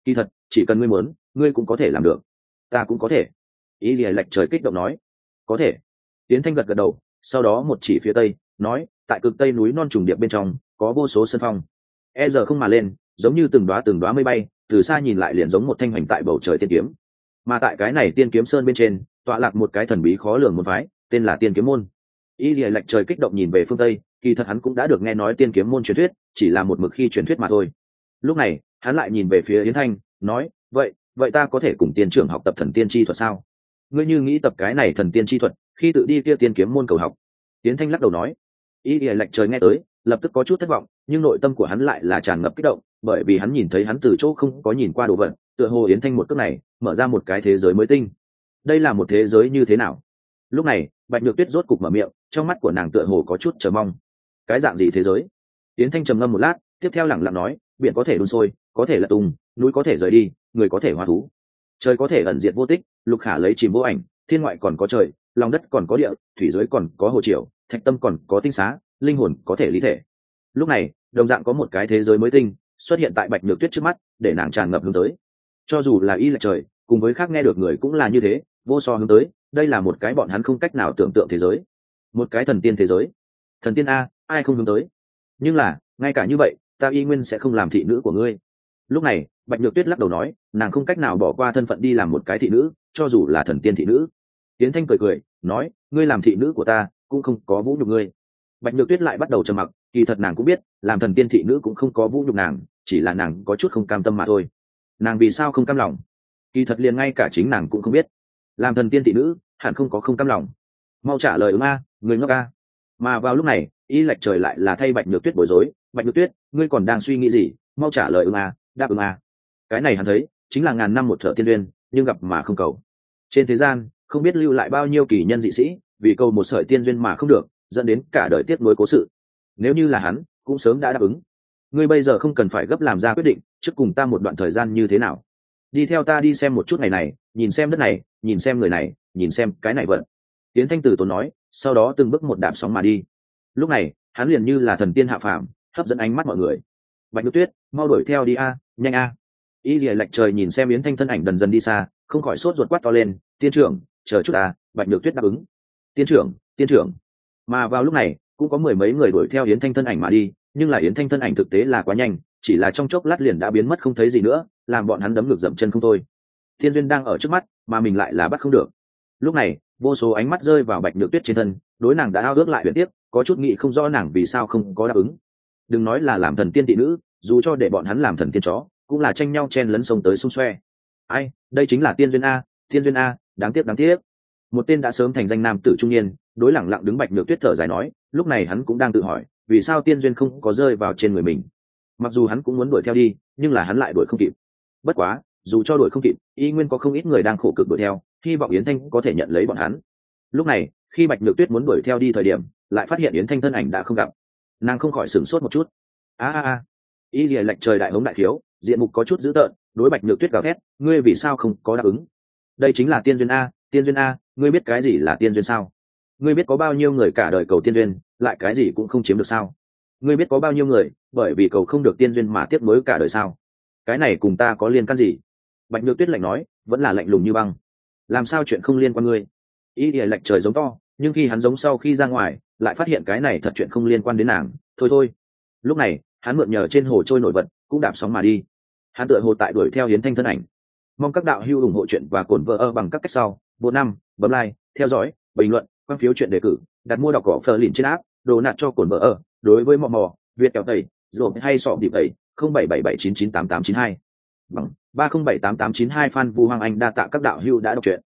chỉ cần ngươi muốn ngươi cũng có thể làm được. Ta cũng có thể. Ý lìa lệch trời kích động nói. Có thể. Yến Thanh gật gật đầu, sau đó một chỉ phía tây nói, tại cực tây núi non trùng điệp bên trong có vô số sân phong, e giờ không mà lên, giống như từng đoá từng đoá mây bay, từ xa nhìn lại liền giống một thanh hoành tại bầu trời tiên kiếm. Mà tại cái này tiên kiếm sơn bên trên tọa lạc một cái thần bí khó lường môn phái, tên là Tiên Kiếm Môn. Y Lìa lệch trời kích động nhìn về phương tây, kỳ thật hắn cũng đã được nghe nói Tiên Kiếm Môn truyền thuyết, chỉ là một mực khi truyền thuyết mà thôi. Lúc này hắn lại nhìn về phía Yến Thanh, nói, vậy vậy ta có thể cùng tiên trưởng học tập thần tiên chi thuật sao? Ngươi như nghĩ tập cái này thần tiên chi thuật, khi tự đi kia Tiên Kiếm Môn cầu học. Yến Thanh lắc đầu nói. Y Lìa lệch trời nghe tới lập tức có chút thất vọng, nhưng nội tâm của hắn lại là tràn ngập kích động, bởi vì hắn nhìn thấy hắn từ chỗ không có nhìn qua đồ vật, tựa hồ Yến Thanh một cước này mở ra một cái thế giới mới tinh. Đây là một thế giới như thế nào? Lúc này Bạch Nhược Tuyết rốt cục mở miệng, trong mắt của nàng tựa hồ có chút chờ mong. Cái dạng gì thế giới? Yến Thanh trầm ngâm một lát, tiếp theo lẳng lặng nói, biển có thể đun sôi, có thể lật tung, núi có thể rời đi, người có thể hóa thú, trời có thể ẩn diệt vô tích, lục khả lấy chìm vô ảnh, thiên ngoại còn có trời, lòng đất còn có địa, thủy dưới còn có hồ triều, thạch tâm còn có tinh xá, linh hồn có thể lý thể. Lúc này đồng dạng có một cái thế giới mới tinh xuất hiện tại Bạch Nhược Tuyết trước mắt, để nàng tràn ngập hướng tới. Cho dù là Y lệch trời cùng với khác nghe được người cũng là như thế, vô so hướng tới. Đây là một cái bọn hắn không cách nào tưởng tượng thế giới, một cái thần tiên thế giới. Thần tiên a, ai không hướng tới? Nhưng là ngay cả như vậy ta y nguyên sẽ không làm thị nữ của ngươi. Lúc này Bạch Nhược Tuyết lắc đầu nói, nàng không cách nào bỏ qua thân phận đi làm một cái thị nữ, cho dù là thần tiên thị nữ. Tiến Thanh cười cười nói, ngươi làm thị nữ của ta cũng không có vũ nhục ngươi. Bạch Nhược Tuyết lại bắt đầu trầm mặc, kỳ thật nàng cũng biết làm thần tiên thị nữ cũng không có vũ nhục nàng, chỉ là nàng có chút không cam tâm mà thôi. Nàng vì sao không cam lòng? Kỳ thật liền ngay cả chính nàng cũng không biết. Làm thần tiên thị nữ hẳn không có không cam lòng. Mau trả lời ứng a, người ngốc a. Mà vào lúc này Y lệch trời lại là thay Bạch Nhược Tuyết bối rối. Bạch Nhược Tuyết, ngươi còn đang suy nghĩ gì? Mau trả lời ứng a, đáp ứng a. Cái này hắn thấy chính là ngàn năm một thợ tiên duyên, nhưng gặp mà không cầu. Trên thế gian không biết lưu lại bao nhiêu kỳ nhân dị sĩ vì cầu một sợi tiên duyên mà không được, dẫn đến cả đời tiếc nuối cố sự. Nếu như là hắn cũng sớm đã đáp ứng. Ngươi bây giờ không cần phải gấp làm ra quyết định, trước cùng ta một đoạn thời gian như thế nào. Đi theo ta đi xem một chút ngày này, nhìn xem đất này, nhìn xem người này, nhìn xem cái này vận. Tiến Thanh Tử tốn nói, sau đó từng bước một đạp sóng mà đi. Lúc này hắn liền như là thần tiên hạ phàm, hấp dẫn ánh mắt mọi người. Bạch Nhược Tuyết, mau đuổi theo đi a, nhanh a. Y Lìa lệch trời nhìn xem Yến Thanh thân ảnh dần dần đi xa, không khỏi sốt ruột quát to lên, tiên trưởng, chờ chút a. Bạch Nhược Tuyết đáp ứng. Tiên trưởng, tiên trưởng. Mà vào lúc này cũng có mười mấy người đuổi theo Yến Thanh thân ảnh mà đi, nhưng là Yến Thanh thân ảnh thực tế là quá nhanh, chỉ là trong chốc lát liền đã biến mất không thấy gì nữa, làm bọn hắn đấm ngược dậm chân không thôi. Thiên duyên đang ở trước mắt mà mình lại là bắt không được. Lúc này vô số ánh mắt rơi vào Bạch Nhược Tuyết trên thân, đối nàng đã ao ước lại huyền tiếp, có chút nghĩ không rõ nàng vì sao không có đáp ứng. Đừng nói là làm thần tiên thị nữ, dù cho để bọn hắn làm thần tiên chó cũng là tranh nhau chen lấn sông tới xung xoe. Ai, đây chính là tiên duyên a, tiên duyên a, đáng tiếc đáng tiếc. Một tên đã sớm thành danh nam tử trung niên đối lẳng lặng đứng Bạch Nhược Tuyết thở dài nói, lúc này hắn cũng đang tự hỏi vì sao tiên duyên không có rơi vào trên người mình. Mặc dù hắn cũng muốn đuổi theo đi, nhưng là hắn lại đuổi không kịp. Bất quá dù cho đuổi không kịp, y nguyên có không ít người đang khổ cực đuổi theo, hy vọng Yến Thanh có thể nhận lấy bọn hắn. Lúc này khi Bạch Nhược Tuyết muốn đuổi theo đi thời điểm, lại phát hiện Yến Thanh thân ảnh đã không gặp. Nàng không khỏi sửng sốt một chút. a a a. Y Lìa lệch trời đại hống đại thiếu, diện mục có chút dữ tợn, đối Bạch Nhược Tuyết gào thét, ngươi vì sao không có đáp ứng? Đây chính là tiên duyên a, tiên duyên a, ngươi biết cái gì là tiên duyên sao? Ngươi biết có bao nhiêu người cả đời cầu tiên duyên lại cái gì cũng không chiếm được sao? Ngươi biết có bao nhiêu người bởi vì cầu không được tiên duyên mà tiếc nuối cả đời sao? Cái này cùng ta có liên can gì? Bạch Nhược Tuyết lạnh nói, vẫn là lạnh lùng như băng. Làm sao chuyện không liên quan ngươi? Y Lìa lệch trời giống to, nhưng khi hắn giống sau khi ra ngoài lại phát hiện cái này thật chuyện không liên quan đến nàng. Thôi thôi. Lúc này hắn mượn nhờ trên hồ trôi nổi vật cũng đạp sóng mà đi. Hắn tựa hồ tại đuổi theo Yến Thanh thân ảnh. Mong các đạo hữu ủng hộ chuyện và cổn vợ ơ bằng các cách sau. Bộ năm, bấm like, theo dõi, bình luận, quan phiếu chuyện đề cử, đặt mua đọc cỏ phờ lìn trên áp, đồ nạt cho cổn vợ ơ. Đối với mò mò, Việt kéo tẩy, rồi hay sọ điệp tẩy, không bảy bảy bảy chín chín tám tám chín hai bằng ba không bảy tám tám chín hai fan Vu Hoàng Anh đa tạ các đạo hữu đã đọc truyện.